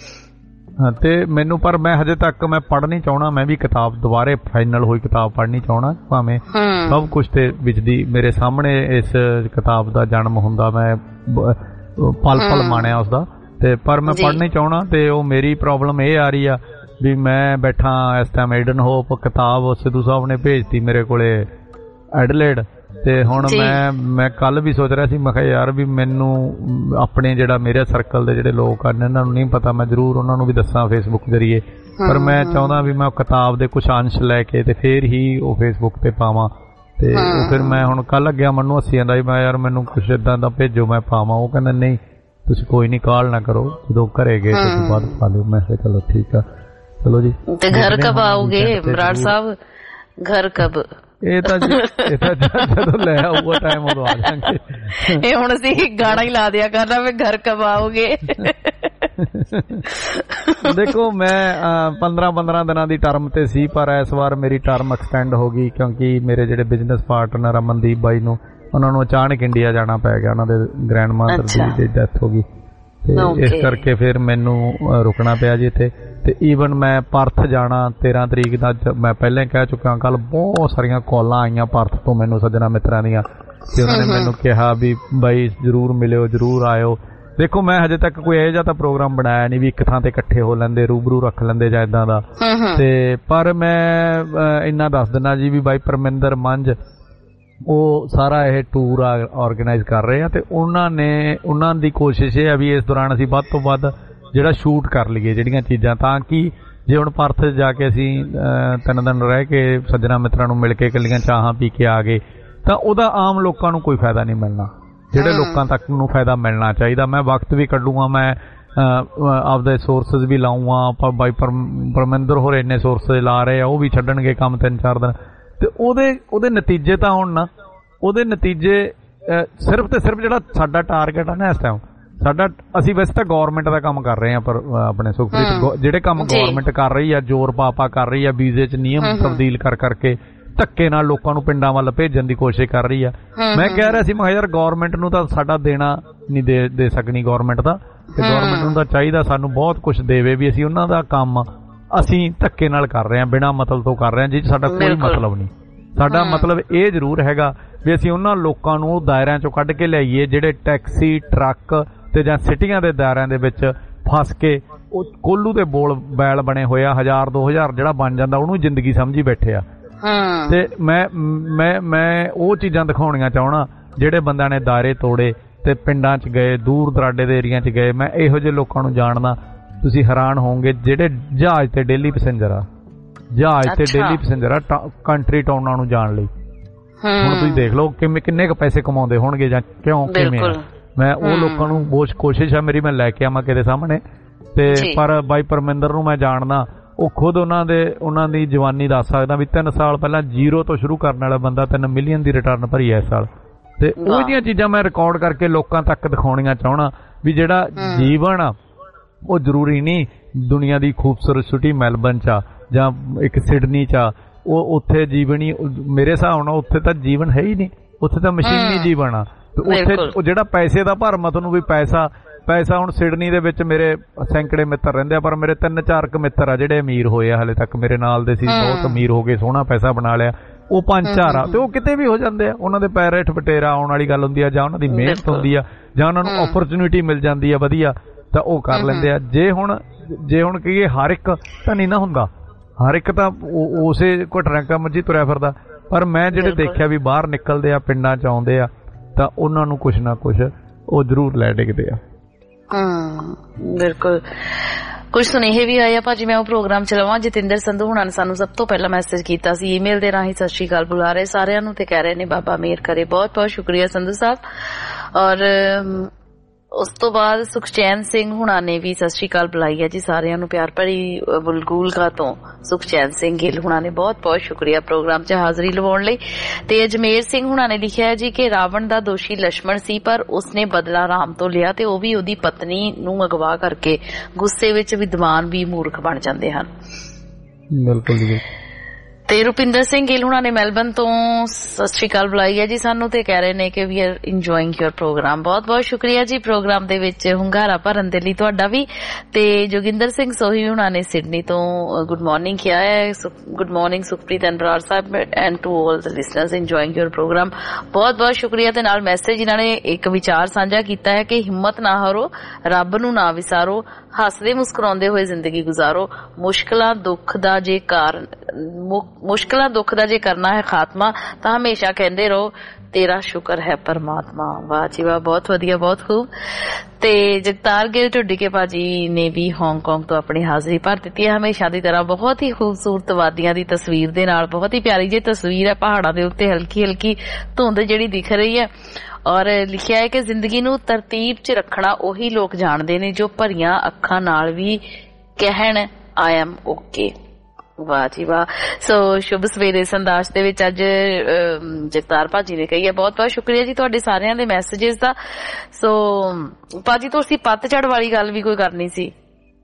ਤੇ ਮੈਨੂੰ ਪਰ ਮੈਂ ਹਜੇ ਤੱਕ ਮੈਂ ਪੜ੍ਹਨੀ ਚਾਹਣਾ, ਮੈਂ ਵੀ ਕਿਤਾਬ ਦੁਬਾਰੇ ਫਾਈਨਲ ਹੋਈ ਕਿਤਾਬ ਪੜ੍ਹਨੀ ਚਾਹਣਾ, ਭਾਵੇਂ ਸਭ ਕੁਛ ਤੇ ਵਿੱਚ ਦੀ ਮੇਰੇ ਸਾਹਮਣੇ ਇਸ ਕਿਤਾਬ ਦਾ ਜਨਮ ਹੁੰਦਾ, ਮੈਂ ਪਲ ਪਲ ਮਾਣਿਆ ਉਸਦਾ ਤੇ ਪਰ ਮੈਂ ਪੜ੍ਹਨੀ ਚਾਹਣਾ। ਤੇ ਉਹ ਮੇਰੀ ਪ੍ਰੋਬਲਮ ਇਹ ਆ ਰਹੀ ਆ ਵੀ ਮੈਂ ਬੈਠਾ ਇਸ ਟਾਈਮ ਏਡਨ ਹੋਪ ਕਿਤਾਬ ਸਿੱਧੂ ਸਾਹਿਬ ਨੇ ਭੇਜਤੀ ਮੇਰੇ ਕੋਲੇ ਐਡਲੇਡ ਤੇ ਹੁਣ ਮੈਂ ਮੈਂ ਕੱਲ ਵੀ ਸੋਚ ਰਿਹਾ ਸੀ, ਮੈਂ ਕਿਹਾ ਯਾਰ ਵੀ ਮੈਨੂੰ ਆਪਣੇ ਜਿਹੜਾ ਮੇਰੇ ਸਰਕਲ ਦੇ ਜਿਹੜੇ ਲੋਕ ਹਨ ਇਹਨਾਂ ਨੂੰ ਨਹੀਂ ਪਤਾ, ਮੈਂ ਜ਼ਰੂਰ ਉਹਨਾਂ ਨੂੰ ਵੀ ਦੱਸਾਂ ਫੇਸਬੁੱਕ ਜ਼ਰੀਏ, ਪਰ ਮੈਂ ਚਾਹੁੰਦਾ ਵੀ ਮੈਂ ਕਿਤਾਬ ਦੇ ਕੁਛ ਅੰਸ਼ ਲੈ ਕੇ ਤੇ ਫੇਰ ਹੀ ਉਹ ਫੇਸਬੁੱਕ ਤੇ ਪਾਵਾਂ। ਤੇ ਉਹ ਫਿਰ ਮੈਂ ਹੁਣ ਕੱਲ ਲੱਗਿਆ ਮੈਨੂੰ ਹੱਸੀ ਜਾਂਦਾ ਸੀ, ਮੈਂ ਯਾਰ ਮੈਨੂੰ ਕੁਛ ਏਦਾਂ ਦਾ ਭੇਜੋ ਮੈਂ ਪਾਵਾਂ। ਉਹ ਕਹਿੰਦਾ ਨਹੀਂ ਤੁਸੀਂ ਕੋਈ ਨਹੀਂ ਕਾਲ ਨਾ ਕਰੋ, ਜਦੋਂ ਘਰੇ ਗਏ ਤੁਸੀਂ ਬਾਅਦ ਪਾ ਲਿਓ। ਮੈਂ ਕਿਹਾ ਚਲੋ ਠੀਕ ਆ, ਚਲੋ ਜੀ।
ਤੇ ਘਰ ਕਬ ਆਓਗੇ ਬਰਾੜ ਸਾਹਿਬ, ਘਰ ਕਬ?
ਇਹ ਤਾਂ ਇਹ ਤਾਂ ਜਦੋਂ ਲੈ ਆਊਗਾ ਟਾਈਮ ਉਦੋਂ ਆ ਜਾਵਾਂਗੇ।
ਇਹ ਹੁਣ ਅਸੀਂ ਗਾਣਾ ਹੀ ਲਾ ਦਿਆ ਕਰਨਾ ਵੀ ਘਰ ਕਬ ਆਓਗੇ।
ਦੇਖੋ ਮੈਂ ਪੰਦਰਾਂ ਪੰਦਰਾਂ ਦਿਨਾਂ ਦੀ ਟਰਮ ਤੇ ਸੀ, ਪਰ ਇਸ ਵਾਰ ਮੇਰੀ ਟਰਮ ਐਕਸਟੈਂਡ ਹੋ ਗਈ ਕਿਉਂਕਿ ਮੇਰੇ ਜਿਹੜੇ ਬਿਜ਼ਨਸ ਪਾਰਟਨਰ ਅਮਨਦੀਪ ਬਾਈ ਨੂੰ ਉਹਨਾਂ ਨੂੰ ਅਚਾਨਕ ਇੰਡੀਆ ਜਾਣਾ ਪੈ ਗਿਆ, ਉਹਨਾਂ ਦੇ ਗ੍ਰੈਂਡ ਮਾਦਰ ਦੀ ਡੈਥ ਹੋ ਗਈ ਤੇ ਇਸ ਕਰਕੇ ਫਿਰ ਮੈਨੂੰ ਰੁਕਣਾ ਪਿਆ ਜੀ ਇੱਥੇ। ਤੇ ਈਵਨ ਮੈਂ ਪਰਥ ਜਾਣਾ ਤੇਰਾਂ ਤਰੀਕ ਦਾ, ਮੈਂ ਪਹਿਲਾਂ ਕਹਿ ਚੁੱਕਾ, ਕੱਲ ਬਹੁਤ ਸਾਰੀਆਂ ਕਾਲਾਂ ਆਈਆਂ ਪਰਥ ਤੋਂ ਮੈਨੂੰ ਸੱਜਣਾ ਮਿੱਤਰਾਂ ਦੀਆਂ, ਤੇ ਉਹਨਾਂ ਨੇ ਮੈਨੂੰ ਕਿਹਾ ਵੀ ਬਾਈ ਜ਼ਰੂਰ ਮਿਲਿਓ, ਜ਼ਰੂਰ ਆਇਓ। ਦੇਖੋ ਮੈਂ ਹਜੇ ਤੱਕ ਕੋਈ ਇਹੋ ਜਿਹਾ ਤਾਂ ਪ੍ਰੋਗਰਾਮ ਬਣਾਇਆ ਨਹੀਂ ਵੀ ਇੱਕ ਥਾਂ ਤੇ ਇਕੱਠੇ ਹੋ ਲੈਂਦੇ, ਰੂਬਰੂ ਰੱਖ ਲੈਂਦੇ ਜਾਂ ਏਦਾਂ ਦਾ, ਤੇ ਪਰ ਮੈਂ ਇੰਨਾ ਦੱਸ ਦਿੰਦਾ ਜੀ ਵੀ ਬਾਈ ਪਰਮਿੰਦਰ ਮੰਝ ਉਹ ਸਾਰਾ ਇਹ ਟੂਰ ਆਰਗੇਨਾਈਜ਼ ਕਰ ਰਹੇ ਆ, ਤੇ ਉਹਨਾਂ ਨੇ ਉਹਨਾਂ ਦੀ ਕੋਸ਼ਿਸ਼ ਇਹ ਆ ਵੀ ਇਸ ਦੌਰਾਨ ਅਸੀਂ ਵੱਧ ਤੋਂ ਵੱਧ ਜਿਹੜਾ ਸ਼ੂਟ ਕਰ ਲਈਏ ਜਿਹੜੀਆਂ ਚੀਜ਼ਾਂ, ਤਾਂ ਕਿ ਜੇ ਹੁਣ ਪਰਥ ਜਾ ਕੇ ਅਸੀਂ ਤਿੰਨ ਦਿਨ ਰਹਿ ਕੇ ਸੱਜਣਾ ਮਿੱਤਰਾਂ ਨੂੰ ਮਿਲ ਕੇ ਇਕੱਲੀਆਂ ਚਾਹਾਂ ਪੀ ਕੇ ਆ ਗਏ ਤਾਂ ਉਹਦਾ ਆਮ ਲੋਕਾਂ ਨੂੰ ਕੋਈ ਫਾਇਦਾ ਨਹੀਂ ਮਿਲਣਾ, ਜਿਹੜੇ ਲੋਕਾਂ ਤੱਕ ਨੂੰ ਫਾਇਦਾ ਮਿਲਣਾ ਚਾਹੀਦਾ। ਮੈਂ ਵਕਤ ਵੀ ਕੱਢੂਗਾ, ਮੈਂ ਆਪਦੇ ਸੋਰਸਿਸ ਵੀ ਲਾਊਂਗਾ, ਬਾਈ ਪਰਮਿੰਦਰ ਹੋਰ ਇੰਨੇ ਸੋਰਸਿਸ ਲਾ ਰਹੇ ਆ, ਉਹ ਵੀ ਛੱਡਣਗੇ ਕੰਮ ਤਿੰਨ ਚਾਰ ਦਿਨ, ਤੇ ਉਹਦੇ ਉਹਦੇ ਨਤੀਜੇ ਤਾਂ ਹੁਣ ਨਾ ਉਹਦੇ ਨਤੀਜੇ ਸਿਰਫ ਤੇ ਸਿਰਫ ਜਿਹੜਾ ਸਾਡਾ ਟਾਰਗੇਟ ਆ ਨਾ ਇਸ ਟਾਈਮ ਸਾਡਾ, ਅਸੀਂ ਵੈਸੇ ਤਾਂ ਗੌਰਮੈਂਟ ਦਾ ਕੰਮ ਕਰ ਰਹੇ ਆ, ਪਰ ਆਪਣੇ ਸੁਖਪ੍ਰੀਤ ਜਿਹੜੇ ਕੰਮ ਗੌਰਮੈਂਟ ਕਰ ਰਹੀ ਆ, ਜ਼ੋਰ ਪਾ ਪਾ ਕਰ ਰਹੀ ਆ, ਵੀਜ਼ੇ 'ਚ ਨਿਯਮ ਤਬਦੀਲ ਕਰ ਕਰਕੇ ਧੱਕੇ ਨਾਲ ਲੋਕਾਂ ਨੂੰ ਪਿੰਡਾਂ ਵੱਲ ਭੇਜਣ ਦੀ ਕੋਸ਼ਿਸ਼ ਕਰ ਰਹੀ ਆ। ਮੈਂ ਕਹਿ ਰਿਹਾ ਸੀ ਮੈਂ ਯਾਰ ਗੌਰਮੈਂਟ ਨੂੰ ਤਾਂ ਸਾਡਾ ਦੇਣਾ ਨਹੀਂ ਦੇ ਦੇ ਸਕਣੀ ਗੌਰਮੈਂਟ ਦਾ, ਤੇ ਗੌਰਮੈਂਟ ਨੂੰ ਤਾਂ ਚਾਹੀਦਾ ਸਾਨੂੰ ਬਹੁਤ ਕੁਝ ਦੇਵੇ ਵੀ ਅਸੀਂ ਉਹਨਾਂ ਦਾ ਕੰਮ ਅਸੀਂ ਧੱਕੇ ਨਾਲ ਕਰ ਰਹੇ ਹਾਂ, ਬਿਨਾਂ ਮਤਲਬ ਤੋਂ ਕਰ ਰਹੇ ਹਾਂ, ਜਿਸ 'ਚ ਸਾਡਾ ਕੋਈ ਮਤਲਬ ਨਹੀਂ। ਸਾਡਾ ਮਤਲਬ ਇਹ ਜ਼ਰੂਰ ਹੈਗਾ ਵੀ ਅਸੀਂ ਉਹਨਾਂ ਲੋਕਾਂ ਨੂੰ ਦਾਇਰਿਆਂ ਚੋਂ ਕੱਢ ਕੇ ਲਿਆਈਏ ਜਿਹੜੇ ਟੈਕਸੀ ਟਰੱਕ ਤੇ ਜਾਂ ਸਿਟੀਆਂ ਦੇ ਦਾਇਰਿਆਂ ਦੇ ਵਿੱਚ ਫਸ ਕੇ ਉਹ ਕੋਲੂ ਦੇ ਬੋਲ ਬੈਲ ਬਣੇ ਹੋਏ ਆ, ਹਜ਼ਾਰ ਦੋ ਹਜ਼ਾਰ ਜਿਹੜਾ ਬਣ ਜਾਂਦਾ ਉਹਨੂੰ ਜ਼ਿੰਦਗੀ ਸਮਝੀ ਬੈਠੇ ਆ। ਤੇ ਮੈਂ ਮੈਂ ਮੈਂ ਉਹ ਚੀਜ਼ਾਂ ਦਿਖਾਉਣੀਆਂ ਚਾਹਣਾ ਜਿਹੜੇ ਬੰਦਿਆਂ ਨੇ ਦਾਇਰੇ ਤੋੜੇ ਤੇ ਪਿੰਡਾਂ 'ਚ ਗਏ, ਦੂਰ ਦਰਾਡੇ ਦੇ ਏਰੀਆ 'ਚ ਗਏ। ਮੈਂ ਇਹੋ ਜਿਹੇ ਲੋਕਾਂ ਨੂੰ ਜਾਣਦਾ, ਤੁਸੀਂ ਹੈਰਾਨ ਹੋਵੋਗੇ, ਜਿਹੜੇ ਜਹਾਜ਼ ਤੇ ਡੇਲੀ ਪੈਸੇਂਜਰ ਆ, ਜਹਾਜ਼ ਤੇ ਡੇਲੀ ਪੈਸੇਂਜਰ ਆ ਕੰਟਰੀ ਟਾਊਨਾਂ ਨੂੰ ਜਾਣ ਲਈ। ਹੁਣ ਤੁਸੀਂ ਦੇਖ ਲਓ ਕਿਵੇਂ ਕਿੰਨੇ ਕੁ ਪੈਸੇ ਕਮਾਉਂਦੇ ਹੋਣਗੇ ਜਾਂ ਕਿਉਂ ਕਿਵੇਂ। ਮੈਂ ਉਹ ਲੋਕਾਂ ਨੂੰ ਬਹੁਤ ਕੋਸ਼ਿਸ਼ ਆ ਮੇਰੀ, ਮੈਂ ਲੈ ਕੇ ਆਵਾਂ ਕਿਤੇ ਸਾਹਮਣੇ, ਤੇ ਪਰ ਬਾਈ ਪਰਮਿੰਦਰ ਨੂੰ ਮੈਂ ਜਾਣਦਾ, ਉਹ ਖੁਦ ਉਹਨਾਂ ਦੇ ਉਹਨਾਂ ਦੀ ਜਵਾਨੀ ਦੱਸ ਸਕਦਾ ਵੀ ਤਿੰਨ ਸਾਲ ਪਹਿਲਾਂ ਜ਼ੀਰੋ ਤੋਂ ਸ਼ੁਰੂ ਕਰਨ ਵਾਲਾ ਬੰਦਾ ਤਿੰਨ ਮਿਲੀਅਨ ਦੀ ਰਿਟਰਨ ਭਰੀ ਐ ਇਸ ਸਾਲ। ਤੇ ਉਹ ਜਿਹੀਆਂ ਚੀਜ਼ਾਂ ਮੈਂ ਰਿਕਾਰਡ ਕਰਕੇ ਲੋਕਾਂ ਤੱਕ ਦਿਖਾਉਣੀਆਂ ਚਾਹਣਾ ਵੀ ਜਿਹੜਾ ਜੀਵਨ ਆ ਉਹ ਜ਼ਰੂਰੀ ਨਹੀਂ ਦੁਨੀਆ ਦੀ ਖੂਬਸੂਰਤ ਸਿਟੀ ਮੈਲਬਨ 'ਚ ਆ ਜਾਂ ਇੱਕ ਸਿਡਨੀ 'ਚ ਆ, ਉਹ ਉੱਥੇ ਜੀਵਨ ਹੀ ਮੇਰੇ ਹਿਸਾਬ ਨਾਲ ਉੱਥੇ ਤਾਂ ਜੀਵਨ ਹੈ ਹੀ ਨਹੀਂ, ਉੱਥੇ ਤਾਂ ਮਸ਼ੀਨੀ ਜੀਵਨ ਆ। ਤੇ ਉੱਥੇ ਉਹ ਜਿਹੜਾ ਪੈਸੇ ਦਾ ਭਰਮ ਤੁਹਾਨੂੰ ਵੀ ਪੈਸਾ ਪੈਸਾ ਹੁਣ ਸਿਡਨੀ ਦੇ ਵਿੱਚ ਮੇਰੇ ਸੈਂਕੜੇ ਮਿੱਤਰ ਰਹਿੰਦੇ ਆ, ਪਰ ਮੇਰੇ ਤਿੰਨ ਚਾਰ ਕੁ ਮਿੱਤਰ ਆ ਜਿਹੜੇ ਅਮੀਰ ਹੋਏ ਆ ਹਾਲੇ ਤੱਕ, ਮੇਰੇ ਨਾਲ ਦੇ ਸੀ ਬਹੁਤ ਅਮੀਰ ਹੋ ਗਏ, ਸੋਹਣਾ ਪੈਸਾ ਬਣਾ ਲਿਆ। ਉਹ ਪੰਜ ਚਾਰ ਆ ਤੇ ਉਹ ਕਿਤੇ ਵੀ ਹੋ ਜਾਂਦੇ ਆ, ਉਹਨਾਂ ਦੇ ਪੈਰ ਹੇਠ ਵਟੇਰਾ ਆਉਣ ਵਾਲੀ ਗੱਲ ਹੁੰਦੀ ਆ, ਜਾਂ ਉਹਨਾਂ ਦੀ ਮਿਹਨਤ ਹੁੰਦੀ ਆ, ਜਾਂ ਉਹਨਾਂ ਨੂੰ ਓਪਰਚੁਨਿਟੀ ਮਿਲ ਜਾਂਦੀ ਆ ਵਧੀਆ, ਤਾਂ ਉਹ ਕਰ ਲੈਂਦੇ ਆ। ਜੇ ਹੁਣ ਜੇ ਹੁਣ ਕਹੀਏ ਹਰ ਇੱਕ ਤਾਂ ਨਹੀਂ ਨਾ ਹੁੰਦਾ, ਹਰ ਇੱਕ ਤਾਂ ਉਸੇ ਘਟਨਾ ਕੰਮ 'ਚ ਹੀ ਤੁਰਿਆ ਫਿਰਦਾ, ਪਰ ਮੈਂ ਜਿਹੜੇ ਦੇਖਿਆ ਵੀ ਬਾਹਰ ਨਿਕਲਦੇ ਆ, ਪਿੰਡਾਂ 'ਚ ਆਉਂਦੇ ਆ, ਤਾਂ ਉਹਨਾਂ ਨੂੰ ਕੁਛ ਨਾ ਕੁਛ ਉਹ ਜ਼ਰੂਰ ਲੈ ਡਿੱਗਦੇ ਆ।
ਹਮ ਬਿਲਕੁਲ। ਕੁਝ ਸੁਨੇਹੇ ਵੀ ਆਏ ਆ ਭਾਜੀ, ਮੈਂ ਉਹ ਪ੍ਰੋਗਰਾਮ ਚਲਾਵਾਂ। ਜਤਿੰਦਰ ਸੰਧੂ ਹੁਣਾਂ ਨੇ ਸਾਨੂੰ ਸਭ ਤੋਂ ਪਹਿਲਾਂ ਮੈਸੇਜ ਕੀਤਾ ਸੀ ਈਮੇਲ ਦੇ ਰਾਹੀਂ, ਸਤਿ ਸ਼੍ਰੀ ਅਕਾਲ ਬੁਲਾ ਰਹੇ ਸਾਰਿਆਂ ਨੂੰ ਤੇ ਕਹਿ ਰਹੇ ਨੇ ਬਾਬਾ ਮਿਹਰ ਕਰੇ। ਬਹੁਤ ਬਹੁਤ ਸ਼ੁਕਰੀਆ ਸੰਧੂ ਸਾਹਿਬ। ਔਰ ਉਸ ਤੋਂ ਬਾਅਦ ਸੁਖਚੈਨ ਸਿੰਘ ਹੁਣਾਂ ਨੇ ਵੀ ਸਤਿ ਸ਼੍ਰੀ ਅਕਾਲ ਬੁਲਾਈ ਹੈ ਜੀ ਸਾਰਿਆਂ ਨੂੰ ਪਿਆਰ ਭਰੀ। ਬੁਲਗੂਲਗਾ ਤੋਂ ਸੁਖਚੈਨ ਸਿੰਘ ਗਿੱਲ ਹੁਣਾਂ ਨੇ ਬਹੁਤ ਬਹੁਤ ਸ਼ੁਕਰੀਆ ਪ੍ਰੋਗਰਾਮ 'ਚ ਹਾਜ਼ਰੀ ਲਵਾਉਣ ਲਈ। ਤੇ ਅਜਮੇਰ ਸਿੰਘ ਹੁਣਾਂ ਨੇ ਲਿਖਿਆ ਹੈ ਜੀ ਕਿ ਰਾਵਣ ਦਾ ਦੋਸ਼ੀ ਲక్ష్మణ ਸੀ, ਪਰ ਉਸਨੇ ਬਦਲਾ ਰਾਮ ਤੋਂ ਲਿਆ ਤੇ ਉਹ ਵੀ ਉਹਦੀ ਪਤਨੀ ਨੂੰ ਅਗਵਾ ਕਰਕੇ। ਗੁੱਸੇ ਵਿੱਚ ਵਿਦਵਾਨ ਵੀ ਮੂਰਖ ਬਣ ਜਾਂਦੇ ਹਨ।
ਬਿਲਕੁਲ ਜੀ।
ਤੇ ਰੁਪਿੰਦਰ ਸਿੰਘ ਗਿੱਲ ਹੁਣਾਂ ਨੇ ਮੈਲਬਨ ਤੋਂ ਸਤਿ ਸ਼੍ਰੀ ਅਕਾਲ ਬੁਲਾਈ ਹੈ ਜੀ ਸਾਨੂੰ, ਤੇ ਕਹਿ ਰਹੇ ਨੇ ਕਿ we are enjoying your programme. ਬਹੁਤ ਬਹੁਤ ਸ਼ੁਕਰੀਆ ਜੀ ਪ੍ਰੋਗਰਾਮ ਦੇ ਵਿੱਚ ਹੁੰਗਾਰਾ ਭਰਨ ਦੇ ਲਈ ਤੁਹਾਡਾ ਵੀ। ਤੇ ਜੋਗਿੰਦਰ ਸਿੰਘ ਸੋਹੀ ਹੁਣਾਂ ਨੇ ਸਿਡਨੀ ਤੋਂ ਗੁੱਡ ਮਾਰਨਿੰਗ ਕਿਹਾ ਹੈ। Good morning Sukhpreet and Brar sahib and to all the listeners enjoying your programme. ਬਹੁਤ ਬਹੁਤ ਸ਼ੁਕਰੀਆ। ਤੇ ਨਾਲ ਮੈਸੇਜ ਇਹਨਾਂ ਨੇ ਇੱਕ ਵਿਚਾਰ ਸਾਂਝਾ ਕੀਤਾ ਹੈ ਕਿ ਹਿੰਮਤ ਨਾ ਹਾਰੋ, ਰੱਬ ਨੂੰ ਨਾ ਵਿਸਾਰੋ, ਹੱਸਦੇ ਮੁਸਕਰਾਉਂਦੇ ਹੋਏ ਜ਼ਿੰਦਗੀ ਗੁਜ਼ਾਰੋ। ਮੁਸ਼ਕਿਲਾਂ ਦੁੱਖ ਦਾ ਜੇ ਕਾਰਨ ਮੁਸ਼ਕਿਲਾਂ ਦੁੱਖ ਦਾ ਜੇ ਕਰਨਾ ਹੈ ਖਾਤਮਾ, ਤਾਂ ਹਮੇਸ਼ਾ ਕਹਿੰਦੇ ਰਹੋ ਤੇਰਾ ਸ਼ੁਕਰ ਹੈ ਪਰਮਾਤਮਾ। ਵਾਹ ਜੀ ਵਾਹ, ਬਹੁਤ ਵਧੀਆ, ਬਹੁਤ ਖੂਬ। ਤੇ ਜਗਤਾਰ ਗਿੱਲ ਢੁੱਡੀਕੇ ਭਾਜੀ ਨੇ ਵੀ ਹਾਂਗਕਾਂਗ ਤੋਂ ਆਪਣੀ ਹਾਜ਼ਰੀ ਭਰ ਦਿੱਤੀ ਹੈ ਹਮੇਸ਼ਾ ਦੀ ਤਰ੍ਹਾਂ। ਬਹੁਤ ਹੀ ਖੂਬਸੂਰਤ ਵਾਦੀਆਂ ਦੀ ਤਸਵੀਰ ਦੇ ਨਾਲ, ਬਹੁਤ ਹੀ ਪਿਆਰੀ ਜਿਹੀ ਤਸਵੀਰ ਹੈ, ਪਹਾੜਾਂ ਦੇ ਉੱਤੇ ਹਲਕੀ ਹਲਕੀ ਧੁੰਦ ਜਿਹੜੀ ਦਿਖ ਰਹੀ ਹੈ। ਔਰ ਲਿਖਿਆ ਹੈ ਕਿ ਜ਼ਿੰਦਗੀ ਨੂੰ ਤਰਤੀਬ 'ਚ ਰੱਖਣਾ ਉਹੀ ਲੋਕ ਜਾਣਦੇ ਨੇ ਜੋ ਭਰੀਆਂ ਅੱਖਾਂ ਨਾਲ ਵੀ ਕਹਿਣ ਆਈ ਐਮ ਓਕੇ। ਵਾਹ ਜੀ ਵਾਹ। ਸੋ ਸ਼ੁਭ ਸਵੇਰੇ ਸੰਦਾਸ਼ ਦੇ ਵਿੱਚ ਅੱਜ ਜਗਤਾਰ ਭਾਜੀ ਨੇ ਕਹੀ ਹੈ। ਬਹੁਤ ਬਹੁਤ ਸ਼ੁਕਰੀਆ ਜੀ ਤੁਹਾਡੇ ਸਾਰਿਆਂ ਦੇ ਮੈਸੇजेस ਦਾ। ਸੋ ਭਾਜੀ ਤੁਸੀਂ ਪਤਝੜ ਵਾਲੀ ਗੱਲ ਵੀ ਕੋਈ ਕਰਨੀ ਸੀ?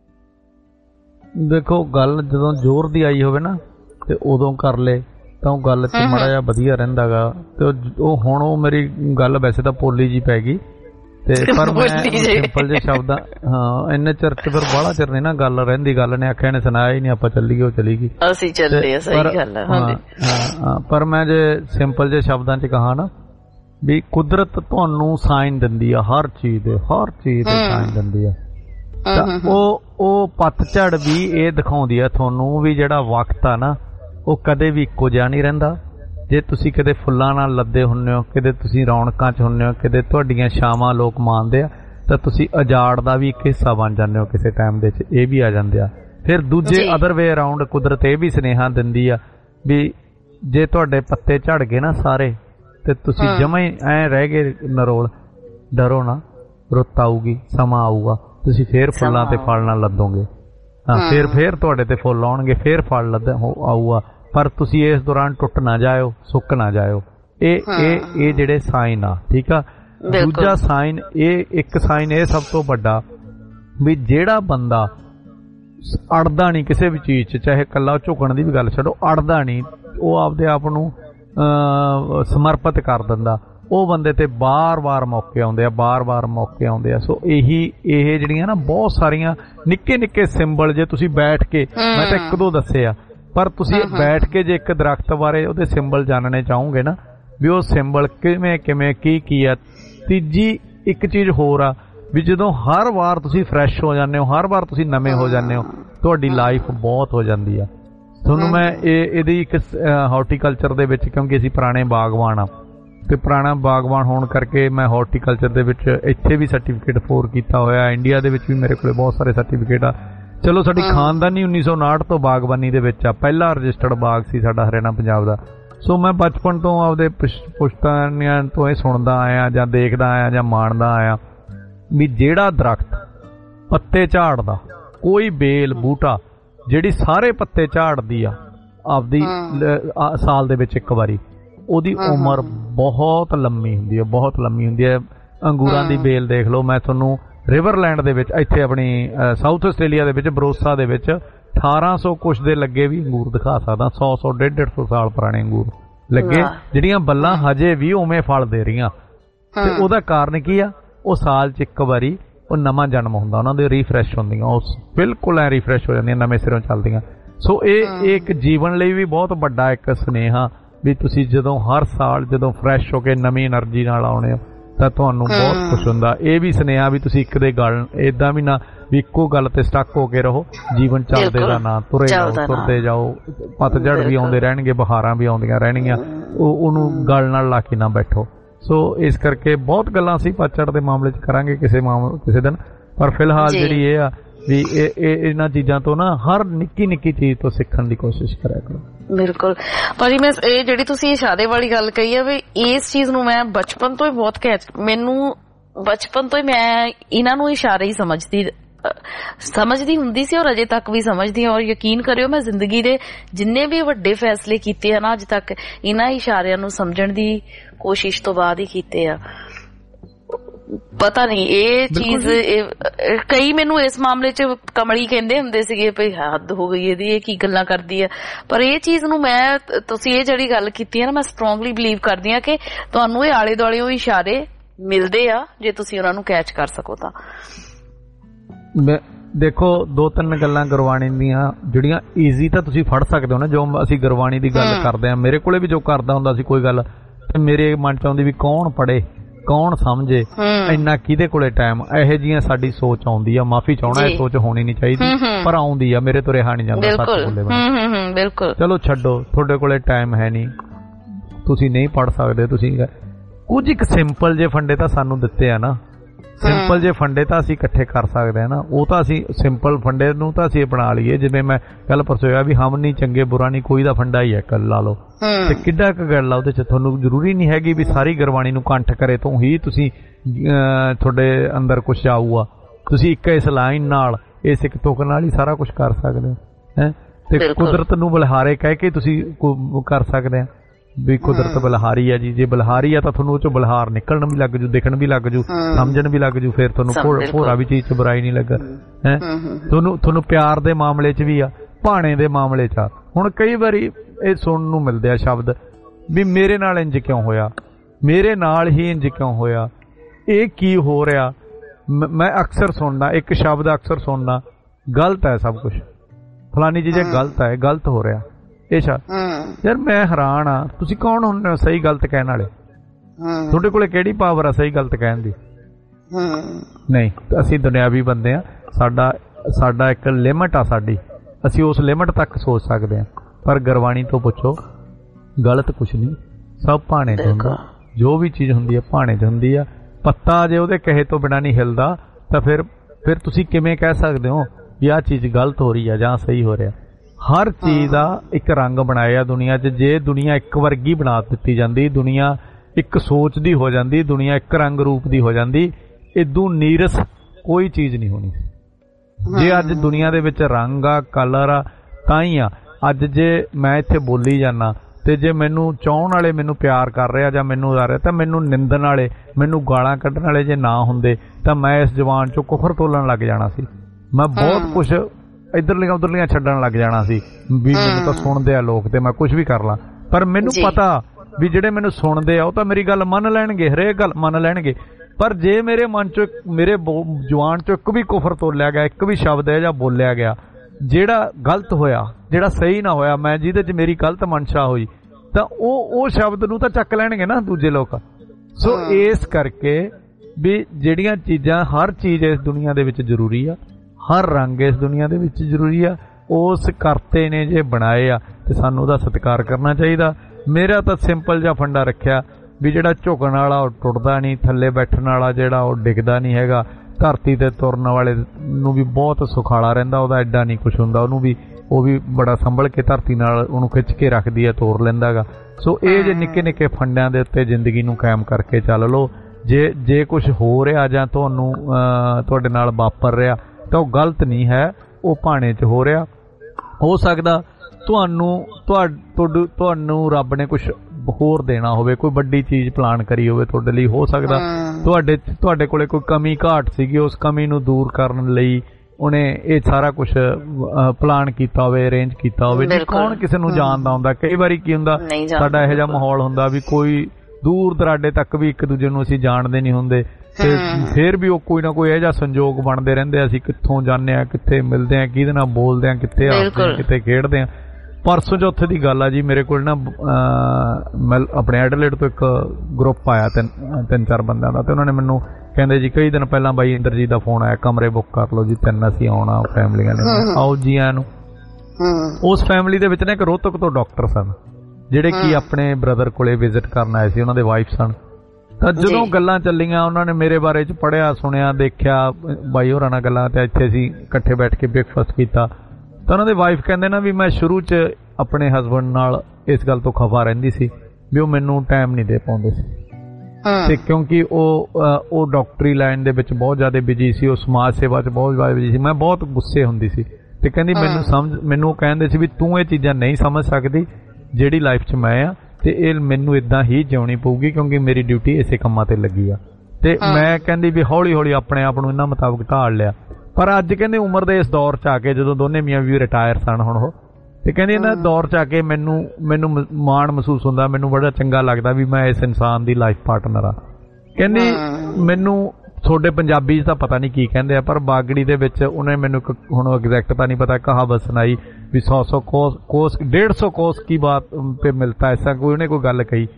ਦੇਖੋ ਗੱਲ ਜਦੋਂ ਜ਼ੋਰ ਦੀ ਆਈ ਹੋਵੇ ਨਾ ਤੇ ਉਦੋਂ ਕਰ ਲੇ ਤਾਂ ਉਹ ਗੱਲ 'ਚ ਮਾੜਾ ਜਿਹਾ ਵਧੀਆ ਰਹਿੰਦਾ ਗਾ। ਤੇ ਉਹ ਹੁਣ ਉਹ ਮੇਰੀ ਗੱਲ ਵੈਸੇ ਤਾਂ ਪੋਲੀ ਜੀ ਪੈ ਗਈ ਤੇ ਪਰ ਮੈਂ ਸਿੰਪਲ ਜਿਹੇ ਸ਼ਬਦਾਂ ਹਾਂ ਇੰਨੇ ਚਿਰ ਚ ਫਿਰ ਬਾਹਲਾ ਚਿਰ ਨਹੀਂ ਨਾ ਗੱਲ ਰਹਿੰਦੀ। ਗੱਲ ਨੇ ਆਖਿਆ ਨੇ ਸੁਣਾਇਆ ਹੀ ਨਹੀਂ, ਆਪਾਂ ਚੱਲੀਏ ਉਹ ਚਲੀ ਗਈ,
ਅਸੀਂ ਚੱਲੇ ਆ। ਸਹੀ ਗੱਲ ਹੈ।
ਪਰ ਮੈਂ ਜੇ ਸਿੰਪਲ ਜਿਹੇ ਸ਼ਬਦਾਂ ਚ ਕਹਾਂ ਨਾ ਵੀ ਕੁਦਰਤ ਤੁਹਾਨੂੰ ਸਾਈਨ ਦਿੰਦੀ ਆ, ਹਰ ਚੀਜ਼ ਦੇ ਹਰ ਚੀਜ਼ ਦੇ ਸਾਈਨ ਦਿੰਦੀ ਆ। ਤਾਂ ਉਹ ਉਹ ਪਤਝੜ ਵੀ ਇਹ ਦਿਖਾਉਂਦੀ ਆ ਤੁਹਾਨੂੰ ਵੀ ਜਿਹੜਾ ਵਕਤ ਆ ਨਾ ਉਹ ਕਦੇ ਵੀ ਇੱਕੋ ਜਿਹਾ ਨਹੀਂ ਰਹਿੰਦਾ। ਜੇ ਤੁਸੀਂ ਕਿਤੇ ਫੁੱਲਾਂ ਨਾਲ ਲੱਦੇ ਹੁੰਦੇ ਹੋ, ਕਿਤੇ ਤੁਸੀਂ ਰੌਣਕਾਂ 'ਚ ਹੁੰਦੇ ਹੋ, ਕਿਤੇ ਤੁਹਾਡੀਆਂ ਛਾਵਾਂ ਲੋਕ ਮਾਣਦੇ ਆ, ਤਾਂ ਤੁਸੀਂ ਉਜਾੜ ਦਾ ਵੀ ਇੱਕ ਹਿੱਸਾ ਬਣ ਜਾਂਦੇ ਹੋ ਕਿਸੇ ਟਾਈਮ ਦੇ 'ਚ। ਇਹ ਵੀ ਆ ਜਾਂਦੇ ਆ। ਫਿਰ ਦੂਜੇ ਅਦਰ ਵੇ ਅਰਾਊਂਡ ਕੁਦਰਤ ਇਹ ਵੀ ਸੁਨੇਹਾ ਦਿੰਦੀ ਆ ਵੀ ਜੇ ਤੁਹਾਡੇ ਪੱਤੇ ਝੜ ਗਏ ਨਾ ਸਾਰੇ ਤੇ ਤੁਸੀਂ ਜਮਾਂ ਹੀ ਐਂ ਰਹਿ ਗਏ ਨਰੋਲ, ਡਰੋ ਨਾ, ਰੁੱਤ ਆਊਗੀ, ਸਮਾਂ ਆਊਗਾ, ਤੁਸੀਂ ਫੇਰ ਫੁੱਲਾਂ ਤੇ ਫਲ ਨਾਲ ਲੱਦੋਗੇ। ਹਾਂ, ਫੇਰ ਫੇਰ ਤੁਹਾਡੇ ਤੇ ਫੁੱਲ ਆਉਣਗੇ, ਫੇਰ ਫਲ ਲੱਦ ਆਊਗਾ। ਪਰ ਤੁਸੀਂ ਇਸ ਦੌਰਾਨ ਟੁੱਟ ਨਾ ਜਾਇਓ, ਸੁੱਕ ਨਾ ਜਾਇਓ। ਇਹ ਇਹ ਇਹ ਜਿਹੜੇ ਸਾਈਨ ਆ, ਠੀਕ ਆ। ਦੂਜਾ ਸਾਈਨ ਇਹ ਇੱਕ ਸਾਈਨ ਇਹ ਸਭ ਤੋਂ ਵੱਡਾ ਵੀ ਜਿਹੜਾ ਬੰਦਾ ਅੜਦਾ ਨਹੀਂ ਕਿਸੇ ਵੀ ਚੀਜ਼ 'ਚ, ਚਾਹੇ ਇਕੱਲਾ ਝੁਕਣ ਦੀ ਵੀ ਗੱਲ ਛੱਡੋ, ਅੜਦਾ ਨਹੀਂ, ਉਹ ਆਪਦੇ ਆਪ ਨੂੰ ਸਮਰਪਿਤ ਕਰ ਦਿੰਦਾ, ਉਹ ਬੰਦੇ ਤੇ ਬਾਰ-ਬਾਰ ਮੌਕੇ ਆਉਂਦੇ ਆ, ਬਾਰ-ਬਾਰ ਮੌਕੇ ਆਉਂਦੇ ਆ। ਸੋ ਇਹੀ ਇਹ ਜਿਹੜੀਆਂ ਨਾ ਬਹੁਤ ਸਾਰੀਆਂ ਨਿੱਕੇ ਨਿੱਕੇ ਸਿੰਬਲ, ਜੇ ਤੁਸੀਂ ਬੈਠ ਕੇ, ਮੈਂ ਤਾਂ ਇੱਕ ਦੋ ਦੱਸੇ ਆ, ਪਰ ਤੁਸੀਂ ਬੈਠ ਕੇ ਜੇ ਇੱਕ ਦਰਖਤ ਬਾਰੇ ਉਹਦੇ ਸਿੰਬਲ ਜਾਣਨੇ ਚਾਹੋਗੇ ਨਾ ਵੀ ਉਹ ਸਿੰਬਲ ਕਿਵੇਂ ਕਿਵੇਂ ਕੀ ਕੀ ਆ। ਤੀਜੀ ਇੱਕ ਚੀਜ਼ ਹੋਰ ਆ ਵੀ ਜਦੋਂ ਹਰ ਵਾਰ ਤੁਸੀਂ ਫਰੈਸ਼ ਹੋ ਜਾਂਦੇ ਹੋ, ਹਰ ਵਾਰ ਤੁਸੀਂ ਨਵੇਂ ਹੋ ਜਾਂਦੇ ਹੋ, ਤੁਹਾਡੀ ਲਾਈਫ ਬਹੁਤ ਹੋ ਜਾਂਦੀ ਆ। ਤੁਹਾਨੂੰ ਮੈਂ ਇਹ ਇਹਦੀ ਇੱਕ ਹਾਰਟੀਕਲਚਰ ਦੇ ਵਿੱਚ, ਕਿਉਂਕਿ ਅਸੀਂ ਪੁਰਾਣੇ ਬਾਗਵਾਨ ਆ ਤੇ ਪੁਰਾਣਾ ਬਾਗਵਾਨ ਹੋਣ ਕਰਕੇ ਮੈਂ ਹਾਰਟੀਕਲਚਰ ਦੇ ਵਿੱਚ ਇੱਥੇ ਵੀ ਸਰਟੀਫਿਕੇਟ ਫੋਰ ਕੀਤਾ ਹੋਇਆ, ਇੰਡੀਆ ਦੇ ਵਿੱਚ ਵੀ ਮੇਰੇ ਕੋਲ ਬਹੁਤ ਸਾਰੇ ਸਰਟੀਫਿਕੇਟ ਆ। ਚਲੋ ਸਾਡੀ ਖਾਨਦਾਨੀ ਉੱਨੀ ਸੌ ਉਨਾਹਠ ਤੋਂ ਬਾਗਬਾਨੀ ਦੇ ਵਿੱਚ ਆ, ਪਹਿਲਾ ਰਜਿਸਟਰਡ ਬਾਗ ਸੀ ਸਾਡਾ ਹਰਿਆਣਾ ਪੰਜਾਬ ਦਾ। ਸੋ ਮੈਂ ਬਚਪਨ ਤੋਂ ਆਪਦੇ ਪੁਸ਼ਤਾਨੀਆਂ ਤੋਂ ਇਹ ਸੁਣਦਾ ਆਇਆ ਜਾਂ ਦੇਖਦਾ ਆਇਆ ਜਾਂ ਮਾਣਦਾ ਆਇਆ ਵੀ ਜਿਹੜਾ ਦਰਖਤ ਪੱਤੇ ਝਾੜਦਾ, ਕੋਈ ਬੇਲ ਬੂਟਾ ਜਿਹੜੀ ਸਾਰੇ ਪੱਤੇ ਝਾੜਦੀ ਆ ਆਪਦੀ ਸਾਲ ਦੇ ਵਿੱਚ ਇੱਕ ਵਾਰੀ, ਉਹਦੀ ਉਮਰ ਬਹੁਤ ਲੰਮੀ ਹੁੰਦੀ ਹੈ, ਬਹੁਤ ਲੰਮੀ ਹੁੰਦੀ ਹੈ। ਅੰਗੂਰਾਂ ਦੀ ਬੇਲ ਦੇਖ ਲਓ, ਮੈਂ ਤੁਹਾਨੂੰ ਰਿਵਰਲੈਂਡ ਦੇ ਵਿੱਚ ਇੱਥੇ ਆਪਣੀ ਸਾਊਥ ਆਸਟ੍ਰੇਲੀਆ ਦੇ ਵਿੱਚ ਬਰੋਸਾ ਦੇ ਵਿੱਚ ਅਠਾਰਾਂ ਸੌ ਕੁਛ ਦੇ ਲੱਗੇ ਵੀ ਅੰਗੂਰ ਦਿਖਾ ਸਕਦਾ, ਸੌ ਸੌ ਡੇਢ ਡੇਢ ਸੌ ਸਾਲ ਪੁਰਾਣੇ ਅੰਗੂਰ ਲੱਗੇ, ਜਿਹੜੀਆਂ ਬੱਲਾਂ ਹਜੇ ਵੀ ਉਵੇਂ ਫਲ ਦੇ ਰਹੀਆਂ। ਤੇ ਉਹਦਾ ਕਾਰਨ ਕੀ ਆ? ਉਹ ਸਾਲ 'ਚ ਇੱਕ ਵਾਰੀ ਉਹ ਨਵਾਂ ਜਨਮ ਹੁੰਦਾ, ਉਹਨਾਂ ਦੇ ਰੀਫਰੈਸ਼ ਹੁੰਦੀਆਂ, ਉਹ ਬਿਲਕੁਲ ਐ ਰੀਫਰੈਸ਼ ਹੋ ਜਾਂਦੀਆਂ, ਨਵੇਂ ਸਿਰੋਂ ਚੱਲਦੀਆਂ। ਸੋ ਇਹ ਇੱਕ ਜੀਵਨ ਲਈ ਵੀ ਬਹੁਤ ਵੱਡਾ ਇੱਕ ਸੁਨੇਹਾ ਵੀ ਤੁਸੀਂ ਜਦੋਂ ਹਰ ਸਾਲ ਜਦੋਂ ਫਰੈਸ਼ ਹੋ ਕੇ ਨਵੀਂ એનર્ਜੀ ਨਾਲ ਆਉਣੇ ਹੋ ਤਾਂ ਤੁਹਾਨੂੰ ਬਹੁਤ ਕੁਛ ਹੁੰਦਾ। ਇਹ ਵੀ ਸੁਨੇਹਾ ਵੀ ਤੁਸੀਂ ਇੱਕ ਦੇ ਗੱਲ ਏਦਾਂ ਵੀ ਨਾ ਵੀ ਇੱਕੋ ਗੱਲ ਤੇ ਸਟਕ ਹੋ ਕੇ ਰਹੋ, ਜੀਵਨ ਚੱਲਦੇ ਦਾ ਨਾ, ਤੁਰੇ ਜਾਓ, ਤੁਰਦੇ ਜਾਓ। ਪਤਝੜ ਵੀ ਆਉਂਦੇ ਰਹਿਣਗੇ, ਬਹਾਰਾਂ ਵੀ ਆਉਂਦੀਆਂ ਰਹਿਣਗੀਆਂ, ਉਹ ਉਹਨੂੰ ਗੱਲ ਨਾਲ ਲਾ ਕੇ ਨਾ ਬੈਠੋ। ਸੋ ਇਸ ਕਰਕੇ ਬਹੁਤ ਗੱਲਾਂ ਅਸੀਂ ਪਤਝੜ ਦੇ ਮਾਮਲੇ 'ਚ ਕਰਾਂਗੇ ਕਿਸੇ ਮਾਮਲੇ ਕਿਸੇ ਦਿਨ, ਪਰ ਫਿਲਹਾਲ ਜਿਹੜੀ ਇਹ ਆ ਵੀ ਇਹ ਇਹਨਾਂ ਚੀਜ਼ਾਂ ਤੋਂ ਨਾ ਹਰ ਨਿੱਕੀ ਨਿੱਕੀ ਚੀਜ਼ ਤੋਂ ਸਿੱਖਣ ਦੀ ਕੋਸ਼ਿਸ਼ ਕਰਿਆ ਕਰੋ।
ਬਿਲਕੁਲ ਭਾਜੀ, ਮੈਂ ਇਹ ਜਿਹੜੀ ਤੁਸੀਂ ਇਸ਼ਾਰੇ ਵਾਲੀ ਗੱਲ ਕਹੀ ਆ ਵੀ ਇਸ ਚੀਜ਼ ਨੂੰ ਮੈਂ ਬਚਪਨ ਤੋਂ ਹੀ ਬਹੁਤ ਕੈਚ, ਮੈਨੂੰ ਬਚਪਨ ਤੋਂ ਹੀ ਮੈਂ ਇਹਨਾਂ ਨੂੰ ਇਸ਼ਾਰੇ ਹੀ ਸਮਝਦੀ ਸਮਝਦੀ ਹੁੰਦੀ ਸੀ ਔਰ ਅਜੇ ਤੱਕ ਵੀ ਸਮਝਦੀ ਹਾਂ। ਔਰ ਯਕੀਨ ਕਰਿਓ ਮੈਂ ਜ਼ਿੰਦਗੀ ਦੇ ਜਿੰਨੇ ਵੀ ਵੱਡੇ ਫੈਸਲੇ ਕੀਤੇ ਆ ਨਾ ਅੱਜ ਤੱਕ, ਇਹਨਾਂ ਇਸ਼ਾਰਿਆਂ ਨੂੰ ਸਮਝਣ ਦੀ ਕੋਸ਼ਿਸ਼ ਤੋਂ ਬਾਅਦ ਹੀ ਕੀਤੇ ਆ। ਪਤਾ ਨਹੀਂ ਇਹ ਚੀਜ਼, ਕਈ ਮੈਨੂੰ ਇਸ ਮਾਮਲੇ 'ਚ ਕਮਲੀ ਕਹਿੰਦੇ ਹੁੰਦੇ ਸੀਗੇ ਵੀ ਹੱਦ ਹੋ ਗਈ ਇਹਦੀ, ਇਹ ਕੀ ਗੱਲਾਂ ਕਰਦੀ ਆ, ਪਰ ਇਹ ਚੀਜ਼ ਨੂੰ ਮੈਂ, ਤੁਸੀਂ ਇਹ ਜਿਹੜੀ ਗੱਲ ਕੀਤੀ ਹੈ ਨਾ, ਮੈਂ ਸਟਰੋਂਗਲੀ ਬਿਲੀਵ ਕਰਦੀ ਹਾਂ ਕਿ ਤੁਹਾਨੂੰ ਇਹ ਆਲੇ ਦੁਆਲੇ ਉਹ ਇਸ਼ਾਰੇ ਮਿਲਦੇ ਆ ਜੇ ਤੁਸੀਂ ਉਹਨਾਂ ਨੂੰ ਕੈਚ ਕਰ ਸਕੋ ਤਾਂ।
ਦੇਖੋ ਦੋ ਤਿੰਨ ਗੱਲਾਂ ਗੁਰਬਾਣੀ ਦੀਆਂ ਜਿਹੜੀਆਂ ਈਜ਼ੀ ਤਾਂ ਤੁਸੀਂ ਫੜ ਸਕਦੇ ਹੋ ਨਾ, ਜੋ ਅਸੀਂ ਗੁਰਬਾਣੀ ਦੀ ਗੱਲ ਕਰਦੇ ਹਾਂ, ਮੇਰੇ ਕੋਲੇ ਵੀ ਜੋ ਕਰਦਾ ਹੁੰਦਾ ਸੀ ਕੋਈ ਗੱਲ ਤੇ ਮੇਰੇ ਮਨ 'ਚ ਆਉਂਦੀ ਵੀ ਕੌਣ ਪੜ੍ਹੇ, ਕੌਣ ਸਮਝੇ, ਇੰਨਾ ਕਿਹਦੇ ਕੋਲੇ ਟਾਈਮ, ਇਹੋ ਜਿਹੀਆਂ ਸਾਡੀ ਸੋਚ ਆਉਂਦੀ ਆ। ਮਾਫੀ ਚਾਹਣਾ, ਇਹ ਸੋਚ ਹੋਣੀ ਨਹੀਂ ਚਾਹੀਦੀ ਪਰ ਆਉਂਦੀ ਆ, ਮੇਰੇ ਤੋਂ ਰਿਹਾ ਨਹੀਂ ਜਾਂਦਾ ਸੱਚ ਬੋਲੇ ਬਿਨਾਂ। ਚਲੋ ਛੱਡੋ, ਤੁਹਾਡੇ ਕੋਲੇ ਟਾਈਮ ਹੈ ਨਹੀਂ, ਤੁਸੀਂ ਨਹੀਂ ਪੜ੍ਹ ਸਕਦੇ, ਤੁਸੀਂ ਕੁਝ ਇੱਕ ਸਿੰਪਲ ਜੇ ਫੰਡੇ ਤਾਂ ਸਾਨੂੰ ਦਿੱਤੇ ਆ ਨਾ, ਸਿੰਪਲ ਜੇ ਫੰਡੇ ਤਾਂ ਅਸੀਂ ਇਕੱਠੇ ਕਰ ਸਕਦੇ ਹਾਂ ਨਾ, ਉਹ ਤਾਂ ਅਸੀਂ ਸਿੰਪਲ ਫੰਡੇ ਨੂੰ ਤਾਂ ਅਸੀਂ ਅਪਣਾ ਲਈਏ। ਜਿਵੇਂ ਮੈਂ ਕੱਲ ਪਰਸੋਂ ਹੋਇਆ ਵੀ ਹਮ ਨਹੀਂ ਚੰਗੇ ਬੁਰਾ ਨਹੀਂ, ਕੋਈ ਦਾ ਫੰਡਾ ਹੀ ਹੈ, ਕੱਲ ਲਾ ਲਓ ਤੇ ਕਿੱਡਾ ਕੁ ਗੱਲ ਆ ਉਹਦੇ 'ਚ। ਤੁਹਾਨੂੰ ਜ਼ਰੂਰੀ ਨਹੀਂ ਹੈਗੀ ਵੀ ਸਾਰੀ ਗੁਰਬਾਣੀ ਨੂੰ ਕੰਠ ਕਰੇ ਤੋਂ ਹੀ ਤੁਸੀਂ ਤੁਹਾਡੇ ਅੰਦਰ ਕੁਛ ਆਊਗਾ। ਤੁਸੀਂ ਇੱਕ ਇਸ ਲਾਈਨ ਨਾਲ, ਇਸ ਇੱਕ ਤੁਕ ਨਾਲ ਹੀ ਸਾਰਾ ਕੁਛ ਕਰ ਸਕਦੇ ਹੋ ਹੈ। ਤੇ ਕੁਦਰਤ ਨੂੰ ਬਲਿਹਾਰੇ ਕਹਿ ਕੇ ਤੁਸੀਂ ਕਰ ਸਕਦੇ ਆ ਵੀ ਕੁਦਰਤ ਬਲਿਹਾਰੀ ਆ ਜੀ। ਜੇ ਬਲਿਹਾਰੀ ਆ ਤਾਂ ਤੁਹਾਨੂੰ ਉਹ ਚੋਂ ਬਲਿਹਾਰ ਨਿਕਲਣ ਵੀ ਲੱਗ ਜੂ, ਦਿਖਣ ਵੀ ਲੱਗ ਜੂ, ਸਮਝਣ ਵੀ ਲੱਗ ਜੂ, ਫਿਰ ਤੁਹਾਨੂੰ ਭੋਰਾ ਵੀ ਚੀਜ਼ ਚ ਬੁਰਾਈ ਨਹੀਂ ਲੱਗਾ ਹੈ। ਤੁਹਾਨੂੰ ਤੁਹਾਨੂੰ ਪਿਆਰ ਦੇ ਮਾਮਲੇ ਚ ਵੀ ਆ, ਭਾਣੇ ਦੇ ਮਾਮਲੇ ਚ ਆ। ਹੁਣ ਕਈ ਵਾਰੀ ਇਹ ਸੁਣਨ ਨੂੰ ਮਿਲਦੇ ਆ ਸ਼ਬਦ ਵੀ ਮੇਰੇ ਨਾਲ ਇੰਜ ਕਿਉਂ ਹੋਇਆ, ਮੇਰੇ ਨਾਲ ਹੀ ਇੰਜ ਕਿਉਂ ਹੋਇਆ, ਇਹ ਕੀ ਹੋ ਰਿਹਾ। ਮੈਂ ਅਕਸਰ ਸੁਣਦਾ ਇੱਕ ਸ਼ਬਦ, ਅਕਸਰ ਸੁਣਦਾ ਗਲਤ ਹੈ ਸਭ ਕੁਛ, ਫਲਾਨੀ ਚੀਜ਼ ਗਲਤ ਹੈ, ਗਲਤ ਹੋ ਰਿਹਾ ਇਹ ਸ਼ਬਦ। ਯਾਰ ਮੈਂ ਹੈਰਾਨ ਆ, ਤੁਸੀਂ ਕੌਣ ਹੁੰਦੇ ਹੋ ਸਹੀ ਗਲਤ ਕਹਿਣ ਵਾਲੇ? ਤੁਹਾਡੇ ਕੋਲੇ ਕਿਹੜੀ ਪਾਵਰ ਆ ਸਹੀ ਗਲਤ ਕਹਿਣ ਦੀ? ਨਹੀਂ, ਅਸੀਂ ਦੁਨਿਆਵੀ ਬੰਦੇ ਆ, ਸਾਡਾ ਸਾਡਾ ਇੱਕ ਲਿਮਟ ਆ ਸਾਡੀ, ਅਸੀਂ ਉਸ ਲਿਮਟ ਤੱਕ ਸੋਚ ਸਕਦੇ ਹਾਂ। ਪਰ ਗੁਰਬਾਣੀ ਤੋਂ ਪੁੱਛੋ, ਗਲਤ ਕੁਛ ਨਹੀਂ, ਸਭ ਭਾਣੇ ਚ ਹੁੰਦਾ। ਜੋ ਵੀ ਚੀਜ਼ ਹੁੰਦੀ ਹੈ ਭਾਣੇ ਚ ਹੁੰਦੀ ਆ। ਪੱਤਾ ਜੇ ਉਹਦੇ ਕਹੇ ਤੋਂ ਬਿਨਾਂ ਨਹੀਂ ਹਿਲਦਾ ਤਾਂ ਫਿਰ ਫਿਰ ਤੁਸੀਂ ਕਿਵੇਂ ਕਹਿ ਸਕਦੇ ਹੋ ਵੀ ਆਹ ਚੀਜ਼ ਗਲਤ ਹੋ ਰਹੀ ਆ ਜਾਂ ਸਹੀ ਹੋ ਰਿਹਾ? ਹਰ ਚੀਜ਼ ਦਾ ਇੱਕ ਰੰਗ ਬਣਾਇਆ ਦੁਨੀਆ 'ਚ। ਜੇ ਦੁਨੀਆ ਇੱਕ ਵਰਗੀ ਬਣਾ ਦਿੱਤੀ ਜਾਂਦੀ, ਦੁਨੀਆ ਇੱਕ ਸੋਚ ਦੀ ਹੋ ਜਾਂਦੀ, ਦੁਨੀਆ ਇੱਕ ਰੰਗ ਰੂਪ ਦੀ ਹੋ ਜਾਂਦੀ, ਇਦੋਂ ਨੀਰਸ ਕੋਈ ਚੀਜ਼ ਨਹੀਂ ਹੋਣੀ। ਜੇ ਅੱਜ ਦੁਨੀਆ ਦੇ ਵਿੱਚ ਰੰਗ ਆ, ਕਲਰ ਆ, ਤਾਂ ਹੀ ਆ ਅੱਜ ਜੇ ਮੈਂ ਇੱਥੇ ਬੋਲੀ ਜਾਂਦਾ ਤੇ ਜੇ ਮੈਨੂੰ ਚਾਹਣ ਵਾਲੇ ਮੈਨੂੰ ਪਿਆਰ ਕਰ ਰਿਹਾ ਜਾਂ ਮੈਨੂੰ ਆ ਰਿਹਾ, ਤਾਂ ਮੈਨੂੰ ਨਿੰਦਣ ਵਾਲੇ, ਮੈਨੂੰ ਗਾਲਾਂ ਕੱਢਣ ਵਾਲੇ ਜੇ ਨਾ ਹੁੰਦੇ ਤਾਂ ਮੈਂ ਇਸ ਜ਼ੁਬਾਨ 'ਚੋਂ ਕੁਫਰ ਤੋਲਣ ਲੱਗ ਜਾਣਾ ਸੀ। ਮੈਂ ਬਹੁਤ ਕੁਛ ਇੱਧਰਲੀਆਂ ਉੱਧਰਲੀਆਂ ਛੱਡਣ ਲੱਗ ਜਾਣਾ ਸੀ ਵੀ ਮੈਨੂੰ ਤਾਂ ਸੁਣਦੇ ਆ ਲੋਕ ਤੇ ਮੈਂ ਕੁਛ ਵੀ ਕਰ ਲਾਂ। ਪਰ ਮੈਨੂੰ ਪਤਾ ਵੀ ਜਿਹੜੇ ਮੈਨੂੰ ਸੁਣਦੇ ਆ ਉਹ ਤਾਂ ਮੇਰੀ ਗੱਲ ਮੰਨ ਲੈਣਗੇ, ਹਰੇਕ ਗੱਲ ਮੰਨ ਲੈਣਗੇ। ਪਰ ਜੇ ਮੇਰੇ ਮਨ 'ਚੋਂ, ਮੇਰੇ ਜ਼ੁਬਾਨ 'ਚੋਂ ਇੱਕ ਵੀ ਕੁਫਰ ਤੋਲਿਆ ਗਿਆ, ਇੱਕ ਵੀ ਸ਼ਬਦ ਹੈ ਜਾਂ ਬੋਲਿਆ ਗਿਆ ਜਿਹੜਾ ਗਲਤ ਹੋਇਆ, ਜਿਹੜਾ ਸਹੀ ਨਾ ਹੋਇਆ, ਮੈਂ ਜਿਹਦੇ 'ਚ ਮੇਰੀ ਗਲਤ ਮਨਸ਼ਾ ਹੋਈ, ਤਾਂ ਉਹ ਉਹ ਸ਼ਬਦ ਨੂੰ ਤਾਂ ਚੱਕ ਲੈਣਗੇ ਨਾ ਦੂਜੇ ਲੋਕ। ਸੋ ਇਸ ਕਰਕੇ ਵੀ ਜਿਹੜੀਆਂ ਚੀਜ਼ਾਂ, ਹਰ ਚੀਜ਼ ਇਸ ਦੁਨੀਆ ਦੇ ਵਿੱਚ ਜ਼ਰੂਰੀ ਆ, ਹਰ ਰੰਗ ਇਸ ਦੁਨੀਆ ਦੇ ਵਿੱਚ ਜ਼ਰੂਰੀ ਆ। ਉਸ ਕਰਤੇ ਨੇ ਜੇ ਬਣਾਏ ਆ ਤੇ ਸਾਨੂੰ ਉਹਦਾ ਸਤਿਕਾਰ ਕਰਨਾ ਚਾਹੀਦਾ। ਮੇਰਾ ਤਾਂ ਸਿੰਪਲ ਜਿਹਾ ਫੰਡਾ ਰੱਖਿਆ ਵੀ ਜਿਹੜਾ ਝੁਕਣ ਵਾਲਾ ਉਹ ਟੁੱਟਦਾ ਨਹੀਂ, ਥੱਲੇ ਬੈਠਣ ਵਾਲਾ ਜਿਹੜਾ ਉਹ ਡਿੱਗਦਾ ਨਹੀਂ ਹੈਗਾ, ਧਰਤੀ ਤੇ ਤੁਰਨ ਵਾਲੇ ਨੂੰ ਵੀ ਬਹੁਤ ਸੁਖਾਲਾ ਰਹਿੰਦਾ, ਉਹਦਾ ਐਡਾ ਨਹੀਂ ਕੁਛ ਹੁੰਦਾ, ਉਹਨੂੰ ਵੀ ਉਹ ਵੀ ਬੜਾ ਸੰਭਲ ਕੇ ਧਰਤੀ ਨਾਲ ਉਹਨੂੰ ਖਿੱਚ ਕੇ ਰੱਖਦੀ ਹੈ, ਤੋਰ ਲੈਂਦਾ ਗਾ। ਸੋ ਇਹ ਜੇ ਨਿੱਕੇ ਨਿੱਕੇ ਫੰਡਿਆਂ ਦੇ ਉੱਤੇ ਜ਼ਿੰਦਗੀ ਨੂੰ ਕਾਇਮ ਕਰਕੇ ਚੱਲ ਲਓ। ਜੇ ਜੇ ਕੁਛ ਹੋ ਰਿਹਾ ਜਾਂ ਤੁਹਾਨੂੰ ਤੁਹਾਡੇ ਨਾਲ ਵਾਪਰ ਰਿਹਾ ਤਾਂ ਉਹ ਗਲਤ ਨਹੀਂ ਹੈ, ਉਹ ਭਾਣੇ 'ਚ ਹੋ ਰਿਹਾ। ਹੋ ਸਕਦਾ ਤੁਹਾਨੂੰ ਤੁਹਾਨੂੰ ਰੱਬ ਨੇ ਕੁਛ ਹੋਰ ਦੇਣਾ ਹੋਵੇ, ਕੋਈ ਵੱਡੀ ਚੀਜ਼ ਪਲਾਨ ਕਰੀ ਹੋਵੇ ਤੁਹਾਡੇ ਲਈ। ਹੋ ਸਕਦਾ ਤੁਹਾਡੇ ਤੁਹਾਡੇ ਕੋਲੇ ਕੋਈ ਕਮੀ ਘਾਟ ਸੀਗੀ, ਉਸ ਕਮੀ ਨੂੰ ਦੂਰ ਕਰਨ ਲਈ ਉਹਨੇ ਇਹ ਸਾਰਾ ਕੁਛ ਪਲਾਨ ਕੀਤਾ ਹੋਵੇ, ਅਰੇਂਜ ਕੀਤਾ ਹੋਵੇ। ਕੌਣ ਕਿਸੇ ਨੂੰ ਜਾਣਦਾ ਹੁੰਦਾ? ਕਈ ਵਾਰੀ ਕੀ ਹੁੰਦਾ, ਸਾਡਾ ਇਹੋ ਜਿਹਾ ਮਾਹੌਲ ਹੁੰਦਾ ਵੀ ਕੋਈ ਦੂਰ ਦਰਾਡੇ ਤੱਕ ਵੀ ਇੱਕ ਦੂਜੇ ਨੂੰ ਅਸੀਂ ਜਾਣਦੇ ਨਹੀਂ ਹੁੰਦੇ, ਤੇ ਫਿਰ ਵੀ ਉਹ ਕੋਈ ਨਾ ਕੋਈ ਇਹੋ ਜਿਹਾ ਸੰਜੋਗ ਬਣਦੇ ਰਹਿੰਦੇ। ਅਸੀਂ ਕਿੱਥੋਂ ਜਾਂਦੇ ਹਾਂ, ਕਿੱਥੇ ਮਿਲਦੇ ਹਾਂ, ਕਿਹਦੇ ਨਾਲ ਬੋਲਦੇ ਹਾਂ, ਕਿੱਥੇ ਹੱਸਦੇ ਹਾਂ, ਕਿੱਥੇ ਖੇਡਦੇ ਹਾਂ। ਪਰਸੋਂ ਚੌਥੇ ਦੀ ਗੱਲ ਆ ਜੀ, ਮੇਰੇ ਕੋਲ ਨਾ ਮੈਂ ਆਪਣੇ ਐਡਲੇਡ ਤੋਂ ਇੱਕ ਗਰੁੱਪ ਆਇਆ ਤਿੰਨ ਤਿੰਨ ਚਾਰ ਬੰਦਿਆਂ ਦਾ, ਤੇ ਉਹਨਾਂ ਨੇ ਮੈਨੂੰ ਕਹਿੰਦੇ ਜੀ ਕਈ ਦਿਨ ਪਹਿਲਾਂ ਬਾਈ ਇੰਦਰਜੀਤ ਦਾ ਫੋਨ ਆਇਆ, ਕਮਰੇ ਬੁੱਕ ਕਰ ਲਓ ਜੀ, ਤਿੰਨ ਅਸੀਂ ਆਉਣਾ ਫੈਮਲੀਆਂ ਨੇ, ਆਓ ਜੀ ਆਇਆਂ ਨੂੰ। ਉਸ ਫੈਮਿਲੀ ਦੇ ਵਿੱਚ ਨਾ ਇੱਕ ਰੋਹਤਕ ਤੋਂ ਡਾਕਟਰ ਸਨ ਜਿਹੜੇ ਕਿ ਆਪਣੇ ਬ੍ਰਦਰ ਕੋਲੇ ਵਿਜ਼ਿਟ ਕਰਨ ਆਏ ਸੀ, ਉਹਨਾਂ ਦੇ ਵਾਈਫ ਸਨ। ਤਾਂ ਜਦੋਂ ਗੱਲਾਂ ਚੱਲੀਆਂ, ਉਹਨਾਂ ਨੇ ਮੇਰੇ ਬਾਰੇ 'ਚ ਪੜ੍ਹਿਆ, ਸੁਣਿਆ, ਦੇਖਿਆ ਬਾਈ ਹੋਰਾਂ ਨਾਲ ਗੱਲਾਂ, ਤੇ ਇੱਥੇ ਅਸੀਂ ਇਕੱਠੇ ਬੈਠ ਕੇ ਬ੍ਰੇਕਫਾਸਟ ਕੀਤਾ। ਤਾਂ ਉਹਨਾਂ ਦੇ ਵਾਈਫ ਕਹਿੰਦੇ ਨਾ ਵੀ ਮੈਂ ਸ਼ੁਰੂ 'ਚ ਆਪਣੇ ਹਸਬੈਂਡ ਨਾਲ ਇਸ ਗੱਲ ਤੋਂ ਖਫਾ ਰਹਿੰਦੀ ਸੀ ਵੀ ਉਹ ਮੈਨੂੰ ਟਾਈਮ ਨਹੀਂ ਦੇ ਪਾਉਂਦੇ ਸੀ, ਤੇ ਕਿਉਂਕਿ ਉਹ ਉਹ ਡਾਕਟਰੀ ਲਾਈਨ ਦੇ ਵਿੱਚ ਬਹੁਤ ਜ਼ਿਆਦਾ ਬਿਜੀ ਸੀ, ਉਹ ਸਮਾਜ ਸੇਵਾ 'ਚ ਬਹੁਤ ਜ਼ਿਆਦਾ ਬਿਜੀ ਸੀ। ਮੈਂ ਬਹੁਤ ਗੁੱਸੇ ਹੁੰਦੀ ਸੀ, ਤੇ ਕਹਿੰਦੀ ਮੈਨੂੰ ਸਮਝ ਮੈਨੂੰ ਕਹਿੰਦੇ ਸੀ ਵੀ ਤੂੰ ਇਹ ਚੀਜ਼ਾਂ ਨਹੀਂ ਸਮਝ ਸਕਦੀ ਜਿਹੜੀ ਲਾਈਫ 'ਚ ਮੈਂ ਆ, ਤੇ ਇਹ ਮੈਨੂੰ ਇਦਾਂ ਹੀ ਜਿਉਣੀ ਪਊਗੀ ਕਿਉਂਕਿ ਮੇਰੀ ਡਿਊਟੀ ਇਸੇ ਕੰਮਾਂ ਤੇ ਲੱਗੀ ਆ। ਤੇ ਮੈਂ ਕਹਿੰਦੀ ਵੀ ਹੌਲੀ ਹੌਲੀ ਆਪਣੇ ਆਪ ਨੂੰ ਇਹਨਾਂ ਮੁਤਾਬਕ ਢਾਲ ਲਿਆ। ਪਰ ਅੱਜ ਕਹਿੰਦੇ ਉਮਰ ਦੇ ਇਸ ਦੌਰ 'ਚ ਆ ਕੇ, ਜਦੋਂ ਦੋਨੇ ਮੀਆਂ ਵੀ ਰਿਟਾਇਰ ਸਨ ਹੁਣ ਉਹ, ਤੇ ਕਹਿੰਦੇ ਇਹਨਾਂ ਦੌਰ 'ਚ ਆ ਕੇ ਮੈਨੂੰ ਮੈਨੂੰ ਮਾਣ ਮਹਿਸੂਸ ਹੁੰਦਾ, ਮੈਨੂੰ ਬੜਾ ਚੰਗਾ ਲੱਗਦਾ ਵੀ ਮੈਂ ਇਸ ਇਨਸਾਨ ਦੀ ਲਾਈਫ ਪਾਰਟਨਰ ਆ। ਕਹਿੰਦੀ ਮੈਨੂੰ ਤੁਹਾਡੇ ਪੰਜਾਬੀ 'ਚ ਤਾਂ ਪਤਾ ਨਹੀਂ ਕੀ ਕਹਿੰਦੇ ਆ, ਪਰ ਬਾਗੜੀ ਦੇ ਵਿੱਚ ਉਹਨੇ ਮੈਨੂੰ ਹੁਣ ਐਗਜ਼ੈਕਟ ਤਾਂ ਨਹੀਂ ਪਤਾ, ਕਹਾਵਤ ਸੁਣਾਈ ਵੀ ਸੌ ਸੌ ਕੋਸ ਕੋਸ ਡੇਢ ਸੌ ਕੋਸ ਕੀ ਬਾਤ ਪੇ ਮਿਲਤਾ, ਐਸਾ ਕੋਈ ਉਹਨੇ ਕੋਈ ਗੱਲ ਕਹੀ।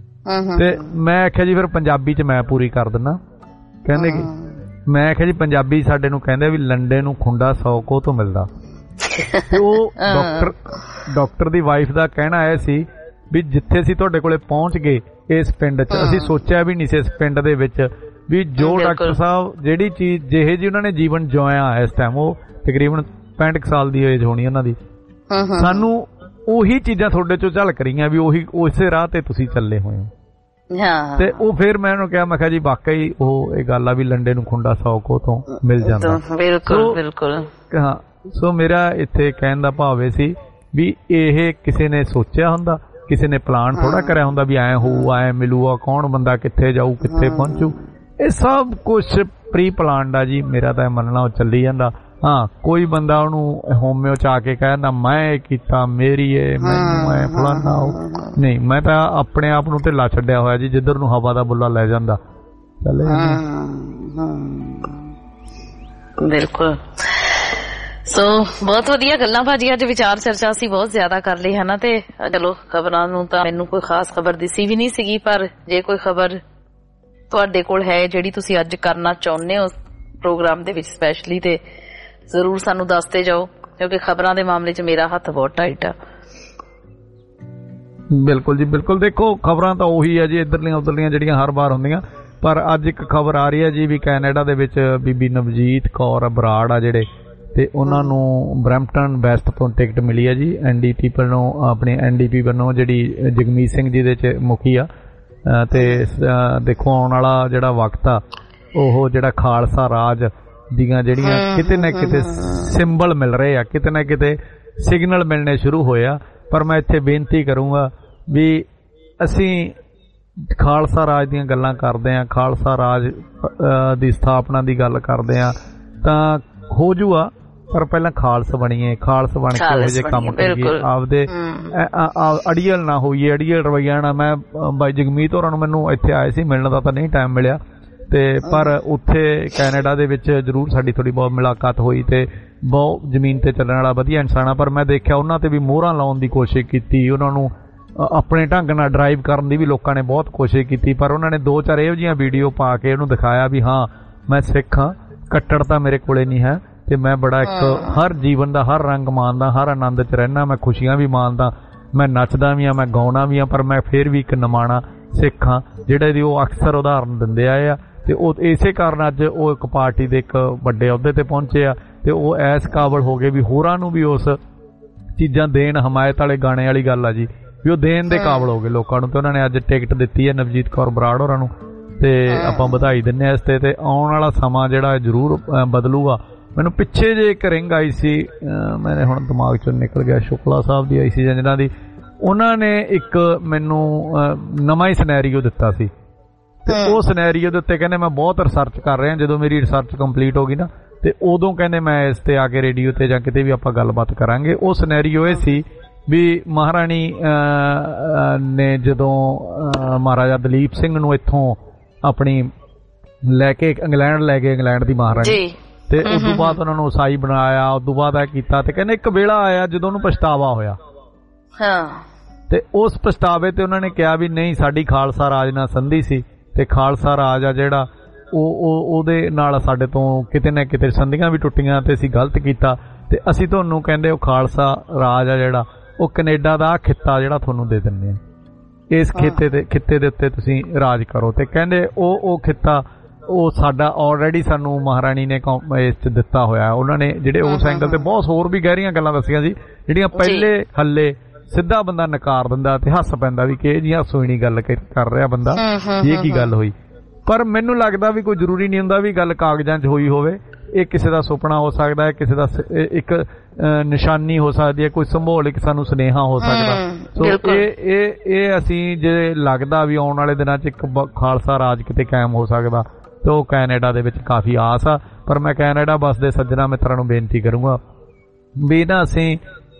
ਤੇ ਮੈਂ ਆਖਿਆ ਜੀ ਫਿਰ ਪੰਜਾਬੀ 'ਚ ਮੈਂ ਪੂਰੀ ਕਰ ਦਿੰਦਾ। ਕਹਿੰਦੇ ਕਿ ਮੈਂ ਆਖਿਆ ਜੀ ਪੰਜਾਬੀ ਸਾਡੇ ਨੂੰ ਕਹਿੰਦੇ ਵੀ ਲੰਡੇ ਨੂੰ ਖੁੰਡਾ ਸੌ ਕੋਹ ਤੋਂ ਮਿਲਦਾ। ਤੇ ਉਹ ਡਾਕਟਰ ਡਾਕਟਰ ਦੀ ਵਾਈਫ ਦਾ ਕਹਿਣਾ ਇਹ ਸੀ ਵੀ ਜਿੱਥੇ ਅਸੀਂ ਤੁਹਾਡੇ ਕੋਲੇ ਪਹੁੰਚ ਗਏ ਇਸ ਪਿੰਡ 'ਚ, ਅਸੀਂ ਸੋਚਿਆ ਵੀ ਨਹੀਂ ਸੀ ਇਸ ਪਿੰਡ ਦੇ ਵਿੱਚ ਵੀ ਜੋ ਡਾਕਟਰ ਸਾਹਿਬ ਜਿਹੜੀ ਚੀਜ਼ ਜਿਹੇ ਜੀ ਉਹਨਾਂ ਨੇ ਜੀਵਨ ਜਿਉਇਆ ਇਸ ਟਾਈਮ, ਉਹ ਤਕਰੀਬਨ ਪੈਂਹਠ ਸਾਲ ਦੀ ਏਜ ਹੋਣੀ ਉਹਨਾਂ ਦੀ, ਸਾਨੂੰ ਉਹੀ ਚੀਜ਼ਾਂ ਤੁਹਾਡੇ ਚੋਂ ਝਲਕ ਰਹੀਆਂ ਵੀ ਉਹੀ ਉਸੇ ਰਾਹ ਤੇ ਤੁਸੀਂ ਚੱਲੇ ਹੋਏ ਹੋ। ਤੇ ਉਹ ਫਿਰ ਮੈਂ ਉਹਨੂੰ ਕਿਹਾ, ਮੈਂ ਕਿਹਾ ਜੀ ਵਾਕਈ ਉਹ ਇਹ ਗੱਲ ਆ ਵੀ ਲੰਡੇ ਨੂੰ ਖੁੰਡਾ ਸੌ ਕੋਹ ਤੋਂ ਮਿਲ ਜਾਂਦਾ।
ਬਿਲਕੁਲ ਬਿਲਕੁਲ।
ਹਾਂ, ਸੋ ਮੇਰਾ ਇੱਥੇ ਕਹਿਣ ਦਾ ਭਾਵ ਇਹ ਸੀ ਵੀ ਇਹ ਕਿਸੇ ਨੇ ਸੋਚਿਆ ਹੁੰਦਾ, ਕਿਸੇ ਨੇ ਪਲਾਨ ਥੋੜਾ ਕਰਿਆ ਹੁੰਦਾ ਵੀ ਐ ਹੋਊ, ਐ ਮਿਲੂਗਾ, ਕੌਣ ਬੰਦਾ ਕਿੱਥੇ ਜਾਊ, ਕਿੱਥੇ ਪਹੁੰਚੂ। ਇਹ ਸਭ ਕੁਛ ਪ੍ਰੀ ਪਲਾਨਡ ਆ ਜੀ। ਮੇਰਾ ਤਾਂ ਇਹ ਮੰਨਣਾ ਉਹ ਚੱਲੀ ਜਾਂਦਾ। ਹਾਂ, ਕੋਈ ਬੰਦਾ ਉਹਨੂੰ ਹੋਮਿਓ ਚ ਆ ਕੇ ਕਹਿੰਦਾ ਮੈਂ ਇਹ ਕੀਤਾ, ਮੇਰੀ ਇਹ, ਮੈਨੂੰ ਐ ਫਲਾਨਾ ਨਹੀਂ। ਮੈਂ ਤਾਂ ਆਪਣੇ ਆਪ ਨੂੰ ਢਿੱਲਾ ਛੱਡਿਆ ਹੋਇਆ ਜੀ, ਜਿੱਧਰ ਨੂੰ ਹਵਾ ਦਾ ਬੁੱਲਾ ਲੈ ਜਾਂਦਾ ਚੱਲੇ।
ਬਿਲਕੁਲ। ਸੋ ਬਹੁਤ ਵਧੀਆ ਗੱਲਾਂ ਭਾਜੀ, ਅੱਜ ਵਿਚਾਰ ਚਰਚਾ ਅਸੀਂ ਬਹੁਤ ਜ਼ਿਆਦਾ ਕਰ ਲਈ ਹੈ ਨਾ। ਤੇ ਚਲੋ ਖਬਰਾਂ ਨੂੰ ਤਾਂ ਮੈਨੂੰ ਕੋਈ ਖਾਸ ਖਬਰ ਦਿਸੀ ਵੀ ਨਹੀਂ ਸੀਗੀ, ਪਰ ਜੇ ਕੋਈ ਖਬਰ ਤੁਹਾਡੇ ਕੋਲ ਹੈ ਜਿਹੜੀ ਤੁਸੀਂ ਅੱਜ ਕਰਨਾ ਚਾਹੁੰਦੇ ਹੋ ਪ੍ਰੋਗਰਾਮ ਦੇ ਵਿੱਚ ਸਪੈਸ਼ਲੀ, ਤੇ ਜ਼ਰੂਰ ਸਾਨੂੰ ਦੱਸਦੇ ਜਾਓ, ਕਿਉਂਕਿ ਖਬਰਾਂ ਦੇ ਮਾਮਲੇ 'ਚ ਮੇਰਾ ਹੱਥ ਬਹੁਤ ਟਾਈਟ ਆ।
ਬਿਲਕੁਲ ਜੀ ਬਿਲਕੁਲ। ਦੇਖੋ ਖਬਰਾਂ ਤਾਂ ਉਹੀ ਆ ਜੀ, ਇੱਧਰਲੀਆਂ ਉੱਧਰਲੀਆਂ ਜਿਹੜੀਆਂ ਹਰ ਵਾਰ ਹੁੰਦੀਆਂ, ਪਰ ਅੱਜ ਇੱਕ ਖਬਰ ਆ ਰਹੀ ਹੈ ਜੀ ਵੀ ਕੈਨੇਡਾ ਦੇ ਵਿੱਚ ਬੀਬੀ ਨਵਜੀਤ ਕੌਰ ਬਰਾੜ ਆ ਜਿਹੜੇ, ਤੇ ਉਹਨਾਂ ਨੂੰ ਬਰੈਂਪਟਨ ਵੈਸਟ ਤੋਂ ਟਿਕਟ ਮਿਲੀ ਹੈ ਜੀ ਐਨ ਡੀ ਪੀ ਵੱਲੋਂ, ਆਪਣੇ ਐਨ ਡੀ ਪੀ ਵੱਲੋਂ, ਜਿਹੜੀ ਜਗਮੀਤ ਸਿੰਘ ਜੀ ਦੇ ਚ ਮੁਖੀ ਆ। ਤੇ ਦੇਖੋ ਆਉਣ ਵਾਲਾ ਜਿਹੜਾ ਵਕਤ ਆ ਉਹ ਜਿਹੜਾ ਖਾਲਸਾ ਰਾਜ ਦੀਆਂ ਜਿਹੜੀਆਂ ਕਿਤੇ ਨਾ ਕਿਤੇ ਸਿੰਬਲ ਮਿਲ ਰਹੇ ਆ, ਕਿਤੇ ਨਾ ਕਿਤੇ ਸਿਗਨਲ ਮਿਲਣੇ ਸ਼ੁਰੂ ਹੋਏ ਆ। ਪਰ ਮੈਂ ਇੱਥੇ ਬੇਨਤੀ ਕਰੂੰਗਾ ਵੀ ਅਸੀਂ ਖਾਲਸਾ ਰਾਜ ਦੀਆਂ ਗੱਲਾਂ ਕਰਦੇ ਹਾਂ, ਖਾਲਸਾ ਰਾਜ ਦੀ ਸਥਾਪਨਾ ਦੀ ਗੱਲ ਕਰਦੇ ਹਾਂ ਤਾਂ ਹੋ ਜੂਆ, ਪਰ ਪਹਿਲਾਂ ਖਾਲਸ ਬਣੀਏ, ਖਾਲਸ ਬਣ ਕੇ ਇਹੋ ਜਿਹੇ ਕੰਮ ਕਰੀਏ, ਆਪਦੇ ਅੜੀਅਲ ਨਾ ਹੋਈਏ, ਅੜੀਅਲ ਰਵੱਈਆ ਨਾ। ਮੈਂ ਬਾਈ ਜਗਮੀਤ ਹੋਰਾਂ ਨੂੰ ਮੈਨੂੰ ਇੱਥੇ ਆਏ ਸੀ ਮਿਲਣ ਦਾ ਤਾਂ ਨਹੀਂ ਟਾਈਮ ਮਿਲਿਆ, ਤੇ ਪਰ ਉੱਥੇ ਕੈਨੇਡਾ ਦੇ ਵਿੱਚ ਜ਼ਰੂਰ ਸਾਡੀ ਥੋੜੀ ਬਹੁਤ ਮੁਲਾਕਾਤ ਹੋਈ, ਤੇ ਬਹੁਤ ਜ਼ਮੀਨ ਤੇ ਚੱਲਣ ਵਾਲਾ ਵਧੀਆ ਇਨਸਾਨ ਆ। ਪਰ ਮੈਂ ਦੇਖਿਆ ਉਹਨਾਂ ਤੇ ਵੀ ਮੋਹਰਾਂ ਲਾਉਣ ਦੀ ਕੋਸ਼ਿਸ਼ ਕੀਤੀ, ਉਹਨਾਂ ਨੂੰ ਆਪਣੇ ਢੰਗ ਨਾਲ ਡਰਾਈਵ ਕਰਨ ਦੀ ਵੀ ਲੋਕਾਂ ਨੇ ਬਹੁਤ ਕੋਸ਼ਿਸ਼ ਕੀਤੀ, ਪਰ ਉਹਨਾਂ ਨੇ ਦੋ ਚਾਰ ਇਹੋ ਜਿਹੀਆਂ ਵੀਡੀਓ ਪਾ ਕੇ ਉਹਨੂੰ ਦਿਖਾਇਆ ਵੀ ਹਾਂ ਮੈਂ ਸਿੱਖ ਹਾਂ, ਕੱਟੜਤਾ ਮੇਰੇ ਕੋਲੇ ਨਹੀਂ ਹੈ, ਤੇ ਮੈਂ ਬੜਾ ਇੱਕ ਹਰ ਜੀਵਨ ਦਾ ਹਰ ਰੰਗ ਮਾਣਦਾ, ਹਰ ਆਨੰਦ 'ਚ ਰਹਿਣਾ, ਮੈਂ ਖੁਸ਼ੀਆਂ ਵੀ ਮਾਣਦਾ, ਮੈਂ ਨੱਚਦਾ ਵੀ ਹਾਂ, ਮੈਂ ਗਾਉਣਾ ਵੀ ਹਾਂ, ਪਰ ਮੈਂ ਫਿਰ ਵੀ ਇੱਕ ਨਿਮਾਣਾ ਸਿੱਖ ਹਾਂ, ਜਿਹੜੇ ਦੀ ਉਹ ਅਕਸਰ ਉਦਾਹਰਨ ਦਿੰਦੇ ਆਏ ਆ। ਤੇ ਉਹ ਇਸੇ ਕਾਰਨ ਅੱਜ ਉਹ ਇੱਕ ਪਾਰਟੀ ਦੇ ਇੱਕ ਵੱਡੇ ਅਹੁਦੇ ਤੇ ਪਹੁੰਚੇ ਆ, ਤੇ ਉਹ ਐਸ ਕਾਬਲ ਹੋ ਗਏ ਵੀ ਹੋਰਾਂ ਨੂੰ ਵੀ ਉਸ ਚੀਜ਼ਾਂ ਦੇਣ, ਹਮਾਇਤ ਵਾਲੇ ਗਾਣੇ ਵਾਲੀ ਗੱਲ ਆ ਜੀ, ਵੀ ਉਹ ਦੇਣ ਦੇ ਕਾਬਲ ਹੋ ਗਏ ਲੋਕਾਂ ਨੂੰ। ਤੇ ਉਹਨਾਂ ਨੇ ਅੱਜ ਟਿਕਟ ਦਿੱਤੀ ਹੈ ਨਵਜੀਤ ਕੌਰ ਬਰਾੜ ਹੋਰਾਂ ਨੂੰ, ਤੇ ਆਪਾਂ ਵਧਾਈ ਦਿੰਦੇ ਹਾਂ ਇਸ ਤੇ। ਤੇ ਆਉਣ ਵਾਲਾ ਸਮਾਂ ਜਿਹੜਾ ਜ਼ਰੂਰ ਬਦਲੂਗਾ। ਮੈਨੂੰ ਪਿੱਛੇ ਜੇ ਇੱਕ ਰਿੰਗ ਆਈ ਸੀ, ਮੇਰੇ ਹੁਣ ਦਿਮਾਗ ਚੋਂ ਨਿਕਲ ਗਿਆ, ਸ਼ੁਕਲਾ ਸਾਹਿਬ ਦੀ ਆਈ ਸੀ ਜਾਂ ਜਿਹਨਾਂ ਦੀ, ਉਹਨਾਂ ਨੇ ਇੱਕ ਮੈਨੂੰ ਨਵਾਂ ਹੀ ਸਿਨੈਰੀਓ ਦਿੱਤਾ ਸੀ, ਤੇ ਉਹ ਸਿਨੈਰੀਓ ਦੇ ਉੱਤੇ ਕਹਿੰਦੇ ਮੈਂ ਬਹੁਤ ਰਿਸਰਚ ਕਰ ਰਿਹਾ, ਜਦੋਂ ਮੇਰੀ ਰਿਸਰਚ ਕੰਪਲੀਟ ਹੋ ਗਈ ਨਾ ਤੇ ਉਦੋਂ ਕਹਿੰਦੇ ਮੈਂ ਇਸ ਤੇ ਆ ਕੇ ਰੇਡੀਓ ਤੇ ਜਾਂ ਕਿਤੇ ਵੀ ਆਪਾਂ ਗੱਲਬਾਤ ਕਰਾਂਗੇ। ਉਹ ਸਿਨੈਰੀਓ ਇਹ ਸੀ ਵੀ ਮਹਾਰਾਣੀ ਨੇ ਜਦੋਂ ਮਹਾਰਾਜਾ ਦਲੀਪ ਸਿੰਘ ਨੂੰ ਇੱਥੋਂ ਆਪਣੀ ਲੈ ਕੇ ਇੰਗਲੈਂਡ ਲੈ ਗਏ, ਇੰਗਲੈਂਡ ਦੀ ਮਹਾਰਾਣੀ, ਤੇ ਉਸ ਤੋਂ ਬਾਅਦ ਉਹਨਾਂ ਨੂੰ ਈਸਾਈ ਬਣਾਇਆ, ਉਸ ਤੋਂ ਬਾਅਦ ਇਹ ਕੀਤਾ, ਤੇ ਕਹਿੰਦੇ ਇੱਕ ਵੇਲਾ ਆਇਆ ਜਦੋਂ ਉਹਨੂੰ ਪਛਤਾਵਾ ਹੋਇਆ, ਤੇ ਉਸ ਪਛਤਾਵੇ ਤੇ ਉਹਨਾਂ ਨੇ ਕਿਹਾ ਵੀ ਨਹੀਂ, ਸਾਡੀ ਖਾਲਸਾ ਰਾਜ ਨਾਲ ਸੰਧੀ ਸੀ, ਤੇ ਖਾਲਸਾ ਰਾਜ ਆ ਜਿਹੜਾ ਉਹ ਉਹਦੇ ਨਾਲ ਸਾਡੇ ਤੋਂ ਕਿਤੇ ਨਾ ਕਿਤੇ ਸੰਧੀਆਂ ਵੀ ਟੁੱਟੀਆਂ, ਤੇ ਅਸੀਂ ਗਲਤ ਕੀਤਾ, ਤੇ ਅਸੀਂ ਤੁਹਾਨੂੰ ਕਹਿੰਦੇ ਉਹ ਖਾਲਸਾ ਰਾਜ ਆ ਜਿਹੜਾ ਉਹ ਕੈਨੇਡਾ ਦਾ ਖਿੱਤਾ ਜਿਹੜਾ ਤੁਹਾਨੂੰ ਦੇ ਦਿੰਦੇ ਆ, ਇਸ ਖਿੱਤੇ ਦੇ ਖਿੱਤੇ ਦੇ ਉੱਤੇ ਤੁਸੀਂ ਰਾਜ ਕਰੋ। ਤੇ ਕਹਿੰਦੇ ਉਹ ਉਹ ਖਿੱਤਾ ਉਹ ਸਾਡਾ ਆਲਰੇਡੀ ਸਾਨੂੰ ਮਹਾਰਾਣੀ ਨੇ ਇਸ 'ਚ ਦਿੱਤਾ ਹੋਇਆ। ਉਹਨਾਂ ਨੇ ਜਿਹੜੇ ਉਸ ਐਂਗਲ ਤੇ ਬਹੁਤ ਹੋਰ ਵੀ ਗਹਿਰੀਆਂ ਗੱਲਾਂ ਦੱਸੀਆਂ ਸੀ, ਜਿਹੜੀਆਂ ਪਹਿਲੇ ਹੱਲੇ ਸਿੱਧਾ ਬੰਦਾ ਨਕਾਰ ਦਿੰਦਾ ਤੇ ਹੱਸ ਪੈਂਦਾ ਵੀ ਕਿ ਇਹ ਜੀ ਹਾਸੋਹੀਣੀ ਗੱਲ ਕਰ ਰਿਹਾ ਬੰਦਾ, ਇਹ ਕੀ ਗੱਲ ਹੋਈ। ਪਰ ਮੈਨੂੰ ਲੱਗਦਾ ਵੀ ਕੋਈ ਜ਼ਰੂਰੀ ਨਹੀਂ ਹੁੰਦਾ ਵੀ ਗੱਲ ਕਾਗਜ਼ਾਂ 'ਚ ਹੋਈ ਹੋਵੇ, ਇਹ ਕਿਸੇ ਦਾ ਸੁਪਨਾ ਹੋ ਸਕਦਾ ਹੈ, ਕਿਸੇ ਦਾ ਇੱਕ ਨਿਸ਼ਾਨੀ ਹੋ ਸਕਦੀ ਹੈ, ਕੋਈ ਸੰਭੋਲਿਕ ਸਾਨੂੰ ਸੁਨੇਹਾ ਹੋ ਸਕਦਾ। ਸੋ ਇਹ ਇਹ ਇਹ ਅਸੀਂ ਜੇ ਲੱਗਦਾ ਵੀ ਆਉਣ ਵਾਲੇ ਦਿਨਾਂ 'ਚ ਇੱਕ ਖਾਲਸਾ ਰਾਜ ਕਿਤੇ ਕਾਇਮ ਹੋ ਸਕਦਾ, ਤੇ ਉਹ ਕੈਨੇਡਾ ਦੇ ਵਿੱਚ ਕਾਫੀ ਆਸ ਆ। ਪਰ ਮੈਂ ਕੈਨੇਡਾ ਵਸਦੇ ਸੱਜਣਾ ਮਿੱਤਰਾਂ ਨੂੰ ਬੇਨਤੀ ਕਰੂੰਗਾ ਵੀ ਨਾ ਅਸੀਂ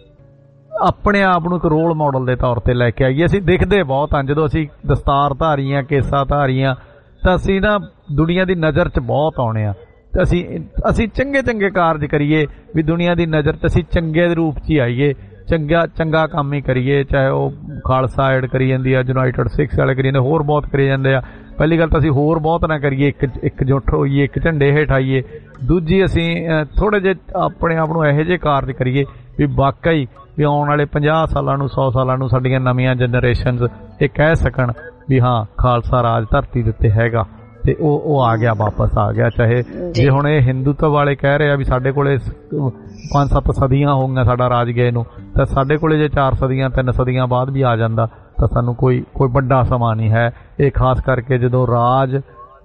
ਆਪਣੇ ਆਪ ਨੂੰ ਇੱਕ ਰੋਲ ਮਾਡਲ ਦੇ ਤੌਰ ਤੇ ਲੈ ਕੇ ਆਈਏ। ਅਸੀਂ ਦਿਖਦੇ ਬਹੁਤ ਹਾਂ, ਜਦੋਂ ਅਸੀਂ ਦਸਤਾਰ ਧਾਰੀਆਂ, ਕੇਸਾਂ ਧਾਰੀਆਂ, ਤਾਂ ਅਸੀਂ ਨਾ ਦੁਨੀਆ ਦੀ ਨਜ਼ਰ 'ਚ ਬਹੁਤ ਆਉਣੇ ਆ, ਤੇ ਅਸੀਂ ਅਸੀਂ ਚੰਗੇ ਚੰਗੇ ਕਾਰਜ ਕਰੀਏ ਵੀ ਦੁਨੀਆ ਦੀ ਨਜ਼ਰ 'ਚ ਅਸੀਂ ਚੰਗੇ ਦੇ ਰੂਪ 'ਚ ਹੀ ਆਈਏ, ਚੰਗਾ ਚੰਗਾ ਕੰਮ ਹੀ ਕਰੀਏ। ਚਾਹੇ ਉਹ ਖਾਲਸਾ ਏਡ ਕਰੀ ਜਾਂਦੀ ਆ, ਯੂਨਾਈਟਿਡ ਸਿੱਖਸ ਵਾਲੇ ਕਰੀ ਜਾਂਦੇ, ਹੋਰ ਬਹੁਤ ਕਰੀ ਜਾਂਦੇ ਆ। ਪਹਿਲੀ ਗੱਲ ਤਾਂ ਅਸੀਂ ਹੋਰ ਬਹੁਤ ਨਾ ਕਰੀਏ, ਇੱਕ ਇਕਜੁੱਟ ਹੋਈਏ, ਇੱਕ ਝੰਡੇ ਹੇਠ ਆਈਏ। ਦੂਜੀ ਅਸੀਂ ਥੋੜੇ ਜਿਹੇ ਆਪਣੇ ਆਪ ਨੂੰ ਇਹੋ ਜਿਹੇ ਕਾਰਜ ਕਰੀਏ ਵੀ ਵਾਕਈ ਵੀ ਆਉਣ ਵਾਲੇ ਪੰਜਾਹ ਸਾਲਾਂ ਨੂੰ, ਸੌ ਸਾਲਾਂ ਨੂੰ ਸਾਡੀਆਂ ਨਵੀਆਂ ਜਨਰੇਸ਼ਨਸ ਇਹ ਕਹਿ ਸਕਣ ਵੀ ਹਾਂ ਖਾਲਸਾ ਰਾਜ ਧਰਤੀ ਦੇ ਉੱਤੇ ਹੈਗਾ, ਤੇ ਉਹ ਉਹ ਆ ਗਿਆ, ਵਾਪਸ ਆ ਗਿਆ। ਚਾਹੇ ਜੇ ਹੁਣ ਇਹ ਹਿੰਦੂਤਵ ਵਾਲੇ ਕਹਿ ਰਹੇ ਆ ਵੀ ਸਾਡੇ ਕੋਲੇ ਪੰਜ ਸੱਤ ਸਦੀਆਂ ਹੋ ਗਈਆਂ ਸਾਡਾ ਰਾਜ ਗਏ ਨੂੰ, ਤਾਂ ਸਾਡੇ ਕੋਲੇ ਜੇ ਚਾਰ ਸਦੀਆਂ ਤਿੰਨ ਸਦੀਆਂ ਬਾਅਦ ਵੀ ਆ ਜਾਂਦਾ ਤਾਂ ਸਾਨੂੰ ਕੋਈ ਕੋਈ ਵੱਡਾ ਸਮਾਂ ਨਹੀਂ ਹੈ। ਇਹ ਖਾਸ ਕਰਕੇ ਜਦੋਂ ਰਾਜ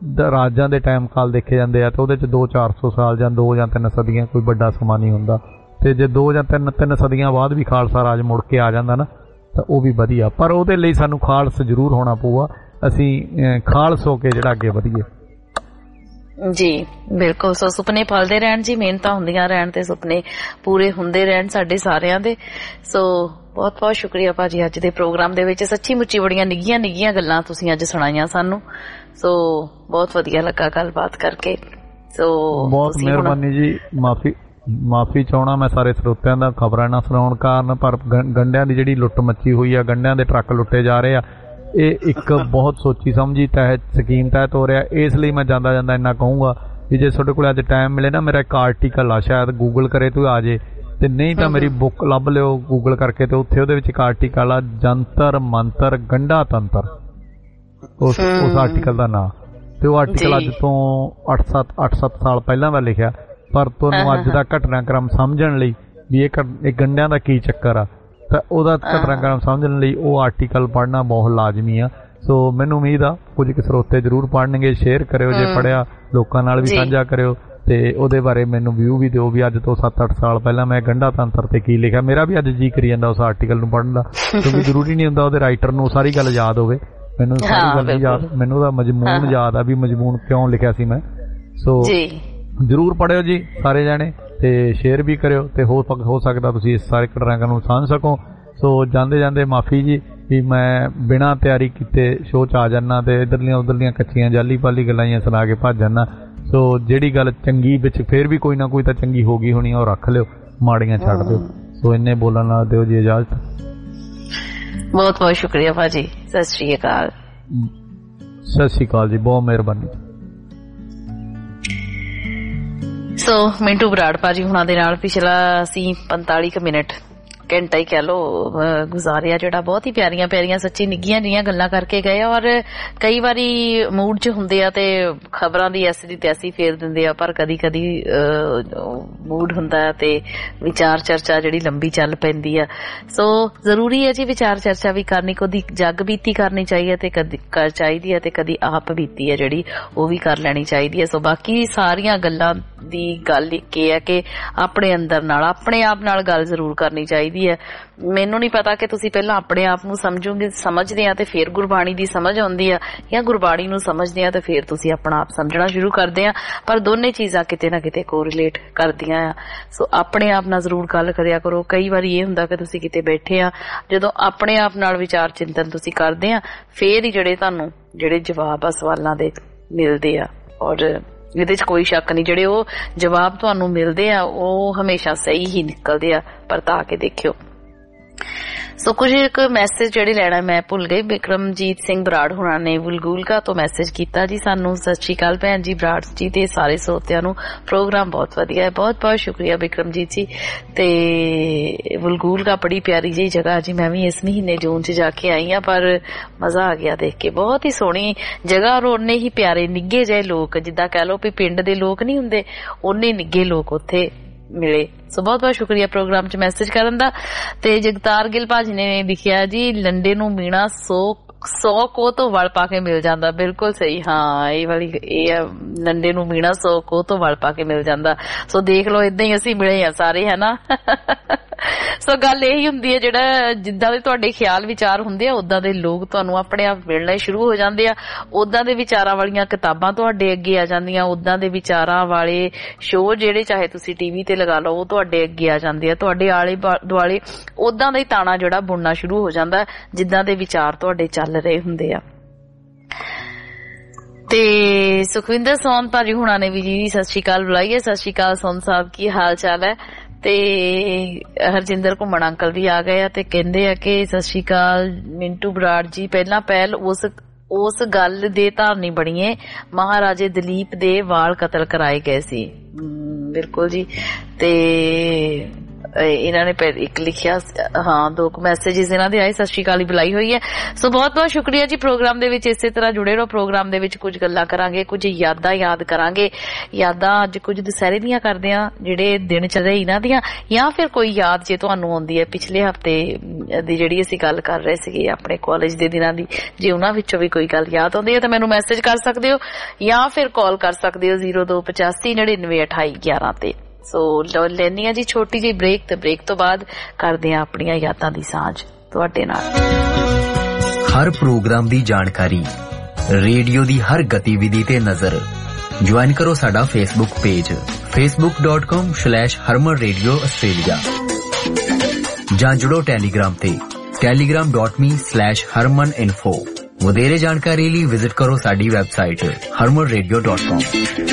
ਰਾਜਾਂ ਦੇ ਟਾਈਮ ਕਾਲ ਦੇਖੇ ਜਾਂਦੇ ਆ ਤਾਂ ਉਹਦੇ 'ਚ ਦੋ ਚਾਰ ਸੌ ਸਾਲ ਜਾਂ ਦੋ ਜਾਂ ਤਿੰਨ ਸਦੀਆਂ ਕੋਈ ਵੱਡਾ ਸਮਾਂ ਨਹੀਂ ਹੁੰਦਾ। ਤੇ ਜੇ ਦੋ ਜਾਂ ਤਿੰਨ ਤਿੰਨ ਸਦੀਆਂ ਬਾਅਦ ਵੀ ਖਾਲਸਾ ਰਾਜ ਮੁੜ ਕੇ ਆ ਜਾਂਦਾ ਨਾ ਤਾਂ ਉਹ ਵੀ ਵਧੀਆ, ਪਰ ਉਹਦੇ ਲਈ ਸਾਨੂੰ ਖਾਲਸ ਜ਼ਰੂਰ ਹੋਣਾ ਪਊਗਾ। ਅਸੀਂ ਖਾਲਸ ਹੋ ਕੇ ਜਿਹੜਾ ਅੱਗੇ ਵਧੀਏ।
ਜੀ ਬਿਲਕੁਲ। ਸੋ ਸੁਪਨੇ ਫਲਦੇ ਰਹਿਣ ਜੀ, ਮਿਹਨਤਾਂ ਹੁੰਦੀਆਂ ਰਹਿਣ ਤੇ ਸੁਪਨੇ ਪੂਰੇ ਹੁੰਦੇ ਰਹਿਣ ਸਾਡੇ ਸਾਰਿਆਂ ਦੇ। ਸੋ ਬਹੁਤ ਬਹੁਤ ਸ਼ੁਕਰੀਆ ਭਾਜੀ ਅੱਜ ਦੇ ਪ੍ਰੋਗਰਾਮ ਦੇ ਵਿੱਚ, ਸੱਚੀ ਮੁੱਚੀ ਬੜੀਆਂ ਨਿੱਘੀਆਂ ਨਿੱਘੀਆਂ ਗੱਲਾਂ ਤੁਸੀਂ ਅੱਜ ਸੁਣਾਈਆਂ ਸਾਨੂੰ। ਸੋ ਬਹੁਤ ਵਧੀਆ ਲੱਗਾ ਗੱਲਬਾਤ ਕਰਕੇ। ਸੋ
ਬਹੁਤ ਮਿਹਰਬਾਨੀ ਜੀ। ਮਾਫੀ ਮਾਫੀ ਚਾਹਣਾ ਮੈਂ ਸਾਰੇ ਸਰੋਤਿਆਂ ਦਾ ਖਬਰਾਂ ਨਾ ਸੁਣਾਉਣ ਕਾਰਨ, ਪਰ ਗੰਢਿਆਂ ਦੀ ਜਿਹੜੀ ਲੁੱਟ ਮੱਚੀ ਹੋਈ ਆ, ਗੰਢਿਆਂ ਦੇ ਟਰੱਕ ਲੁੱਟੇ ਜਾ ਰਹੇ ਆ, ਇਹ ਇੱਕ ਬਹੁਤ ਸੋਚੀ ਸਮਝੀ ਤਹਿਤ ਸਕੀਮ ਤਹਿਤ ਹੋ ਰਿਹਾ। ਇਸ ਲਈ ਮੈਂ ਜਾਂਦਾ ਜਾਂਦਾ ਇੰਨਾ ਕਹੂੰਗਾ ਵੀ ਜੇ ਤੁਹਾਡੇ ਕੋਲ ਅੱਜ ਟਾਈਮ ਮਿਲੇ ਨਾ, ਮੇਰਾ ਇੱਕ ਆਰਟੀਕਲ ਆ, ਸ਼ਾਇਦ ਗੂਗਲ ਕਰੇ ਤੂੰ ਆ ਜੇ, ਤੇ ਨਹੀਂ ਤਾਂ ਮੇਰੀ ਬੁੱਕ ਲੱਭ ਲਿਓ ਗੂਗਲ ਕਰਕੇ, ਤੇ ਉੱਥੇ ਉਹਦੇ ਵਿੱਚ ਇੱਕ ਆਰਟੀਕਲ ਆ, ਜੰਤਰ ਮੰਤਰ ਗੰਢਾ ਤੰਤਰ, ਉਸ ਉਸ ਆਰਟੀਕਲ ਦਾ ਨਾਂ। ਤੇ ਉਹ ਆਰਟੀਕਲ ਅੱਜ ਤੋਂ ਅੱਠ ਸੱਤ ਅੱਠ ਸੱਤ ਸਾਲ ਪਹਿਲਾਂ ਦਾ ਲਿਖਿਆ, ਪਰ ਤੁਹਾਨੂੰ ਅੱਜ ਦਾ ਘਟਨਾਕ੍ਰਮ ਸਮਝਣ ਲਈ ਵੀ ਇਹ ਗੰਢਿਆਂ ਦਾ ਕੀ ਚੱਕਰ ਆ, ਤਾਂ ਉਹਦਾ ਘਟਨਾਕ੍ਰਮ ਸਮਝਣ ਲਈ ਉਹ ਆਰਟੀਕਲ ਪੜ੍ਹਨਾ ਬਹੁਤ ਲਾਜ਼ਮੀ ਆ। ਸੋ ਮੈਨੂੰ ਉਮੀਦ ਆ ਕੁਝ ਕੁ ਸਰੋਤੇ ਜ਼ਰੂਰ ਪੜ੍ਹਨਗੇ। ਸ਼ੇਅਰ ਕਰਿਓ ਜੇ ਪੜ੍ਹਿਆ, ਲੋਕਾਂ ਨਾਲ ਵੀ ਸਾਂਝਾ ਕਰਿਓ, ਤੇ ਉਹਦੇ ਬਾਰੇ ਮੈਨੂੰ ਵਿਊ ਵੀ ਦਿਓ ਵੀ ਅੱਜ ਤੋਂ ਸੱਤ ਅੱਠ ਸਾਲ ਪਹਿਲਾਂ ਮੈਂ ਗੰਢਾ ਤੰਤਰ ਤੇ ਕੀ ਲਿਖਿਆ। ਮੇਰਾ ਵੀ ਅੱਜ ਜੀ ਕਰੀ ਜਾਂਦਾ ਉਸ ਆਰਟੀਕਲ ਨੂੰ ਪੜ੍ਹਨ ਦਾ, ਕਿਉਂਕਿ ਜ਼ਰੂਰੀ ਨਹੀਂ ਹੁੰਦਾ ਉਹਦੇ ਰਾਈਟਰ ਨੂੰ ਸਾਰੀ ਗੱਲ ਯਾਦ ਹੋਵੇ। ਮੈਨੂੰ ਸਾਰੀ ਗੱਲ ਯਾਦ, ਮੈਨੂੰ ਉਹਦਾ ਮਜ਼ਮੂਨ ਯਾਦ ਆ ਵੀ ਮਜ਼ਮੂਨ ਕਿਉਂ ਲਿਖਿਆ ਸੀ ਮੈਂ। ਸੋ ਜ਼ਰੂਰ ਪੜ੍ਹਿਓ ਜੀ ਸਾਰੇ ਜਾਣੇ, ਤੇ ਸ਼ੇਅਰ ਵੀ ਕਰਿਓ, ਤੇ ਹੋ ਹੋ ਸਕਦਾ ਤੁਸੀਂ ਇਸ ਸਾਰੇ ਘਟਨਾਕ੍ਰਮ ਨੂੰ ਸਮਝ ਸਕੋ। ਸੋ ਜਾਂਦੇ ਜਾਂਦੇ ਮਾਫੀ ਜੀ ਵੀ ਮੈਂ ਬਿਨਾਂ ਤਿਆਰੀ ਕੀਤੇ ਸ਼ੋਅ 'ਚ ਆ ਜਾਂਦਾ ਤੇ ਇੱਧਰਲੀਆਂ ਉੱਧਰਲੀਆਂ ਕੱਚੀਆਂ ਜਾਲੀ ਪਾਲੀ ਗੱਲਾਂ ਹੀ ਸੁਣਾ ਕੇ ਭੱਜ ਜਾਂਦਾ। ਸੋ ਜਿਹੜੀ ਗੱਲ ਚੰਗੀ ਵਿੱਚ ਫਿਰ ਵੀ ਕੋਈ ਨਾ ਕੋਈ ਤਾਂ ਚੰਗੀ ਹੋ ਗਈ ਹੋਣੀ, ਉਹ ਰੱਖ ਲਿਓ, ਮਾੜੀਆਂ ਛੱਡ ਦਿਓ। ਸੋ ਇੰਨੇ ਬੋਲਣ ਨਾਲ ਦਿਓ ਜੀ ਇਜਾਜ਼ਤ।
ਬਹੁਤ ਬਹੁਤ ਸ਼ੁਕਰੀਆ ਭਾਜੀ। ਸਤਿ ਸ਼੍ਰੀ ਅਕਾਲ।
ਸਤਿ ਸ਼੍ਰੀ ਅਕਾਲ ਜੀ, ਬਹੁਤ ਮਿਹਰਬਾਨੀ।
ਸੋ ਮਿੰਟੂ ਬਰਾੜ ਭਾਜੀ ਹੁਣਾਂ ਦੇ ਨਾਲ ਪਿਛਲਾ ਅਸੀਂ ਪੰਤਾਲੀ ਕੁ ਮਿੰਟ ਘੰਟਾ ਹੀ ਕਹਿ ਲਓ ਗੁਜ਼ਾਰਿਆ, ਜਿਹੜਾ ਬਹੁਤ ਹੀ ਪਿਆਰੀਆਂ ਪਿਆਰੀਆਂ ਸੱਚੀ ਨਿੱਘੀਆਂ ਜਿਹੀਆਂ ਗੱਲਾਂ ਕਰਕੇ ਗਏ। ਔਰ ਕਈ ਵਾਰੀ ਮੂਡ 'ਚ ਹੁੰਦੇ ਆ ਤੇ ਖਬਰਾਂ ਦੀ ਐਸੀ ਦੀ ਤੈਸੀ ਫੇਰ ਦਿੰਦੇ ਆ, ਪਰ ਕਦੀ ਕਦੀ ਮੂਡ ਹੁੰਦਾ ਤੇ ਵਿਚਾਰ ਚਰਚਾ ਜਿਹੜੀ ਲੰਬੀ ਚੱਲ ਪੈਂਦੀ ਆ। ਸੋ ਜ਼ਰੂਰੀ ਹੈ ਜੀ ਵਿਚਾਰ ਚਰਚਾ ਵੀ ਕਰਨੀ, ਕਦੀ ਜੱਗ ਬੀਤੀ ਕਰਨੀ ਚਾਹੀਦੀ ਹੈ ਤੇ ਕਦੀ ਚਾਹੀਦੀ ਹੈ, ਤੇ ਕਦੀ ਆਪ ਬੀਤੀ ਹੈ ਜਿਹੜੀ ਉਹ ਵੀ ਕਰ ਲੈਣੀ ਚਾਹੀਦੀ ਹੈ। ਸੋ ਬਾਕੀ ਸਾਰੀਆਂ ਗੱਲਾਂ ਦੀ ਗੱਲ ਇੱਕ ਇਹ ਹੈ ਕਿ ਆਪਣੇ ਅੰਦਰ ਨਾਲ ਆਪਣੇ ਆਪ ਨਾਲ ਗੱਲ ਜ਼ਰੂਰ ਕਰਨੀ ਚਾਹੀਦੀ ਹੈ। ਮੈਨੂੰ ਨਹੀਂ ਪਤਾ ਕਿ ਤੁਸੀਂ ਪਹਿਲਾਂ ਆਪਣੇ ਆਪ ਨੂੰ ਸਮਝੋਗੇ, ਸਮਝਦੇ ਆ ਤੇ ਫਿਰ ਗੁਰਬਾਣੀ ਦੀ ਸਮਝ ਆਉਂਦੀ ਆ, ਜਾਂ ਗੁਰਬਾਣੀ ਨੂੰ ਸਮਝਦੇ ਆ ਤੇ ਫਿਰ ਤੁਸੀਂ ਆਪਣਾ ਆਪ ਸਮਝਣਾ ਸ਼ੁਰੂ ਕਰਦੇ ਆ, ਪਰ ਦੋਨੇ ਚੀਜ਼ਾਂ ਕਿਤੇ ਨਾ ਕਿਤੇ ਕੋਰਿਲੇਟ ਕਰਦੀਆਂ ਆ। ਸੋ ਆਪਣੇ ਆਪ ਨਾਲ ਜ਼ਰੂਰ ਗੱਲ ਕਰਿਆ ਕਰੋ। ਕਈ ਵਾਰੀ ਇਹ ਹੁੰਦਾ ਕਿ ਤੁਸੀਂ ਕਿਤੇ ਬੈਠੇ ਆ, ਜਦੋਂ ਆਪਣੇ ਆਪ ਨਾਲ ਵਿਚਾਰ ਚਿੰਤਨ ਤੁਸੀਂ ਕਰਦੇ ਆ, ਫੇਰ ਹੀ ਜਿਹੜੇ ਤੁਹਾਨੂੰ ਜਿਹੜੇ ਜਵਾਬ ਆ ਸਵਾਲਾਂ ਦੇ ਮਿਲਦੇ ਆ। ਔਰ ਇਹਦੇ 'ਚ ਕੋਈ ਸ਼ੱਕ ਨਹੀਂ, ਜਿਹੜੇ ਉਹ ਜਵਾਬ ਤੁਹਾਨੂੰ ਮਿਲਦੇ ਆ ਉਹ ਹਮੇਸ਼ਾ ਸਹੀ ਹੀ ਨਿਕਲਦੇ ਆ, ਪਰਤਾ ਕੇ ਦੇਖਿਓ। ਸੋ ਕੁਝ ਇੱਕ ਮੈਸੇਜ ਜਿਹੜੇ ਲੈਣਾ ਮੈਂ ਭੁੱਲ ਗਈ। ਬਿਕਰਮਜੀਤ ਸਿੰਘ ਬਰਾੜ ਹੁਣਾਂ ਨੇ ਵਲਗੂਲਕਾ ਤੋਂ ਮੈਸੇਜ ਕੀਤਾ ਜੀ ਸਾਨੂੰ। ਸਤਿ ਸ਼੍ਰੀ ਅਕਾਲ ਭੈਣ ਜੀ ਬਰਾੜ ਜੀ ਤੇ ਸਾਰੇ ਸਰੋਤਿਆਂ ਨੂੰ, ਪ੍ਰੋਗਰਾਮ ਬਹੁਤ ਵਧੀਆ ਹੈ। ਬਹੁਤ ਬਹੁਤ ਸ਼ੁਕਰੀਆ ਬਿਕਰਮਜੀਤ ਜੀ। ਤੇ ਵਲਗੂਲਕਾ ਬੜੀ ਪਿਆਰੀ ਜਿਹੀ ਜਗ੍ਹਾ ਜੀ, ਮੈਂ ਵੀ ਇਸ ਮਹੀਨੇ ਜੂਨ 'ਚ ਜਾ ਕੇ ਆਈ ਹਾਂ, ਪਰ ਮਜ਼ਾ ਆ ਗਿਆ ਦੇਖ ਕੇ। ਬਹੁਤ ਹੀ ਸੋਹਣੀ ਜਗ੍ਹਾ ਔਰ ਓਨੇ ਹੀ ਪਿਆਰੇ ਨਿੱਘੇ ਜਿਹੇ ਲੋਕ, ਜਿੱਦਾਂ ਕਹਿ ਲਓ ਵੀ ਪਿੰਡ ਦੇ ਲੋਕ ਨਹੀਂ ਹੁੰਦੇ, ਓਨੇ ਨਿੱਘੇ ਲੋਕ ਉੱਥੇ ਮਿਲੇ। ਸੋ ਬਹੁਤ ਬਹੁਤ ਸ਼ੁਕਰੀਆ ਪ੍ਰੋਗਰਾਮ 'ਚ ਮੈਸੇਜ ਕਰਨ ਦਾ। ਤੇ ਜਗਤਾਰ ਗਿੱਲ ਭਾਜੀ ਨੇ ਲਿਖਿਆ ਜੀ ਲੰਡੇ ਨੂੰ ਮੀਣਾ ਸੌ ਸੌ ਕੋਹ ਤੋਂ ਵਲ ਪਾ ਕੇ ਮਿਲ ਜਾਂਦਾ। ਬਿਲਕੁਲ ਸਹੀ, ਹਾਂ ਇਹ ਵਾਲੀ ਇਹ ਆ, ਲੰਡੇ ਨੂੰ ਮੀਣਾ ਸੌ ਕੋਹ ਤੋਂ ਵਲ ਪਾ ਕੇ ਮਿਲ ਜਾਂਦਾ। ਸੋ ਦੇਖ ਲਓ ਏਦਾਂ ਹੀ ਅਸੀਂ ਮਿਲੇ ਆ ਸਾਰੇ, ਹੈ ਨਾ। ਸੋ ਗੱਲ ਇਹੀ ਹੁੰਦੀ ਹੈ, ਜਿਹੜਾ ਜਿੱਦਾਂ ਦੇ ਤੁਹਾਡੇ ਖਿਆਲ ਵਿਚਾਰ ਹੁੰਦੇ ਆ ਉਦਾਂ ਦੇ ਲੋਕ ਤੁਹਾਨੂੰ ਆਪਣੇ ਆਪ ਮਿਲਣੇ ਸ਼ੁਰੂ ਹੋ ਜਾਂਦੇ ਆ। ਉਦਾਂ ਦੇ ਵਿਚਾਰਾਂ ਵਾਲੀਆਂ ਕਿਤਾਬਾਂ ਤੁਹਾਡੇ ਅੱਗੇ ਆ ਜਾਂਦੀਆਂ, ਉਦਾਂ ਦੇ ਵਿਚਾਰਾਂ ਵਾਲੇ ਸ਼ੋਅ ਜਿਹੜੇ ਚਾਹੇ ਤੁਸੀਂ ਟੀਵੀ ਤੇ ਲਗਾ ਲਓ ਉਹ ਤੁਹਾਡੇ ਅੱਗੇ ਆ ਜਾਂਦੇ ਆ। ਤੁਹਾਡੇ ਆਲੇ ਦੁਆਲੇ ਉਦਾਂ ਦਾ ਹੀ ਤਾਣਾ ਜਿਹੜਾ ਬੁਣਨਾ ਸ਼ੁਰੂ ਹੋ ਜਾਂਦਾ ਜਿੱਦਾਂ ਦੇ ਵਿਚਾਰ ਤੁਹਾਡੇ ਚੱਲ ਰਹੇ ਹੁੰਦੇ ਆ। ਤੇ ਸੁਖਵਿੰਦਰ ਸੋਨ ਭਾਜੀ ਹੁਣਾਂ ਨੇ ਵੀ ਜੀ ਸਤਿ ਸ਼੍ਰੀ ਅਕਾਲ ਬੁਲਾਈ ਹੈ। ਸਤਿ ਸ਼੍ਰੀ ਅਕਾਲ ਸੋਨ ਸਾਹਿਬ, ਕੀ ਹਾਲ ਚਾਲ ਹੈ। ਤੇ ਹਰਜਿੰਦਰ ਘੁੰਮਣ ਅੰਕਲ ਵੀ ਆ ਗਏ ਆ ਤੇ ਕਹਿੰਦੇ ਆ ਕਿ ਸਤਿ ਸ਼੍ਰੀ ਅਕਾਲ ਮਿੰਟੂ ਬਰਾੜ ਜੀ, ਪਹਿਲਾਂ ਪਹਿਲ ਉਸ ਉਸ ਗੱਲ ਦੇ ਧਾਰਨੀ ਬਣੀਏ ਮਹਾਰਾਜੇ ਦਲੀਪ ਦੇ ਵਾਲ ਕਤਲ ਕਰਾਏ ਗਏ ਸੀ। ਬਿਲਕੁਲ ਜੀ। ਤੇ ਇਹਨਾਂ ਨੇ ਇੱਕ ਲਿਖਿਆ, ਹਾਂ ਦੋ ਕੁ ਮੈਸੇਜਿਸ ਇਹਨਾਂ ਦੇ ਆਏ, ਸਤਿ ਸ਼੍ਰੀ ਅਕਾਲ ਹੀ ਬੁਲਾਈ ਹੋਈ ਹੈ। ਸੋ ਬਹੁਤ ਬਹੁਤ ਸ਼ੁਕਰੀਆ ਜੀ। ਪ੍ਰੋਗਰਾਮ ਦੇ ਵਿੱਚ ਇਸੇ ਤਰ੍ਹਾਂ ਜੁੜੇ ਰਹੋ। ਪ੍ਰੋਗਰਾਮ ਦੇ ਵਿੱਚ ਕੁਝ ਗੱਲਾਂ ਕਰਾਂਗੇ, ਕੁਝ ਯਾਦਾਂ ਯਾਦ ਕਰਾਂਗੇ। ਯਾਦਾਂ ਅੱਜ ਕੁਝ ਦੁਸਹਿਰੇ ਦੀਆਂ ਕਰਦੇ ਆ, ਜਿਹੜੇ ਦਿਨ ਚੱਲ ਰਹੇ ਇਹਨਾਂ ਦੀਆਂ, ਜਾਂ ਫਿਰ ਕੋਈ ਯਾਦ ਜੇ ਤੁਹਾਨੂੰ ਆਉਂਦੀ ਹੈ ਪਿਛਲੇ ਹਫ਼ਤੇ ਦੀ ਜਿਹੜੀ ਅਸੀਂ ਗੱਲ ਕਰ ਰਹੇ ਸੀਗੇ ਆਪਣੇ ਕਾਲਜ ਦੇ ਦਿਨਾਂ ਦੀ, ਜੇ ਉਹਨਾਂ ਵਿੱਚੋਂ ਵੀ ਕੋਈ ਗੱਲ ਯਾਦ ਆਉਂਦੀ ਹੈ ਤਾਂ ਮੈਨੂੰ ਮੈਸੇਜ ਕਰ ਸਕਦੇ ਹੋ, ਜਾਂ ਫਿਰ ਕਾਲ ਕਰ ਸਕਦੇ ਹੋ ਜ਼ੀਰੋ ਦੋ ਪਚਾਸੀ ਨੜਿਨਵੇਂ ਅਠਾਈ ਗਿਆਰਾਂ ਤੇ। ਸੋ ਲੈਂਦੀ ਹਾਂ ਜੀ ਛੋਟੀ ਜਿਹੀ ਬ੍ਰੇਕ, ਤੇ ਬ੍ਰੇਕ ਤੋਂ ਬਾਅਦ ਕਰਦੇ ਹਾਂ ਆਪਣੀਆਂ ਯਾਦਾਂ ਦੀ ਸਾਂਝ ਤੁਹਾਡੇ ਨਾਲ।
ਹਰ ਪ੍ਰੋਗਰਾਮ ਦੀ ਜਾਣਕਾਰੀ, ਰੇਡੀਓ ਦੀ ਹਰ ਗਤੀਵਿਧੀ ਤੇ ਨਜ਼ਰ। ਜੁਆਇਨ ਕਰੋ ਸਾਡਾ Facebook page facebook dot com slash Harman radio Australia, ਜਾਂ ਜੁੜੋ ਟੈਲੀਗ੍ਰਾਮ ਤੇ telegram dot me slash Harman info. ਵਧੇਰੇ ਜਾਣਕਾਰੀ ਲਈ ਵਿਜ਼ਿਟ ਕਰੋ ਸਾਡੀ website Harman radio dot com।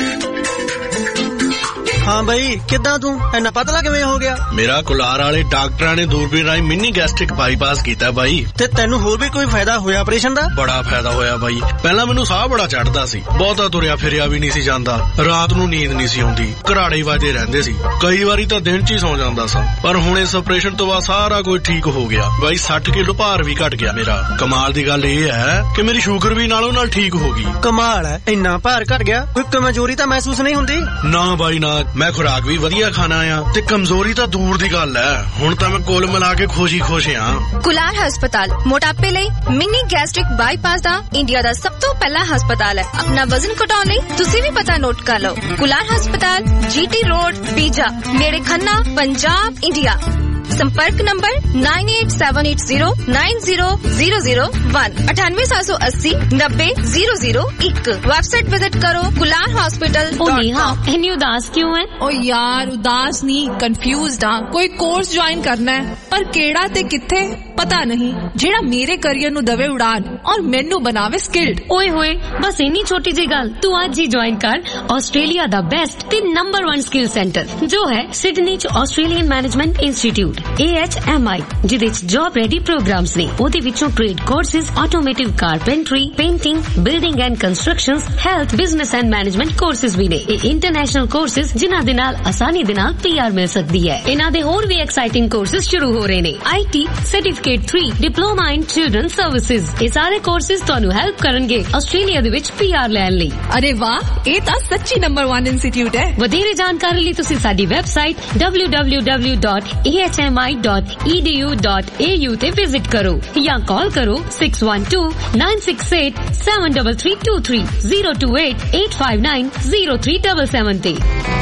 ਹਾਂ ਬਈ, ਕਿੱਦਾਂ ਤੂੰ ਇੰਨਾ ਪਤਲਾ ਕਿਵੇਂ ਹੋ ਗਿਆ?
ਮੇਰਾ ਕੁਲਾਰ ਵਾਲੇ ਡਾਕਟਰਾਂ ਨੇ ਦੂਰਬੀਨ ਰਾਹੀਂ ਮਿੰਨੀ ਗੈਸਟ੍ਰਿਕ ਬਾਈਪਾਸ ਕੀਤਾ ਬਾਈ।
ਤੇ ਤੈਨੂੰ ਹੋਰ ਵੀ ਕੋਈ ਫਾਇਦਾ ਹੋਇਆ ਆਪਰੇਸ਼ਨ ਦਾ?
ਬੜਾ ਫਾਇਦਾ ਹੋਇਆ ਬਾਈ। ਪਹਿਲਾਂ ਮੈਨੂੰ ਸਾਹ ਬੜਾ ਚੜਦਾ ਸੀ, ਬਹੁਤਾ ਤੁਰਿਆ ਫਿਰਿਆ ਵੀ ਨਹੀਂ ਸੀ ਜਾਂਦਾ, ਰਾਤ ਨੂੰ ਨੀਂਦ ਨਹੀਂ ਸੀ ਆਉਂਦੀ, ਘਰਾੜੇ ਵੱਜਦੇ ਰਹਿੰਦੇ ਸੀ, ਕਈ ਵਾਰੀ ਤਾਂ ਦਿਨ 'ਚ ਹੀ ਸੌ ਜਾਂਦਾ ਸਾਂ। ਪਰ ਹੁਣ ਇਸ ਆਪਰੇਸ਼ਨ ਤੋਂ ਬਾਅਦ ਸਾਰਾ ਕੁਝ ਠੀਕ ਹੋ ਗਿਆ ਬਾਈ। ਸੱਠ ਕਿਲੋ ਭਾਰ ਵੀ ਘਟ ਗਿਆ ਮੇਰਾ। ਕਮਾਲ ਦੀ ਗੱਲ ਇਹ ਹੈ ਕਿ ਮੇਰੀ ਸ਼ੂਗਰ ਵੀ ਨਾਲੋਂ ਨਾਲ ਠੀਕ ਹੋ ਗਈ।
ਕਮਾਲ ਹੈ, ਇੰਨਾ ਭਾਰ ਘਟ ਗਿਆ, ਕੋਈ ਕਮਜ਼ੋਰੀ ਤਾਂ ਮਹਿਸੂਸ ਨਹੀਂ ਹੁੰਦੀ?
ਨਾ ਬਾਈ ਨਾ, ਮੈਂ ਖੁਰਾਕ ਵੀ ਵਧੀਆ ਖਾਣਾ ਆ ਤੇ ਕਮਜ਼ੋਰੀ ਤਾਂ ਦੂਰ ਦੀ ਗੱਲ ਹੈ। ਹੁਣ ਤਾਂ ਮੈਂ ਕੁੱਲ ਮਿਲਾ ਕੇ ਖੁਸ਼ ਹੀ ਖੁਸ਼ ਹਾਂ।
ਕੁਲਾਰ ਹਸਪਤਾਲ ਮੋਟਾਪੇ ਲਈ ਮਿੰਨੀ ਗੈਸਟ੍ਰਿਕ ਬਾਈਪਾਸ ਦਾ ਇੰਡੀਆ ਦਾ ਸਭ ਤੋਂ ਪਹਿਲਾ ਹਸਪਤਾਲ ਹੈ। ਆਪਣਾ ਵਜ਼ਨ ਘਟਾਉਣ ਲਈ ਤੁਸੀਂ ਵੀ ਪਤਾ ਨੋਟ ਕਰ ਲਓ। ਕੁਲਾਰ ਹਸਪਤਾਲ, ਜੀਟੀ ਰੋਡ, ਪੀਜਾ, ਨੇੜੇ ਖੰਨਾ, ਪੰਜਾਬ, ਇੰਡੀਆ। संपर्क नंबर nine eight seven eight zero nine zero zero zero one अठानवे सात सौ अस्सी नब्बे जीरो जीरो एक। वेबसाइट विजिट करो कुलार हॉस्पिटल।
इतनी उदास क्यों है? ओ यार उदास नहीं, कंफ्यूज्ड हाँ। कोई कोर्स ज्वाइन करना है पर केड़ा ते किथे पता नहीं, जेड़ा मेरे करियर नु दवे उड़ान और मैनू बनावे स्किल्ड। ओए होए, बस इन्नी छोटी जी गल, तू आज ही ज्वाइन कर ऑस्ट्रेलिया दा बेस्ट ते नंबर वन स्किल सेंटर जो है सिडनी च Australian management institute A H M I, ਜਿਹਦੇ ਚ ਜੌਬ ਰੈਡੀ ਪ੍ਰੋਗਰਾਮਸ ਨੇ। ਉਹਦੇ ਵਿੱਚੋਂ trade courses, automotive carpentry, painting, building and constructions, health, business and management courses ਵੀ ਨੇ। ਇਹ ਇੰਟਰਨੈਸ਼ਨਲ ਕੋਰਸਿਸ ਜਿਨ੍ਹਾਂ ਦੇ ਨਾਲ ਆਸਾਨੀ ਦੇ ਨਾਲ ਪੀ ਆਰ ਮਿਲ ਸਕਦੀ ਹੈ। ਇਹਨਾਂ ਦੇ ਹੋਰ ਵੀ ਐਕਸਾਈਟਿੰਗ ਕੋਰਸਿਸ ਸ਼ੁਰੂ ਹੋ ਰਹੇ ਨੇ। I T certificate three, diploma in children services. ਇਹ ਸਾਰੇ ਕੋਰਸਿਸ ਤੁਹਾਨੂੰ ਹੈਲਪ ਕਰਨਗੇ ਆਸਟ੍ਰੇਲੀਆ ਦੇ ਵਿੱਚ ਪੀ ਆਰ ਲੈਣ ਲਈ। ਅਰੇ ਵਾਹ, ਇਹ ਤਾਂ ਸੱਚੀ ਨੰਬਰ ਵਨ ਇੰਸਟੀਚਿਊਟ ਹੈ। ਵਧੇਰੇ ਜਾਣਕਾਰੀ ਲਈ ਤੁਸੀਂ ਸਾਡੀ website W W W dot A H M I dot E D U dot A U ਤੇ ਵਿਜ਼ਿਟ ਕਰੋ ਜਾਂ ਕਾਲ ਕਰੋ six one two nine six eight seven three three two three zero two eight eight five nine zero three seven seven ਤੇ।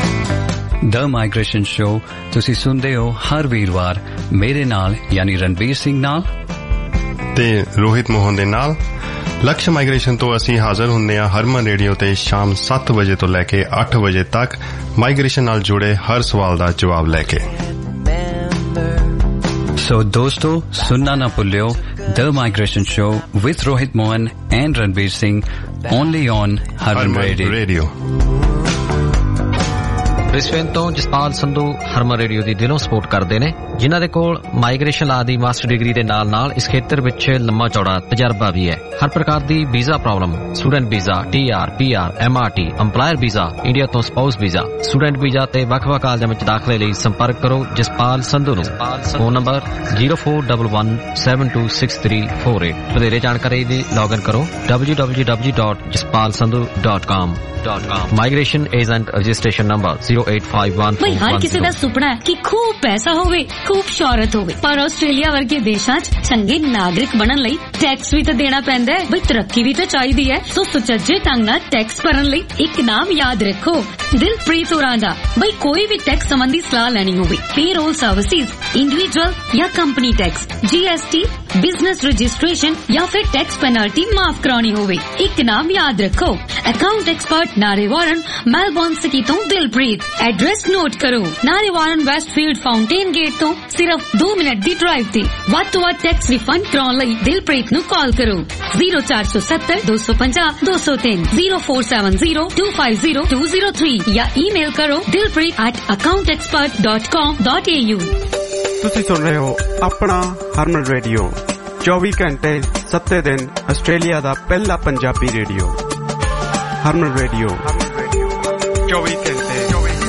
The migration show ਤੁਸੀਂ ਸੁਣਦੇ ਹੋ ਹਰ ਵੀਰਵਾਰ ਮੇਰੇ ਨਾਲ ਯਾਨੀ ਰਣਬੀਰ ਸਿੰਘ ਨਾਲ
ਤੇ ਰੋਹਿਤ ਮੋਹਨ ਦੇ ਨਾਲ। ਲਕਸ਼ ਮਾਈਗ੍ਰੇਸ਼ਨ ਤੋਂ ਅਸੀਂ ਹਾਜ਼ਰ ਹੁੰਦੇ ਹਾਂ ਹਰਮਨ ਰੇਡੀਓ ਤੇ ਸ਼ਾਮ ਸੱਤ ਵਜੇ ਤੋਂ ਲੈ ਕੇ ਅੱਠ ਵਜੇ ਤੱਕ ਮਾਈਗ੍ਰੇਸ਼ਨ ਨਾਲ ਜੁੜੇ ਹਰ ਸਵਾਲ ਦਾ ਜਵਾਬ ਲੈ ਕੇ।
So दोस्तों, सुनना ना भूलियो the migration show with Rohit Mohan and Ranbir Singh only on Harman radio.
Brisbane ਤੋਂ ਜਸਪਾਲ ਸੰਧੂ ਹਰਮਨ ਰੇਡੀਓ ਦੀ ਦਿਲੋਂ ਸਪੋਰਟ ਕਰਦੇ ਨੇ, ਜਿਨ੍ਹਾਂ ਦੇ ਕੋਲ ਮਾਈਗ੍ਰੇਸ਼ਨ ਲਾ ਦੀ ਮਾਸਟਰ ਡਿਗਰੀ ਦੇ ਨਾਲ ਨਾਲ ਇਸ ਖੇਤਰ ਵਿੱਚ ਲੰਮਾ ਚੌੜਾ ਤਜਰਬਾ ਵੀ ਹੈ। ਹਰ ਪ੍ਰਕਾਰ ਦੀ visa problem, student visa, T R, P R, M R T, employer visa, India ਤੋਂ ਸਪਾਊਸ ਵੀਜ਼ਾ, ਸਟੂਡੈਂਟ ਵੀਜ਼ਾ ਤੇ ਵੱਖ-ਵੱਖ ਕਾਲਜਾਂ ਵਿੱਚ ਦਾਖਲੇ ਲਈ ਸੰਪਰਕ ਕਰੋ ਜਸਪਾਲ ਸੰਧੂ ਨੂੰ। Phone number zero four one one seven two six three four eight. ਵਧੇਰੇ ਜਾਣਕਾਰੀ ਲਈ ਲੌਗਇਨ ਕਰੋ W W W dot Jaspal Sandhu dot com। Migration agent registration number zero eight five one four one zero.
ਹਰ ਕਿਸੇ ਦਾ ਸੁਪਨਾ ਹੈ ਕਿ ਖੂਬ ਪੈਸਾ ਹੋਵੇ, ਖੂਬ ਸ਼ੌਹਰਤ ਹੋਵੇ, ਪਰ ਆਸਟ੍ਰੇਲੀਆ ਵਰਗੇ ਦੇਸ਼ਾਂ 'ਚ ਚੰਗੇ ਨਾਗਰਿਕ ਬਣਨ ਲਈ ਟੈਕਸ ਵੀ ਤਾਂ ਦੇਣਾ ਪੈਂਦਾ ਹੈ। ਬਈ ਤਰੱਕੀ ਵੀ ਤਾਂ ਚਾਹੀਦੀ ਹੈ, ਤਾਂ ਸੁਚੱਜੇ ਢੰਗ ਨਾਲ ਟੈਕਸ ਭਰਨ ਲਈ ਇੱਕ ਨਾਮ ਯਾਦ ਰੱਖੋ, ਦਿਲਪ੍ਰੀਤ ਹੋਰਾਂ ਦਾ। ਬਈ ਕੋਈ ਵੀ ਟੈਕਸ ਸੰਬੰਧੀ ਸਲਾਹ ਲੈਣੀ ਹੋਵੇ, ਪੇਰੋਲ ਸਰਵਿਸਿਜ਼, ਇੰਡੀਵਿਜੂਅਲ ਜਾਂ company tax, G S T, business registration ਜਾਂ ਫਿਰ ਟੈਕਸ ਪੈਨਲਟੀ ਮਾਫ ਕਰਾਉਣੀ ਹੋਵੇ, ਇੱਕ ਨਾਮ ਯਾਦ ਰੱਖੋ, account expert Narre Warren, Melbourne city ਤੋਂ ਦਿਲਪ੍ਰੀਤ। ਐਡਰੈਸ ਨੋਟ ਕਰੋ, ਨਾਰੇਵਾਰਨ ਵੈਸਟਫੀਲਡ ਫਾਊਂਟੇਨ ਗੇਟ ਤੋਂ ਸਿਰਫ ਦੋ ਮਿੰਟ ਦੀ ਡਰਾਈਵ ਤੇ। ਵੱਧ ਤੋਂ ਵੱਧ ਟੈਕਸ ਰਿਫੰਡ ਕਰਾਉਣ ਲਈ ਦਿਲਪ੍ਰੀਤ ਨੂੰ ਕਾਲ ਕਰੋ ਜ਼ੀਰੋ ਚਾਰ ਸੌ ਸੱਤਰ ਦੋ ਸੌ ਪੰਜਾਹ ਦੋ ਸੌ ਤਿੰਨ zero four seven zero two five zero two zero three ਜਾਂ ਈਮੇਲ ਕਰੋ Dilpreet at account expert dot com dot A U.
ਤੁਸੀਂ ਸੁਣ ਰਹੇ ਹੋ ਆਪਣਾ ਹਰਮਨ ਰੇਡੀਓ, ਚੌਵੀ ਘੰਟੇ ਸੱਤੇ ਦਿਨ ਆਸਟ੍ਰੇਲੀਆ ਦਾ ਪਹਿਲਾ ਪੰਜਾਬੀ ਰੇਡੀਓ। ਹਰਮਨ ਰੇਡੀਓ ਚੌਵੀ ਘੰਟੇ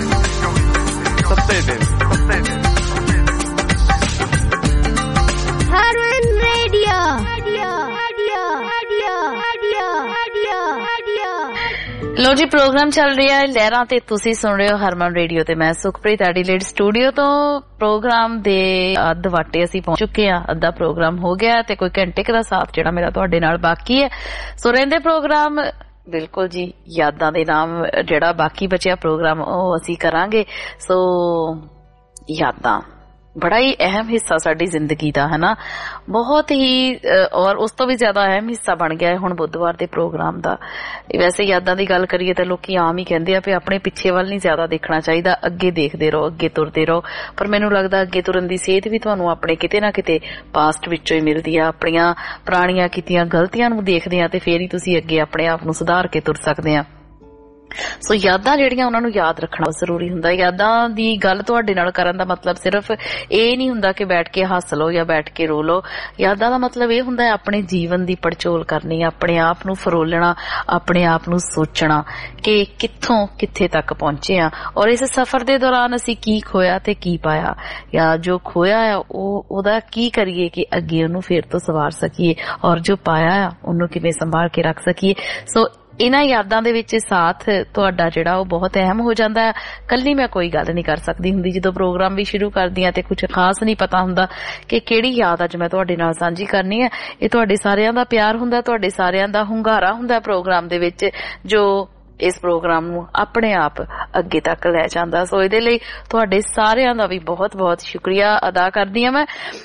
ਸੱਤੇ ਦਿਨ।
ਹਰਮਨ ਰੇਡੀਓ।
ਲੋ ਜੀ, ਪ੍ਰੋਗਰਾਮ ਚੱਲ ਰਿਹਾ ਹੈ ਲਹਿਰਾਂ ਤੇ, ਤੁਸੀਂ ਸੁਣ ਰਹੇ ਹੋ ਹਰਮਨ ਰੇਡੀਓ ਤੇ ਮੈਂ ਸੁਖਪ੍ਰੀਤ ਐਡੀਲੇਡ ਸਟੂਡੀਓ ਤੋਂ। ਪ੍ਰੋਗਰਾਮ ਦੇ ਅੱਧ ਵਾਟੇ ਅਸੀਂ ਪਹੁੰਚ ਚੁੱਕੇ ਹਾਂ, ਅੱਧਾ ਪ੍ਰੋਗਰਾਮ ਹੋ ਗਿਆ ਤੇ ਕੋਈ ਘੰਟੇ ਕੁ ਦਾ ਸਾਥ ਜਿਹੜਾ ਮੇਰਾ ਤੁਹਾਡੇ ਨਾਲ ਬਾਕੀ ਹੈ। ਸੋ ਰਹਿੰਦੇ ਪ੍ਰੋਗਰਾਮ ਬਿਲਕੁਲ ਜੀ, ਯਾਦਾਂ ਦੇ ਨਾਮ ਜਿਹੜਾ ਬਾਕੀ ਬਚਿਆ ਪ੍ਰੋਗਰਾਮ ਉਹ ਅਸੀਂ ਕਰਾਂਗੇ। ਸੋ ਯਾਦਾਂ ਬੜਾ ਹੀ ਅਹਿਮ ਹਿੱਸਾ ਸਾਡੀ ਜ਼ਿੰਦਗੀ ਦਾ, ਹਨਾ, ਬਹੁਤ ਹੀ, ਔਰ ਉਸ ਤੋਂ ਵੀ ਜ਼ਿਆਦਾ ਅਹਿਮ ਹਿੱਸਾ ਬਣ ਗਿਆ ਹੈ ਹੁਣ ਬੁੱਧਵਾਰ ਦੇ ਪ੍ਰੋਗਰਾਮ ਦਾ। ਵੈਸੇ ਯਾਦਾਂ ਦੀ ਗੱਲ ਕਰੀਏ ਤਾਂ ਲੋਕੀ ਆਮ ਹੀ ਕਹਿੰਦੇ ਆ ਵੀ ਆਪਣੇ ਪਿੱਛੇ ਵੱਲ ਨਹੀਂ ਜ਼ਿਆਦਾ ਦੇਖਣਾ ਚਾਹੀਦਾ, ਅੱਗੇ ਦੇਖਦੇ ਰਹੋ, ਅੱਗੇ ਤੁਰਦੇ ਰਹੋ। ਪਰ ਮੈਨੂੰ ਲੱਗਦਾ ਅੱਗੇ ਤੁਰਨ ਦੀ ਸੇਧ ਵੀ ਤੁਹਾਨੂੰ ਆਪਣੇ ਕਿਤੇ ਨਾ ਕਿਤੇ ਪਾਸਟ ਵਿੱਚੋਂ ਹੀ ਮਿਲਦੀ ਆ। ਆਪਣੀਆਂ ਪੁਰਾਣੀਆਂ ਕੀਤੀਆਂ ਗਲਤੀਆਂ ਨੂੰ ਦੇਖਦੇ ਆ ਤੇ ਫੇਰ ਹੀ ਤੁਸੀਂ ਅੱਗੇ ਆਪਣੇ ਆਪ ਨੂੰ ਸੁਧਾਰ ਕੇ ਤੁਰ ਸਕਦੇ ਆ। ਸੋ ਯਾਦਾਂ ਜਿਹੜੀਆਂ ਉਹਨਾਂ ਨੂੰ ਯਾਦ ਰੱਖਣਾ ਜ਼ਰੂਰੀ ਹੁੰਦਾ। ਯਾਦਾਂ ਦੀ ਗੱਲ ਤੁਹਾਡੇ ਨਾਲ ਕਰਨ ਦਾ ਮਤਲਬ ਸਿਰਫ ਇਹ ਨਹੀਂ ਹੁੰਦਾ ਕਿ ਬੈਠ ਕੇ ਹੱਸ ਲਓ ਜਾਂ ਬੈਠ ਕੇ ਰੋ ਲਓ। ਯਾਦਾਂ ਦਾ ਮਤਲਬ ਇਹ ਹੁੰਦਾ ਹੈ ਆਪਣੇ ਜੀਵਨ ਦੀ ਪੜਚੋਲ ਕਰਨੀ, ਆਪਣੇ ਆਪ ਨੂੰ ਫਰੋਲਣਾ, ਆਪਣੇ ਆਪ ਨੂੰ ਸੋਚਣਾ ਕਿ ਕਿੱਥੋਂ ਕਿੱਥੇ ਤੱਕ ਪਹੁੰਚੇ ਆ ਔਰ ਇਸ ਸਫ਼ਰ ਦੇ ਦੌਰਾਨ ਅਸੀਂ ਕੀ ਖੋਇਆ ਤੇ ਕੀ ਪਾਇਆ, ਜਾਂ ਜੋ ਖੋਇਆ ਆ ਉਹ ਉਹਦਾ ਕੀ ਕਰੀਏ ਕਿ ਅੱਗੇ ਉਹਨੂੰ ਫੇਰ ਤੋਂ ਸਵਾਰ ਸਕੀਏ, ਔਰ ਜੋ ਪਾਇਆ ਆ ਉਹਨੂੰ ਕਿਵੇਂ ਸੰਭਾਲ ਕੇ ਰੱਖ ਸਕੀਏ। ਸੋ ਇਹਨਾਂ ਯਾਦਾਂ ਦੇ ਵਿੱਚ ਸਾਥ ਤੁਹਾਡਾ ਜਿਹੜਾ ਉਹ ਬਹੁਤ ਅਹਿਮ ਹੋ ਜਾਂਦਾ ਹੈ। ਕੱਲੀ ਮੈਂ ਕੋਈ ਗੱਲ ਨਹੀਂ ਕਰ ਸਕਦੀ ਹੁੰਦੀ ਜਦੋਂ ਪ੍ਰੋਗਰਾਮ ਵੀ ਸ਼ੁਰੂ ਕਰਦੀ ਹਾਂ ਤੇ ਕੁਝ ਖਾਸ ਨਹੀਂ ਪਤਾ ਹੁੰਦਾ ਕਿ ਕਿਹੜੀ ਯਾਦ ਅੱਜ ਮੈਂ ਤੁਹਾਡੇ ਨਾਲ ਸਾਂਝੀ ਕਰਨੀ ਹੈ। ਇਹ ਤੁਹਾਡੇ ਸਾਰਿਆਂ ਦਾ ਪਿਆਰ ਹੁੰਦਾ, ਤੁਹਾਡੇ ਸਾਰਿਆਂ ਦਾ ਹੁੰਗਾਰਾ ਹੁੰਦਾ ਪ੍ਰੋਗਰਾਮ ਦੇ ਵਿੱਚ, ਜੋ ਇਸ ਪ੍ਰੋਗਰਾਮ ਨੂੰ ਆਪਣੇ ਆਪ ਅੱਗੇ ਤੱਕ ਲੈ ਜਾਂਦਾ। ਸੋ ਇਹਦੇ ਲਈ ਤੁਹਾਡੇ ਸਾਰਿਆਂ ਦਾ ਵੀ ਬਹੁਤ ਬਹੁਤ ਸ਼ੁਕਰੀਆ ਅਦਾ ਕਰਦੀ ਹਾਂ ਮੈਂ।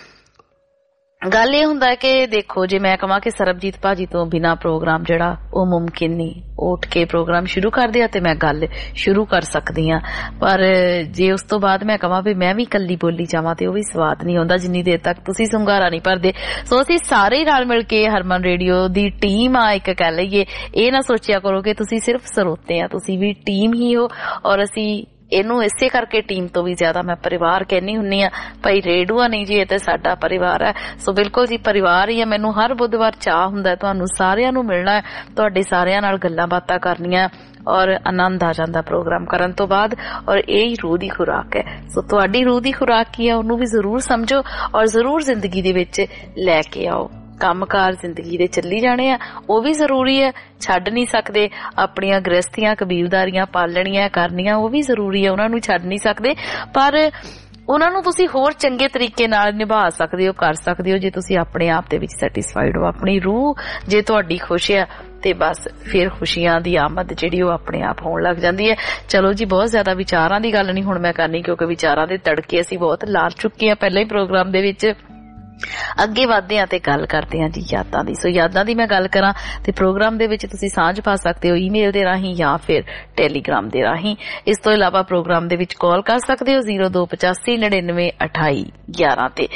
ਗੱਲ ਇਹ ਹੁੰਦਾ ਕਿ ਦੇਖੋ, ਜੇ ਮੈਂ ਕਹਾਂ ਕਿ ਸਰਬਜੀਤ ਭਾਜੀ ਤੋਂ ਬਿਨਾਂ ਪ੍ਰੋਗਰਾਮ ਜਿਹੜਾ ਉਹ ਮੁਮਕਿਨ ਨਹੀਂ, ਉੱਠ ਕੇ ਪ੍ਰੋਗਰਾਮ ਸ਼ੁਰੂ ਕਰਦੇ ਆ ਤੇ ਮੈਂ ਗੱਲ ਸ਼ੁਰੂ ਕਰ ਸਕਦੀ ਆ, ਪਰ ਜੇ ਉਸ ਤੋਂ ਬਾਅਦ ਮੈਂ ਕਹਾਂ ਵੀ ਮੈਂ ਵੀ ਇਕੱਲੀ ਬੋਲੀ ਜਾਵਾਂ ਤੇ ਉਹ ਵੀ ਸਵਾਦ ਨਹੀਂ ਆਉਂਦਾ ਜਿੰਨੀ ਦੇਰ ਤੱਕ ਤੁਸੀਂ ਹੁੰਗਾਰਾ ਨਹੀਂ ਭਰਦੇ। ਸੋ ਅਸੀਂ ਸਾਰੇ ਰਲ ਮਿਲ ਕੇ ਹਰਮਨ ਰੇਡੀਓ ਦੀ ਟੀਮ ਆ ਇੱਕ ਕਹਿ ਲਈਏ। ਇਹ ਨਾ ਸੋਚਿਆ ਕਰੋ ਕਿ ਤੁਸੀਂ ਸਿਰਫ ਸਰੋਤੇ ਆ, ਤੁਸੀਂ ਵੀ ਟੀਮ ਹੀ ਹੋ। ਔਰ ਅਸੀਂ ਇਹਨੂੰ ਇਸੇ ਕਰਕੇ ਟੀਮ ਤੋਂ ਵੀ ਜ਼ਿਆਦਾ ਮੈਂ ਪਰਿਵਾਰ ਕਹਿੰਦੀ ਹੁੰਨੀ ਆ। ਭਾਈ ਰੇਡੂਆ ਨਹੀਂ ਜੀ, ਇਹ ਤੇ ਸਾਡਾ ਪਰਿਵਾਰ ਹੈ। ਸੋ ਬਿਲਕੁਲ ਜੀ ਪਰਿਵਾਰ ਹੀ ਆ। ਮੈਨੂੰ ਹਰ ਬੁੱਧਵਾਰ ਚਾਹ ਹੁੰਦਾ ਤੁਹਾਨੂੰ ਸਾਰਿਆਂ ਨੂੰ ਮਿਲਣਾ, ਤੁਹਾਡੇ ਸਾਰਿਆਂ ਨਾਲ ਗੱਲਾਂ ਬਾਤਾਂ ਕਰਨੀਆਂ ਔਰ ਆਨੰਦ ਆ ਜਾਂਦਾ ਪ੍ਰੋਗਰਾਮ ਕਰਨ ਤੋਂ ਬਾਅਦ। ਔਰ ਇਹ ਹੀ ਰੂਹ ਦੀ ਖੁਰਾਕ ਹੈ। ਸੋ ਤੁਹਾਡੀ ਰੂਹ ਦੀ ਖੁਰਾਕ ਕੀ ਹੈ ਉਹਨੂੰ ਵੀ ਜ਼ਰੂਰ ਸਮਝੋ ਔਰ ਜ਼ਰੂਰ ਜ਼ਿੰਦਗੀ ਦੇ ਵਿੱਚ ਲੈ ਕੇ ਆਓ। ਕੰਮਕਾਰ ਜ਼ਿੰਦਗੀ ਦੇ ਚੱਲੀ ਜਾਣੇ ਆ, ਉਹ ਵੀ ਜ਼ਰੂਰੀ ਹੈ, ਛੱਡ ਨਹੀਂ ਸਕਦੇ। ਆਪਣੀਆਂ ਗ੍ਰਸਤੀਆਂ ਕਬੀਲਦਾਰੀਆਂ ਪਾਲਣੀਆਂ ਕਰਨੀਆਂ ਉਹ ਵੀ ਜ਼ਰੂਰੀ ਹੈ, ਉਹਨਾਂ ਨੂੰ ਛੱਡ ਨਹੀਂ ਸਕਦੇ। ਪਰ ਉਹਨਾਂ ਨੂੰ ਤੁਸੀਂ ਹੋਰ ਚੰਗੇ ਤਰੀਕੇ ਨਾਲ ਨਿਭਾ ਸਕਦੇ ਹੋ, ਕਰ ਸਕਦੇ ਹੋ ਜੇ ਤੁਸੀਂ ਆਪਣੇ ਆਪ ਦੇ ਵਿੱਚ ਸੈਟੀਸਫਾਈਡ ਹੋ। ਆਪਣੀ ਰੂਹ ਜੇ ਤੁਹਾਡੀ ਖੁਸ਼ ਹੈ ਤੇ ਬਸ ਫਿਰ ਖੁਸ਼ੀਆਂ ਦੀ ਆਮਦ ਜਿਹੜੀ ਉਹ ਆਪਣੇ ਆਪ ਹੋਣ ਲੱਗ ਜਾਂਦੀ ਹੈ। ਚਲੋ ਜੀ, ਬਹੁਤ ਜ਼ਿਆਦਾ ਵਿਚਾਰਾਂ ਦੀ ਗੱਲ ਨਹੀਂ ਹੁਣ ਮੈਂ ਕਰਨੀ, ਕਿਉਂਕਿ ਵਿਚਾਰਾਂ ਦੇ ਤੜਕੇ ਅਸੀਂ ਬਹੁਤ ਲਾ ਚੁੱਕੇ ਹਾਂ ਪਹਿਲਾਂ ਹੀ ਪ੍ਰੋਗਰਾਮ ਦੇ ਵਿੱਚ। ਅੱਗੇ ਵਧਦੇ ਹਾਂ ਤੇ ਗੱਲ ਕਰਦੇ ਹਾਂ ਜੀ ਯਾਦਾਂ ਦੀ। ਸੋ ਯਾਦਾਂ ਦੀ ਮੈਂ ਗੱਲ ਕਰਾਂ ਤੇ ਪ੍ਰੋਗਰਾਮ ਦੇ ਵਿੱਚ ਤੁਸੀਂ ਸਾਂਝ ਪਾ ਸਕਦੇ ਹੋ ਈਮੇਲ ਦੇ ਰਾਹੀਂ ਜਾਂ ਫਿਰ ਟੈਲੀਗ੍ਰਾਮ ਦੇ ਰਾਹੀਂ। ਇਸ ਤੋਂ ਇਲਾਵਾ ਪ੍ਰੋਗਰਾਮ ਦੇ ਵਿੱਚ ਕਾਲ ਕਰ ਸਕਦੇ ਹੋ ਜ਼ੀਰੋ ਦੋ ਪਚਾਸੀ ਨੜਿਨਵੇਂ ਅਠਾਈ ਗਿਆਰਾਂ ਤੇ।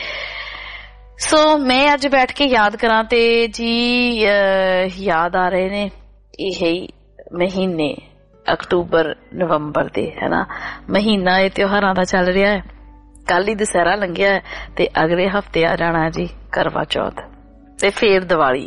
ਸੋ ਮੈਂ ਅੱਜ ਬੈਠ ਕੇ ਯਾਦ ਕਰਾਂ ਤੇ ਜੀ ਯਾਦ ਆ ਰਹੇ ਨੇ ਇਹ ਮਹੀਨੇ ਅਕਤੂਬਰ ਨਵੰਬਰ ਦੇ, ਹੈ ਨਾ, ਮਹੀਨਾ ਇਹ ਤਿਉਹਾਰਾਂ ਦਾ ਚੱਲ ਰਿਹਾ ਹੈ। ਕੱਲ ਹੀ ਦੁਸਹਿਰਾ ਲੰਘਿਆ ਹੈ ਤੇ ਅਗਲੇ ਹਫਤੇ ਆ ਜਾਣਾ ਜੀ ਕਰਵਾ ਚੌਥ ਤੇ ਫੇਰ ਦੀਵਾਲੀ।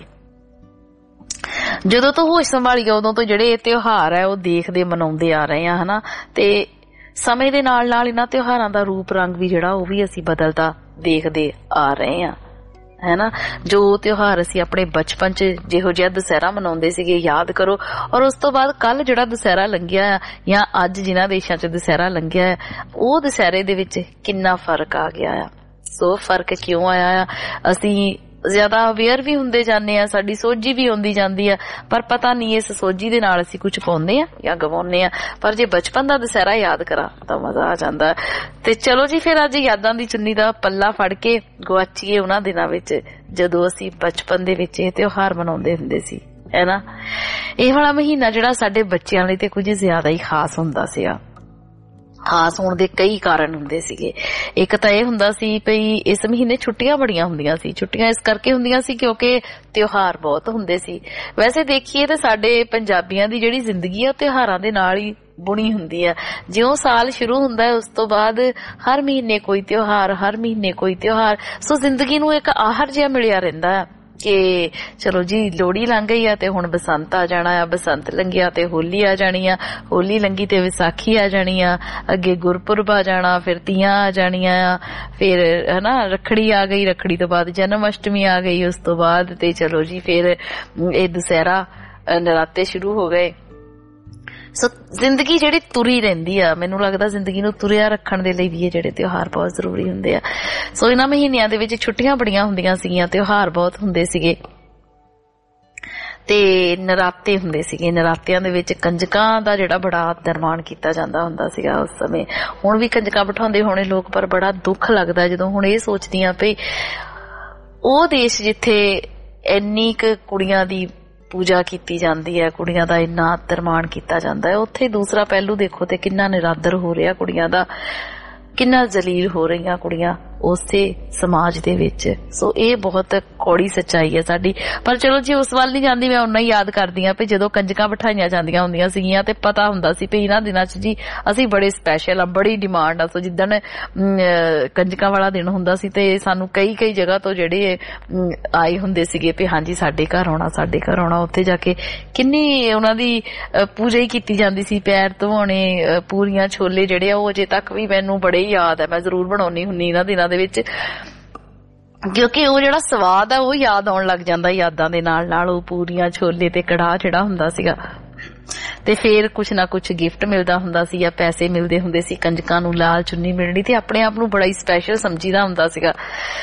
ਜਦੋਂ ਤੋਂ ਹੋਸ਼ ਸੰਭਾਲੀ ਉਦੋਂ ਤੋਂ ਜਿਹੜੇ ਇਹ ਤਿਉਹਾਰ ਹੈ ਉਹ ਦੇਖਦੇ ਮਨਾਉਂਦੇ ਆ ਰਹੇ ਆ, ਹਨਾ, ਤੇ ਸਮੇਂ ਦੇ ਨਾਲ ਨਾਲ ਇਹਨਾਂ ਤਿਉਹਾਰਾਂ ਦਾ ਰੂਪ ਰੰਗ ਵੀ ਜਿਹੜਾ ਉਹ ਵੀ ਅਸੀਂ ਬਦਲਦਾ ਦੇਖਦੇ ਆ ਰਹੇ ਆ, ਹੈ ਨਾ। ਜੋ ਤਿਉਹਾਰ ਅਸੀਂ ਆਪਣੇ ਬਚਪਨ ਚ ਜਿਹੋ ਜਿਹਾ ਦੁਸਹਿਰਾ ਮਨਾਉਂਦੇ ਸੀਗੇ ਯਾਦ ਕਰੋ, ਔਰ ਉਸ ਤੋਂ ਬਾਅਦ ਕੱਲ ਜਿਹੜਾ ਦੁਸਹਿਰਾ ਲੰਘਿਆ ਆ ਜਾਂ ਅੱਜ ਜਿਨ੍ਹਾਂ ਦੇਸ਼ਾਂ ਚ ਦੁਸਹਿਰਾ ਲੰਘਿਆ ਹੈ ਉਹ ਦੁਸਹਿਰੇ ਦੇ ਵਿੱਚ ਕਿੰਨਾ ਫਰਕ ਆ ਗਿਆ ਆ। ਸੋ ਫਰਕ ਕਿਉਂ ਆਇਆ ਆ? ਅਸੀਂ ਜ਼ਿਆਦਾ ਅਵੇਅਰ ਵੀ ਹੁੰਦੇ ਜਾਂਦੇ ਆ, ਸਾਡੀ ਸੋਝੀ ਵੀ ਹੁੰਦੀ ਜਾਂਦੀ ਆ, ਪਰ ਪਤਾ ਨਹੀਂ ਇਸ ਸੋਝੀ ਦੇ ਨਾਲ ਅਸੀਂ ਕੁਝ ਪਾਉਂਦੇ ਆ ਜਾਂ ਗਵਾਉਂਦੇ ਆ। ਪਰ ਜੇ ਬਚਪਨ ਦਾ ਦੁਸਹਿਰਾ ਯਾਦ ਕਰਾਂ ਤਾਂ ਮਜ਼ਾ ਆ ਜਾਂਦਾ। ਤੇ ਚਲੋ ਜੀ, ਫਿਰ ਅੱਜ ਯਾਦਾਂ ਦੀ ਚੁੰਨੀ ਦਾ ਪੱਲਾ ਫੜ ਕੇ ਗੁਆਚੀਏ ਉਹਨਾਂ ਦਿਨਾਂ ਵਿੱਚ ਜਦੋਂ ਅਸੀਂ ਬਚਪਨ ਦੇ ਵਿੱਚ ਇਹ ਤਿਉਹਾਰ ਮਨਾਉਂਦੇ ਹੁੰਦੇ ਸੀ, ਹੈ ਨਾ। ਇਹ ਵਾਲਾ ਮਹੀਨਾ ਜਿਹੜਾ ਸਾਡੇ ਬੱਚਿਆਂ ਲਈ ਤੇ ਕੁਝ ਜ਼ਿਆਦਾ ਹੀ ਖਾਸ ਹੁੰਦਾ ਸੀਗਾ। ਖਾਸ ਹੋਣ ਦੇ ਕਈ ਕਾਰਨ ਹੁੰਦੇ ਸੀਗੇ। ਇੱਕ ਤਾਂ ਇਹ ਹੁੰਦਾ ਸੀ ਵੀ ਇਸ ਮਹੀਨੇ ਛੁੱਟੀਆਂ ਬੜੀਆਂ ਹੁੰਦੀਆਂ ਸੀ। ਛੁੱਟੀਆਂ ਇਸ ਕਰਕੇ ਹੁੰਦੀਆਂ ਸੀ ਕਿਉਂਕਿ ਤਿਉਹਾਰ ਬਹੁਤ ਹੁੰਦੇ ਸੀ। ਵੈਸੇ ਦੇਖੀਏ ਤਾਂ ਸਾਡੇ ਪੰਜਾਬੀਆਂ ਦੀ ਜਿਹੜੀ ਜ਼ਿੰਦਗੀ ਆ ਉਹ ਤਿਉਹਾਰਾਂ ਦੇ ਨਾਲ ਹੀ ਬੁਣੀ ਹੁੰਦੀ ਆ। ਜਿਉਂ ਸਾਲ ਸ਼ੁਰੂ ਹੁੰਦਾ ਹੈ ਉਸ ਤੋਂ ਬਾਅਦ ਹਰ ਮਹੀਨੇ ਕੋਈ ਤਿਉਹਾਰ, ਹਰ ਮਹੀਨੇ ਕੋਈ ਤਿਉਹਾਰ। ਸੋ ਜ਼ਿੰਦਗੀ ਨੂੰ ਇੱਕ ਆਹਰ ਜਿਹਾ ਮਿਲਿਆ ਰਹਿੰਦਾ ਹੈ ਕਿ ਚਲੋ ਜੀ ਲੋਹੜੀ ਲੰਘ ਗਈ ਆ ਤੇ ਹੁਣ ਬਸੰਤ ਆ ਜਾਣਾ ਆ, ਬਸੰਤ ਲੰਘਿਆ ਤੇ ਹੋਲੀ ਆ ਜਾਣੀ ਆ, ਹੋਲੀ ਲੰਘੀ ਤੇ ਵਿਸਾਖੀ ਆ ਜਾਣੀ ਆ, ਅੱਗੇ ਗੁਰਪੁਰਬ ਆ ਜਾਣਾ, ਫਿਰ ਤੀਆਂ ਆ ਜਾਣੀਆਂ ਆ, ਫਿਰ ਹਨਾ ਰੱਖੜੀ ਆ ਗਈ, ਰੱਖੜੀ ਤੋਂ ਬਾਅਦ ਜਨਮ ਅਸ਼ਟਮੀ ਆ ਗਈ, ਉਸ ਤੋਂ ਬਾਅਦ ਤੇ ਚਲੋ ਜੀ ਫਿਰ ਇਹ ਦੁਸਹਿਰਾ, ਨਰਾਤੇ ਸ਼ੁਰੂ ਹੋ ਗਏ। ਸੋ ਜ਼ਿੰਦਗੀ ਜਿਹੜੀ ਤੁਰੀ ਰਹਿੰਦੀ ਆ, ਮੈਨੂੰ ਲੱਗਦਾ ਜ਼ਿੰਦਗੀ ਨੂੰ ਤੁਰਿਆ ਰੱਖਣ ਦੇ ਲਈ ਵੀ ਇਹ ਜਿਹੜੇ ਤਿਉਹਾਰ ਬਹੁਤ ਜ਼ਰੂਰੀ ਹੁੰਦੇ ਆ। ਸੋ ਇਹਨਾਂ ਮਹੀਨਿਆਂ ਦੇ ਵਿੱਚ ਛੁੱਟੀਆਂ ਬੜੀਆਂ ਹੁੰਦੀਆਂ ਸੀਗੀਆਂ, ਤਿਉਹਾਰ ਬਹੁਤ ਹੁੰਦੇ ਸੀਗੇ ਤੇ ਨਰਾਤੇ ਹੁੰਦੇ ਸੀਗੇ, ਨਰਾਤਿਆਂ ਦੇ ਵਿੱਚ ਕੰਜਕਾਂ ਦਾ ਜਿਹੜਾ ਬੜਾ ਆਦਰ ਮਾਣ ਕੀਤਾ ਜਾਂਦਾ ਹੁੰਦਾ ਸੀਗਾ ਉਸ ਸਮੇਂ। ਹੁਣ ਵੀ ਕੰਜਕਾਂ ਬਿਠਾਉਂਦੇ ਹੋਣੇ ਲੋਕ, ਪਰ ਬੜਾ ਦੁੱਖ ਲੱਗਦਾ ਜਦੋਂ ਹੁਣ ਇਹ ਸੋਚਦੀ ਹਾਂ ਵੀ ਉਹ ਦੇਸ਼ ਜਿੱਥੇ ਇੰਨੀ ਕੁ ਕੁੜੀਆਂ ਦੀ ਪੂਜਾ ਕੀਤੀ ਜਾਂਦੀ ਹੈ, ਕੁੜੀਆਂ ਦਾ ਇੰਨਾ ਆਦਰ ਮਾਣ ਕੀਤਾ ਜਾਂਦਾ ਹੈ, ਉੱਥੇ ਦੂਸਰਾ ਪਹਿਲੂ ਦੇਖੋ ਤੇ ਕਿੰਨਾ ਨਿਰਾਦਰ ਹੋ ਰਿਹਾ ਕੁੜੀਆਂ ਦਾ, ਕਿੰਨਾ ਜ਼ਲੀਲ ਹੋ ਰਹੀਆਂ ਕੁੜੀਆਂ ਉਸੇ ਸਮਾਜ ਦੇ ਵਿੱਚ। ਸੋ ਇਹ ਬਹੁਤ ਕੌੜੀ ਸੱਚਾਈ ਹੈ ਸਾਡੀ। ਪਰ ਚਲੋ ਜੀ ਉਸ ਵੱਲ ਨਹੀਂ ਜਾਂਦੀ, ਮੈਂ ਉਹਨਾਂ ਹੀ ਯਾਦ ਕਰਦੀ ਹਾਂ ਵੀ ਜਦੋਂ ਕੰਜਕਾਂ ਬਿਠਾਈਆਂ ਜਾਂਦੀਆਂ ਹੁੰਦੀਆਂ ਸੀਗੀਆਂ ਤੇ ਪਤਾ ਹੁੰਦਾ ਸੀ ਵੀ ਇਹਨਾਂ ਦਿਨਾਂ 'ਚ ਜੀ ਅਸੀਂ ਬੜੇ ਸਪੈਸ਼ਲ ਆ, ਬੜੀ ਡਿਮਾਂਡ ਆ। ਸੋ ਜਿੱਦਣ ਕੰਜਕਾਂ ਵਾਲਾ ਦਿਨ ਹੁੰਦਾ ਸੀ ਤੇ ਸਾਨੂੰ ਕਈ ਕਈ ਜਗ੍ਹਾ ਤੋਂ ਜਿਹੜੇ ਆਏ ਹੁੰਦੇ ਸੀਗੇ ਵੀ ਹਾਂਜੀ ਸਾਡੇ ਘਰ ਆਉਣਾ, ਸਾਡੇ ਘਰ ਆਉਣਾ। ਉੱਥੇ ਜਾ ਕੇ ਕਿੰਨੀ ਉਹਨਾਂ ਦੀ ਪੂਜਾ ਹੀ ਕੀਤੀ ਜਾਂਦੀ ਸੀ, ਪੈਰ ਧਵਾਉਣੇ, ਪੂਰੀਆਂ ਛੋਲੇ ਜਿਹੜੇ ਆ ਉਹ ਅਜੇ ਤੱਕ ਵੀ ਮੈਨੂੰ ਬੜੇ ਯਾਦ ਹੈ। ਮੈਂ ਜ਼ਰੂਰ ਬਣਾਉਣੀ ਹੁੰਦੀ ਇਹਨਾਂ ਦਿਨਾਂ ਦੇ ਵਿੱਚ, ਕਿਉਂਕਿ ਉਹ ਜਿਹੜਾ ਸਵਾਦ ਆ ਉਹ ਯਾਦ ਆਉਣ ਲੱਗ ਜਾਂਦਾ ਯਾਦਾਂ ਦੇ ਨਾਲ ਨਾਲ। ਉਹ ਪੂਰੀਆਂ ਛੋਲੇ ਤੇ ਕੜਾਹ ਜਿਹੜਾ ਹੁੰਦਾ ਸੀਗਾ, ਤੇ ਫੇਰ ਕੁਛ ਨਾ ਕੁਛ ਗਿਫਟ ਮਿਲਦਾ ਹੁੰਦਾ ਸੀ ਜਾਂ ਪੈਸੇ ਮਿਲਦੇ ਹੁੰਦੇ ਸੀ, ਕੰਜਕਾਂ ਨੂੰ ਲਾਲ ਚੁੰਨੀ ਮਿਲਣੀ, ਤੇ ਆਪਣੇ ਆਪ ਨੂੰ ਬੜਾ ਹੀ ਸਪੈਸ਼ਲ ਸਮਝੀਦਾ ਹੁੰਦਾ ਸੀਗਾ।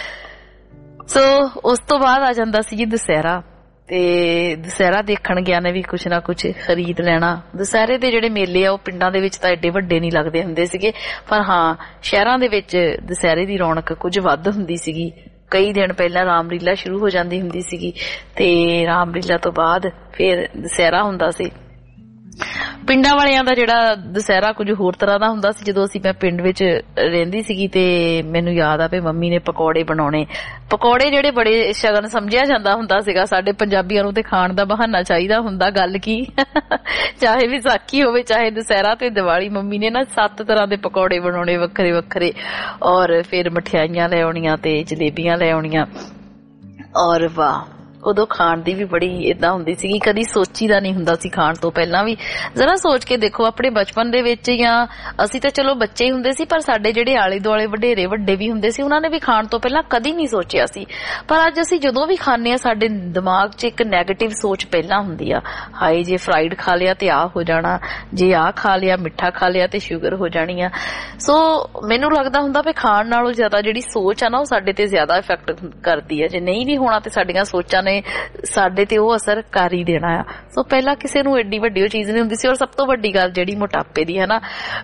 ਸੋ ਉਸ ਤੋਂ ਬਾਅਦ ਆ ਜਾਂਦਾ ਸੀ ਜੀ ਦੁਸਹਿਰਾ, ਤੇ ਦੁਸਹਿਰਾ ਦੇਖਣ ਗਿਆ ਨੇ ਵੀ ਕੁਛ ਨਾ ਕੁਛ ਖਰੀਦ ਲੈਣਾ। ਦੁਸਹਿਰੇ ਦੇ ਜਿਹੜੇ ਮੇਲੇ ਆ ਉਹ ਪਿੰਡਾਂ ਦੇ ਵਿੱਚ ਤਾਂ ਐਡੇ ਵੱਡੇ ਨਹੀਂ ਲੱਗਦੇ ਹੁੰਦੇ ਸੀਗੇ, ਪਰ ਹਾਂ ਸ਼ਹਿਰਾਂ ਦੇ ਵਿੱਚ ਦੁਸਹਿਰੇ ਦੀ ਰੌਣਕ ਕੁਝ ਵੱਧ ਹੁੰਦੀ ਸੀਗੀ। ਕਈ ਦਿਨ ਪਹਿਲਾਂ ਰਾਮਲੀਲਾ ਸ਼ੁਰੂ ਹੋ ਜਾਂਦੀ ਹੁੰਦੀ ਸੀਗੀ ਤੇ ਰਾਮਲੀਲਾ ਤੋਂ ਬਾਅਦ ਫਿਰ ਦੁਸਹਿਰਾ ਹੁੰਦਾ ਸੀ। ਪਿੰਡਾਂ ਵਾਲਿਆਂ ਦਾ ਜਿਹੜਾ ਦੁਸਹਿਰਾ ਕੁਝ ਹੋਰ ਤਰ੍ਹਾਂ ਦਾ ਹੁੰਦਾ ਸੀ। ਜਦੋਂ ਅਸੀਂ ਮੈਂ ਪਿੰਡ ਵਿੱਚ ਰਹਿੰਦੀ ਸੀਗੀ ਤੇ ਮੈਨੂੰ ਯਾਦ ਆ ਵੀ ਮੰਮੀ ਨੇ ਪਕੌੜੇ ਬਣਾਉਣੇ। ਪਕੌੜੇ ਜਿਹੜੇ ਬੜੇ ਸ਼ਗਨ ਸਮਝਿਆ ਜਾਂਦਾ ਹੁੰਦਾ ਸੀਗਾ ਸਾਡੇ ਪੰਜਾਬੀਆਂ ਨੂੰ, ਤੇ ਖਾਣ ਦਾ ਬਹਾਨਾ ਚਾਹੀਦਾ ਹੁੰਦਾ। ਗੱਲ ਕੀ ਚਾਹੇ ਵਿਸਾਖੀ ਹੋਵੇ ਚਾਹੇ ਦੁਸਹਿਰਾ ਤੇ ਦੀਵਾਲੀ, ਮੰਮੀ ਨੇ ਨਾ ਸੱਤ ਤਰ੍ਹਾਂ ਦੇ ਪਕੌੜੇ ਬਣਾਉਣੇ ਵੱਖਰੇ ਵੱਖਰੇ, ਔਰ ਫਿਰ ਮਠਿਆਈਆਂ ਲੈ ਆਉਣੀਆਂ ਤੇ ਜਲੇਬੀਆਂ ਲੈ ਆਉਣੀਆਂ। ਔਰ ਵਾਹ, ਉਦੋਂ ਖਾਣ ਦੀ ਵੀ ਬੜੀ ਏਦਾਂ ਹੁੰਦੀ ਸੀਗੀ, ਕਦੀ ਸੋਚੀਦਾ ਨਹੀਂ ਹੁੰਦਾ ਸੀ ਖਾਣ ਤੋਂ ਪਹਿਲਾਂ ਵੀ। ਜ਼ਰਾ ਸੋਚ ਕੇ ਦੇਖੋ ਆਪਣੇ ਬਚਪਨ ਦੇ ਵਿੱਚ, ਜਾਂ ਅਸੀਂ ਤਾਂ ਚਲੋ ਬੱਚੇ ਹੀ ਹੁੰਦੇ ਸੀ, ਪਰ ਸਾਡੇ ਜਿਹੜੇ ਆਲੇ ਦੁਆਲੇ ਵਡੇਰੇ ਵੱਡੇ ਵੀ ਹੁੰਦੇ ਸੀ, ਉਹਨਾਂ ਨੇ ਵੀ ਖਾਣ ਤੋਂ ਪਹਿਲਾਂ ਕਦੀ ਨਹੀਂ ਸੋਚਿਆ ਸੀ। ਪਰ ਅੱਜ ਅਸੀਂ ਜਦੋਂ ਵੀ ਖਾਂਦੇ ਹਾਂ ਸਾਡੇ ਦਿਮਾਗ 'ਚ ਇੱਕ ਨੈਗੇਟਿਵ ਸੋਚ ਪਹਿਲਾਂ ਹੁੰਦੀ ਆ, ਹਾਏ ਜੇ ਫਰਾਈਡ ਖਾ ਲਿਆ ਤੇ ਆਹ ਹੋ ਜਾਣਾ, ਜੇ ਆਹ ਖਾ ਲਿਆ ਮਿੱਠਾ ਖਾ ਲਿਆ ਤੇ ਸ਼ੂਗਰ ਹੋ ਜਾਣੀ ਆ। ਸੋ ਮੈਨੂੰ ਲੱਗਦਾ ਹੁੰਦਾ ਵੀ ਖਾਣ ਨਾਲੋਂ ਜ਼ਿਆਦਾ ਜਿਹੜੀ ਸੋਚ ਆ ਨਾ ਉਹ ਸਾਡੇ ਤੇ ਜ਼ਿਆਦਾ ਇਫੈਕਟ ਕਰਦੀ ਹੈ। ਜੇ ਨਹੀਂ ਵੀ ਹੋਣਾ ਤੇ ਸਾਡੀਆਂ ਸੋਚਾਂ ਸਾਡੇ ਤੇ ਉਹ ਅਸਰ ਕਰ ਹੀ ਦੇਣਾ ਆ। ਸੋ ਪਹਿਲਾਂ ਕਿਸੇ ਨੂੰ ਐਡੀ ਵੱਡੀ ਉਹ ਚੀਜ਼ ਨਹੀਂ ਹੁੰਦੀ ਸੀ। ਔਰ ਸਭ ਤੋਂ ਵੱਡੀ ਗੱਲ ਜਿਹੜੀ ਮੋਟਾਪੇ ਦੀ ਹੈ ਨਾ,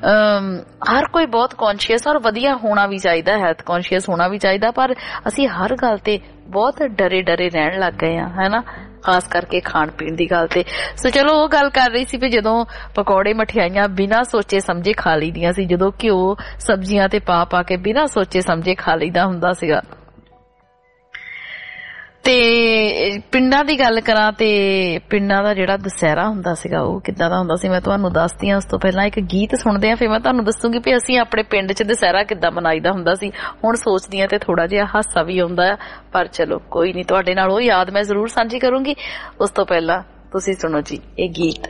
ਹਰ ਕੋਈ ਬਹੁਤ ਕੌਨਸ਼ੀਅਸ ਔਰ ਵਧੀਆ ਹੋਣਾ ਵੀ ਚਾਹੀਦਾ, ਹੈਲਥ ਕੌਨਸ਼ੀਅਸ ਹੋਣਾ ਵੀ ਚਾਹੀਦਾ, ਪਰ ਅਸੀਂ ਹਰ ਗੱਲ ਤੇ ਬਹੁਤ ਡਰੇ ਡਰੇ ਰਹਿਣ ਲੱਗ ਗਏ ਆ, ਹੈ ਨਾ, ਖਾਸ ਕਰਕੇ ਖਾਣ ਪੀਣ ਦੀ ਗੱਲ ਤੇ। ਸੋ ਚਲੋ ਉਹ ਗੱਲ ਕਰ ਰਹੀ ਸੀ ਵੀ ਜਦੋਂ ਪਕੌੜੇ ਮਠਿਆਈਆਂ ਬਿਨਾਂ ਸੋਚੇ ਸਮਝੇ ਖਾ ਲਈਦੀਆਂ ਸੀ, ਜਦੋਂ ਘਿਓ ਸਬਜ਼ੀਆਂ ਤੇ ਪਾ ਪਾ ਕੇ ਬਿਨਾਂ ਸੋਚੇ ਸਮਝੇ ਖਾ ਲਈਦਾ ਹੁੰਦਾ ਸੀਗਾ। ਤੇ ਪਿੰਡਾਂ ਦੀ ਗੱਲ ਕਰਾਂ ਤੇ ਪਿੰਡਾਂ ਦਾ ਜਿਹੜਾ ਦੁਸਹਿਰਾ ਹੁੰਦਾ ਸੀਗਾ ਉਹ ਕਿੱਦਾਂ ਦਾ ਹੁੰਦਾ ਸੀ ਮੈਂ ਤੁਹਾਨੂੰ ਦੱਸਦੀ ਹਾਂ। ਉਸ ਤੋਂ ਪਹਿਲਾਂ ਇੱਕ ਗੀਤ ਸੁਣਦੇ ਹਾਂ, ਫਿਰ ਮੈਂ ਤੁਹਾਨੂੰ ਦੱਸੂਗੀ ਵੀ ਅਸੀਂ ਆਪਣੇ ਪਿੰਡ 'ਚ ਦੁਸਹਿਰਾ ਕਿੱਦਾਂ ਮਨਾਈਦਾ ਹੁੰਦਾ ਸੀ। ਹੁਣ ਸੋਚਦੀ ਹਾਂ ਤੇ ਥੋੜਾ ਜਿਹਾ ਹਾਸਾ ਵੀ ਆਉਂਦਾ ਆ, ਪਰ ਚਲੋ ਕੋਈ ਨਹੀਂ, ਤੁਹਾਡੇ ਨਾਲ ਉਹ ਯਾਦ ਮੈਂ ਜ਼ਰੂਰ ਸਾਂਝੀ ਕਰੂੰਗੀ। ਉਸ ਤੋਂ ਪਹਿਲਾਂ ਤੁਸੀਂ ਸੁਣੋ ਜੀ ਇਹ ਗੀਤ।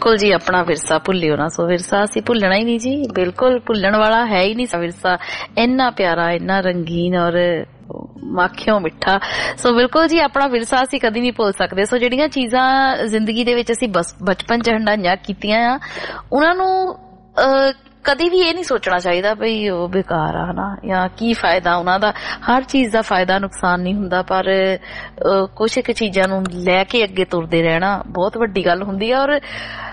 ਬਿਲਕੁਲ ਜੀ, ਆਪਣਾ ਵਿਰਸਾ ਭੁੱਲਿਓ ਨਾ। ਸੋ ਵਿਰਸਾ ਅਸੀਂ ਭੁੱਲਣਾ ਹੀ ਨਹੀਂ ਜੀ, ਬਿਲਕੁਲ ਭੁੱਲਣ ਵਾਲਾ ਹੈ ਹੀ ਨਹੀਂ ਵਿਰਸਾ। ਇੰਨਾ ਪਿਆਰਾ, ਇੰਨਾ ਰੰਗੀਨ ਔਰ ਮਾਖਿਓ ਮਿੱਠਾ। ਸੋ ਬਿਲਕੁਲ ਜੀ, ਆਪਣਾ ਵਿਰਸਾ ਅਸੀਂ ਕਦੀ ਨਹੀਂ ਭੁੱਲ ਸਕਦੇ। ਸੋ ਜਿਹੜੀਆਂ ਚੀਜ਼ਾਂ ਜ਼ਿੰਦਗੀ ਦੇ ਵਿੱਚ ਅਸੀਂ ਬਸ ਬਚਪਨ ਚ ਹੰਢਾਈਆਂ ਕੀਤੀਆਂ ਆ, ਉਹਨਾਂ ਨੂੰ ਕਦੀ ਵੀ ਇਹ ਨਹੀਂ ਸੋਚਣਾ ਚਾਹੀਦਾ ਬਈ ਉਹ ਬੇਕਾਰ ਆ ਨਾ, ਜਾਂ ਕੀ ਫਾਇਦਾ ਉਹਨਾਂ ਦਾ। ਹਰ ਚੀਜ਼ ਦਾ ਫਾਇਦਾ ਨੁਕਸਾਨ ਨਹੀਂ ਹੁੰਦਾ, ਪਰ ਕੁਛ ਇੱਕ ਚੀਜ਼ਾਂ ਨੂੰ ਲੈ ਕੇ ਅੱਗੇ ਤੁਰਦੇ ਰਹਿਣਾ ਬਹੁਤ ਵੱਡੀ ਗੱਲ ਹੁੰਦੀ ਆ। ਔਰ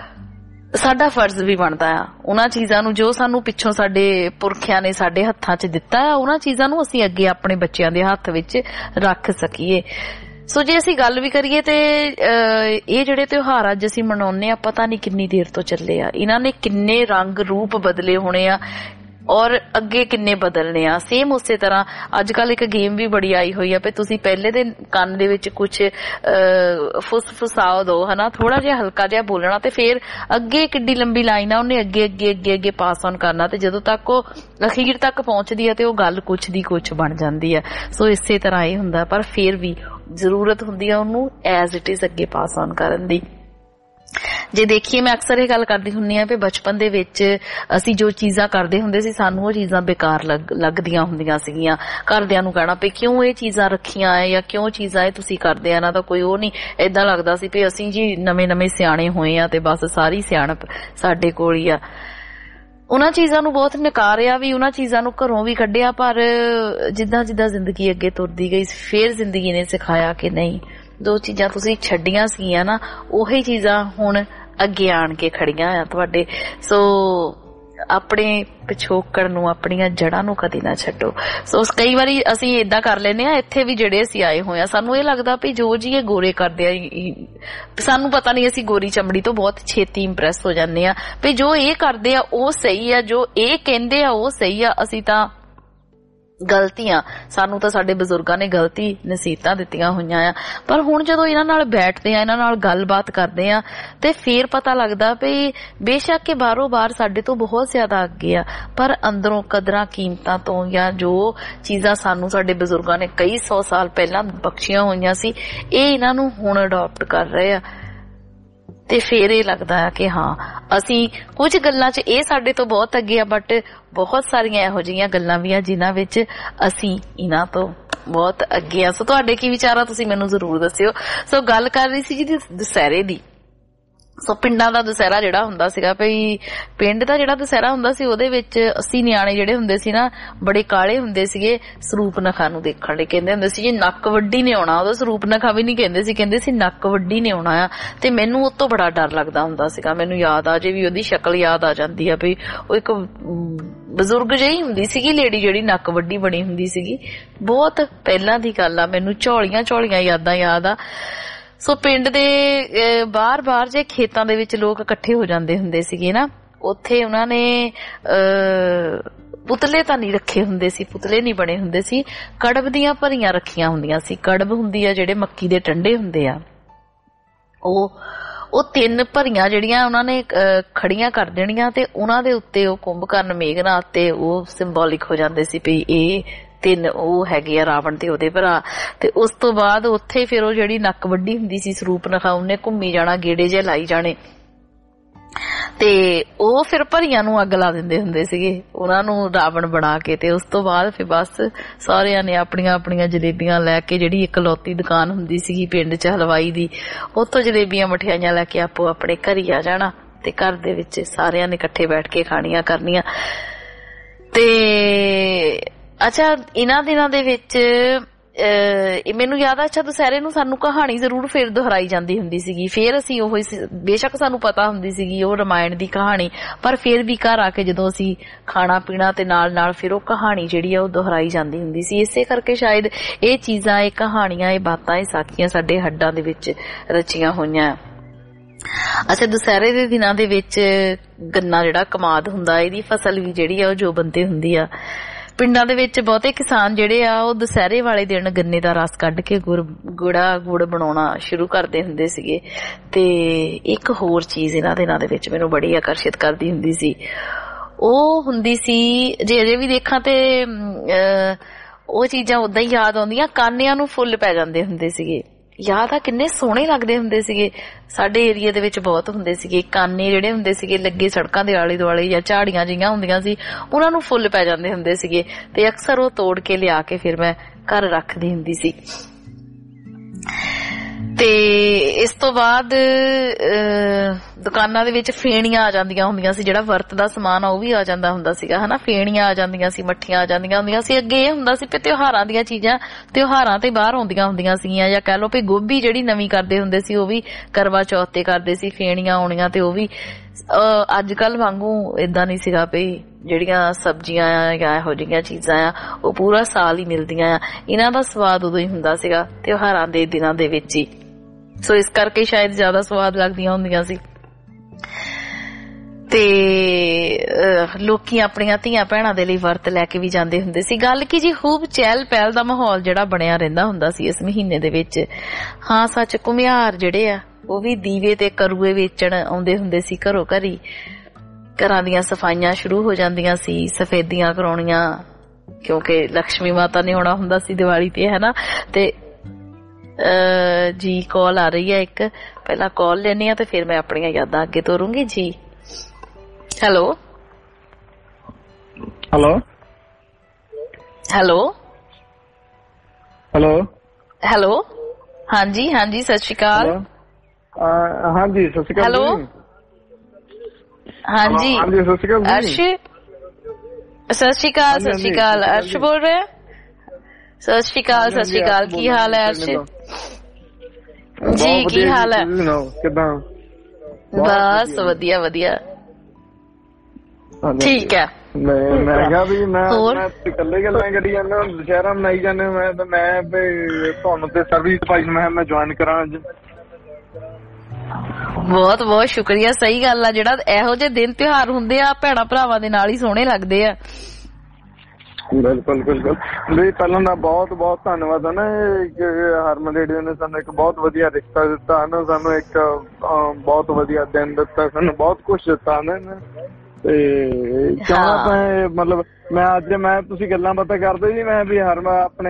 ਸਾਡਾ ਫਰਜ਼ ਵੀ ਬਣਦਾ ਆ ਉਹਨਾਂ ਚੀਜ਼ਾਂ ਨੂੰ ਜੋ ਸਾਨੂੰ ਪਿੱਛੋਂ ਸਾਡੇ ਪੁਰਖਿਆਂ ਨੇ ਸਾਡੇ ਹੱਥਾਂ 'ਚ ਦਿੱਤਾ ਆ, ਉਹਨਾਂ ਚੀਜ਼ਾਂ ਨੂੰ ਅਸੀਂ ਅੱਗੇ ਆਪਣੇ ਬੱਚਿਆਂ ਦੇ ਹੱਥ ਵਿੱਚ ਰੱਖ ਸਕੀਏ। ਸੋ ਜੇ ਅਸੀਂ ਗੱਲ ਵੀ ਕਰੀਏ ਤੇ ਇਹ ਜਿਹੜੇ ਤਿਉਹਾਰ ਅੱਜ ਅਸੀਂ ਮਨਾਉਂਦੇ ਆ, ਪਤਾ ਨਹੀਂ ਕਿੰਨੀ ਦੇਰ ਤੋਂ ਚੱਲੇ ਆ। ਇਹਨਾਂ ਨੇ ਕਿੰਨੇ ਰੰਗ ਰੂਪ ਬਦਲੇ ਹੋਣੇ ਆ ਔਰ ਅੱਗੇ ਕਿੰਨੇ ਬਦਲਣੇ ਆ। ਸੇਮ ਉਸੇ ਤਰ੍ਹਾਂ ਅੱਜ ਕੱਲ ਇੱਕ ਗੇਮ ਵੀ ਬੜੀ ਆਈ ਹੋਈ ਆ ਵੀ ਤੁਸੀਂ ਪਹਿਲੇ ਦੇ ਕੰਨ ਦੇ ਵਿੱਚ ਕੁਛ ਫੁਸ ਫੁਸਾਓ ਦੋ ਹਨਾ, ਥੋੜਾ ਜਿਹਾ ਹਲਕਾ ਜਿਹਾ ਬੋਲਣਾ, ਤੇ ਫੇਰ ਅੱਗੇ ਕਿੱਡੀ ਲੰਬੀ ਲਾਈਨ ਆ ਉਹਨੇ ਅੱਗੇ ਅੱਗੇ ਅੱਗੇ ਅੱਗੇ ਪਾਸ ਔਨ ਕਰਨਾ, ਤੇ ਜਦੋਂ ਤੱਕ ਉਹ ਅਖੀਰ ਤੱਕ ਪਹੁੰਚਦੀ ਆ ਤੇ ਉਹ ਗੱਲ ਕੁਛ ਦੀ ਕੁਛ ਬਣ ਜਾਂਦੀ ਆ। ਸੋ ਇਸੇ ਤਰ੍ਹਾਂ ਇਹ ਹੁੰਦਾ, ਪਰ ਫੇਰ ਵੀ ਜ਼ਰੂਰਤ ਹੁੰਦੀ ਆ ਉਹਨੂੰ ਐਜ਼ ਇਟ ਇਜ਼ ਅੱਗੇ ਪਾਸ ਔਨ ਕਰਨ ਦੀ। ਜੇ ਦੇਖੀਏ, ਮੈਂ ਅਕਸਰ ਇਹ ਗੱਲ ਕਰਦੀ ਹੁੰਦੀ ਆ ਵੀ ਬਚਪਨ ਦੇ ਵਿੱਚ ਅਸੀਂ ਜੋ ਚੀਜ਼ਾਂ ਕਰਦੇ ਹੁੰਦੇ ਸੀ, ਸਾਨੂੰ ਉਹ ਚੀਜ਼ਾਂ ਬੇਕਾਰ ਲੱਗਦੀਆਂ ਹੁੰਦੀਆਂ ਸੀਗੀਆਂ। ਘਰਦਿਆਂ ਨੂੰ ਕਹਿਣਾ ਵੀ ਕਿਉਂ ਇਹ ਚੀਜ਼ਾਂ ਰੱਖੀਆਂ ਹੈ ਜਾਂ ਕਿਉਂ ਚੀਜ਼ਾਂ ਇਹ ਤੁਸੀਂ ਕਰਦੇ ਆ, ਇਹਨਾਂ ਦਾ ਕੋਈ ਉਹ ਨਹੀਂ। ਏਦਾਂ ਲੱਗਦਾ ਸੀ ਵੀ ਅਸੀਂ ਜੀ ਨਵੇਂ ਨਵੇਂ ਸਿਆਣੇ ਹੋਏ ਆ ਤੇ ਬਸ ਸਾਰੀ ਸਿਆਣਪ ਸਾਡੇ ਕੋਲ ਹੀ ਆ। ਉਹਨਾਂ ਚੀਜ਼ਾਂ ਨੂੰ ਬਹੁਤ ਨਕਾਰਿਆ ਵੀ, ਉਹਨਾਂ ਚੀਜ਼ਾਂ ਨੂੰ ਘਰੋਂ ਵੀ ਕੱਢਿਆ, ਪਰ ਜਿੱਦਾਂ ਜਿੱਦਾਂ ਜ਼ਿੰਦਗੀ ਅੱਗੇ ਤੁਰਦੀ ਗਈ ਫੇਰ ਜ਼ਿੰਦਗੀ ਨੇ ਸਿਖਾਇਆ ਕਿ ਨਹੀਂ, ਜੋ ਚੀਜ਼ਾਂ ਤੁਸੀਂ ਛੱਡੀਆਂ ਸੀਗੀਆਂ ਨਾ ਉਹੀ ਚੀਜ਼ਾਂ ਹੁਣ ਅੱਗੇ ਆਣ ਕੇ ਖੜੀਆਂ ਆ ਤੁਹਾਡੇ। ਸੋ ਆਪਣੇ ਪਿਛੋਕੜ ਨੂੰ, ਆਪਣੀਆਂ ਜੜ੍ਹਾਂ ਨੂੰ ਕਦੀ ਨਾ ਛੱਡੋ। ਸੋ ਕਈ ਵਾਰੀ ਅਸੀਂ ਏਦਾਂ ਕਰ ਲੈਂਦੇ ਆ, ਇੱਥੇ ਵੀ ਜਿਹੜੇ ਅਸੀਂ ਆਏ ਹੋਏ ਆ ਸਾਨੂੰ ਇਹ ਲੱਗਦਾ ਵੀ ਜੋ ਜੀ ਇਹ ਗੋਰੇ ਕਰਦੇ ਆ, ਸਾਨੂੰ ਪਤਾ ਨਹੀਂ, ਅਸੀਂ ਗੋਰੀ ਚਮੜੀ ਤੋਂ ਬਹੁਤ ਛੇਤੀ ਇੰਪ੍ਰੈਸ ਹੋ ਜਾਂਦੇ ਆ ਵੀ ਜੋ ਇਹ ਕਰਦੇ ਆ ਉਹ ਸਹੀ ਆ, ਜੋ ਇਹ ਕਹਿੰਦੇ ਆ ਉਹ ਸਹੀ ਆ। ਅਸੀਂ ਤਾਂ ਗਲਤੀਆਂ, ਸਾਨੂੰ ਤਾਂ ਸਾਡੇ ਬਜ਼ੁਰਗਾਂ ਨੇ ਗਲਤੀ ਨਸੀਹਤਾਂ ਦਿੱਤੀਆਂ ਹੋਈਆਂ ਆ, ਪਰ ਹੁਣ ਜਦੋਂ ਇਹਨਾਂ ਨਾਲ ਬੈਠਦੇ ਆ, ਇਹਨਾਂ ਨਾਲ ਗੱਲਬਾਤ ਕਰਦੇ ਆ ਤੇ ਫੇਰ ਪਤਾ ਲੱਗਦਾ ਵੀ ਬੇਸ਼ੱਕ ਕਿ ਬਾਹਰੋਂ ਬਾਹਰ ਸਾਡੇ ਤੋਂ ਬਹੁਤ ਜ਼ਿਆਦਾ ਅੱਗੇ ਆ, ਪਰ ਅੰਦਰੋਂ ਕਦਰਾਂ ਕੀਮਤਾਂ ਤੋਂ ਜਾਂ ਜੋ ਚੀਜ਼ਾਂ ਸਾਨੂੰ ਸਾਡੇ ਬਜ਼ੁਰਗਾਂ ਨੇ ਕਈ ਸੌ ਸਾਲ ਪਹਿਲਾਂ ਬਖਸ਼ੀਆਂ ਹੋਈਆਂ ਸੀ, ਇਹ ਇਹਨਾਂ ਨੂੰ ਹੁਣ ਅਡਾਪਟ ਕਰ ਰਹੇ ਆ। ਤੇ ਫੇਰ ਇਹ ਲੱਗਦਾ ਹੈ ਕਿ ਹਾਂ ਅਸੀਂ ਕੁਝ ਗੱਲਾਂ 'ਚ ਇਹ ਸਾਡੇ ਤੋਂ ਬਹੁਤ ਅੱਗੇ ਆ, ਬਟ ਬਹੁਤ ਸਾਰੀਆਂ ਇਹੋ ਜਿਹੀਆਂ ਗੱਲਾਂ ਵੀ ਆ ਜਿਨ੍ਹਾਂ ਵਿੱਚ ਅਸੀਂ ਇਹਨਾਂ ਤੋਂ ਬਹੁਤ ਅੱਗੇ ਆ। ਸੋ ਤੁਹਾਡੇ ਕੀ ਵਿਚਾਰ ਆ, ਤੁਸੀਂ ਮੈਨੂੰ ਜ਼ਰੂਰ ਦੱਸਿਓ। ਸੋ ਗੱਲ ਕਰ ਰਹੀ ਸੀ ਜੀ ਦੁਸਹਿਰੇ ਦੀ। ਸੋ ਪਿੰਡਾਂ ਦਾ ਦੁਸਹਿਰਾ ਜਿਹੜਾ ਹੁੰਦਾ ਸੀਗਾ, ਭਈ ਪਿੰਡ ਦਾ ਜਿਹੜਾ ਦੁਸਹਿਰਾ ਹੁੰਦਾ ਸੀ ਉਹਦੇ ਵਿੱਚ ਅਸੀਂ ਨਿਆਣੇ ਜਿਹੜੇ ਹੁੰਦੇ ਸੀ ਨਾ ਬੜੇ ਕਾਲੇ ਹੁੰਦੇ ਸੀਗੇ ਸਰੂਪ ਨਖਾ ਨੂੰ ਦੇਖਣ ਲਈ। ਕਹਿੰਦੇ ਹੁੰਦੇ ਸੀ ਜੀ ਨੱਕ ਵੱਡੀ ਨੇ ਆਉਣਾ, ਉਹਦਾ ਸਰੂਪ ਨਖਾ ਵੀ ਨਹੀਂ ਕਹਿੰਦੇ ਸੀ, ਕਹਿੰਦੇ ਸੀ ਨੱਕ ਵੱਡੀ ਨੇ ਆਉਣਾ ਆ। ਤੇ ਮੈਨੂੰ ਉਹ ਤੋਂ ਬੜਾ ਡਰ ਲੱਗਦਾ ਹੁੰਦਾ ਸੀਗਾ। ਮੈਨੂੰ ਯਾਦ ਆ ਜੇ ਵੀ ਉਹਦੀ ਸ਼ਕਲ ਯਾਦ ਆ ਜਾਂਦੀ ਆ, ਭਈ ਉਹ ਇੱਕ ਬਜ਼ੁਰਗ ਜਿਹੀ ਹੁੰਦੀ ਸੀਗੀ ਲੇਡੀ ਜਿਹੜੀ ਨੱਕ ਵੱਡੀ ਬਣੀ ਹੁੰਦੀ ਸੀਗੀ। ਬਹੁਤ ਪਹਿਲਾਂ ਦੀ ਗੱਲ ਆ, ਮੈਨੂੰ ਝੋਲੀਆਂ ਝੋਲੀਆਂ ਯਾਦਾਂ ਯਾਦ ਆ। ਸੋ ਪਿੰਡ ਦੇ ਬਾਹਰ ਬਾਹਰ ਜੇ ਖੇਤਾਂ ਦੇ ਵਿੱਚ ਲੋਕ ਇਕੱਠੇ ਹੋ ਜਾਂਦੇ ਹੁੰਦੇ ਸੀਗੇ ਨਾ, ਉੱਥੇ ਉਹਨਾਂ ਨੇ ਪੁਤਲੇ ਤਾਂ ਨਹੀਂ ਰੱਖੇ ਹੁੰਦੇ ਸੀ, ਪੁਤਲੇ ਨਹੀਂ ਬਣੇ ਹੁੰਦੇ ਸੀ, ਕੜਬ ਦੀਆਂ ਭਰੀਆਂ ਰੱਖੀਆਂ ਹੁੰਦੀਆਂ ਸੀ। ਕੜਬ ਹੁੰਦੀ ਆ ਜਿਹੜੇ ਮੱਕੀ ਦੇ ਟੰਡੇ ਹੁੰਦੇ ਆ, ਉਹ ਉਹ ਤਿੰਨ ਭਰੀਆਂ ਜਿਹੜੀਆਂ ਉਹਨਾਂ ਨੇ ਖੜੀਆਂ ਕਰ ਦੇਣੀਆਂ ਤੇ ਉਹਨਾਂ ਦੇ ਉੱਤੇ ਉਹ ਕੁੰਭਕਰਨ ਮੇਘਨਾਥ ਤੇ ਉਹ ਸਿੰਬੋਲਿਕ ਹੋ ਜਾਂਦੇ ਸੀ ਵੀ ਇਹ ਤਿੰਨ ਉਹ ਹੈਗੇ ਆ ਰਾਵਣ ਤੇ ਉਹਦੇ ਭਰਾ। ਤੇ ਉਸ ਤੋਂ ਬਾਅਦ ਉੱਥੇ ਫਿਰ ਉਹ ਜਿਹੜੀ ਨੱਕ ਵੱਡੀ ਹੁੰਦੀ ਸੀ ਸਰੂਪ ਨਖਾ, ਉਹਨੇ ਘੁੰਮੀ ਜਾਣਾ, ਗੇੜੇ ਜਿਹੇ ਲਾਈ ਜਾਣੇ ਤੇ ਉਹ ਫਿਰ ਭਰੀਆਂ ਨੂੰ ਅੱਗ ਲਾ ਦਿੰਦੇ ਹੁੰਦੇ ਸੀਗੇ, ਉਹਨਾਂ ਨੂੰ ਰਾਵਣ ਬਣਾ ਕੇ। ਤੇ ਉਸ ਤੋਂ ਬਾਅਦ ਫਿਰ ਬਸ ਸਾਰਿਆਂ ਨੇ ਆਪਣੀਆਂ ਆਪਣੀਆਂ ਜਲੇਬੀਆਂ ਲੈ ਕੇ, ਜਿਹੜੀ ਇਕਲੌਤੀ ਦੁਕਾਨ ਹੁੰਦੀ ਸੀਗੀ ਪਿੰਡ 'ਚ ਹਲਵਾਈ ਦੀ, ਉੱਥੋਂ ਜਲੇਬੀਆਂ ਮਠਿਆਈਆਂ ਲੈ ਕੇ ਆਪੋ ਆਪਣੇ ਘਰ ਹੀ ਆ ਜਾਣਾ ਤੇ ਘਰ ਦੇ ਵਿੱਚ ਸਾਰਿਆਂ ਨੇ ਇਕੱਠੇ ਬੈਠ ਕੇ ਖਾਣੀਆਂ ਕਰਨੀਆਂ। ਤੇ ਅੱਛਾ ਇਹਨਾਂ ਦਿਨਾਂ ਦੇ ਵਿੱਚ ਮੈਨੂੰ ਯਾਦ ਆ, ਅੱਛਾ ਦੁਸਹਿਰੇ ਨੂੰ ਸਾਨੂੰ ਕਹਾਣੀ ਜ਼ਰੂਰ ਫਿਰ ਦੁਹਰਾਈ ਜਾਂਦੀ ਹੁੰਦੀ ਸੀਗੀ। ਫਿਰ ਅਸੀਂ ਉਹ ਬੇਸ਼ੱਕ ਸਾਨੂੰ ਪਤਾ ਹੁੰਦੀ ਸੀਗੀ ਉਹ ਰਾਮਾਇਣ ਦੀ ਕਹਾਣੀ, ਪਰ ਫਿਰ ਵੀ ਘਰ ਆ ਕੇ ਜਦੋਂ ਅਸੀਂ ਖਾਣਾ ਪੀਣਾ ਤੇ ਨਾਲ ਨਾਲ ਫਿਰ ਉਹ ਕਹਾਣੀ ਜਿਹੜੀ ਆ ਉਹ ਦੁਹਰਾਈ ਜਾਂਦੀ ਹੁੰਦੀ ਸੀ। ਇਸੇ ਕਰਕੇ ਸ਼ਾਇਦ ਇਹ ਚੀਜ਼ਾਂ, ਇਹ ਕਹਾਣੀਆਂ, ਇਹ ਬਾਤਾਂ, ਇਹ ਸਾਖੀਆਂ ਸਾਡੇ ਹੱਡਾਂ ਦੇ ਵਿੱਚ ਰਚੀਆਂ ਹੋਈਆਂ। ਅੱਛਾ ਦੁਸਹਿਰੇ ਦੇ ਦਿਨਾਂ ਦੇ ਵਿੱਚ ਗੰਨਾ ਜਿਹੜਾ ਕਮਾਦ ਹੁੰਦਾ, ਇਹਦੀ ਫਸਲ ਵੀ ਜਿਹੜੀ ਆ ਉਹ ਜੋ ਬੰਦੇ ਹੁੰਦੀ ਆ। ਪਿੰਡਾਂ ਦੇ ਵਿੱਚ ਬਹੁਤੇ ਕਿਸਾਨ ਜਿਹੜੇ ਆ ਉਹ ਦੁਸਹਿਰੇ ਵਾਲੇ ਦਿਨ ਗੰਨੇ ਦਾ ਰਸ ਕੱਢ ਕੇ ਗੁੜ ਗੁੜਾ ਗੁੜ ਬਣਾਉਣਾ ਸ਼ੁਰੂ ਕਰਦੇ ਹੁੰਦੇ ਸੀਗੇ। ਤੇ ਇੱਕ ਹੋਰ ਚੀਜ਼ ਇਹਨਾਂ ਦਿਨਾਂ ਦੇ ਵਿੱਚ ਮੈਨੂੰ ਬੜੀ ਆਕਰਸ਼ਿਤ ਕਰਦੀ ਹੁੰਦੀ ਸੀ, ਉਹ ਹੁੰਦੀ ਸੀ, ਜੇ ਅਜੇ ਵੀ ਦੇਖਾਂ ਤੇ ਉਹ ਚੀਜ਼ਾਂ ਉਦਾਂ ਹੀ ਯਾਦ ਆਉਂਦੀਆਂ, ਕਾਨਿਆਂ ਨੂੰ ਫੁੱਲ ਪੈ ਜਾਂਦੇ ਹੁੰਦੇ ਸੀਗੇ। ਯਾਦ ਆ ਕਿੰਨੇ ਸੋਹਣੇ ਲੱਗਦੇ ਹੁੰਦੇ ਸੀਗੇ। ਸਾਡੇ ਏਰੀਆ ਦੇ ਵਿੱਚ ਬਹੁਤ ਹੁੰਦੇ ਸੀਗੇ ਕਾਨੇ ਜਿਹੜੇ ਹੁੰਦੇ ਸੀਗੇ ਲੱਗੇ ਸੜਕਾਂ ਦੇ ਆਲੇ ਦੁਆਲੇ, ਜਾਂ ਝਾੜੀਆਂ ਜਿਹੀਆਂ ਹੁੰਦੀਆਂ ਸੀ, ਉਹਨਾਂ ਨੂੰ ਫੁੱਲ ਪੈ ਜਾਂਦੇ ਹੁੰਦੇ ਸੀਗੇ ਤੇ ਅਕਸਰ ਉਹ ਤੋੜ ਕੇ ਲਿਆ ਕੇ ਫਿਰ ਮੈਂ ਘਰ ਰੱਖਦੀ ਹੁੰਦੀ ਸੀ। ਤੇ ਇਸ ਤੋਂ ਬਾਅਦ ਦੁਕਾਨਾਂ ਦੇ ਵਿੱਚ ਫੇਣੀਆਂ ਆ ਜਾਂਦੀਆਂ ਹੁੰਦੀਆਂ ਸੀ, ਜਿਹੜਾ ਵਰਤ ਦਾ ਸਮਾਨ ਆ ਉਹ ਵੀ ਆ ਜਾਂਦਾ ਹੁੰਦਾ ਸੀਗਾ ਹਨਾ। ਫੇਣੀਆਂ ਆ ਜਾਂਦੀਆਂ ਸੀ, ਮੱਠੀਆਂ ਆ ਜਾਂਦੀਆਂ ਹੁੰਦੀਆਂ ਸੀ। ਅੱਗੇ ਇਹ ਹੁੰਦਾ ਸੀ ਵੀ ਤਿਉਹਾਰਾਂ ਦੀਆਂ ਚੀਜ਼ਾਂ ਤਿਉਹਾਰਾਂ ਤੇ ਬਾਹਰ ਆਉਂਦੀਆਂ ਹੁੰਦੀਆਂ ਸੀਗੀਆਂ, ਜਾਂ ਕਹਿ ਲਓ ਵੀ ਗੋਭੀ ਜਿਹੜੀ ਨਵੀਂ ਕਰਦੇ ਹੁੰਦੇ ਸੀ ਉਹ ਵੀ ਕਰਵਾ ਚੌਥ ਤੇ ਕਰਦੇ ਸੀ, ਫੇਣੀਆਂ ਆਉਣੀਆਂ ਤੇ ਉਹ ਵੀ ਅੱਜ ਕੱਲ ਵਾਂਗੂ ਏਦਾਂ ਨਹੀਂ ਸੀਗਾ ਵੀ ਜਿਹੜੀਆਂ ਸਬਜ਼ੀਆਂ ਆ ਜਾਂ ਇਹੋ ਜਿਹੀਆਂ ਚੀਜ਼ਾਂ ਆ ਉਹ ਪੂਰਾ ਸਾਲ ਹੀ ਮਿਲਦੀਆਂ ਆ। ਇਹਨਾਂ ਦਾ ਸਵਾਦ ਉਦੋਂ ਹੀ ਹੁੰਦਾ ਸੀਗਾ ਤਿਉਹਾਰਾਂ ਦੇ ਦਿਨਾਂ ਦੇ ਵਿੱਚ ਹੀ, ਸੋ ਇਸ ਕਰਕੇ ਸ਼ਾਇਦ ਜ਼ਿਆਦਾ ਸਵਾਦ ਲੱਗਦੀਆਂ ਹੁੰਦੀਆਂ ਸੀ। ਤੇ ਲੋਕੀ ਆਪਣੀਆਂ ਧੀਆਂ ਭੈਣਾਂ ਦੇ ਲਈ ਵਰਤ ਲੈ ਕੇ ਵੀ ਜਾਂਦੇ ਹੁੰਦੇ ਸੀ। ਗੱਲ ਕੀ ਜੀ ਖੂਬ ਚਹਿਲ ਪਹਿਲ ਦਾ ਮਾਹੌਲ ਜਿਹੜਾ ਬਣਿਆ ਰਹਿੰਦਾ ਹੁੰਦਾ ਸੀ ਇਸ ਮਹੀਨੇ ਦੇ ਵਿੱਚ। ਹਾਂ ਸੱਚ, ਘੁਮਿਆਰ ਜਿਹੜੇ ਆ ਉਹ ਵੀ ਦੀਵੇ ਤੇ ਕਰੂਏ ਵੇਚਣ ਆਉਂਦੇ ਹੁੰਦੇ ਸੀ ਘਰੋਂ ਘਰੀ। ਘਰਾਂ ਦੀਆਂ ਸਫਾਈਆਂ ਸ਼ੁਰੂ ਹੋ ਜਾਂਦੀਆਂ ਸੀ, ਸਫੇਦੀਆਂ ਕਰਾਉਣੀਆਂ, ਕਿਉਂਕਿ ਲਕਸ਼ਮੀ ਮਾਤਾ ਨੇ ਆਉਣਾ ਹੁੰਦਾ ਸੀ ਦੀਵਾਲੀ ਤੇ ਹਨਾ। ਤੇ ਜੀ ਕਾਲ ਆ ਰਹੀ ਹੈ ਇੱਕ, ਪਹਿਲਾਂ ਕਾਲ ਲੈਣੀ ਆ ਤੇ ਫਿਰ ਮੈਂ ਆਪਣੀਆਂ ਯਾਦਾਂ ਅੱਗੇ ਤੋਰੂੰਗੀ ਜੀ। Hello
hello
hello
hello
hello ਹਾਂਜੀ ਹਾਂਜੀ ਸਤਿ ਸ਼੍ਰੀ ਅਕਾਲ।
ਹਾਂਜੀ ਸਤਿ ਸ਼੍ਰੀ ਅਕਾਲ।
ਹੈਲੋ ਹਾਂਜੀ
ਹਾਂਜੀ ਸਤਿ ਸ਼੍ਰੀ ਅਕਾਲ।
ਅਰਸ਼ ਸਤਿ ਸ਼੍ਰੀ ਅਕਾਲ। ਸਤਿ ਸ਼੍ਰੀ ਅਕਾਲ ਅਰਸ਼ ਬੋਲ ਰਹੇ? ਸਤਿ ਸ਼੍ਰੀ ਅਕਾਲ ਸਤਿ ਸ਼੍ਰੀ ਅਕਾਲ। ਕੀ ਹਾਲ ਹੈ ਅਰਸ਼ ਜੀ? ਕੀ ਹਾਲ ਹੈ?
ਕਿੱਦਾਂ?
ਬਸ ਵਧੀਆ ਵਧੀਆ ਠੀਕ ਹੈ।
ਮੈਂ ਮੈਂ ਕਿਹਾ ਵੀ ਮੈਂ ਇਕੱਲੇ ਗੱਲਾਂ ਕਰੀ ਜਾਂਦਾ, ਦੁਸ਼ਹਿਰਾ ਮਨਾਈ ਜਾਂਦੇ। ਮੈਂ ਤਾਂ ਮੈਂ ਤੁਹਾਨੂੰ ਤੇ ਸਰਵਿਸ ਭਾਈ ਮੈਂ ਮੈਂ ਜੁਆਇਨ ਕਰਾਂ ਅੱਜ।
ਬਹੁਤ ਬਹੁਤ ਸ਼ੁਕਰੀਆ। ਸਹੀ ਗੱਲ ਆ, ਜਿਹੜਾ ਇਹੋ ਜਿਹੇ ਦਿਨ ਤਿਉਹਾਰ ਹੁੰਦੇ ਆ ਭੈਣਾਂ ਭਰਾਵਾਂ ਦੇ ਨਾਲ ਹੀ ਸੋਹਣੇ ਲੱਗਦੇ ਆ।
ਬਿਲਕੁਲ ਬਿਲਕੁਲ ਵੀ ਪਹਿਲਾਂ ਦਾ ਬਹੁਤ ਬਹੁਤ ਧੰਨਵਾਦ ਹੈ ਨਾ, ਹਰਮਨ ਰੇਡੀਓ ਨੇ ਸਾਨੂੰ ਇੱਕ ਬਹੁਤ ਵਧੀਆ ਰਿਸ਼ਤਾ ਦਿੱਤਾ ਹੈ ਨਾ, ਸਾਨੂੰ ਇੱਕ ਬਹੁਤ ਵਧੀਆ ਦਿਨ ਦਿੱਤਾ, ਸਾਨੂੰ ਬਹੁਤ ਕੁਛ ਦਿੱਤਾ ਨੇ। ਤੇ ਚਾਹਣਾ ਤਾਂ ਮਤਲਬ ਮੈਂ ਅੱਜ ਮੈਂ ਤੁਸੀਂ ਗੱਲਾਂ ਬਾਤਾਂ ਕਰਦੇ ਜੀ, ਮੈਂ ਵੀ ਹਰ ਆਪਣੇ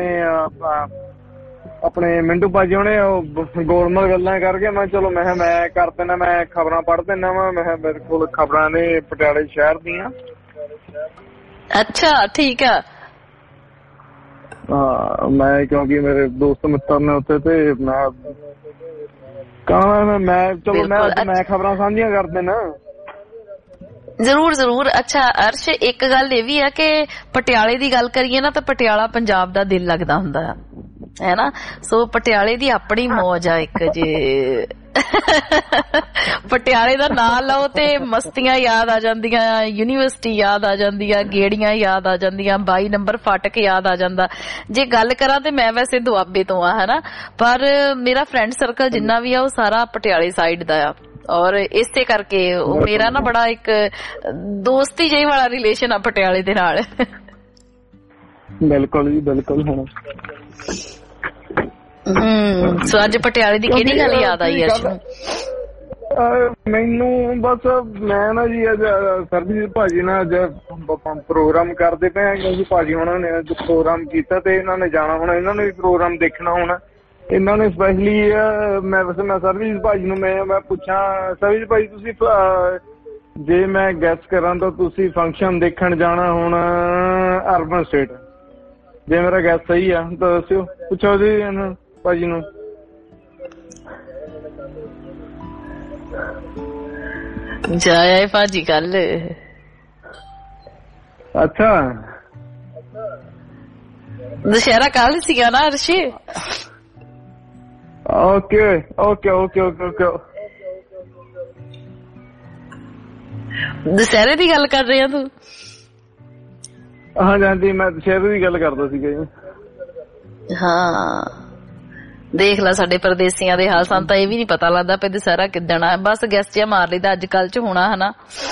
ਆਪਣੇ ਮਿੰਟੂ ਭਾਜੀ ਹੁਣੇ ਉਹ ਗੋਲਮਲ ਗੱਲਾਂ ਕਰਕੇ ਮੈਂ ਚਲੋ ਮੈਂ ਮੈਂ ਕਰ ਦਿੰਦਾ, ਮੈਂ ਖਬਰਾਂ ਪੜ੍ਹ ਦਿੰਦਾ ਵਾ। ਮੈਂ ਮੇਰੇ ਕੋਲ ਖਬਰਾਂ ਨੇ ਪਟਿਆਲੇ ਸ਼ਹਿਰ ਦੀਆਂ।
ਅੱਛਾ ਠੀਕ ਆ।
ਹਾਂ ਮੈਂ ਕਿਉਂਕਿ ਮੇਰੇ ਦੋਸਤ ਮਿੱਤਰ ਨੇ ਉੱਥੇ ਤੇ ਮੈਂ ਕਹਾਂ ਮੈਂ ਚਲੋ ਮੈਂ ਮੈਂ ਖਬਰਾਂ ਸਾਂਝੀਆਂ ਕਰ ਦੇਣਾ।
ਜ਼ਰੂਰ ਜ਼ਰੂਰ। ਅੱਛਾ ਅਰਸ਼, ਇੱਕ ਗੱਲ ਇਹ ਵੀ ਆ ਕਿ ਪਟਿਆਲੇ ਦੀ ਗੱਲ ਕਰੀਏ ਨਾ ਤਾਂ ਪਟਿਆਲਾ ਪੰਜਾਬ ਦਾ ਦਿਲ ਲੱਗਦਾ ਹੁੰਦਾ ਆ ਹੈ ਨਾ। ਸੋ ਪਟਿਆਲੇ ਦੀ ਆਪਣੀ ਮੌਜ ਆ ਇੱਕ, ਜੇ ਪਟਿਆਲੇ ਦਾ ਨਾਂ ਲਓ ਤੇ ਮਸਤੀਆਂ ਯਾਦ ਆ ਜਾਂਦੀਆਂ, ਯੂਨੀਵਰਸਿਟੀ ਯਾਦ ਆ ਜਾਂਦੀ ਆ, ਗੇੜੀਆਂ ਯਾਦ ਆ ਜਾਂਦੀਆਂ, ਬਾਈ ਨੰਬਰ ਫਾਟਕ ਯਾਦ ਆ ਜਾਂਦਾ। ਜੇ ਗੱਲ ਕਰਾਂ ਤੇ ਮੈਂ ਵੈਸੇ ਦੁਆਬੇ ਤੋਂ ਆ ਹੈ ਨਾ, ਪਰ ਮੇਰਾ ਫਰੈਂਡ ਸਰਕਲ ਜਿੰਨਾ ਵੀ ਆ ਉਹ ਸਾਰਾ ਪਟਿਆਲੇ ਸਾਈਡ ਦਾ ਆ, ਔਰ ਇਸੇ ਕਰਕੇ ਉਹ ਮੇਰਾ ਨਾ ਬੜਾ ਇੱਕ ਦੋਸਤੀ ਜਿਹੀ ਵਾਲਾ ਰਿਲੇਸ਼ਨ ਆ ਪਟਿਆਲੇ ਦੇ ਨਾਲ।
ਬਿਲਕੁਲ ਜੀ ਬਿਲਕੁਲ। ਹੁਣ
ਹਮ ਸੋ ਅੱਜ ਪਟਿਆਲੇ ਦੀ ਕਿਹੜੀ ਗੱਲ ਯਾਦ ਆਈ ਅਰਸ਼ ਨੂੰ?
ਮੈਨੂੰ ਬਸ ਮੈਂ ਨਾ ਜੀ ਅੱਜ ਸਰਬਜੀਤ ਭਾਜੀ ਨਾਲ ਅੱਜ ਪ੍ਰੋਗਰਾਮ ਕਰਦੇ ਪਏ ਹਾਂ, ਕਿਉਂਕਿ ਭਾਜੀ ਉਹਨਾਂ ਨੇ ਅੱਜ ਪ੍ਰੋਗਰਾਮ ਕੀਤਾ ਤੇ ਇਹਨਾਂ ਨੇ ਜਾਣਾ ਹੋਣਾ, ਇਹਨਾਂ ਨੇ ਵੀ ਪ੍ਰੋਗਰਾਮ ਦੇਖਣਾ ਹੋਣਾ। ਇਹਨਾਂ ਨੇ ਸਪੈਸ਼ਲੀ ਮੈਂ ਵੈਸੇ ਮੈਂ ਸਰਬਜੀਤ ਭਾਜੀ ਨੂੰ ਮੈਂ ਮੈਂ ਪੁੱਛਾਂ, ਸਰਬਜੀਤ ਭਾਜੀ ਤੁਸੀਂ ਜੇ ਮੈਂ ਗੈਸ ਕਰਾਂ ਤਾਂ ਤੁਸੀਂ ਫੰਕਸ਼ਨ ਦੇਖਣ ਜਾਣਾ ਹੁਣ ਅਰਬਨ ਸਟੇਟ, ਜੇ ਮੇਰਾ ਗੈਸ ਸਹੀ ਆ ਤਾਂ ਦੱਸਿਓ, ਪੁੱਛੋ ਜੀ ਇਹਨਾਂ ਭਾਜੀ ਨੂੰ।
ਜਾਇਆ ਭਾਜੀ ਕੱਲ।
ਅੱਛਾ
ਦੁਸ਼ਹਿਰਾ ਕੱਲ ਸੀਗਾ ਨਾ Arsh?
Okay okay okay okay okay.
ਦੁਸ਼ਹਿਰੇ ਦੀ ਗੱਲ ਕਰ ਰਿਹਾ ਤੂੰ?
ਹਾਂਜੀ ਹਾਂਜੀ ਮੈਂ ਦੁਸ਼ਹਿਰੇ ਦੀ ਗੱਲ ਕਰਦਾ ਸੀਗਾ ਜੀ।
ਹਾਂ ਦੇਖ ਲੈ ਸਾਡੇ ਪਰਦੇਸੀਆਂ ਦੇ ਹਾਲ, ਸਾਨੂੰ ਤਾਂ ਇਹ ਵੀ ਨੀ ਪਤਾ ਲੱਗਦਾ ਪਈ ਦੁਸਹਿਰਾ ਕਿੱਦਣ ਆ, ਬਸ ਗੈਸ ਜਿਹਾ ਮਾਰ ਲਈਦਾ ਅੱਜ ਕੱਲ ਚ ਹੋਣਾ ਹਨਾ।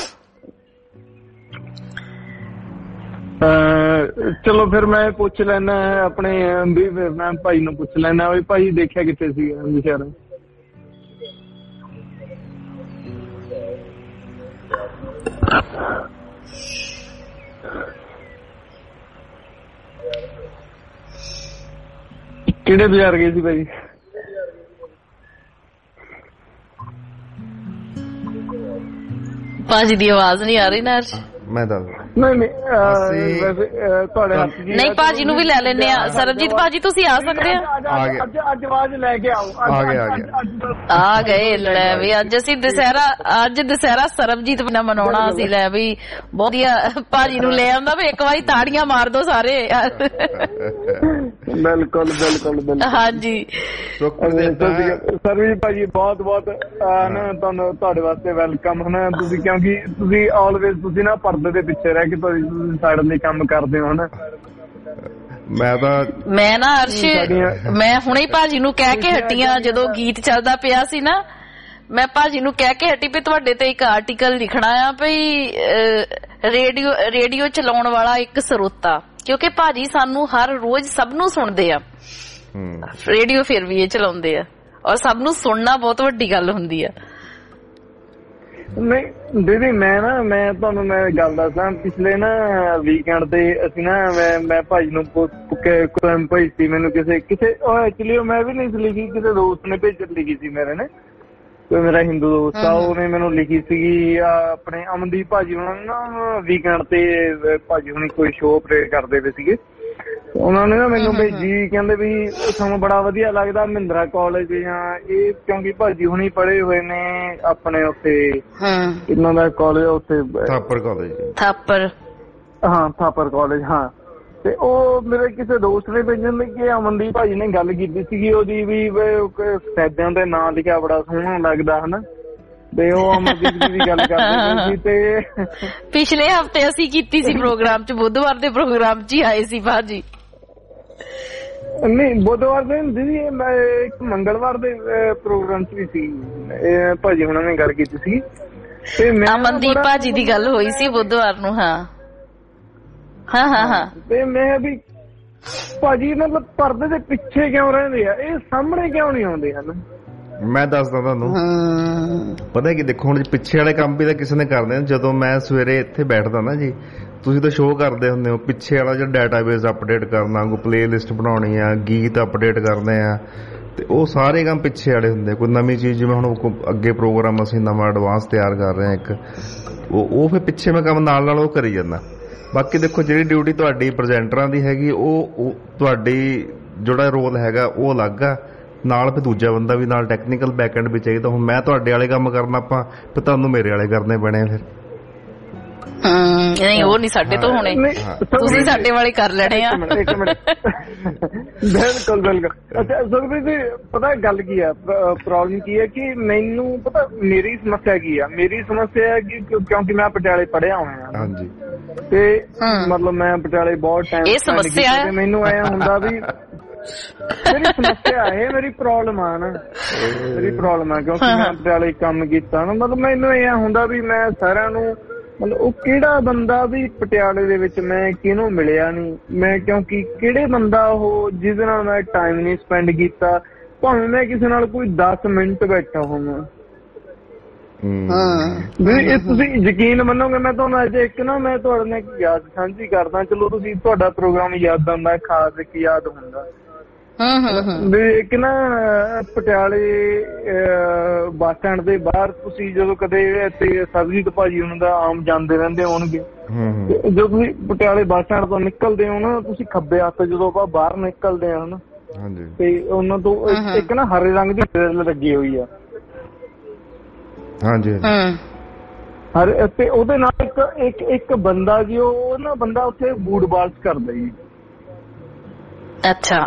ਚਲੋ ਫਿਰ ਮੈਂ ਪੁੱਛ ਲੈਣਾ ਆਪਣੇ ਵੀ ਮੈਂ ਭਾਈ ਨੂੰ ਪੁੱਛ ਲੈਣਾ ਵੀ ਭਾਈ ਦੇਖਿਆ ਕਿੱਥੇ ਸੀਗਾ ਦੁਸ਼ਹਿਰਾ। ਕਿਹੜੇ ਬਾਜ਼ਾਰ ਗਏ ਸੀ ਭਾਈ?
ਭਾਜੀ ਦੀ ਆਵਾਜ਼ ਨਹੀਂ ਆ ਰਹੀ ਨਾ ਅਰਸ਼।
ਮੈਂ ਦੱਸ
ਨਹੀਂ ਨਹੀਂ ਵੈਸੇ ਤੁਹਾਡੇ ਹੱਥ ਜੀ
ਨਹੀਂ ਭਾਜੀ ਨੂੰ ਵੀ ਲੈ ਲੈਣੇ ਆ। ਸਰਬਜੀਤ ਭਾਜੀ ਤੁਸੀਂ ਆ ਸਕਦੇ ਆ?
ਅੱਜ ਅੱਜ ਆਵਾਜ਼ ਲੈ ਕੇ ਆਓ।
ਆ ਗਏ ਆ ਗਏ
ਆ ਗਏ ਲੈ ਵੀ ਅੱਜ ਅਸੀਂ ਦੁਸਹਿਰਾ ਅੱਜ ਦੁਸਹਿਰਾ ਸਰਬਜੀਤ ਬਿਨਾ ਮਨਾਉਣਾ ਅਸੀਂ। ਲੈ ਵੀ ਬਹੁਤ ਵਧੀਆ ਭਾਜੀ ਨੂੰ ਲੈ ਆਉਂਦਾ ਵੀ ਇੱਕ ਵਾਰੀ ਤਾੜੀਆਂ ਮਾਰ ਦੋ ਸਾਰੇ।
ਬਿਲਕੁਲ ਬਿਲਕੁਲ
ਹਾਂਜੀ
ਸਰਬਜੀਤ ਭਾਜੀ ਬਹੁਤ ਬਹੁਤ ਨਾ ਤੁਹਾਨੂੰ ਤੁਹਾਡੇ ਵਾਸਤੇ ਵੈਲਕਮ ਹੈ ਤੁਸੀਂ ਕਿਉਂਕਿ ਤੁਸੀਂ ਆਲਵੇਜ਼ ਤੁਸੀਂ ਨਾ ਪਰਦੇ ਦੇ ਪਿੱਛੇ ਰਹਿ ਕੇ ਤੁਸੀਂ ਸਾਡੇ ਲਈ ਕੰਮ ਕਰਦੇ ਹੋ ਹਨਾ।
ਮੈਂ ਤਾਂ
ਮੈਂ ਨਾ ਅਰਸ਼ ਮੈਂ ਹੁਣੇ ਹੀ ਭਾਜੀ ਨੂੰ ਕਹਿ ਕੇ ਹਟੀਆਂ ਜਦੋਂ ਗੀਤ ਚੱਲਦਾ ਪਿਆ ਸੀ ਨਾ ਮੈਂ ਭਾਜੀ ਨੂੰ ਕਹਿ ਕੇ ਹਟੀ ਵੀ ਤੁਹਾਡੇ ਤੇ ਇੱਕ ਆਰਟੀਕਲ ਲਿਖਣਾ ਆ ਵੀ ਰੇਡੀਓ ਰੇਡੀਓ ਚਲਾਉਣ ਵਾਲਾ ਇੱਕ ਸਰੋਤਾ ਕਿਉਂਕਿ ਭਾਜੀ ਸਾਨੂੰ ਹਰ ਰੋਜ਼ ਸਭ ਨੂੰ ਸੁਣਦੇ ਆ ਰੇਡੀਓ ਫਿਰ ਵੀ ਇਹ ਚਲਾਉਂਦੇ ਆ ਔਰ ਸਭ ਨੂੰ ਸੁਣਨਾ ਬਹੁਤ ਵੱਡੀ ਗੱਲ ਹੁੰਦੀ ਆ।
ਨਹੀਂ ਦੀਦੀ ਮੈਂ ਨਾ ਮੈਂ ਤੁਹਾਨੂੰ ਮੈਂ ਗੱਲ ਦੱਸਦਾ ਪਿਛਲੇ ਨਾ ਵੀਕਐਂਡ ਤੇ ਅਸੀਂ ਨਾ ਮੈਂ ਮੈਂ ਭਾਜੀ ਨੂੰ ਕੋਲਮ ਭੇਜੀ ਸੀ ਮੈਨੂੰ ਕਿਸੇ ਕਿਸੇ ਉਹ ਐਕਚੁਅਲੀ ਮੈਂ ਵੀ ਨਹੀਂ ਸੀ ਲਿਖੀ ਕਿਸੇ ਦੋਸਤ ਨੇ ਭੇਜ ਲਿਖੀ ਸੀ ਮੇਰੇ ਨੇ ਕੋਈ ਮੇਰਾ ਹਿੰਦੂ ਦੋਸਤ ਆ ਉਹਨੇ ਮੈਨੂੰ ਲਿਖੀ ਸੀਗੀ ਆਪਣੇ ਅਮਨਦੀਪ ਭਾਜੀ ਉਹਨਾਂ ਨੇ ਨਾ ਵੀਕਐਂਡ ਤੇ ਭਾਜੀ ਹੁਣੀ ਕੋਈ ਸ਼ੋਅ ਅਪਡੇਟ ਕਰਦੇ ਪਏ ਸੀਗੇ ਉਹਨਾਂ ਨੇ ਨਾ ਮੈਨੂੰ ਭੇਜੀ ਕਹਿੰਦੇ ਵੀ ਤੁਹਾਨੂੰ ਬੜਾ ਵਧੀਆ ਲੱਗਦਾ ਮਹਿੰਦਰਾ ਕਾਲਜ ਜਾਂ ਇਹ ਕਿਉਂਕਿ ਭਾਜੀ ਹੁਣੀ ਪੜ੍ਹੇ ਹੋਏ ਨੇ ਆਪਣੇ ਉੱਥੇ ਇਹਨਾਂ ਦਾ ਕਾਲਜ ਉੱਥੇ
ਥਾਪਰ ਕਾਲਜ
ਥਾਪਰ
ਹਾਂ ਥਾਪਰ ਕਾਲਜ ਹਾਂ ਤੇ ਉਹ ਮੇਰੇ ਕਿਸੇ ਦੋਸਤ ਨੇ ਭੇਜਣ ਲਈ ਕਿ ਅਮਨਦੀਪ ਭਾਜੀ ਨੇ ਗੱਲ ਕੀਤੀ ਸੀਗੀ ਉਹਦੀ ਵੀ ਸੈਦਿਆਂ ਦੇ ਨਾਂ ਲਿਖਿਆ ਬੜਾ ਸੋਹਣਾ ਲੱਗਦਾ ਹਨਾ ਤੇ ਉਹ ਅਮਨਦੀਪ ਦੀ ਵੀ ਗੱਲ ਕਰਦੇ ਸੀ ਤੇ
ਪਿਛਲੇ ਹਫ਼ਤੇ ਅਸੀਂ ਕੀਤੀ ਸੀ ਪ੍ਰੋਗਰਾਮ ਚ ਬੁੱਧਵਾਰ ਦੇ ਪ੍ਰੋਗਰਾਮ ਚ ਹੀ ਆਏ ਸੀ ਭਾਜੀ।
ਨਹੀਂ ਬੁੱਧਵਾਰ ਦੇ ਦੀਦੀ ਮੈਂ ਇੱਕ ਮੰਗਲਵਾਰ ਦੇ ਪ੍ਰੋਗਰਾਮ ਚ ਵੀ ਸੀ ਭਾਜੀ ਹੁਣਾਂ ਨੇ ਗੱਲ ਕੀਤੀ ਸੀ ਤੇ ਮੈਂ
ਅਮਨਦੀਪ ਭਾਜੀ ਦੀ ਗੱਲ ਹੋਈ ਸੀ ਬੁੱਧਵਾਰ ਨੂੰ। ਹਾਂ ਹਾਂ ਹਾਂ ਹਾਂ
ਤੇ ਮੈਂ ਵੀ ਭਾਜੀ ਮਤਲਬ ਪਰਦੇ ਦੇ ਪਿੱਛੇ ਕਿਉਂ ਰਹਿੰਦੇ ਆ ਇਹ ਸਾਹਮਣੇ ਕਿਉਂ ਨਹੀਂ ਆਉਂਦੇ ਹਨ।
ਮੈਂ ਦੱਸਦਾ ਤੁਹਾਨੂੰ ਪਤਾ ਕੀ ਦੇਖੋ ਹੁਣ ਪਿੱਛੇ ਵਾਲੇ ਕੰਮ ਵੀ ਤਾਂ ਕਿਸੇ ਨੇ ਕਰਦੇ ਜਦੋਂ ਮੈਂ ਸਵੇਰੇ ਇੱਥੇ ਬੈਠਦਾ ਨਾ ਜੀ ਤੁਸੀਂ ਤਾਂ ਸ਼ੋਅ ਕਰਦੇ ਹੁੰਦੇ ਹੋ ਪਿੱਛੇ ਵਾਲਾ ਜਿਹੜਾ ਡਾਟਾਬੇਸ ਅਪਡੇਟ ਕਰਨਾ ਕੋਈ ਪਲੇ ਲਿਸਟ ਬਣਾਉਣੀ ਆ ਗੀਤ ਅਪਡੇਟ ਕਰਨੇ ਆ ਤੇ ਉਹ ਸਾਰੇ ਕੰਮ ਪਿੱਛੇ ਵਾਲੇ ਹੁੰਦੇ ਕੋਈ ਨਵੀਂ ਚੀਜ਼ ਜਿਵੇਂ ਹੁਣ ਅੱਗੇ ਪ੍ਰੋਗਰਾਮ ਅਸੀਂ ਨਵਾਂ ਐਡਵਾਂਸ ਤਿਆਰ ਕਰ ਰਹੇ ਹਾਂ ਇੱਕ ਉਹ ਉਹ ਫਿਰ ਪਿੱਛੇ ਮੈਂ ਕੰਮ ਨਾਲ ਨਾਲ ਉਹ ਕਰੀ ਜਾਂਦਾ। ਬਾਕੀ ਦੇਖੋ ਜਿਹੜੀ ਡਿਊਟੀ ਤੁਹਾਡੀ ਪ੍ਰੈਜ਼ੈਂਟਰਾਂ ਦੀ ਹੈਗੀ ਉਹ ਤੁਹਾਡੀ ਜਿਹੜਾ ਰੋਲ ਹੈਗਾ ਉਹ ਅਲੱਗ ਆ ਨਾਲ ਫਿਰ ਦੂਜਾ ਬੰਦਾ ਵੀ ਨਾਲ ਟੈਕਨੀਕਲ ਬੈਕਐਂਡ ਵੀ ਚਾਹੀਦਾ। ਹੁਣ ਮੈਂ ਤੁਹਾਡੇ ਵਾਲੇ ਕੰਮ ਕਰਨਾ ਆਪਾਂ ਫਿਰ ਤੁਹਾਨੂੰ ਮੇਰੇ ਵਾਲੇ ਕਰਨੇ ਪੈਣੇ ਆ ਫਿਰ
ਨਹੀਂ ਉਹ ਨਹੀਂ ਸਾਡੇ ਤੋਂ ਹੋਣੇ ਤੁਸੀਂ ਸਾਡੇ ਵਾਲੇ ਕਰ ਲੈਣੇ ਆ।
ਇੱਕ ਮਿੰਟ ਬਿਲਕੁਲ ਬਿਲਕੁਲ ਅੱਛਾ ਸੁਖਬੀਰ ਜੀ ਪਤਾ ਗੱਲ ਕੀ ਆ ਪ੍ਰੋਬਲਮ ਕੀ ਹੈ ਕਿ ਮੈਨੂੰ ਪਤਾ ਮੇਰੀ ਸਮੱਸਿਆ ਕੀ ਆ ਮੇਰੀ ਸਮੱਸਿਆ ਹੈ ਕਿ ਕਿਉਂਕਿ ਮੈਂ ਪਟਿਆਲੇ ਪੜ੍ਹਿਆ ਹੋਇਆ
ਹਾਂਜੀ
ਤੇ ਮਤਲਬ ਮੈਂ ਪਟਿਆਲੇ ਬਹੁਤ ਟਾਈਮ
ਇਹ ਸਮੱਸਿਆ ਹੈ
ਮੈਨੂੰ ਐ ਹੁੰਦਾ ਵੀ ਮੇਰੀ ਸਮੱਸਿਆ ਇਹ ਮੇਰੀ ਪ੍ਰੋਬਲਮ ਆ ਨਾ ਮੇਰੀ ਪ੍ਰੋਬਲਮ ਆ ਕਿਉਂਕਿ ਮੈਂ ਪਟਿਆਲੇ ਕੰਮ ਕੀਤਾ ਨਾ ਮਤਲਬ ਮੈਨੂੰ ਇਹ ਹੁੰਦਾ ਵੀ ਮੈਂ ਸਾਰਿਆਂ ਨੂੰ ਮਤਲਬ ਉਹ ਕਿਹੜਾ ਬੰਦਾ ਵੀ ਪਟਿਆਲੇ ਦੇ ਵਿੱਚ ਮੈਂ ਕਿਹਨੂੰ ਮਿਲਿਆ ਨਹੀਂ ਮੈਂ ਕਿਉਂਕਿ ਕਿਹੜੇ ਬੰਦਾ ਉਹ ਜਿਹਦੇ ਨਾਲ ਮੈਂ ਟਾਈਮ ਨਹੀਂ ਸਪੈਂਡ ਕੀਤਾ ਭਾਵੇਂ ਮੈਂ ਕਿਸੇ ਨਾਲ ਕੋਈ ਦਸ ਮਿੰਟ ਬੈਠਾ ਹੋਵਾਂ। ਇਹ ਤੁਸੀਂ ਯਕੀਨ ਮੰਨੋਗੇ ਮੈਂ ਤੁਹਾਨੂੰ ਅੱਜ ਇੱਕ ਨਾ ਮੈਂ ਤੁਹਾਡੇ ਨਾਲ ਇੱਕ ਯਾਦ ਸਾਂਝੀ ਕਰਦਾ ਚਲੋ ਤੁਸੀਂ ਤੁਹਾਡਾ ਪ੍ਰੋਗਰਾਮ ਯਾਦਾਂ ਦਾ ਖਾਸ ਇੱਕ ਯਾਦ ਹੁੰਦਾ ਇੱਕ ਨਾ ਪਟਿਆਲੇ ਬੱਸ ਸਟੈਂਡ ਦੇ ਬਾਹਰ ਤੁਸੀਂ ਜਦੋਂ ਕਦੇ ਇੱਥੇ ਸਰਬਜੀਤ ਭਾਜੀ ਉਹਨਾਂ ਦਾ ਆਮ ਜਾਂਦੇ ਰਹਿੰਦੇ ਹੋਣਗੇ ਜਦੋਂ ਤੁਸੀਂ ਪਟਿਆਲੇ ਬੱਸ ਸਟੈਂਡ ਤੋਂ ਨਿਕਲਦੇ ਹੋ ਨਾ ਤੁਸੀਂ ਖੱਬੇ ਹੱਥ ਜਦੋਂ ਆਪਾਂ ਬਾਹਰ ਨਿਕਲਦੇ ਆ ਨਾ ਤੇ ਉਹਨਾਂ ਤੋਂ ਇੱਕ ਨਾ ਹਰੇ ਰੰਗ ਦੀ ਗ੍ਰਿਲ ਲੱਗੀ ਹੋਈ ਆ
ਹਾਂਜੀ
ਹਰ ਤੇ ਉਹਦੇ ਨਾਲ ਇੱਕ ਇੱਕ ਇੱਕ ਬੰਦਾ ਜੀ ਉਹ ਨਾ ਬੰਦਾ ਉੱਥੇ ਬੂਟ ਬਾਲਸ ਕਰਦਾ ਜੀ।
ਅੱਛਾ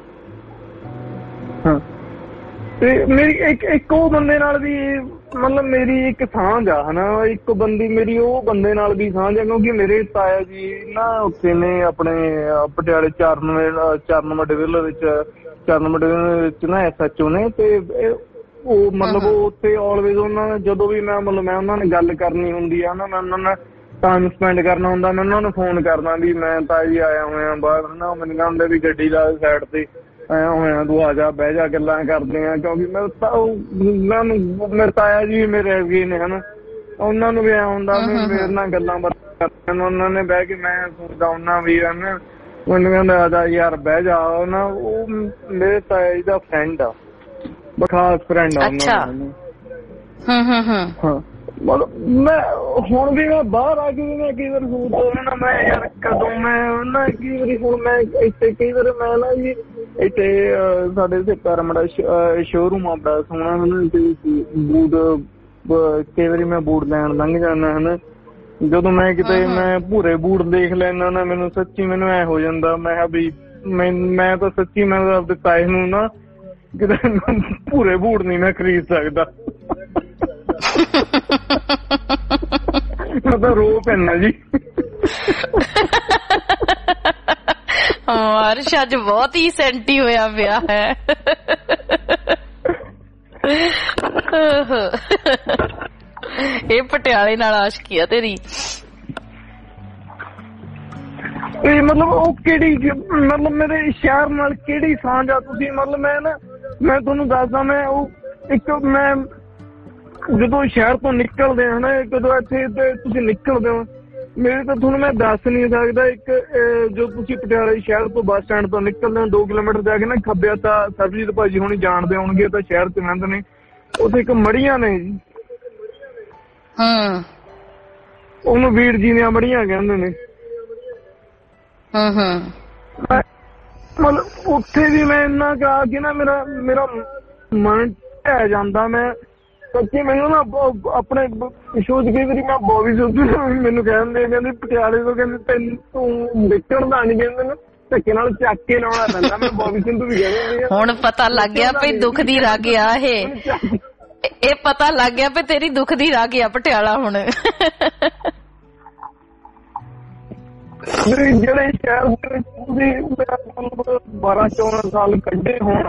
ਹਾਂ ਤੇ ਮੇਰੀ ਇੱਕ ਇੱਕ ਉਹ ਬੰਦੇ ਨਾਲ ਵੀ ਮਤਲਬ ਮੇਰੀ ਇੱਕ ਸਾਂਝ ਆ ਹਨਾ ਇੱਕ ਬੰਦੀ ਮੇਰੀ ਉਹ ਬੰਦੇ ਨਾਲ ਵੀ ਸਾਂਝ ਆ ਕਿਉਂਕਿ ਮੇਰੇ ਤਾਇਆ ਜੀ ਨਾ ਉੱਥੇ ਨੇ ਆਪਣੇ ਪਟਿਆਲੇ ਚਾਰ ਨੰਬਰ ਚਾਰ ਨੰਬਰ ਡਿਵੀਜ਼ਨ ਵਿੱਚ ਚਾਰ ਨੰਬਰ ਡਿਵੀਜ਼ਨ ਵਿੱਚ ਨਾ ਐਸ ਐਚ ਓ ਨੇ ਤੇ ਉਹ ਮਤਲਬ ਉਹ ਉੱਥੇ ਆਲਵੇਜ਼ ਉਹਨਾਂ ਜਦੋਂ ਵੀ ਮੈਂ ਮਤਲਬ ਮੈਂ ਉਹਨਾਂ ਨਾਲ ਗੱਲ ਕਰਨੀ ਹੁੰਦੀ ਆ ਨਾ ਮੈਂ ਉਹਨਾਂ ਨਾਲ ਟਾਈਮ ਸਪੈਂਡ ਕਰਨਾ ਹੁੰਦਾ ਮੈਂ ਉਹਨਾਂ ਨੂੰ ਫੋਨ ਕਰਦਾ ਵੀ ਮੈਂ ਤਾਇਆ ਜੀ ਆਇਆ ਹੋਇਆ ਬਾਹਰ ਹਨਾ ਮੈਨੂੰ ਕਹਿੰਦੇ ਵੀ ਗੱਡੀ ਲਾ ਸਾਈਡ ਤੇ ਆਇਆ ਹੋਇਆ ਤੂੰ ਆ ਜਾ ਬਹਿ ਜਾ ਗੱਲਾਂ ਕਰਦੇ ਆ ਕਿਉਂਕਿ ਮੈਂ ਮੇਰੇ ਤਾਇਆ ਜੀ ਮੇਰੇ ਵੀ ਨੇ ਹਨਾ ਉਹਨਾਂ ਨੂੰ ਵੀ ਐ ਹੁੰਦਾ ਵੀ ਮੇਰੇ ਨਾਲ ਗੱਲਾਂ ਬਾਤਾਂ ਉਹਨਾਂ ਨੇ ਬਹਿ ਕੇ ਮੈਂ ਸੋਚਦਾ ਉਹਨਾਂ ਵੀ ਹਨਾ ਮੈਨੂੰ ਕਹਿੰਦਾ ਆ ਜਾ ਯਾਰ ਬਹਿ ਜਾ ਨਾ ਉਹ ਮੇਰੇ ਤਾਇਆ ਜੀ ਦਾ ਫਰੈਂਡ ਆ ਖਾਸ ਫਰੈਂਡ ਆ
ਅੱਛਾ ਹੂੰ ਹੂੰ ਹੂੰ
ਹਾਂ ਮਤਲਬ ਮੈਂ ਹੁਣ ਵੀ ਮੈਂ ਬਾਹਰ ਆ ਕੇ ਵੀ ਮੈਂ ਕਈ ਵਾਰ ਸੋਚਦਾ ਨਾ ਮੈਂ ਯਾਰ ਕਦੋਂ ਮੈਂ ਨਾ ਕਈ ਵਾਰੀ ਹੁਣ ਮੈਂ ਇੱਥੇ ਕਈ ਵਾਰ ਮੈਂ ਨਾ ਜੀ ਇੱਥੇ ਸਾਡੇ ਇੱਥੇ ਪੈਰਾਮੀਟਰ ਸ਼ੋਰੂਮ ਆ ਬੜਾ ਸੋਹਣਾ ਮੈਨੂੰ ਬੂਟ ਕਈ ਵਾਰੀ ਮੈਂ ਬੂਟ ਲੈਣ ਲੰਘ ਜਾਂਦਾ ਹਨਾ ਜਦੋਂ ਮੈਂ ਕਿਤੇ ਮੈਂ ਭੂਰੇ ਬੂਟ ਦੇਖ ਲੈਂਦਾ ਨਾ ਮੈਨੂੰ ਸੱਚੀ ਮੈਨੂੰ ਐ ਹੋ ਜਾਂਦਾ ਮੈਂ ਕਿਹਾ ਵੀ ਮੈਂ ਤਾਂ ਸੱਚੀ ਮੈਂ ਆਪਣੇ ਤਾਏ ਨੂੰ ਨਾ ਕਿਤੇ ਭੂਰੇ ਬੂਟ ਨਹੀਂ ਮੈਂ ਖਰੀਦ ਸਕਦਾ ਮੈਂ ਤਾਂ ਰੋ ਪੈਣਾ ਜੀ
ਅਰਸ਼ ਅੱਜ ਬਹੁਤ ਹੀ ਸੈਂਟੀ ਹੋਇਆ ਪਿਆ ਹੈ ਇਹ ਪਟਿਆਲੇ ਨਾਲ ਆਸ਼ਕੀ ਆ ਤੇਰੀ
ਮਤਲਬ ਉਹ ਕਿਹੜੀ ਮਤਲਬ ਮੇਰੇ ਸ਼ਹਿਰ ਨਾਲ ਕਿਹੜੀ ਸਾਂਝ ਆ ਤੁਸੀਂ ਮਤਲਬ ਮੈਂ ਨਾ ਮੈਂ ਤੁਹਾਨੂੰ ਦੱਸਦਾ ਮੈਂ ਉਹ ਇੱਕ ਮੈਂ ਜਦੋਂ ਸ਼ਹਿਰ ਤੋਂ ਨਿਕਲਦੇ ਆ ਨਾ ਕਦੋਂ ਇੱਥੇ ਤੇ ਤੁਸੀਂ ਨਿਕਲਦੇ ਹੋ ਮੇਰੇ ਤਾਂ ਤੁਹਾਨੂੰ ਮੈਂ ਦੱਸ ਨਹੀਂ ਸਕਦਾ ਇੱਕ ਜੋ ਤੁਸੀਂ ਪਟਿਆਲੇ ਸ਼ਹਿਰ ਤੋਂ ਬੱਸ ਸਟੈਂਡ ਤੋਂ ਨਿਕਲਦੇ ਹੋ ਦੋ ਕਿਲੋਮੀਟਰ ਜਾ ਕੇ ਨਾ ਖੱਬਿਆ ਤਾਂ ਸਰਬਜੀਤ ਭਾਜੀ ਹੁਣੀ ਜਾਣਦੇ ਹੋਣਗੇ ਤਾਂ ਸ਼ਹਿਰ ਚ ਰਹਿੰਦੇ ਨੇ ਉੱਥੇ ਇੱਕ ਮੜੀਆਂ ਨੇ ਜੀ
ਹਾਂ
ਉਹਨੂੰ ਵੀਰ ਜੀ ਦੀਆਂ ਮੜੀਆਂ ਕਹਿੰਦੇ ਨੇ
ਹਾਂ ਹਾਂ
ਮਤਲਬ ਉੱਥੇ ਵੀ ਮੈਂ ਇੰਨਾ ਕਹਾ ਕਿ ਨਾ ਮੇਰਾ ਮੇਰਾ ਮਨ ਢਹਿ ਜਾਂਦਾ ਮੈਂ ਸੱਚੀ ਮੈਨੂੰ ਨਾ ਆਪਣੇ ਸ਼ੋਅ ਕਈ ਵਾਰੀ ਮੈਂ ਬੋਬੀ ਸਿੱਧੂ ਮੈਨੂੰ ਕਹਿੰਦੇ ਕਹਿੰਦੇ ਪਟਿਆਲੇ ਤੋਂ ਕਹਿੰਦੇ ਤੈਨੂੰ ਤੂੰ ਨਿਕਲਦਾ ਨਹੀਂ ਕਹਿੰਦੇ ਨਾ ਧੱਕੇ ਨਾਲ ਚੱਕ ਕੇ ਲਾਉਣਾ ਪੈਂਦਾ ਮੈਂ ਬੋਬੀ ਸਿੱਧੂ ਵੀ ਕਹਿੰਦੇ
ਹੁਣ ਪਤਾ ਲੱਗ ਗਿਆ ਵੀ ਦੁੱਖ ਦੀ ਰਾਗ ਆ ਇਹ ਇਹ ਪਤਾ ਲੱਗ ਗਿਆ ਵੀ ਤੇਰੀ ਦੁੱਖ ਦੀ ਰਾਗ ਆ ਪਟਿਆਲਾ ਹੁਣ
ਜਿਹੜੇ ਸ਼ਹਿਰ ਦੇ ਤੁਸੀਂ ਬਾਰਾਂ ਚੌਦਾਂ ਸਾਲ ਕੱਢੇ ਹੋਣ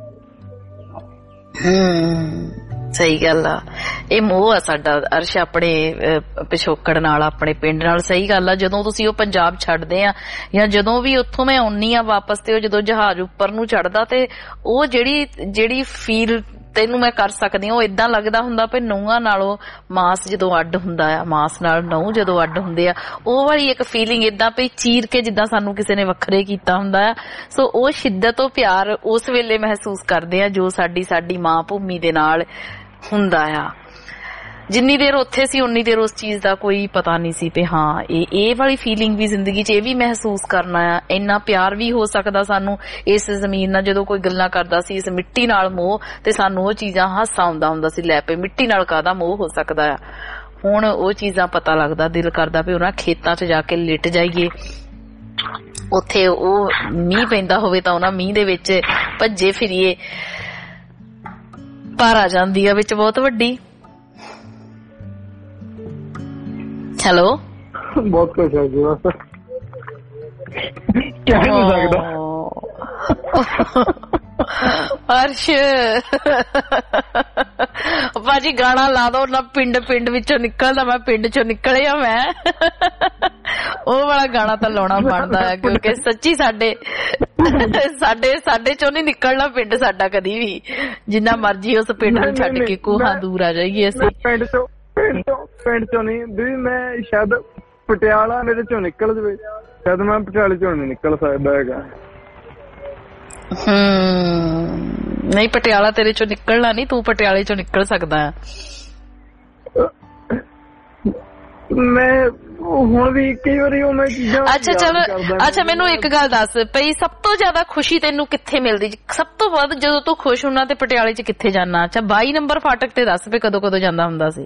ਸਹੀ ਗੱਲ ਆ ਇਹ ਮੋਹ ਆ ਸਾਡਾ ਅਰਸ਼ ਆਪਣੇ ਪਿਛੋਕੜ ਨਾਲ ਆਪਣੇ ਪਿੰਡ ਨਾਲ ਸਹੀ ਗੱਲ ਆ ਜਦੋਂ ਤੁਸੀਂ ਉਹ ਪੰਜਾਬ ਛੱਡਦੇ ਆ ਜਾਂ ਜਦੋਂ ਵੀ ਉੱਥੋਂ ਮੈਂ ਆਉਣੀ ਆ ਵਾਪਸ ਤੇ ਉਹ ਜਦੋਂ ਜਹਾਜ਼ ਉੱਪਰ ਨੂੰ ਚੜਦਾ ਤੇ ਉਹ ਜਿਹੜੀ ਜਿਹੜੀ ਫੀਲ ਤੈਨੂੰ ਮੈਂ ਕਰ ਸਕਦੀ ਹਾਂ ਉਹ ਏਦਾਂ ਲੱਗਦਾ ਹੁੰਦਾ ਵੀ ਨੂੰਹਾਂ ਨਾਲੋਂ ਮਾਸ ਜਦੋਂ ਅੱਡ ਹੁੰਦਾ ਆ ਮਾਸ ਨਾਲ ਨੂੰਹ ਜਦੋਂ ਅੱਡ ਹੁੰਦੇ ਆ ਉਹ ਵਾਲੀ ਇੱਕ ਫੀਲਿੰਗ ਏਦਾਂ ਪਈ ਚੀਰ ਕੇ ਜਿੱਦਾਂ ਸਾਨੂੰ ਕਿਸੇ ਨੇ ਵੱਖਰੇ ਕੀਤਾ ਹੁੰਦਾ ਆ ਸੋ ਉਹ ਸ਼ਿੱਦਤ ਉਹ ਪਿਆਰ ਉਸ ਵੇਲੇ ਮਹਿਸੂਸ ਕਰਦੇ ਆ ਜੋ ਸਾਡੀ ਸਾਡੀ ਮਾਂ ਭੂਮੀ ਦੇ ਨਾਲ ਹੁੰਦਾ ਆ ਜਿੰਨੀ ਦੇਰ ਉੱਥੇ ਸੀ ਉਨੀ ਦੇਰ ਉਸ ਚੀਜ਼ ਦਾ ਕੋਈ ਪਤਾ ਨਹੀਂ ਸੀ ਵੀ ਹਾਂ ਇਹ ਇਹ ਵਾਲੀ ਫੀਲਿੰਗ ਵੀ ਜ਼ਿੰਦਗੀ 'ਚ ਇਹ ਵੀ ਮਹਿਸੂਸ ਕਰਨਾ ਆ ਇੰਨਾ ਪਿਆਰ ਵੀ ਹੋ ਸਕਦਾ ਸਾਨੂੰ ਇਸ ਜ਼ਮੀਨ ਨਾਲ ਜਦੋਂ ਕੋਈ ਗੱਲਾਂ ਕਰਦਾ ਸੀ ਇਸ ਮਿੱਟੀ ਨਾਲ ਮੋਹ ਤੇ ਸਾਨੂੰ ਉਹ ਚੀਜ਼ਾਂ ਹਾਸਾ ਆਉਂਦਾ ਹੁੰਦਾ ਸੀ ਲੈ ਪਏ ਮਿੱਟੀ ਨਾਲ ਕਾਹਦਾ ਮੋਹ ਹੋ ਸਕਦਾ ਆ ਹੁਣ ਉਹ ਚੀਜ਼ਾਂ ਪਤਾ ਲੱਗਦਾ ਦਿਲ ਕਰਦਾ ਵੀ ਉਹਨਾਂ ਖੇਤਾਂ 'ਚ ਜਾ ਕੇ ਲਿਟ ਜਾਈਏ ਉੱਥੇ ਉਹ ਮੀਂਹ ਪੈਂਦਾ ਹੋਵੇ ਤਾਂ ਉਹਨਾਂ ਮੀਂਹ ਦੇ ਵਿੱਚ ਭੱਜੇ ਫਿਰੀਏ ਪਾਰ ਆ ਜਾਂਦੀ ਆ ਵਿੱਚ ਬਹੁਤ ਵੱਡੀ ਹੈਲੋ
ਬਹੁਤ ਕੁਛ ਹੈ ਜੀ ਬਸ ਕਹਿ ਨਹੀਂ ਸਕਦਾ
ਅਰਸ਼ ਭਾਜੀ ਗਾਣਾ ਲਾ ਦੋ ਨਾ ਪਿੰਡ ਪਿੰਡ ਵਿੱਚੋਂ ਨਿਕਲਦਾ ਮੈਂ ਪਿੰਡ ਚੋਂ ਨਿਕਲਿਆ ਮੈਂ ਉਹ ਵਾਲਾ ਗਾਣਾ ਤਾਂ ਲਾਉਣਾ ਬਣਦਾ ਹੈ ਕਿਉਂਕਿ ਸੱਚੀ ਸਾਡੇ ਸਾਡੇ ਸਾਡੇ ਚੋਂ ਨਹੀਂ ਨਿਕਲਣਾ ਪਿੰਡ ਸਾਡਾ ਕਦੀ ਵੀ ਜਿੰਨਾ ਮਰਜੀ ਉਸ ਪਿੰਡ ਨੂੰ ਛੱਡ ਕੇ ਕੋਹਾਂ ਦੂਰ ਆ ਜਾਈਏ ਅਸੀਂ
ਪਿੰਡ ਚੋਂ ਪਿੰਡ ਚੋਂ ਪਿੰਡ ਚੋਂ ਨਹੀਂ ਵੀ ਮੈਂ ਸ਼ਾਇਦ ਪਟਿਆਲਾ ਮੇਰੇ ਚੋਂ ਨਿਕਲ ਜਾਵੇ ਸ਼ਾਇਦ ਮੈਂ ਪਟਿਆਲੇ ਚੋਂ ਨਹੀਂ ਨਿਕਲ ਸਕਦਾ ਹੈਗਾ
ਹਮ ਨਹੀਂ ਪਟਿਆਲਾ ਤੇਰੇ ਚੋਂ ਨਿਕਲਣਾ ਨਹੀਂ ਤੂੰ ਪਟਿਆਲੇ ਚੋਂ ਨਿਕਲ ਸਕਦਾ ਆ
ਮੈਂ ਹੁਣ ਵੀ ਕਈ ਵਾਰੀ ਉਹ ਮੈਂ ਚੀਜ਼ਾਂ
ਅੱਛਾ ਚਲੋ ਅੱਛਾ ਮੈਨੂੰ ਇੱਕ ਗੱਲ ਦੱਸ ਪਈ ਸਭ ਤੋਂ ਜ਼ਿਆਦਾ ਖੁਸ਼ੀ ਤੈਨੂੰ ਕਿੱਥੇ ਮਿਲਦੀ ਸਭ ਤੋਂ ਵੱਧ ਜਦੋਂ ਤੂੰ ਖੁਸ਼ ਹੁੰਨਾ ਤੇ ਪਟਿਆਲੇ 'ਚ ਕਿੱਥੇ ਜਾਣਾ ਅੱਛਾ ਬਾਈ ਨੰਬਰ ਫਾਟਕ ਤੇ ਦੱਸ ਵੀ ਕਦੋਂ ਕਦੋਂ ਜਾਂਦਾ ਹੁੰਦਾ ਸੀ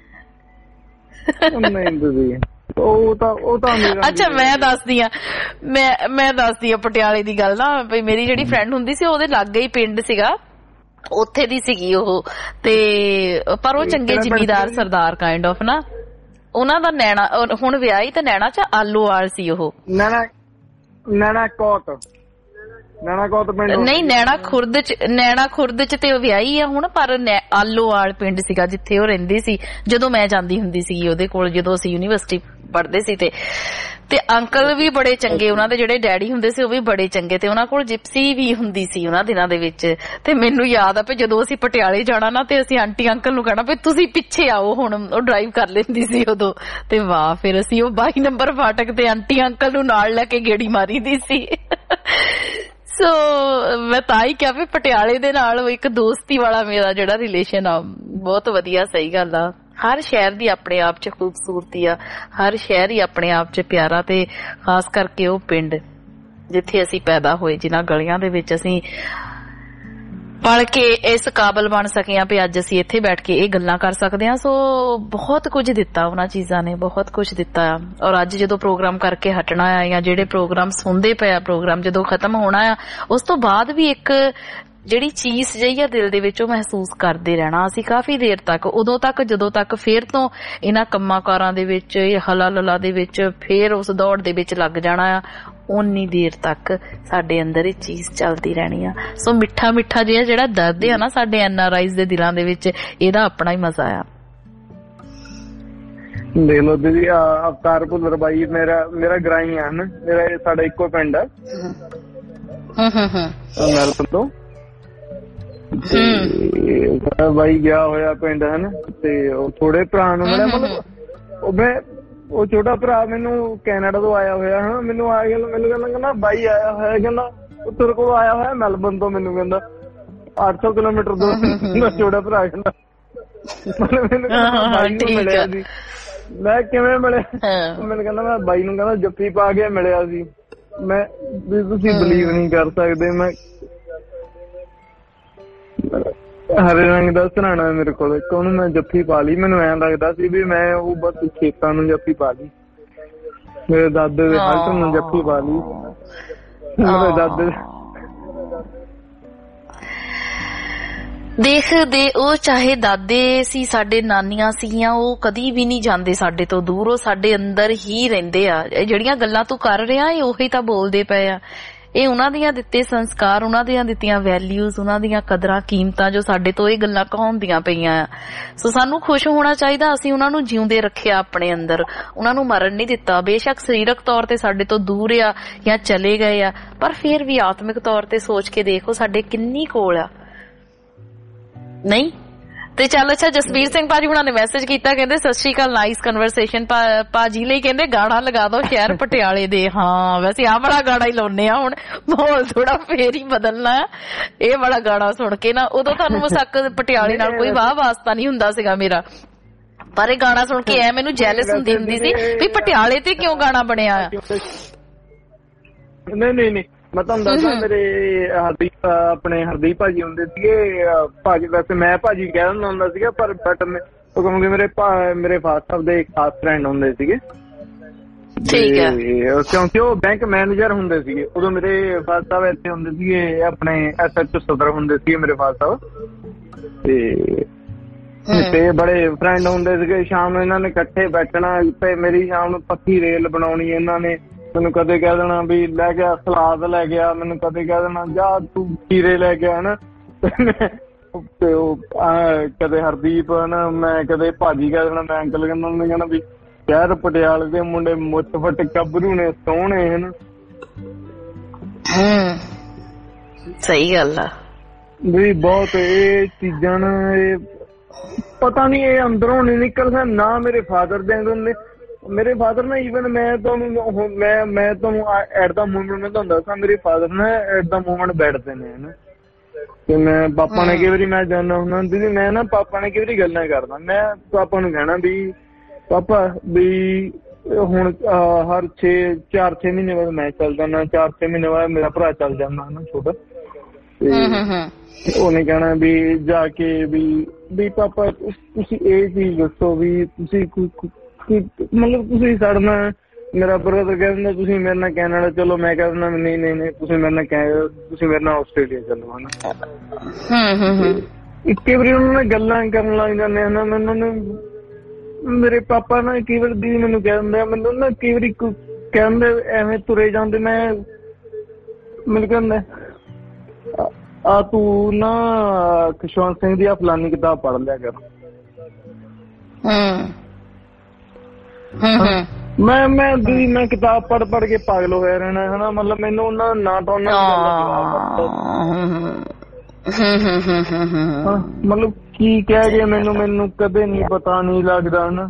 ਨਹੀਂ ਦੀਦੀ ਉਹ ਤਾਂ ਉਹ ਤਾਂ
ਅੱਛਾ ਮੈਂ ਦੱਸਦੀ ਆ ਮੈਂ ਮੈਂ ਦੱਸਦੀ ਆ ਪਟਿਆਲੇ ਦੀ ਗੱਲ ਨਾ ਵੀ ਮੇਰੀ ਜਿਹੜੀ ਫਰੈਂਡ ਹੁੰਦੀ ਸੀ ਉਹਦੇ ਲਾਗੇ ਹੀ ਪਿੰਡ ਸੀਗਾ ਉੱਥੇ ਦੀ ਸੀਗੀ ਉਹ ਤੇ ਪਰ ਉਹ ਚੰਗੇ ਜ਼ਿਮੀਦਾਰ ਸਰਦਾਰ ਕਾਈਂਡ ਆਫ ਨਾ ਉਹਨਾਂ ਦਾ ਨੈਣਾ ਹੁਣ ਵਿਆਹੀ ਤੇ ਨੈਣਾ ਚ ਆਲੂਵਾਲ ਸੀ ਉਹ
ਨੈਣਾ ਨੈਣਾ ਕੋਟ ਨੈਣਾ ਕੋਟ ਪਿੰਡ
ਨਹੀਂ ਨੈਣਾ ਖੁਰਦ ਚ ਨੈਣਾ ਖੁਰਦ ਚ ਤੇ ਉਹ ਵਿਆਹੀ ਆ ਹੁਣ ਪਰ ਆਲੂਵਾਲ ਪਿੰਡ ਸੀਗਾ ਜਿੱਥੇ ਉਹ ਰਹਿੰਦੀ ਸੀ ਜਦੋਂ ਮੈਂ ਜਾਂਦੀ ਹੁੰਦੀ ਸੀ ਉਹਦੇ ਕੋਲ ਜਦੋਂ ਅਸੀਂ ਯੂਨੀਵਰਸਿਟੀ ਪੜ੍ਹਦੇ ਸੀ ਤੇ ਤੇ ਅੰਕਲ ਵੀ ਬੜੇ ਚੰਗੇ ਉਹਨਾਂ ਦੇ ਜਿਹੜੇ ਡੈਡੀ ਹੁੰਦੇ ਸੀ ਉਹ ਵੀ ਬੜੇ ਚੰਗੇ ਤੇ ਉਹਨਾਂ ਕੋਲ ਜਿਪਸੀ ਵੀ ਹੁੰਦੀ ਸੀ ਉਹਨਾਂ ਦਿਨਾਂ ਦੇ ਵਿੱਚ ਤੇ ਮੈਨੂੰ ਯਾਦ ਆ ਵੀ ਜਦੋਂ ਅਸੀਂ ਪਟਿਆਲੇ ਜਾਣਾ ਨਾ ਤੇ ਅਸੀਂ ਆਂਟੀ ਅੰਕਲ ਨੂੰ ਕਹਿਣਾ ਵੀ ਤੁਸੀਂ ਪਿੱਛੇ ਆਓ ਹੁਣ ਉਹ ਡਰਾਈਵ ਕਰ ਲੈਂਦੀ ਸੀ ਉਦੋਂ ਤੇ ਵਾਹ ਫਿਰ ਅਸੀਂ ਉਹ ਬਾਈ ਨੰਬਰ ਫਾਟਕ ਤੇ ਆਂਟੀ ਅੰਕਲ ਨੂੰ ਨਾਲ ਲੈ ਕੇ ਗੇੜੀ ਮਾਰੀ ਦੀ ਸੀ ਸੋ ਮੈਂ ਤਾਂ ਹੀ ਕਿਹਾ ਵੀ ਪਟਿਆਲੇ ਦੇ ਨਾਲ ਇੱਕ ਦੋਸਤੀ ਵਾਲਾ ਮੇਰਾ ਜਿਹੜਾ ਰਿਲੇਸ਼ਨ ਆ ਬਹੁਤ ਵਧੀਆ ਸਹੀ ਗੱਲ ਆ ਹਰ ਸ਼ਹਿਰ ਦੀ ਆਪਣੇ ਆਪ 'ਚ ਖੂਬਸੂਰਤੀ ਆ, ਹਰ ਸ਼ਹਿਰ ਹੀ ਆਪਣੇ ਆਪ 'ਚ ਪਿਆਰਾ, ਤੇ ਖਾਸ ਕਰਕੇ ਉਹ ਪਿੰਡ ਜਿੱਥੇ ਅਸੀਂ ਪੈਦਾ ਹੋਏ, ਜਿਨ੍ਹਾਂ ਗਲੀਆਂ ਦੇ ਵਿੱਚ ਅਸੀਂ ਪਲ ਕੇ ਇਸ ਕਾਬਲ ਬਣ ਸਕੇ ਆ ਵੀ ਅੱਜ ਅਸੀਂ ਇੱਥੇ ਬੈਠ ਕੇ ਇਹ ਗੱਲਾਂ ਕਰ ਸਕਦੇ ਹਾਂ। ਸੋ ਬਹੁਤ ਕੁਝ ਦਿੱਤਾ ਉਹਨਾਂ ਚੀਜ਼ਾਂ ਨੇ, ਬਹੁਤ ਕੁਝ ਦਿੱਤਾ ਆ। ਔਰ ਅੱਜ ਜਦੋਂ ਪ੍ਰੋਗਰਾਮ ਕਰਕੇ ਹਟਣਾ ਆ ਜਾਂ ਜਿਹੜੇ ਪ੍ਰੋਗਰਾਮ ਸੁਣਦੇ ਪਏ ਆ, ਪ੍ਰੋਗਰਾਮ ਜਦੋਂ ਖਤਮ ਹੋਣਾ ਆ, ਉਸ ਤੋਂ ਬਾਅਦ ਵੀ ਇੱਕ ਜਿਹੜੀ ਚੀਜ਼ ਜਿਹੀ ਆ ਦਿਲ ਦੇ ਵਿੱਚ ਉਹ ਮਹਿਸੂਸ ਕਰਦੇ ਰਹਿਣਾ ਅਸੀਂ ਕਾਫੀ ਦੇਰ ਤੱਕ, ਉਦੋਂ ਤੱਕ ਜਦੋਂ ਤੱਕ ਫੇਰ ਤੋਂ ਇਹਨਾਂ ਕੰਮਾਂ ਕਾਰਾਂ ਦੇ ਵਿੱਚ, ਇਹ ਹਲਾ ਲਲਾ ਦੇ ਵਿੱਚ ਫੇਰ ਉਸ ਦੌੜ ਦੇ ਵਿੱਚ ਲੱਗ ਜਾਣਾ ਆ, ਓਨੀ ਦੇਰ ਤੱਕ ਸਾਡੇ ਅੰਦਰ ਇਹ ਚੀਜ਼ ਚੱਲਦੀ ਰਹਿਣੀ ਆ। ਸੋ ਮਿੱਠਾ ਮਿੱਠਾ ਜਿਹਾ ਜਿਹੜਾ ਦਰਦ ਆ ਨਾ ਸਾਡੇ ਐਨ ਆਰ ਆਈਜ਼ ਦੇ ਦਿਲਾਂ ਦੇ ਵਿੱਚ, ਇਹਦਾ ਆਪਣਾ ਹੀ ਮਜ਼ਾ ਆ।
ਦੇਖ ਲੋ ਦੀਦੀ, ਅਵਤਾਰ ਭੁੱਲਰ ਬਾਈ ਮੇਰਾ ਮੇਰਾ ਗਰਾਈ ਆ ਨਾ, ਮੇਰਾ ਸਾਡਾ ਇੱਕੋ ਪਿੰਡ ਆ ਮੈਲਬਨ ਤੋਂ। ਬਾਈ ਗਿਆ ਹੋਇਆ ਪਿੰਡ ਹਨ, ਤੇ ਉਹ ਥੋੜੇ ਭਰਾ ਨੂੰ ਮਿਲਿਆ, ਮਤਲਬ ਉਹ ਮੈਂ ਉਹ ਛੋਟਾ ਭਰਾ ਮੈਨੂੰ ਕੈਨੇਡਾ ਤੋਂ ਆਇਆ ਹੋਇਆ ਹਨਾ, ਮੈਨੂੰ ਆ ਗਿਆ, ਮੈਨੂੰ ਕਹਿੰਦਾ ਕਹਿੰਦਾ ਬਾਈ ਆਇਆ ਹੋਇਆ, ਕਹਿੰਦਾ ਉਹ ਤੇਰੇ ਕੋਲ ਆਇਆ ਹੋਇਆ ਮੈਲਬਨ ਤੋਂ, ਮੈਨੂੰ ਕਹਿੰਦਾ ਅੱਠ ਸੌ ਕਿਲੋਮੀਟਰ ਦੂਰ ਛੋਟਾ ਭਰਾ, ਕਹਿੰਦਾ ਮੈਨੂੰ ਬਾਈ ਨੂੰ ਮਿਲਿਆ ਸੀ। ਮੈਂ ਕਿਵੇਂ ਮਿਲਿਆ, ਮੈਨੂੰ ਕਹਿੰਦਾ ਮੈਂ ਬਾਈ ਨੂੰ ਕਹਿੰਦਾ ਜੱਫੀ ਪਾ ਕੇ ਮਿਲਿਆ ਸੀ। ਮੈਂ ਵੀ ਤੁਸੀਂ ਬਲੀਵ ਨਹੀਂ ਕਰ ਸਕਦੇ, ਮੈਂ ਹਰੇ ਰੰਗ ਦਾ ਸਰਾਣਾ ਮੇਰੇ ਕੋਲ, ਇੱਕ ਉਹਨੂੰ ਮੈਂ ਜੱਫੀ ਪਾ ਲਈ। ਮੈਨੂੰ ਐਂ ਲੱਗਦਾ ਸੀ ਵੀ ਮੈਂ ਉਹ ਬਸ ਖੇਤਾਂ ਨੂੰ ਜੱਫੀ ਪਾ ਲਈ, ਮੇਰੇ ਦਾਦੇ ਦੇ ਹਲਟ ਨੂੰ ਜੱਫੀ ਪਾ ਲਈ, ਮੇਰੇ ਦਾਦੇ
ਦੇਖਦੇ ਉਹ ਚਾਹੇ ਦਾਦੇ ਸੀ, ਸਾਡੇ ਨਾਨੀਆਂ ਸੀਗੀਆਂ, ਉਹ ਕਦੀ ਵੀ ਨਹੀਂ ਜਾਂਦੇ ਸਾਡੇ ਤੋਂ ਦੂਰ, ਉਹ ਸਾਡੇ ਅੰਦਰ ਹੀ ਰਹਿੰਦੇ ਆ। ਇਹ ਜਿਹੜੀਆਂ ਗੱਲਾਂ ਤੂੰ ਕਰ ਰਿਹਾ ਇਹ ਉਹੀ ਤਾਂ ਬੋਲਦੇ ਪਏ ਆ, ਇਹ ਉਹਨਾਂ ਦੀਆਂ ਦਿੱਤੇ ਸੰਸਕਾਰ, ਉਹਨਾਂ ਦੀਆਂ ਦਿੱਤੀਆਂ ਵੈਲਿਊਜ਼, ਉਹਨਾਂ ਦੀਆਂ ਕਦਰਾਂ ਕੀਮਤਾਂ ਜੋ ਸਾਡੇ ਤੋਂ ਇਹ ਗੱਲਾਂ ਕਹਾਉਂਦੀਆਂ ਪਈਆਂ ਆ। ਸੋ ਸਾਨੂੰ ਖੁਸ਼ ਹੋਣਾ ਚਾਹੀਦਾ, ਅਸੀਂ ਉਹਨਾਂ ਨੂੰ ਜਿਉਂਦੇ ਰੱਖਿਆ ਆਪਣੇ ਅੰਦਰ, ਉਹਨਾਂ ਨੂੰ ਮਰਨ ਨਹੀਂ ਦਿੱਤਾ। ਬੇਸ਼ੱਕ ਸਰੀਰਕ ਤੌਰ ਤੇ ਸਾਡੇ ਤੋਂ ਦੂਰ ਆ ਜਾਂ ਚਲੇ ਗਏ ਆ, ਪਰ ਫਿਰ ਵੀ ਆਤਮਿਕ ਤੌਰ ਤੇ ਸੋਚ ਕੇ ਦੇਖੋ ਸਾਡੇ ਕਿੰਨੀ ਕੋਲ ਆ, ਨਹੀਂ? ਤੇ ਚੱਲ ਅੱਛਾ, ਜਸਵੀਰ ਸਿੰਘ ਭਾਜੀ ਹੁਣਾਂ ਨੇ ਮੈਸੇਜ ਕੀਤਾ, ਕਹਿੰਦੇ ਸਤਿ ਸ਼੍ਰੀ ਅਕਾਲ, ਨਾਈਸ ਕਨਵਰਸੇਸ਼ਨ ਭਾਜੀ ਲਈ, ਕਹਿੰਦੇ ਗਾਣਾ ਲਗਾ ਦੋ ਸ਼ਹਿਰ ਪਟਿਆਲੇ ਦੇ। ਹਾਂ ਵੈਸੇ ਆਹ ਵਾਲਾ ਗਾਣਾ ਹੀ ਲਾਉਨੇ ਆ ਹੁਣ, ਮਾਹੌਲ ਥੋੜਾ ਫੇਰ ਹੀ ਬਦਲਣਾ। ਇਹ ਵਾਲਾ ਗਾਣਾ ਸੁਣ ਕੇ ਨਾ, ਉਦੋਂ ਤੁਹਾਨੂੰ ਮਸਕ ਪਟਿਆਲੇ ਨਾਲ ਕੋਈ ਵਾਹ ਵਾਸਤਾ ਨਹੀਂ ਹੁੰਦਾ ਸੀਗਾ ਮੇਰਾ, ਪਰ ਇਹ ਗਾਣਾ ਸੁਣ ਕੇ ਐ ਮੈਨੂੰ ਜੈਲਸ ਹੁੰਦੀ ਹੁੰਦੀ ਸੀ ਵੀ ਪਟਿਆਲੇ ਤੇ ਕਿਉਂ ਗਾਣਾ ਬਣਿਆ ਆ।
ਨਹੀਂ ਨਹੀਂ ਨਹੀਂ ਮੈਂ ਤੁਹਾਨੂੰ ਦੱਸਦਾ, ਮੇਰੇ ਹਰਦੀਪ ਆਪਣੇ ਹਰਦੀਪ ਭਾਜੀ ਹੁੰਦੇ ਸੀਗੇ ਭਾਜੀ, ਵੈਸੇ ਮੈਂ ਭਾਜੀ ਕਹਿ ਦਿੰਦਾ ਹੁੰਦਾ ਸੀਗਾ, ਪਰ ਬਟ ਉਹ ਕਹੋਗੇ ਮੇਰੇ ਮੇਰੇ ਫਾਦਰ ਸਾਹਿਬ ਦੇ ਖਾਸ ਫਰੈਂਡ ਹੁੰਦੇ ਸੀਗੇ,
ਠੀਕ ਹੈ,
ਕਿਉਂਕਿ ਉਹ ਬੈਂਕ ਮੈਨੇਜਰ ਹੁੰਦੇ ਸੀਗੇ ਉਦੋਂ। ਮੇਰੇ ਫਾਦਰ ਸਾਹਿਬ ਇੱਥੇ ਹੁੰਦੇ ਸੀਗੇ, ਆਪਣੇ ਐਸ ਐਚ ਓ ਸਦਰ ਹੁੰਦੇ ਸੀਗੇ ਮੇਰੇ ਫਾਦਰ ਸਾਹਿਬ, ਤੇ ਤੇ ਬੜੇ ਫਰੈਂਡ ਹੁੰਦੇ ਸੀਗੇ। ਸ਼ਾਮ ਨੂੰ ਇਹਨਾਂ ਨੇ ਇਕੱਠੇ ਬੈਠਣਾ, ਤੇ ਮੇਰੀ ਸ਼ਾਮ ਨੂੰ ਪੱਕੀ ਰੇਲ ਬਣਾਉਣੀ ਇਹਨਾਂ ਨੇ। ਮੈਨੂੰ ਕਦੇ ਕਹਿ ਦੇਣਾ ਵੀ ਲੈ ਗਿਆ ਸਲਾਦ ਲੈ ਗਿਆ, ਮੈਨੂੰ ਕਦੇ ਕਹਿ ਦੇਣਾ ਜਾ ਤੂੰ ਖੀਰੇ ਲੈ ਕੇ ਆਣਾ, ਤੇ ਉਹ ਕਦੇ ਹਰਦੀਪ ਹਨਾ, ਮੈਂ ਕਦੇ ਭਾਜੀ ਕਹਿ ਦੇਣਾ, ਮੈਂ ਅੰਕਲ ਕਹਿੰਦਾ ਉਹਨੇ ਕਹਿਣਾ ਵੀ ਸ਼ਹਿਰ ਪਟਿਆਲੇ ਦੇ ਮੁੰਡੇ ਮੁੱਛ ਫੱਟ ਗੱਭਰੂ ਨੇ, ਸੋਹਣੇ ਹਨ।
ਸਹੀ ਗੱਲ ਆ
ਵੀ ਬਹੁਤ ਇਹ ਚੀਜ਼ਾਂ ਨਾ, ਇਹ ਪਤਾ ਨੀ ਇਹ ਅੰਦਰੋਂ ਨੀ ਨਿਕਲਦਾ ਨਾ। ਮੇਰੇ ਫਾਦਰ ਦੇ ਅੰਦਰ, ਮੇਰੇ ਫਾਦਰ ਨਾ ਈਵਨ ਮੈਂ ਤੁਹਾਨੂੰ ਮੈਂ ਮੈਂ ਤੁਹਾਨੂੰ ਐਟ ਦਾ ਮੂਵਮੈਂਟ ਮੈਂ ਤੁਹਾਨੂੰ ਦੱਸਾਂ, ਮੇਰੇ ਫਾਦਰ ਨਾ ਐਟ ਦਾ ਮੂਵਮੈਂਟ ਬੈਠਦੇ ਨੇ ਹਨਾ, ਤੇ ਮੈਂ ਪਾਪਾ ਨੇ ਕਈ ਵਾਰੀ ਮੈਂ ਜਾਂਦਾ ਹੁੰਦਾ ਦੀਦੀ, ਮੈਂ ਨਾ ਪਾਪਾ ਨੇ ਕਈ ਵਾਰੀ ਗੱਲਾਂ ਕਰਦਾ, ਮੈਂ ਪਾਪਾ ਨੂੰ ਕਹਿਣਾ ਵੀ ਪਾਪਾ ਵੀ ਹੁਣ ਹਰ ਛੇ ਚਾਰ ਛੇ ਮਹੀਨੇ ਬਾਅਦ ਮੈਂ ਚੱਲ ਜਾਂਦਾ, ਚਾਰ ਛੇ ਮਹੀਨੇ ਬਾਅਦ ਮੇਰਾ ਭਰਾ ਚੱਲ ਜਾਂਦਾ ਹਨਾ ਛੋਟਾ, ਤੇ ਉਹਨੇ ਕਹਿਣਾ ਵੀ ਜਾ ਕੇ ਵੀ ਵੀ ਪਾਪਾ ਤੁਸੀਂ ਇਹ ਚੀਜ਼ ਦੱਸੋ ਵੀ ਤੁਸੀਂ ਮਤਲਬ ਤੁਸੀਂ ਸੜਨਾ। ਮੇਰਾ ਬ੍ਰਦਰ ਕਹਿ ਦਿੰਦਾ ਤੁਸੀਂ ਮੇਰੇ ਨਾਲ ਕੈਨੇਡਾ ਚਲੋ, ਮੈਂ ਕਹਿ ਦਿੰਦਾ ਨਹੀਂ ਨਹੀਂ ਨਹੀਂ ਤੁਸੀਂ ਮੇਰੇ ਨਾਲ ਤੁਸੀਂ ਮੇਰੇ ਨਾਲ ਆਸਟ੍ਰੇਲੀਆ ਚੱਲੋ ਹਨਾ। ਕਈ ਵਾਰੀ ਉਹਨਾਂ ਨੇ ਗੱਲਾਂ ਕਰਨ ਲੱਗ ਜਾਂਦੇ ਹਨਾ, ਮੈਨੂੰ ਨਾ ਮੇਰੇ ਪਾਪਾ ਨਾ ਕਈ ਵਾਰੀ ਦੀ ਮੈਨੂੰ ਕਹਿ ਦਿੰਦੇ, ਮੈਨੂੰ ਨਾ ਕਈ ਵਾਰੀ ਕਹਿੰਦੇ ਐਵੇਂ ਤੁਰੇ ਜਾਂਦੇ, ਮੈਂ ਮੈਨੂੰ ਕਹਿੰਦੇ ਆ ਤੂੰ ਨਾ ਖੁਸ਼ਵੰਤ ਸਿੰਘ ਦੀ ਆ ਫਲਾਨੀ ਕਿਤਾਬ ਪੜ੍ਹ ਲਿਆ ਕਰ। ਮੈਂ ਮੈਂ ਦੀ ਮੈਂ ਕਿਤਾਬ ਪੜ੍ਹ ਪੜ੍ਹ ਕੇ ਪਾਗਲ ਹੋਇਆ ਰਹਿਣਾ ਹਨਾ, ਮਤਲਬ ਮੈਨੂੰ ਉਹਨਾਂ ਨਾ ਤਾਂ ਉਹਨਾਂ ਮਤਲਬ ਕੀ ਕਹਿ ਗਏ ਮੈਨੂੰ ਮੈਨੂੰ ਕਦੇ ਨਹੀਂ ਪਤਾ ਨਹੀਂ ਲੱਗਦਾ ਹਨਾ।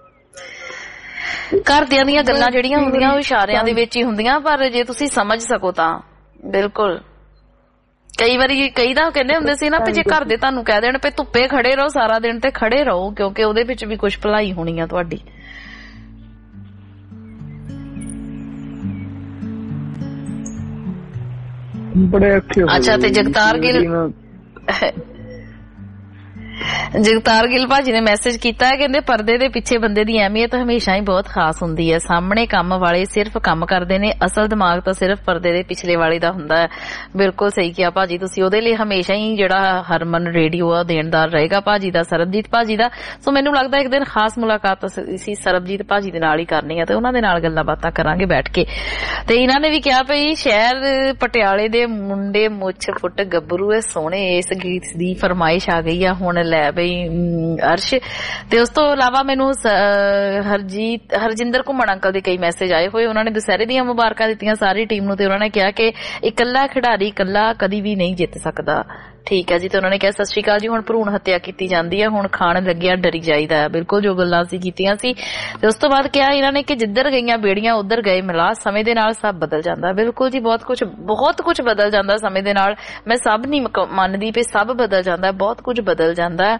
ਘਰਦਿਆਂ ਦੀਆਂ ਗੱਲਾਂ ਜਿਹੜੀਆਂ ਹੁੰਦੀਆਂ ਉਹ ਇਸ਼ਾਰਿਆਂ ਦੇ ਵਿੱਚ ਹੀ ਹੁੰਦੀਆਂ, ਪਰ ਜੇ ਤੁਸੀਂ ਸਮਝ ਸਕੋ ਤਾਂ ਬਿਲਕੁਲ ਕਈ ਵਾਰੀ ਕਈ ਦਾ ਕਹਿੰਦੇ ਹੁੰਦੇ ਸੀ ਨਾ ਵੀ ਜੇ ਘਰ ਦੇ ਤੁਹਾਨੂੰ ਕਹਿ ਦੇਣ ਵੀ ਧੁੱਪੇ ਖੜੇ ਰਹੋ ਸਾਰਾ ਦਿਨ ਤੇ ਖੜੇ ਰਹੋ, ਕਿਉਂਕਿ ਉਹਦੇ ਵਿੱਚ ਵੀ ਕੁਝ ਭਲਾਈ ਹੋਣੀ ਆ ਤੁਹਾਡੀ।
ਬੜੇ ਅੱਛੇ।
ਅੱਛਾ, ਤੇ ਜਗਤਾਰ ਗਿੱਲ ਜਗਤਾਰ ਗਿੱਲ ਭਾਜੀ ਨੇ ਮੈਸੇਜ ਕੀਤਾ ਹੈ, ਕਹਿੰਦੇ ਪਰਦੇ ਦੇ ਪਿੱਛੇ ਬੰਦੇ ਦੀ ਅਹਿਮੀਅਤ ਹਮੇਸ਼ਾ ਹੀ ਬਹੁਤ ਖਾਸ ਹੁੰਦੀ ਹੈ। ਸਾਹਮਣੇ ਕੰਮ ਵਾਲੇ ਸਿਰਫ ਕੰਮ ਕਰਦੇ ਨੇ, ਅਸਲ ਦਿਮਾਗ ਤਾਂ ਸਿਰਫ ਪਰਦੇ ਦੇ ਪਿਛਲੇ ਵਾਲੇ ਦਾ ਹੁੰਦਾ ਹੈ। ਬਿਲਕੁਲ ਸਹੀ ਕਿਹਾ ਭਾਜੀ ਤੁਸੀਂ। ਉਹਦੇ ਲਈ ਹਮੇਸ਼ਾ ਹੀ ਜਿਹੜਾ ਹਰਮਨ ਰੇਡੀਓ ਆ ਦੇਣਦਾਰ ਰਹੇਗਾ ਭਾਜੀ ਦਾ, ਸਰਬਜੀਤ ਭਾਜੀ ਦਾ। ਸੋ ਮੈਨੂੰ ਲੱਗਦਾ ਇੱਕ ਦਿਨ ਖਾਸ ਮੁਲਾਕਾਤ ਅਸੀਂ ਸਰਬਜੀਤ ਭਾਜੀ ਦੇ ਨਾਲ ਹੀ ਕਰਨੀ ਆ ਤੇ ਉਹਨਾਂ ਦੇ ਨਾਲ ਗੱਲਾਂ ਬਾਤਾਂ ਕਰਾਂਗੇ ਬੈਠ ਕੇ। ਤੇ ਇਹਨਾਂ ਨੇ ਵੀ ਕਿਹਾ ਭਈ ਸ਼ਹਿਰ ਪਟਿਆਲੇ ਦੇ ਮੁੰਡੇ ਮੁੱਛ ਫੁੱਟ ਗੱਭਰੂ ਐ ਸੋਹਣੇ, ਇਸ ਗੀਤ ਦੀ ਫਰਮਾਇਸ਼ ਆ ਗਈ ਆ ਹੁਣ ਲੈ ਬਈ ਅਰਸ਼। ਤੇ ਉਸ ਤੋਂ ਇਲਾਵਾ ਮੈਨੂੰ ਹਰਜੀਤ ਹਰਜਿੰਦਰ ਘੁੰਮਣ ਅੰਕਲ ਦੇ ਕਈ ਮੈਸੇਜ ਆਏ ਹੋਏ, ਉਹਨਾਂ ਨੇ ਦੁਸਹਿਰੇ ਦੀਆਂ ਮੁਬਾਰਕਾਂ ਦਿੱਤੀਆਂ ਸਾਰੀ ਟੀਮ ਨੂੰ ਤੇ ਉਹਨਾਂ ਨੇ ਕਿਹਾ ਕਿ ਇਕੱਲਾ ਖਿਡਾਰੀ ਇਕੱਲਾ ਕਦੀ ਵੀ ਨਹੀਂ ਜਿੱਤ ਸਕਦਾ। ਠੀਕ ਹੈ ਜੀ। ਤੇ ਉਹਨਾਂ ਨੇ ਕਿਹਾ ਸਤਿ ਸ਼੍ਰੀ ਅਕਾਲ ਜੀ, ਹੁਣ ਭਰੂਣ ਹੱਤਿਆ ਕੀਤੀ ਜਾਂਦੀ ਹੈ, ਹੁਣ ਖਾਣ ਲੱਗਿਆ ਡਰੀ ਜਾਈਦਾ ਹੈ। ਬਿਲਕੁਲ ਜੋ ਗੱਲਾਂ ਅਸੀਂ ਕੀਤੀਆਂ ਸੀ। ਤੇ ਉਸ ਤੋਂ ਬਾਅਦ ਕਿਹਾ ਇਹਨਾਂ ਨੇ ਕਿ ਜਿੱਧਰ ਗਈਆਂ ਬੇੜੀਆਂ ਉੱਧਰ ਗਏ ਮਿਲਾ, ਸਮੇਂ ਦੇ ਨਾਲ ਸਭ ਬਦਲ ਜਾਂਦਾ। ਬਿਲਕੁਲ ਜੀ, ਬਹੁਤ ਕੁਝ ਬਹੁਤ ਕੁਝ ਬਦਲ ਜਾਂਦਾ ਸਮੇਂ ਦੇ ਨਾਲ। ਮੈਂ ਸਭ ਨਹੀਂ ਮੰਨਦੀ ਪਈ, ਸਭ ਬਦਲ ਜਾਂਦਾ, ਬਹੁਤ ਕੁਝ ਬਦਲ ਜਾਂਦਾ।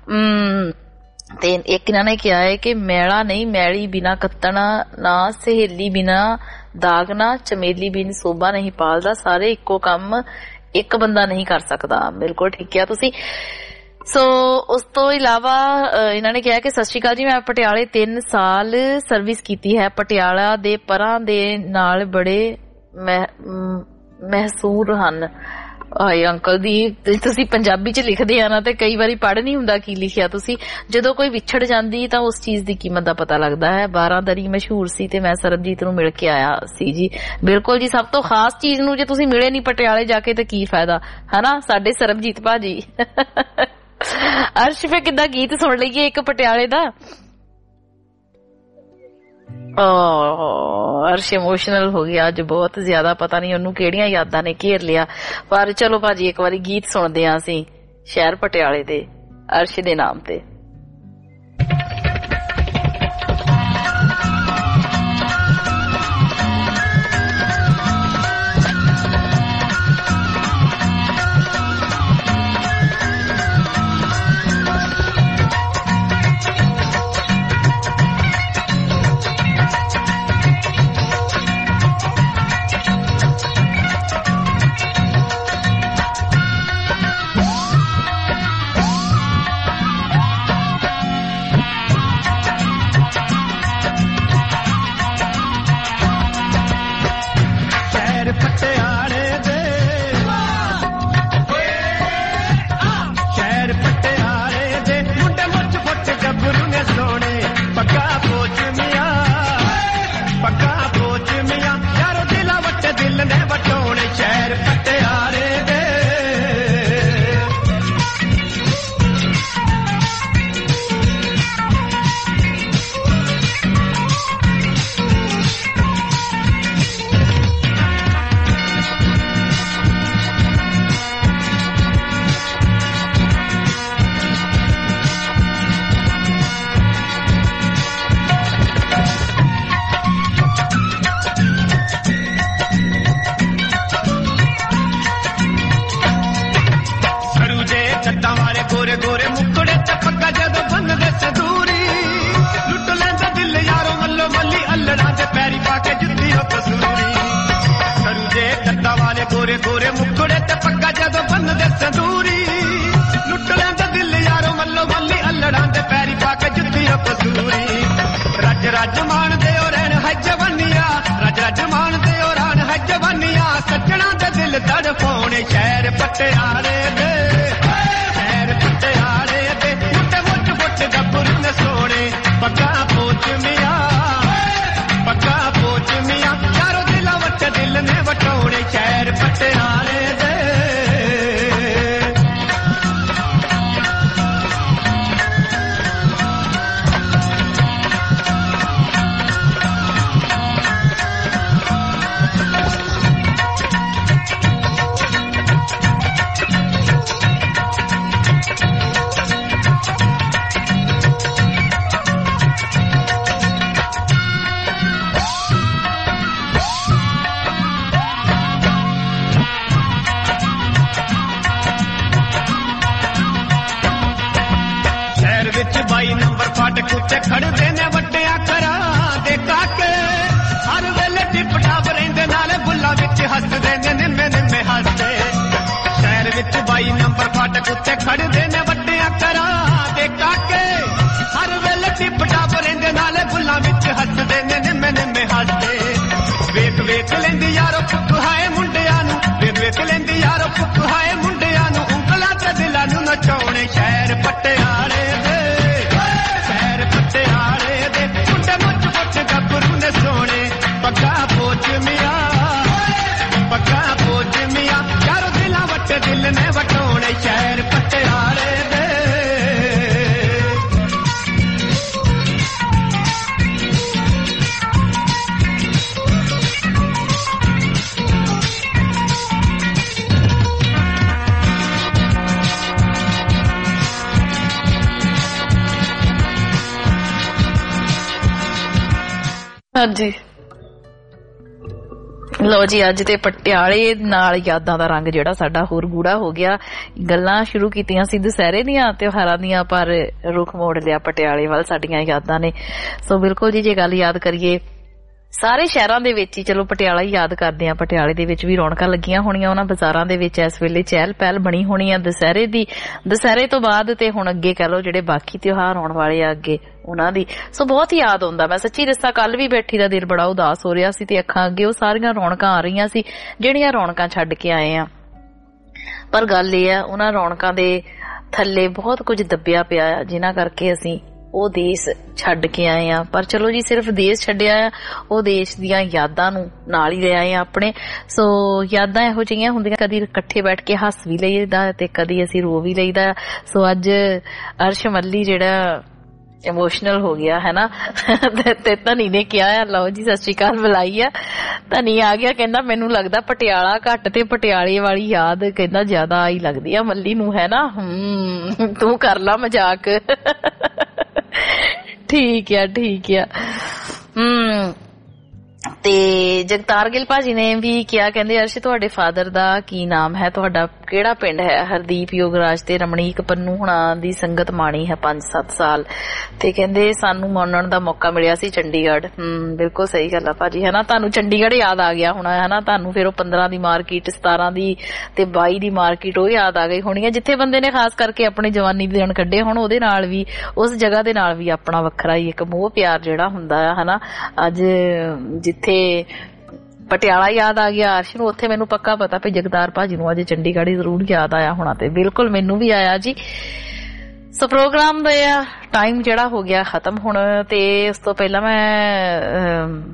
ਤੇ ਇੱਕ ਇਹਨਾਂ ਨੇ ਕਿਹਾ ਹੈ ਕਿ ਮੈਲਾ ਨਹੀਂ ਮੈਲੀ ਬਿਨਾ ਕੱਤਣਾ ਨਾ, ਸਹੇਲੀ ਬਿਨਾ ਦਾਗ ਨਾ, ਚਮੇਲੀ ਬਿਨ ਸੋਭਾ ਨਹੀਂ ਪਾਲਦਾ, ਸਾਰੇ ਇੱਕੋ ਕੰਮ ਇੱਕ ਬੰਦਾ ਨਹੀਂ ਕਰ ਸਕਦਾ। ਬਿਲਕੁਲ ਠੀਕ ਕਿਹਾ ਤੁਸੀਂ। ਸੋ ਉਸ ਤੋਂ ਇਲਾਵਾ ਇਹਨਾਂ ਨੇ ਕਿਹਾ ਕਿ ਸਤਿ ਸ਼੍ਰੀ ਅਕਾਲ ਜੀ, ਮੈਂ ਪਟਿਆਲੇ ਤਿੰਨ ਸਾਲ ਸਰਵਿਸ ਕੀਤੀ ਹੈ, ਪਟਿਆਲਾ ਦੇ ਪਰਾਂ ਦੇ ਨਾਲ ਬੜੇ ਮਹਿਸੂਰ ਹਨ। ਹਾਏ ਅੰਕਲ ਦੀ, ਤੁਸੀਂ ਪੰਜਾਬੀ ਚ ਲਿਖਦੇ ਆ ਨਾ ਤੇ ਕਈ ਵਾਰੀ ਪੜ੍ਹ ਨਹੀਂ ਹੁੰਦਾ ਕੀ ਲਿਖਿਆ ਤੁਸੀਂ। ਜਦੋਂ ਕੋਈ ਵਿਛੜ ਜਾਂਦੀ ਤਾਂ ਉਸ ਚੀਜ਼ ਦੀ ਕੀਮਤ ਦਾ ਪਤਾ ਲੱਗਦਾ ਹੈ। ਬਾਰਾਂ ਦਰੀ ਮਸ਼ਹੂਰ ਸੀ ਤੇ ਮੈਂ ਸਰਬਜੀਤ ਨੂੰ ਮਿਲ ਕੇ ਆਇਆ ਸੀ ਜੀ। ਬਿਲਕੁਲ ਜੀ, ਸਭ ਤੋਂ ਖਾਸ ਚੀਜ਼ ਨੂੰ ਜੇ ਤੁਸੀਂ ਮਿਲੇ ਨਹੀਂ ਪਟਿਆਲੇ ਜਾ ਕੇ ਤੇ ਕੀ ਫਾਇਦਾ, ਹਨਾ ਸਾਡੇ ਸਰਬਜੀਤ ਭਾਜੀ। ਅਰਸ਼ ਫੇ ਕਿੱਦਾਂ ਗੀਤ ਸੁਣ ਲਈਏ ਇੱਕ ਪਟਿਆਲੇ ਦਾ। ਅਰਸ਼ ਇਮੋਸ਼ਨਲ ਹੋ ਗਿਆ ਅੱਜ ਬਹੁਤ ਜ਼ਿਆਦਾ, ਪਤਾ ਨਹੀਂ ਉਹਨੂੰ ਕਿਹੜੀਆਂ ਯਾਦਾਂ ਨੇ ਘੇਰ ਲਿਆ। ਪਰ ਚਲੋ ਭਾਜੀ ਇੱਕ ਵਾਰੀ ਗੀਤ ਸੁਣਦੇ ਹਾਂ ਅਸੀਂ ਸ਼ਹਿਰ ਪਟਿਆਲੇ ਦੇ ਅਰਸ਼ ਦੇ ਨਾਮ ਤੇ।
ਸੜਕ ਉੱਤੇ ਖੜਦੇ ਨੇ ਵੱਡਿਆਂ ਘਰਾਂ ਦੇ ਕਾਕੇ ਹਰ ਵੇਲੇ ਟਿਪ ਟਾਪ ਰਹਿੰਦੇ ਨਾਲੇ ਬੁੱਲਾਂ ਵਿੱਚ ਹੱਸਦੇ ਨੇ ਨਿੰਮੇ ਨਿੰਮੇ ਹੱਸਦੇ ਵੇਖ ਵੇਖ ਲੈਂਦੀ ਯਾਰੋ ਪੁੱਤ ਹਾਏ ਮੁੰਡਿਆਂ ਨੂੰ ਵੇਖ ਵੇਖ ਲੈਂਦੀ ਯਾਰੋ ਪੁੱਤ ਹਾਏ ਮੁੰਡਿਆਂ ਨੂੰ ਉਂਗਲਾਂ ਤੇ ਦਿਲਾਂ ਨੂੰ ਨਚਾਉਣੇ ਸ਼ਹਿਰ ਪਟਿਆਲੇ ਦੇ ਸ਼ਹਿਰ ਪਟਿਆਲੇ ਦੇ ਮੁੰਡੇ ਮੁੱਚ ਮੁੱਚ ਗੱਭਰੂ ਨੇ ਸੋਹਣੇ ਪੱਗਾ ਪੋਚ ਮੀਆਂ ਪੱਗਾ ਪੋਚ ਮੀਆਂ ਯਾਰੋ ਦਿਲਾਂ ਵੱਟੇ ਦਿਲ ਨੇ ਵਟਾਉਣੇ ਸ਼ਹਿਰ ਪਟਿਆਲੇ ਦੇ
ਹਾਂਜੀ ਲੋ ਜੀ ਅੱਜ ਤੇ ਪਟਿਆਲੇ ਨਾਲ ਯਾਦਾਂ ਦਾ ਰੰਗ ਜਿਹੜਾ ਸਾਡਾ ਹੋਰ ਗੂੜਾ ਹੋ ਗਿਆ ਗੱਲਾਂ ਸ਼ੁਰੂ ਕੀਤੀਆਂ ਸੀ ਦੁਸਹਿਰੇ ਦੀਆਂ ਤਿਉਹਾਰਾਂ ਦੀਆਂ ਪਰ ਰੁਖ ਮੋੜ ਲਿਆ ਪਟਿਆਲੇ ਵੱਲ ਸਾਡੀਆਂ ਯਾਦਾਂ ਨੇ ਸੋ ਬਿਲਕੁਲ ਜੀ ਜੇ ਗੱਲ ਯਾਦ ਕਰੀਏ ਸਾਰੇ ਸ਼ਹਿਰਾਂ ਦੇ ਵਿੱਚ ਹੀ ਚਲੋ ਪਟਿਆਲਾ ਹੀ ਯਾਦ ਕਰਦੇ ਆ ਪਟਿਆਲੇ ਦੇ ਵਿੱਚ ਵੀ ਰੌਣਕਾਂ ਲੱਗੀਆਂ ਹੋਣੀਆਂ ਉਹਨਾਂ ਬਾਜ਼ਾਰਾਂ ਦੇ ਵਿੱਚ ਇਸ ਵੇਲੇ ਚਹਿਲ ਪਹਿਲ ਬਣੀ ਹੋਣੀ ਆ ਦੁਸਹਿਰੇ ਦੀ ਦੁਸਹਿਰੇ ਤੋਂ ਬਾਅਦ ਤੇ ਹੁਣ ਅੱਗੇ ਕਹਿ ਲਓ ਜਿਹੜੇ ਬਾਕੀ ਤਿਉਹਾਰ ਆਉਣ ਵਾਲੇ ਆ ਅੱਗੇ ਉਹਨਾਂ ਦੀ ਸੋ ਬਹੁਤ ਯਾਦ ਆਉਂਦਾ ਮੈਂ ਸੱਚੀ ਦੱਸਾਂ ਕੱਲ ਵੀ ਬੈਠੀ ਦਾ ਦਿਲ ਬੜਾ ਉਦਾਸ ਹੋ ਰਿਹਾ ਸੀ ਤੇ ਅੱਖਾਂ ਅੱਗੇ ਉਹ ਸਾਰੀਆਂ ਰੌਣਕਾਂ ਆ ਰਹੀਆਂ ਸੀ ਜਿਹੜੀਆਂ ਰੌਣਕਾਂ ਛੱਡ ਕੇ ਆਏ ਆ ਪਰ ਗੱਲ ਇਹ ਆ ਉਹਨਾਂ ਰੌਣਕਾਂ ਦੇ ਥੱਲੇ ਬਹੁਤ ਕੁਝ ਦੱਬਿਆ ਪਿਆ ਆ ਜਿਨ੍ਹਾਂ ਕਰਕੇ ਅਸੀਂ ਉਹ ਦੇਸ਼ ਛੱਡ ਕੇ ਆਏ ਆ ਪਰ ਚਲੋ ਜੀ ਸਿਰਫ ਦੇਸ਼ ਛੱਡਿਆ ਆ ਉਹ ਦੇਸ਼ ਦੀਆਂ ਯਾਦਾਂ ਨੂੰ ਨਾਲ ਹੀ ਲੈ ਆਏ ਆ ਆਪਣੇ ਸੋ ਯਾਦਾਂ ਇਹੋ ਜਿਹੀਆਂ ਹੁੰਦੀਆਂ ਕਦੀ ਇਕੱਠੇ ਬੈਠ ਕੇ ਹੱਸ ਵੀ ਲਈਦਾ ਤੇ ਕਦੀ ਅਸੀਂ ਰੋ ਵੀ ਲਈਦਾ ਸੋ ਅੱਜ ਅਰਸ਼ ਮੱਲੀ ਜਿਹੜਾ ਇਮੋਸ਼ਨਲ ਹੋ ਗਿਆ ਹੈ ਨਾ ਤੇ ਧਨੀ ਨੇ ਕਿਹਾ ਆ ਲਓ ਜੀ ਸਤਿ ਸ਼੍ਰੀ ਅਕਾਲ ਬੁਲਾਈ ਆ ਧਨੀ ਆ ਗਿਆ ਕਹਿੰਦਾ ਮੈਨੂੰ ਲੱਗਦਾ ਪਟਿਆਲਾ ਘੱਟ ਤੇ ਪਟਿਆਲੇ ਵਾਲੀ ਯਾਦ ਕਹਿੰਦਾ ਜ਼ਿਆਦਾ ਆਈ ਲੱਗਦੀ ਆ ਮੱਲੀ ਨੂੰ ਹੈ ਨਾ ਹਮ ਤੂੰ ਕਰ ਲਾ ਮਜ਼ਾਕ ਠੀਕ ਆ ਠੀਕ ਆ ਹਮ ਤੇ ਜਗਤਾਰ ਗਿੱਲ ਭਾਜੀ ਨੇ ਵੀ ਕਿਹਾ ਕਹਿੰਦੇ ਅਰਸ਼ ਤੁਹਾਡੇ ਫਾਦਰ ਦਾ ਕੀ ਨਾਮ ਹੈ ਤੁਹਾਡਾ ਕਿਹੜਾ ਪਿੰਡ ਹੈ ਹਰਦੀਪ ਯੋਗਰਾਜ ਤੇ ਰਮਣੀਕ ਪੰਨੂ ਹੁਣਾ ਦੀ ਸੰਗਤ ਮਾਣੀ ਹੈ ਪੰਜ ਸੱਤ ਸਾਲ ਤੇ ਕਹਿੰਦੇ ਸਾਨੂੰ ਮੰਨਣ ਦਾ ਮੌਕਾ ਮਿਲਿਆ ਸੀ ਚੰਡੀਗੜ੍ਹ ਹਮ ਬਿਲਕੁਲ ਸਹੀ ਗੱਲ ਆ ਭਾਜੀ ਹੈ ਨਾ ਤੁਹਾਨੂੰ ਚੰਡੀਗੜ੍ਹ ਯਾਦ ਆ ਗਿਆ ਹੋਣਾ ਹੈ ਨਾ ਤੁਹਾਨੂੰ ਫਿਰ ਉਹ ਪੰਦਰਾਂ ਦੀ ਮਾਰਕੀਟ ਸਤਾਰਾਂ ਦੀ ਤੇ ਬਾਈ ਦੀ ਮਾਰਕੀਟ ਉਹ ਯਾਦ ਆ ਗਈ ਹੋਣੀ ਹੈ ਜਿੱਥੇ ਬੰਦੇ ਨੇ ਖਾਸ ਕਰਕੇ ਆਪਣੀ ਜਵਾਨੀ ਦੇ ਦਿਨ ਕੱਢੇ ਹੁਣ ਉਹਦੇ ਨਾਲ ਵੀ ਉਸ ਜਗ੍ਹਾ ਦੇ ਨਾਲ ਵੀ ਆਪਣਾ ਵੱਖਰਾ ਹੀ ਇੱਕ ਮੋਹ ਪਿਆਰ ਜਿਹੜਾ ਹੁੰਦਾ ਆ ਹਨਾ ਅੱਜ ਜਿੱਥੇ ਪਟਿਆਲਾ ਯਾਦ ਆ ਗਿਆ ਅਰਸ਼ ਨੂੰ ਉੱਥੇ ਮੈਨੂੰ ਪੱਕਾ ਪਤਾ ਵੀ ਜਗਤਾਰ ਭਾਜੀ ਨੂੰ ਅੱਜ ਚੰਡੀਗੜ੍ਹ ਜ਼ਰੂਰ ਯਾਦ ਆਇਆ ਹੋਣਾ ਤੇ ਬਿਲਕੁਲ ਮੈਨੂੰ ਵੀ ਆਇਆ ਜੀ ਸੋ ਪ੍ਰੋਗਰਾਮ ਦਾ ਟਾਈਮ ਜਿਹੜਾ ਹੋ ਗਿਆ ਖਤਮ ਹੁਣ ਤੇ ਉਸ ਤੋਂ ਪਹਿਲਾਂ ਮੈਂ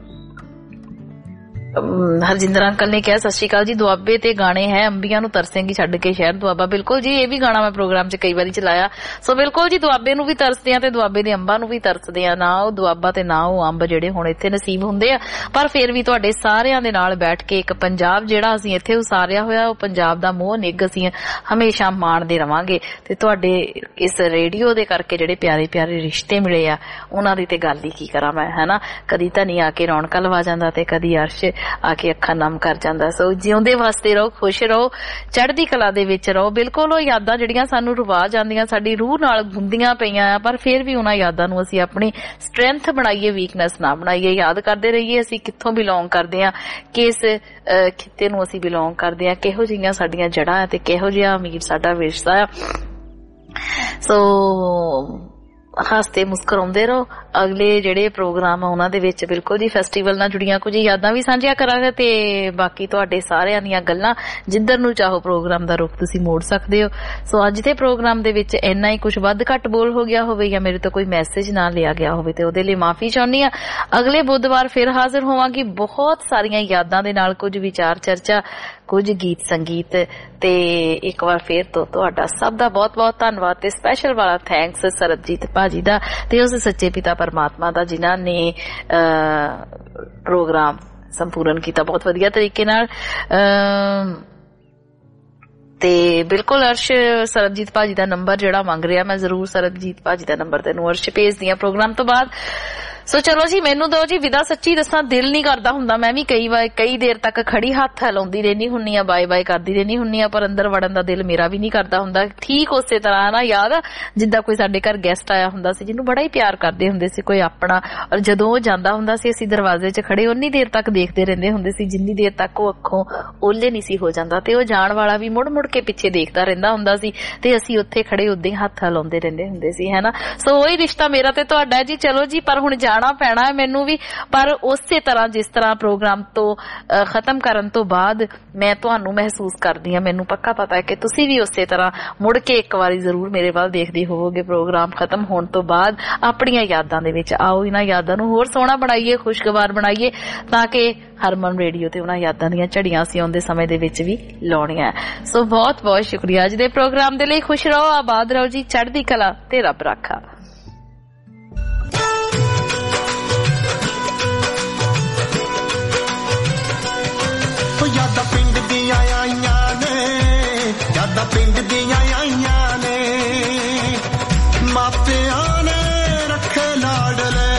ਹਰਜਿੰਦਰ ਅੰਕਲ ਨੇ ਕਿਹਾ ਸਤਿ ਸ਼੍ਰੀ ਅਕਾਲ ਜੀ ਦੁਆਬੇ ਤੇ ਗਾਣੇ ਹੈ ਅੰਬੀਆਂ ਨੂੰ ਤਰਸੇਂਗੀ ਛੱਡ ਕੇ ਸ਼ਹਿਰ ਦੁਆਬਾ ਬਿਲਕੁਲ ਜੀ ਇਹ ਵੀ ਗਾਣਾ ਮੈਂ ਪ੍ਰੋਗਰਾਮ 'ਚ ਕਈ ਵਾਰੀ ਚਲਾਇਆ ਸੋ ਬਿਲਕੁਲ ਜੀ ਦੁਆਬੇ ਨੂੰ ਵੀ ਤਰਸਦੇ ਆ ਤੇ ਦੁਆਬੇ ਦੇ ਅੰਬਾਂ ਨੂੰ ਵੀ ਤਰਸਦੇ ਆ ਨਾ ਉਹ ਦੁਆਬਾ ਤੇ ਨਾ ਉਹ ਅੰਬ ਜਿਹੜੇ ਹੁਣ ਇੱਥੇ ਨਸੀਬ ਹੁੰਦੇ ਆ ਪਰ ਫਿਰ ਵੀ ਤੁਹਾਡੇ ਸਾਰਿਆਂ ਦੇ ਨਾਲ ਬੈਠ ਕੇ ਇੱਕ ਪੰਜਾਬ ਜਿਹੜਾ ਅਸੀਂ ਇੱਥੇ ਉਸਾਰਿਆ ਹੋਇਆ ਉਹ ਪੰਜਾਬ ਦਾ ਮੋਹ ਨਿੱਘ ਅਸੀਂ ਹਮੇਸ਼ਾ ਮਾਣਦੇ ਰਵਾਂਗੇ ਤੇ ਤੁਹਾਡੇ ਇਸ ਰੇਡੀਓ ਦੇ ਕਰਕੇ ਜਿਹੜੇ ਪਿਆਰੇ ਪਿਆਰੇ ਰਿਸ਼ਤੇ ਮਿਲੇ ਆ ਉਹਨਾਂ ਦੀ ਤੇ ਗੱਲ ਹੀ ਕੀ ਕਰਾਂ ਮੈਂ ਹਨਾ ਕਦੀ ਧਨੀ ਆ ਕੇ ਰੌਣਕਾਂ ਲਵਾ ਜਾਂਦਾ ਤੇ ਕਦੀ ਅਰਸ਼ ਆ ਕੇ ਅੱਖਾਂ ਨਮ ਕਰ ਜਾਂਦਾ ਸੋ ਜਿਉਂਦੇ ਵਾਸਤੇ ਰਹੋ ਖੁਸ਼ ਰਹੋ ਚੜ੍ਹਦੀ ਕਲਾ ਦੇ ਵਿੱਚ ਰਹੋ ਬਿਲਕੁਲ ਉਹ ਯਾਦਾਂ ਜਿਹੜੀਆਂ ਸਾਨੂੰ ਰਵਾ ਜਾਂਦੀਆਂ ਸਾਡੀ ਰੂਹ ਨਾਲ ਗੁੰਦੀਆਂ ਪਈਆਂ ਆ ਪਰ ਫਿਰ ਵੀ ਉਹਨਾਂ ਯਾਦਾਂ ਨੂੰ ਅਸੀਂ ਆਪਣੀ ਸਟਰੈਂਥ ਬਣਾਈਏ ਵੀਕਨੈਸ ਨਾ ਬਣਾਈਏ ਯਾਦ ਕਰਦੇ ਰਹੀਏ ਅਸੀਂ ਕਿੱਥੋਂ ਬਿਲੋਂਗ ਕਰਦੇ ਆ ਕਿਸ ਖਿੱਤੇ ਨੂੰ ਅਸੀਂ ਬਿਲੋਂਗ ਕਰਦੇ ਆ ਕਿਹੋ ਜਿਹੀਆਂ ਸਾਡੀਆਂ ਜੜ੍ਹਾਂ ਆ ਤੇ ਕਿਹੋ ਜਿਹਾ ਅਮੀਰ ਸਾਡਾ ਵਿਰਸਾ ਆ ਸੋ ਹੱਸਦੇ ਮੁਸਕਰਾਉਂਦੇ ਰਹੋ ਅਗਲੇ ਜਿਹੜੇ ਪ੍ਰੋਗਰਾਮ ਆ ਉਹਨਾਂ ਦੇ ਵਿੱਚ ਬਿਲਕੁਲ ਜੀ ਫੈਸਟੀਵਲ ਨਾਲ ਜੁੜੀਆਂ ਕੁਝ ਯਾਦਾਂ ਵੀ ਸਾਂਝੀਆਂ ਕਰਾਂਗੇ ਤੇ ਬਾਕੀ ਤੁਹਾਡੇ ਸਾਰਿਆਂ ਦੀਆਂ ਗੱਲਾਂ ਜਿੱਧਰ ਨੂੰ ਚਾਹੋ ਪ੍ਰੋਗਰਾਮ ਦਾ ਰੁਖ ਤੁਸੀਂ ਮੋੜ ਸਕਦੇ ਹੋ ਸੋ ਅੱਜ ਦੇ ਪ੍ਰੋਗਰਾਮ ਦੇ ਵਿੱਚ ਇੰਨਾ ਹੀ ਕੁਝ ਵੱਧ ਘੱਟ ਬੋਲ ਹੋ ਗਿਆ ਹੋਵੇ ਜਾਂ ਮੇਰੇ ਤੋਂ ਕੋਈ ਮੈਸੇਜ ਨਾ ਲਿਆ ਗਿਆ ਹੋਵੇ ਤੇ ਉਹਦੇ ਲਈ ਮਾਫੀ ਚਾਹੁੰਦੀ ਆ ਅਗਲੇ ਬੁੱਧਵਾਰ ਫਿਰ ਹਾਜ਼ਰ ਹੋਵਾਂਗੀ ਬਹੁਤ ਸਾਰੀਆਂ ਯਾਦਾਂ ਦੇ ਨਾਲ ਕੁਝ ਵਿਚਾਰ ਚਰਚਾ ਕੁਝ ਗੀਤ ਸੰਗੀਤ ਤੇ ਇੱਕ ਵਾਰ ਫੇਰ ਤੋਂ ਤੁਹਾਡਾ ਸਭ ਦਾ ਬਹੁਤ ਬਹੁਤ ਧੰਨਵਾਦ ਤੇ ਸਪੈਸ਼ਲ ਵਾਲਾ ਥੈਂਕਸ ਸਰਬਜੀਤ ਭਾਜੀ ਦਾ ਤੇ ਉਸ ਸੱਚੇ ਪਿਤਾ ਪਰਮਾਤਮਾ ਦਾ ਜਿਨ੍ਹਾਂ ਨੇ ਪ੍ਰੋਗਰਾਮ ਸੰਪੂਰਨ ਕੀਤਾ ਬਹੁਤ ਵਧੀਆ ਤਰੀਕੇ ਨਾਲ ਤੇ ਬਿਲਕੁਲ ਅਰਸ਼ ਸਰਬਜੀਤ ਭਾਜੀ ਦਾ ਨੰਬਰ ਜਿਹੜਾ ਮੰਗ ਰਿਹਾ ਮੈਂ ਜ਼ਰੂਰ ਸਰਬਜੀਤ ਭਾਜੀ ਦਾ ਨੰਬਰ ਤੈਨੂੰ ਅਰਸ਼ ਭੇਜਦੀ ਆ ਪ੍ਰੋਗਰਾਮ ਤੋਂ ਬਾਅਦ ਸੋ ਚਲੋ ਜੀ ਮੈਨੂੰ ਦੋ ਜੀ ਵਿਦਾ। ਸੱਚੀ ਦੱਸਾਂ ਦਿਲ ਨਹੀਂ ਕਰਦਾ ਹੁੰਦਾ, ਮੈਂ ਵੀ ਕਈ ਵਾਰ ਕਈ ਦੇਰ ਤੱਕ ਖੜੀ ਹੱਥ ਹਿਲਾਉਂਦੀ ਰਹਿੰਦੀ ਹੁੰਨੀ ਆ, ਬਾਏ ਬਾਏ ਕਰਦੀ ਰਹਿੰਦੀ ਹੁੰਨੀ ਆ, ਪਰ ਅੰਦਰ ਵੜਨ ਦਾ ਦਿਲ ਮੇਰਾ ਵੀ ਨਹੀਂ ਕਰਦਾ ਹੁੰਦਾ। ਠੀਕ ਉਸੇ ਤਰ੍ਹਾਂ ਨਾ ਯਾਦ ਜਿੱਦਾਂ ਕੋਈ ਸਾਡੇ ਘਰ ਗੈਸਟ ਆਇਆ ਹੁੰਦਾ ਸੀ ਜਿਹਨੂੰ ਬੜਾ ਹੀ ਪਿਆਰ ਕਰਦੇ ਹੁੰਦੇ ਸੀ, ਕੋਈ ਆਪਣਾ, ਔਰ ਜਦੋਂ ਉਹ ਜਾਂਦਾ ਹੁੰਦਾ ਸੀ ਅਸੀਂ ਦਰਵਾਜ਼ੇ 'ਚ ਖੜੇ ਉਨੀ ਦੇਰ ਤੱਕ ਦੇਖਦੇ ਰਹਿੰਦੇ ਹੁੰਦੇ ਸੀ ਜਿੰਨੀ ਦੇਰ ਤੱਕ ਉਹ ਅੱਖੋਂ ਓਲੇ ਨਹੀਂ ਸੀ ਹੋ ਜਾਂਦਾ, ਤੇ ਉਹ ਜਾਣ ਵਾਲਾ ਵੀ ਮੁੜ ਮੁੜ ਕੇ ਪਿੱਛੇ ਦੇਖਦਾ ਰਹਿੰਦਾ ਹੁੰਦਾ ਸੀ ਤੇ ਅਸੀਂ ਉੱਥੇ ਖੜੇ ਉਦਾਂ ਹੀ ਹੱਥ ਹਿਲਾਉਂਦੇ ਰਹਿੰਦੇ ਹੁੰਦੇ ਸੀ, ਹੈ ਨਾ। ਸੋ ਉਹੀ ਰਿਸ਼ਤਾ ਮੇਰਾ ਤੇ ਤੁਹਾਡਾ ਜੀ। ਚਲੋ ਜੀ, ਪਰ ਹੁਣ ਜਾਣਾ ਪੈਣਾ ਹੈ ਮੈਨੂੰ ਵੀ, ਪਰ ਉਸੇ ਤਰ੍ਹਾਂ ਜਿਸ ਤਰ੍ਹਾਂ ਪ੍ਰੋਗਰਾਮ ਤੋਂ ਖਤਮ ਕਰਨ ਤੋਂ ਬਾਅਦ ਮੈਂ ਤੁਹਾਨੂੰ ਮਹਿਸੂਸ ਕਰਦੀ ਹਾਂ, ਮੈਨੂੰ ਪੱਕਾ ਪਤਾ ਹੈ ਕਿ ਤੁਸੀਂ ਵੀ ਉਸੇ ਤਰ੍ਹਾਂ ਮੁੜ ਕੇ ਇੱਕ ਵਾਰੀ ਜ਼ਰੂਰ ਮੇਰੇ ਵੱਲ ਦੇਖਦੇ ਹੋਵੋਗੇ ਪ੍ਰੋਗਰਾਮ ਖਤਮ ਹੋਣ ਤੋਂ ਬਾਅਦ। ਆਪਣੀਆਂ ਯਾਦਾਂ ਦੇ ਵਿੱਚ ਆਓ, ਇਹਨਾਂ ਯਾਦਾਂ ਨੂੰ ਹੋਰ ਸੋਹਣਾ ਬਣਾਈਏ, ਖੁਸ਼ਗਵਾਰ ਬਣਾਈਏ, ਤਾਂ ਕਿ ਹਰਮਨ ਰੇਡੀਓ ਤੇ ਉਹਨਾਂ ਯਾਦਾਂ ਦੀਆਂ ਝੜੀਆਂ ਅਸੀਂ ਆਉਂਦੇ ਸਮੇਂ ਦੇ ਵਿੱਚ ਵੀ ਲਾਉਣੀਆਂ। ਸੋ ਬਹੁਤ ਬਹੁਤ ਸ਼ੁਕਰੀਆ ਅੱਜ ਦੇ ਪ੍ਰੋਗਰਾਮ ਦੇ ਲਈ। ਖੁਸ਼ ਰਹੋ, ਆਬਾਦ ਰਹੋ ਜੀ, ਚੜ੍ਹਦੀ ਕਲਾ ਤੇ ਰੱਬ ਰਾਖਾ।
ਯਾਦਾਂ ਪਿੰਡ ਦੀਆਂ ਆਈਆਂ ਨੇ, ਯਾਦਾਂ ਪਿੰਡ ਦੀਆਂ ਆਈਆਂ ਨੇ, ਮਾਪਿਆਂ ਨੇ ਰੱਖੇ ਲਾਡਲੇ,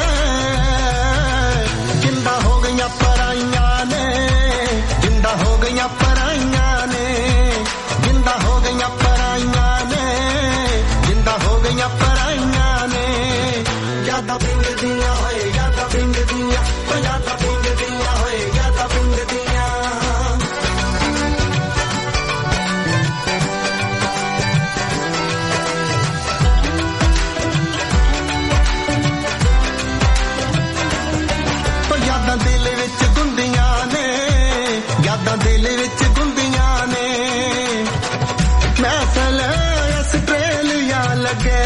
ਜਿੰਦਾ ਹੋ ਗਈਆਂ ਪਰਾਈਆਂ ਨੇ, ਜਿੰਦਾ ਹੋ ਗਈਆਂ ਪਰਾਈਆਂ ਨੇ, ਜਿੰਦਾ ਹੋ ਗਈਆਂ ਪਰਾਈਆਂ ਨੇ, ਜਿੰਦਾ ਹੋ ਗਈਆਂ ਪਰਾਈਆਂ ਨੇ, ਯਾਦਾਂ ਪਿੰਡ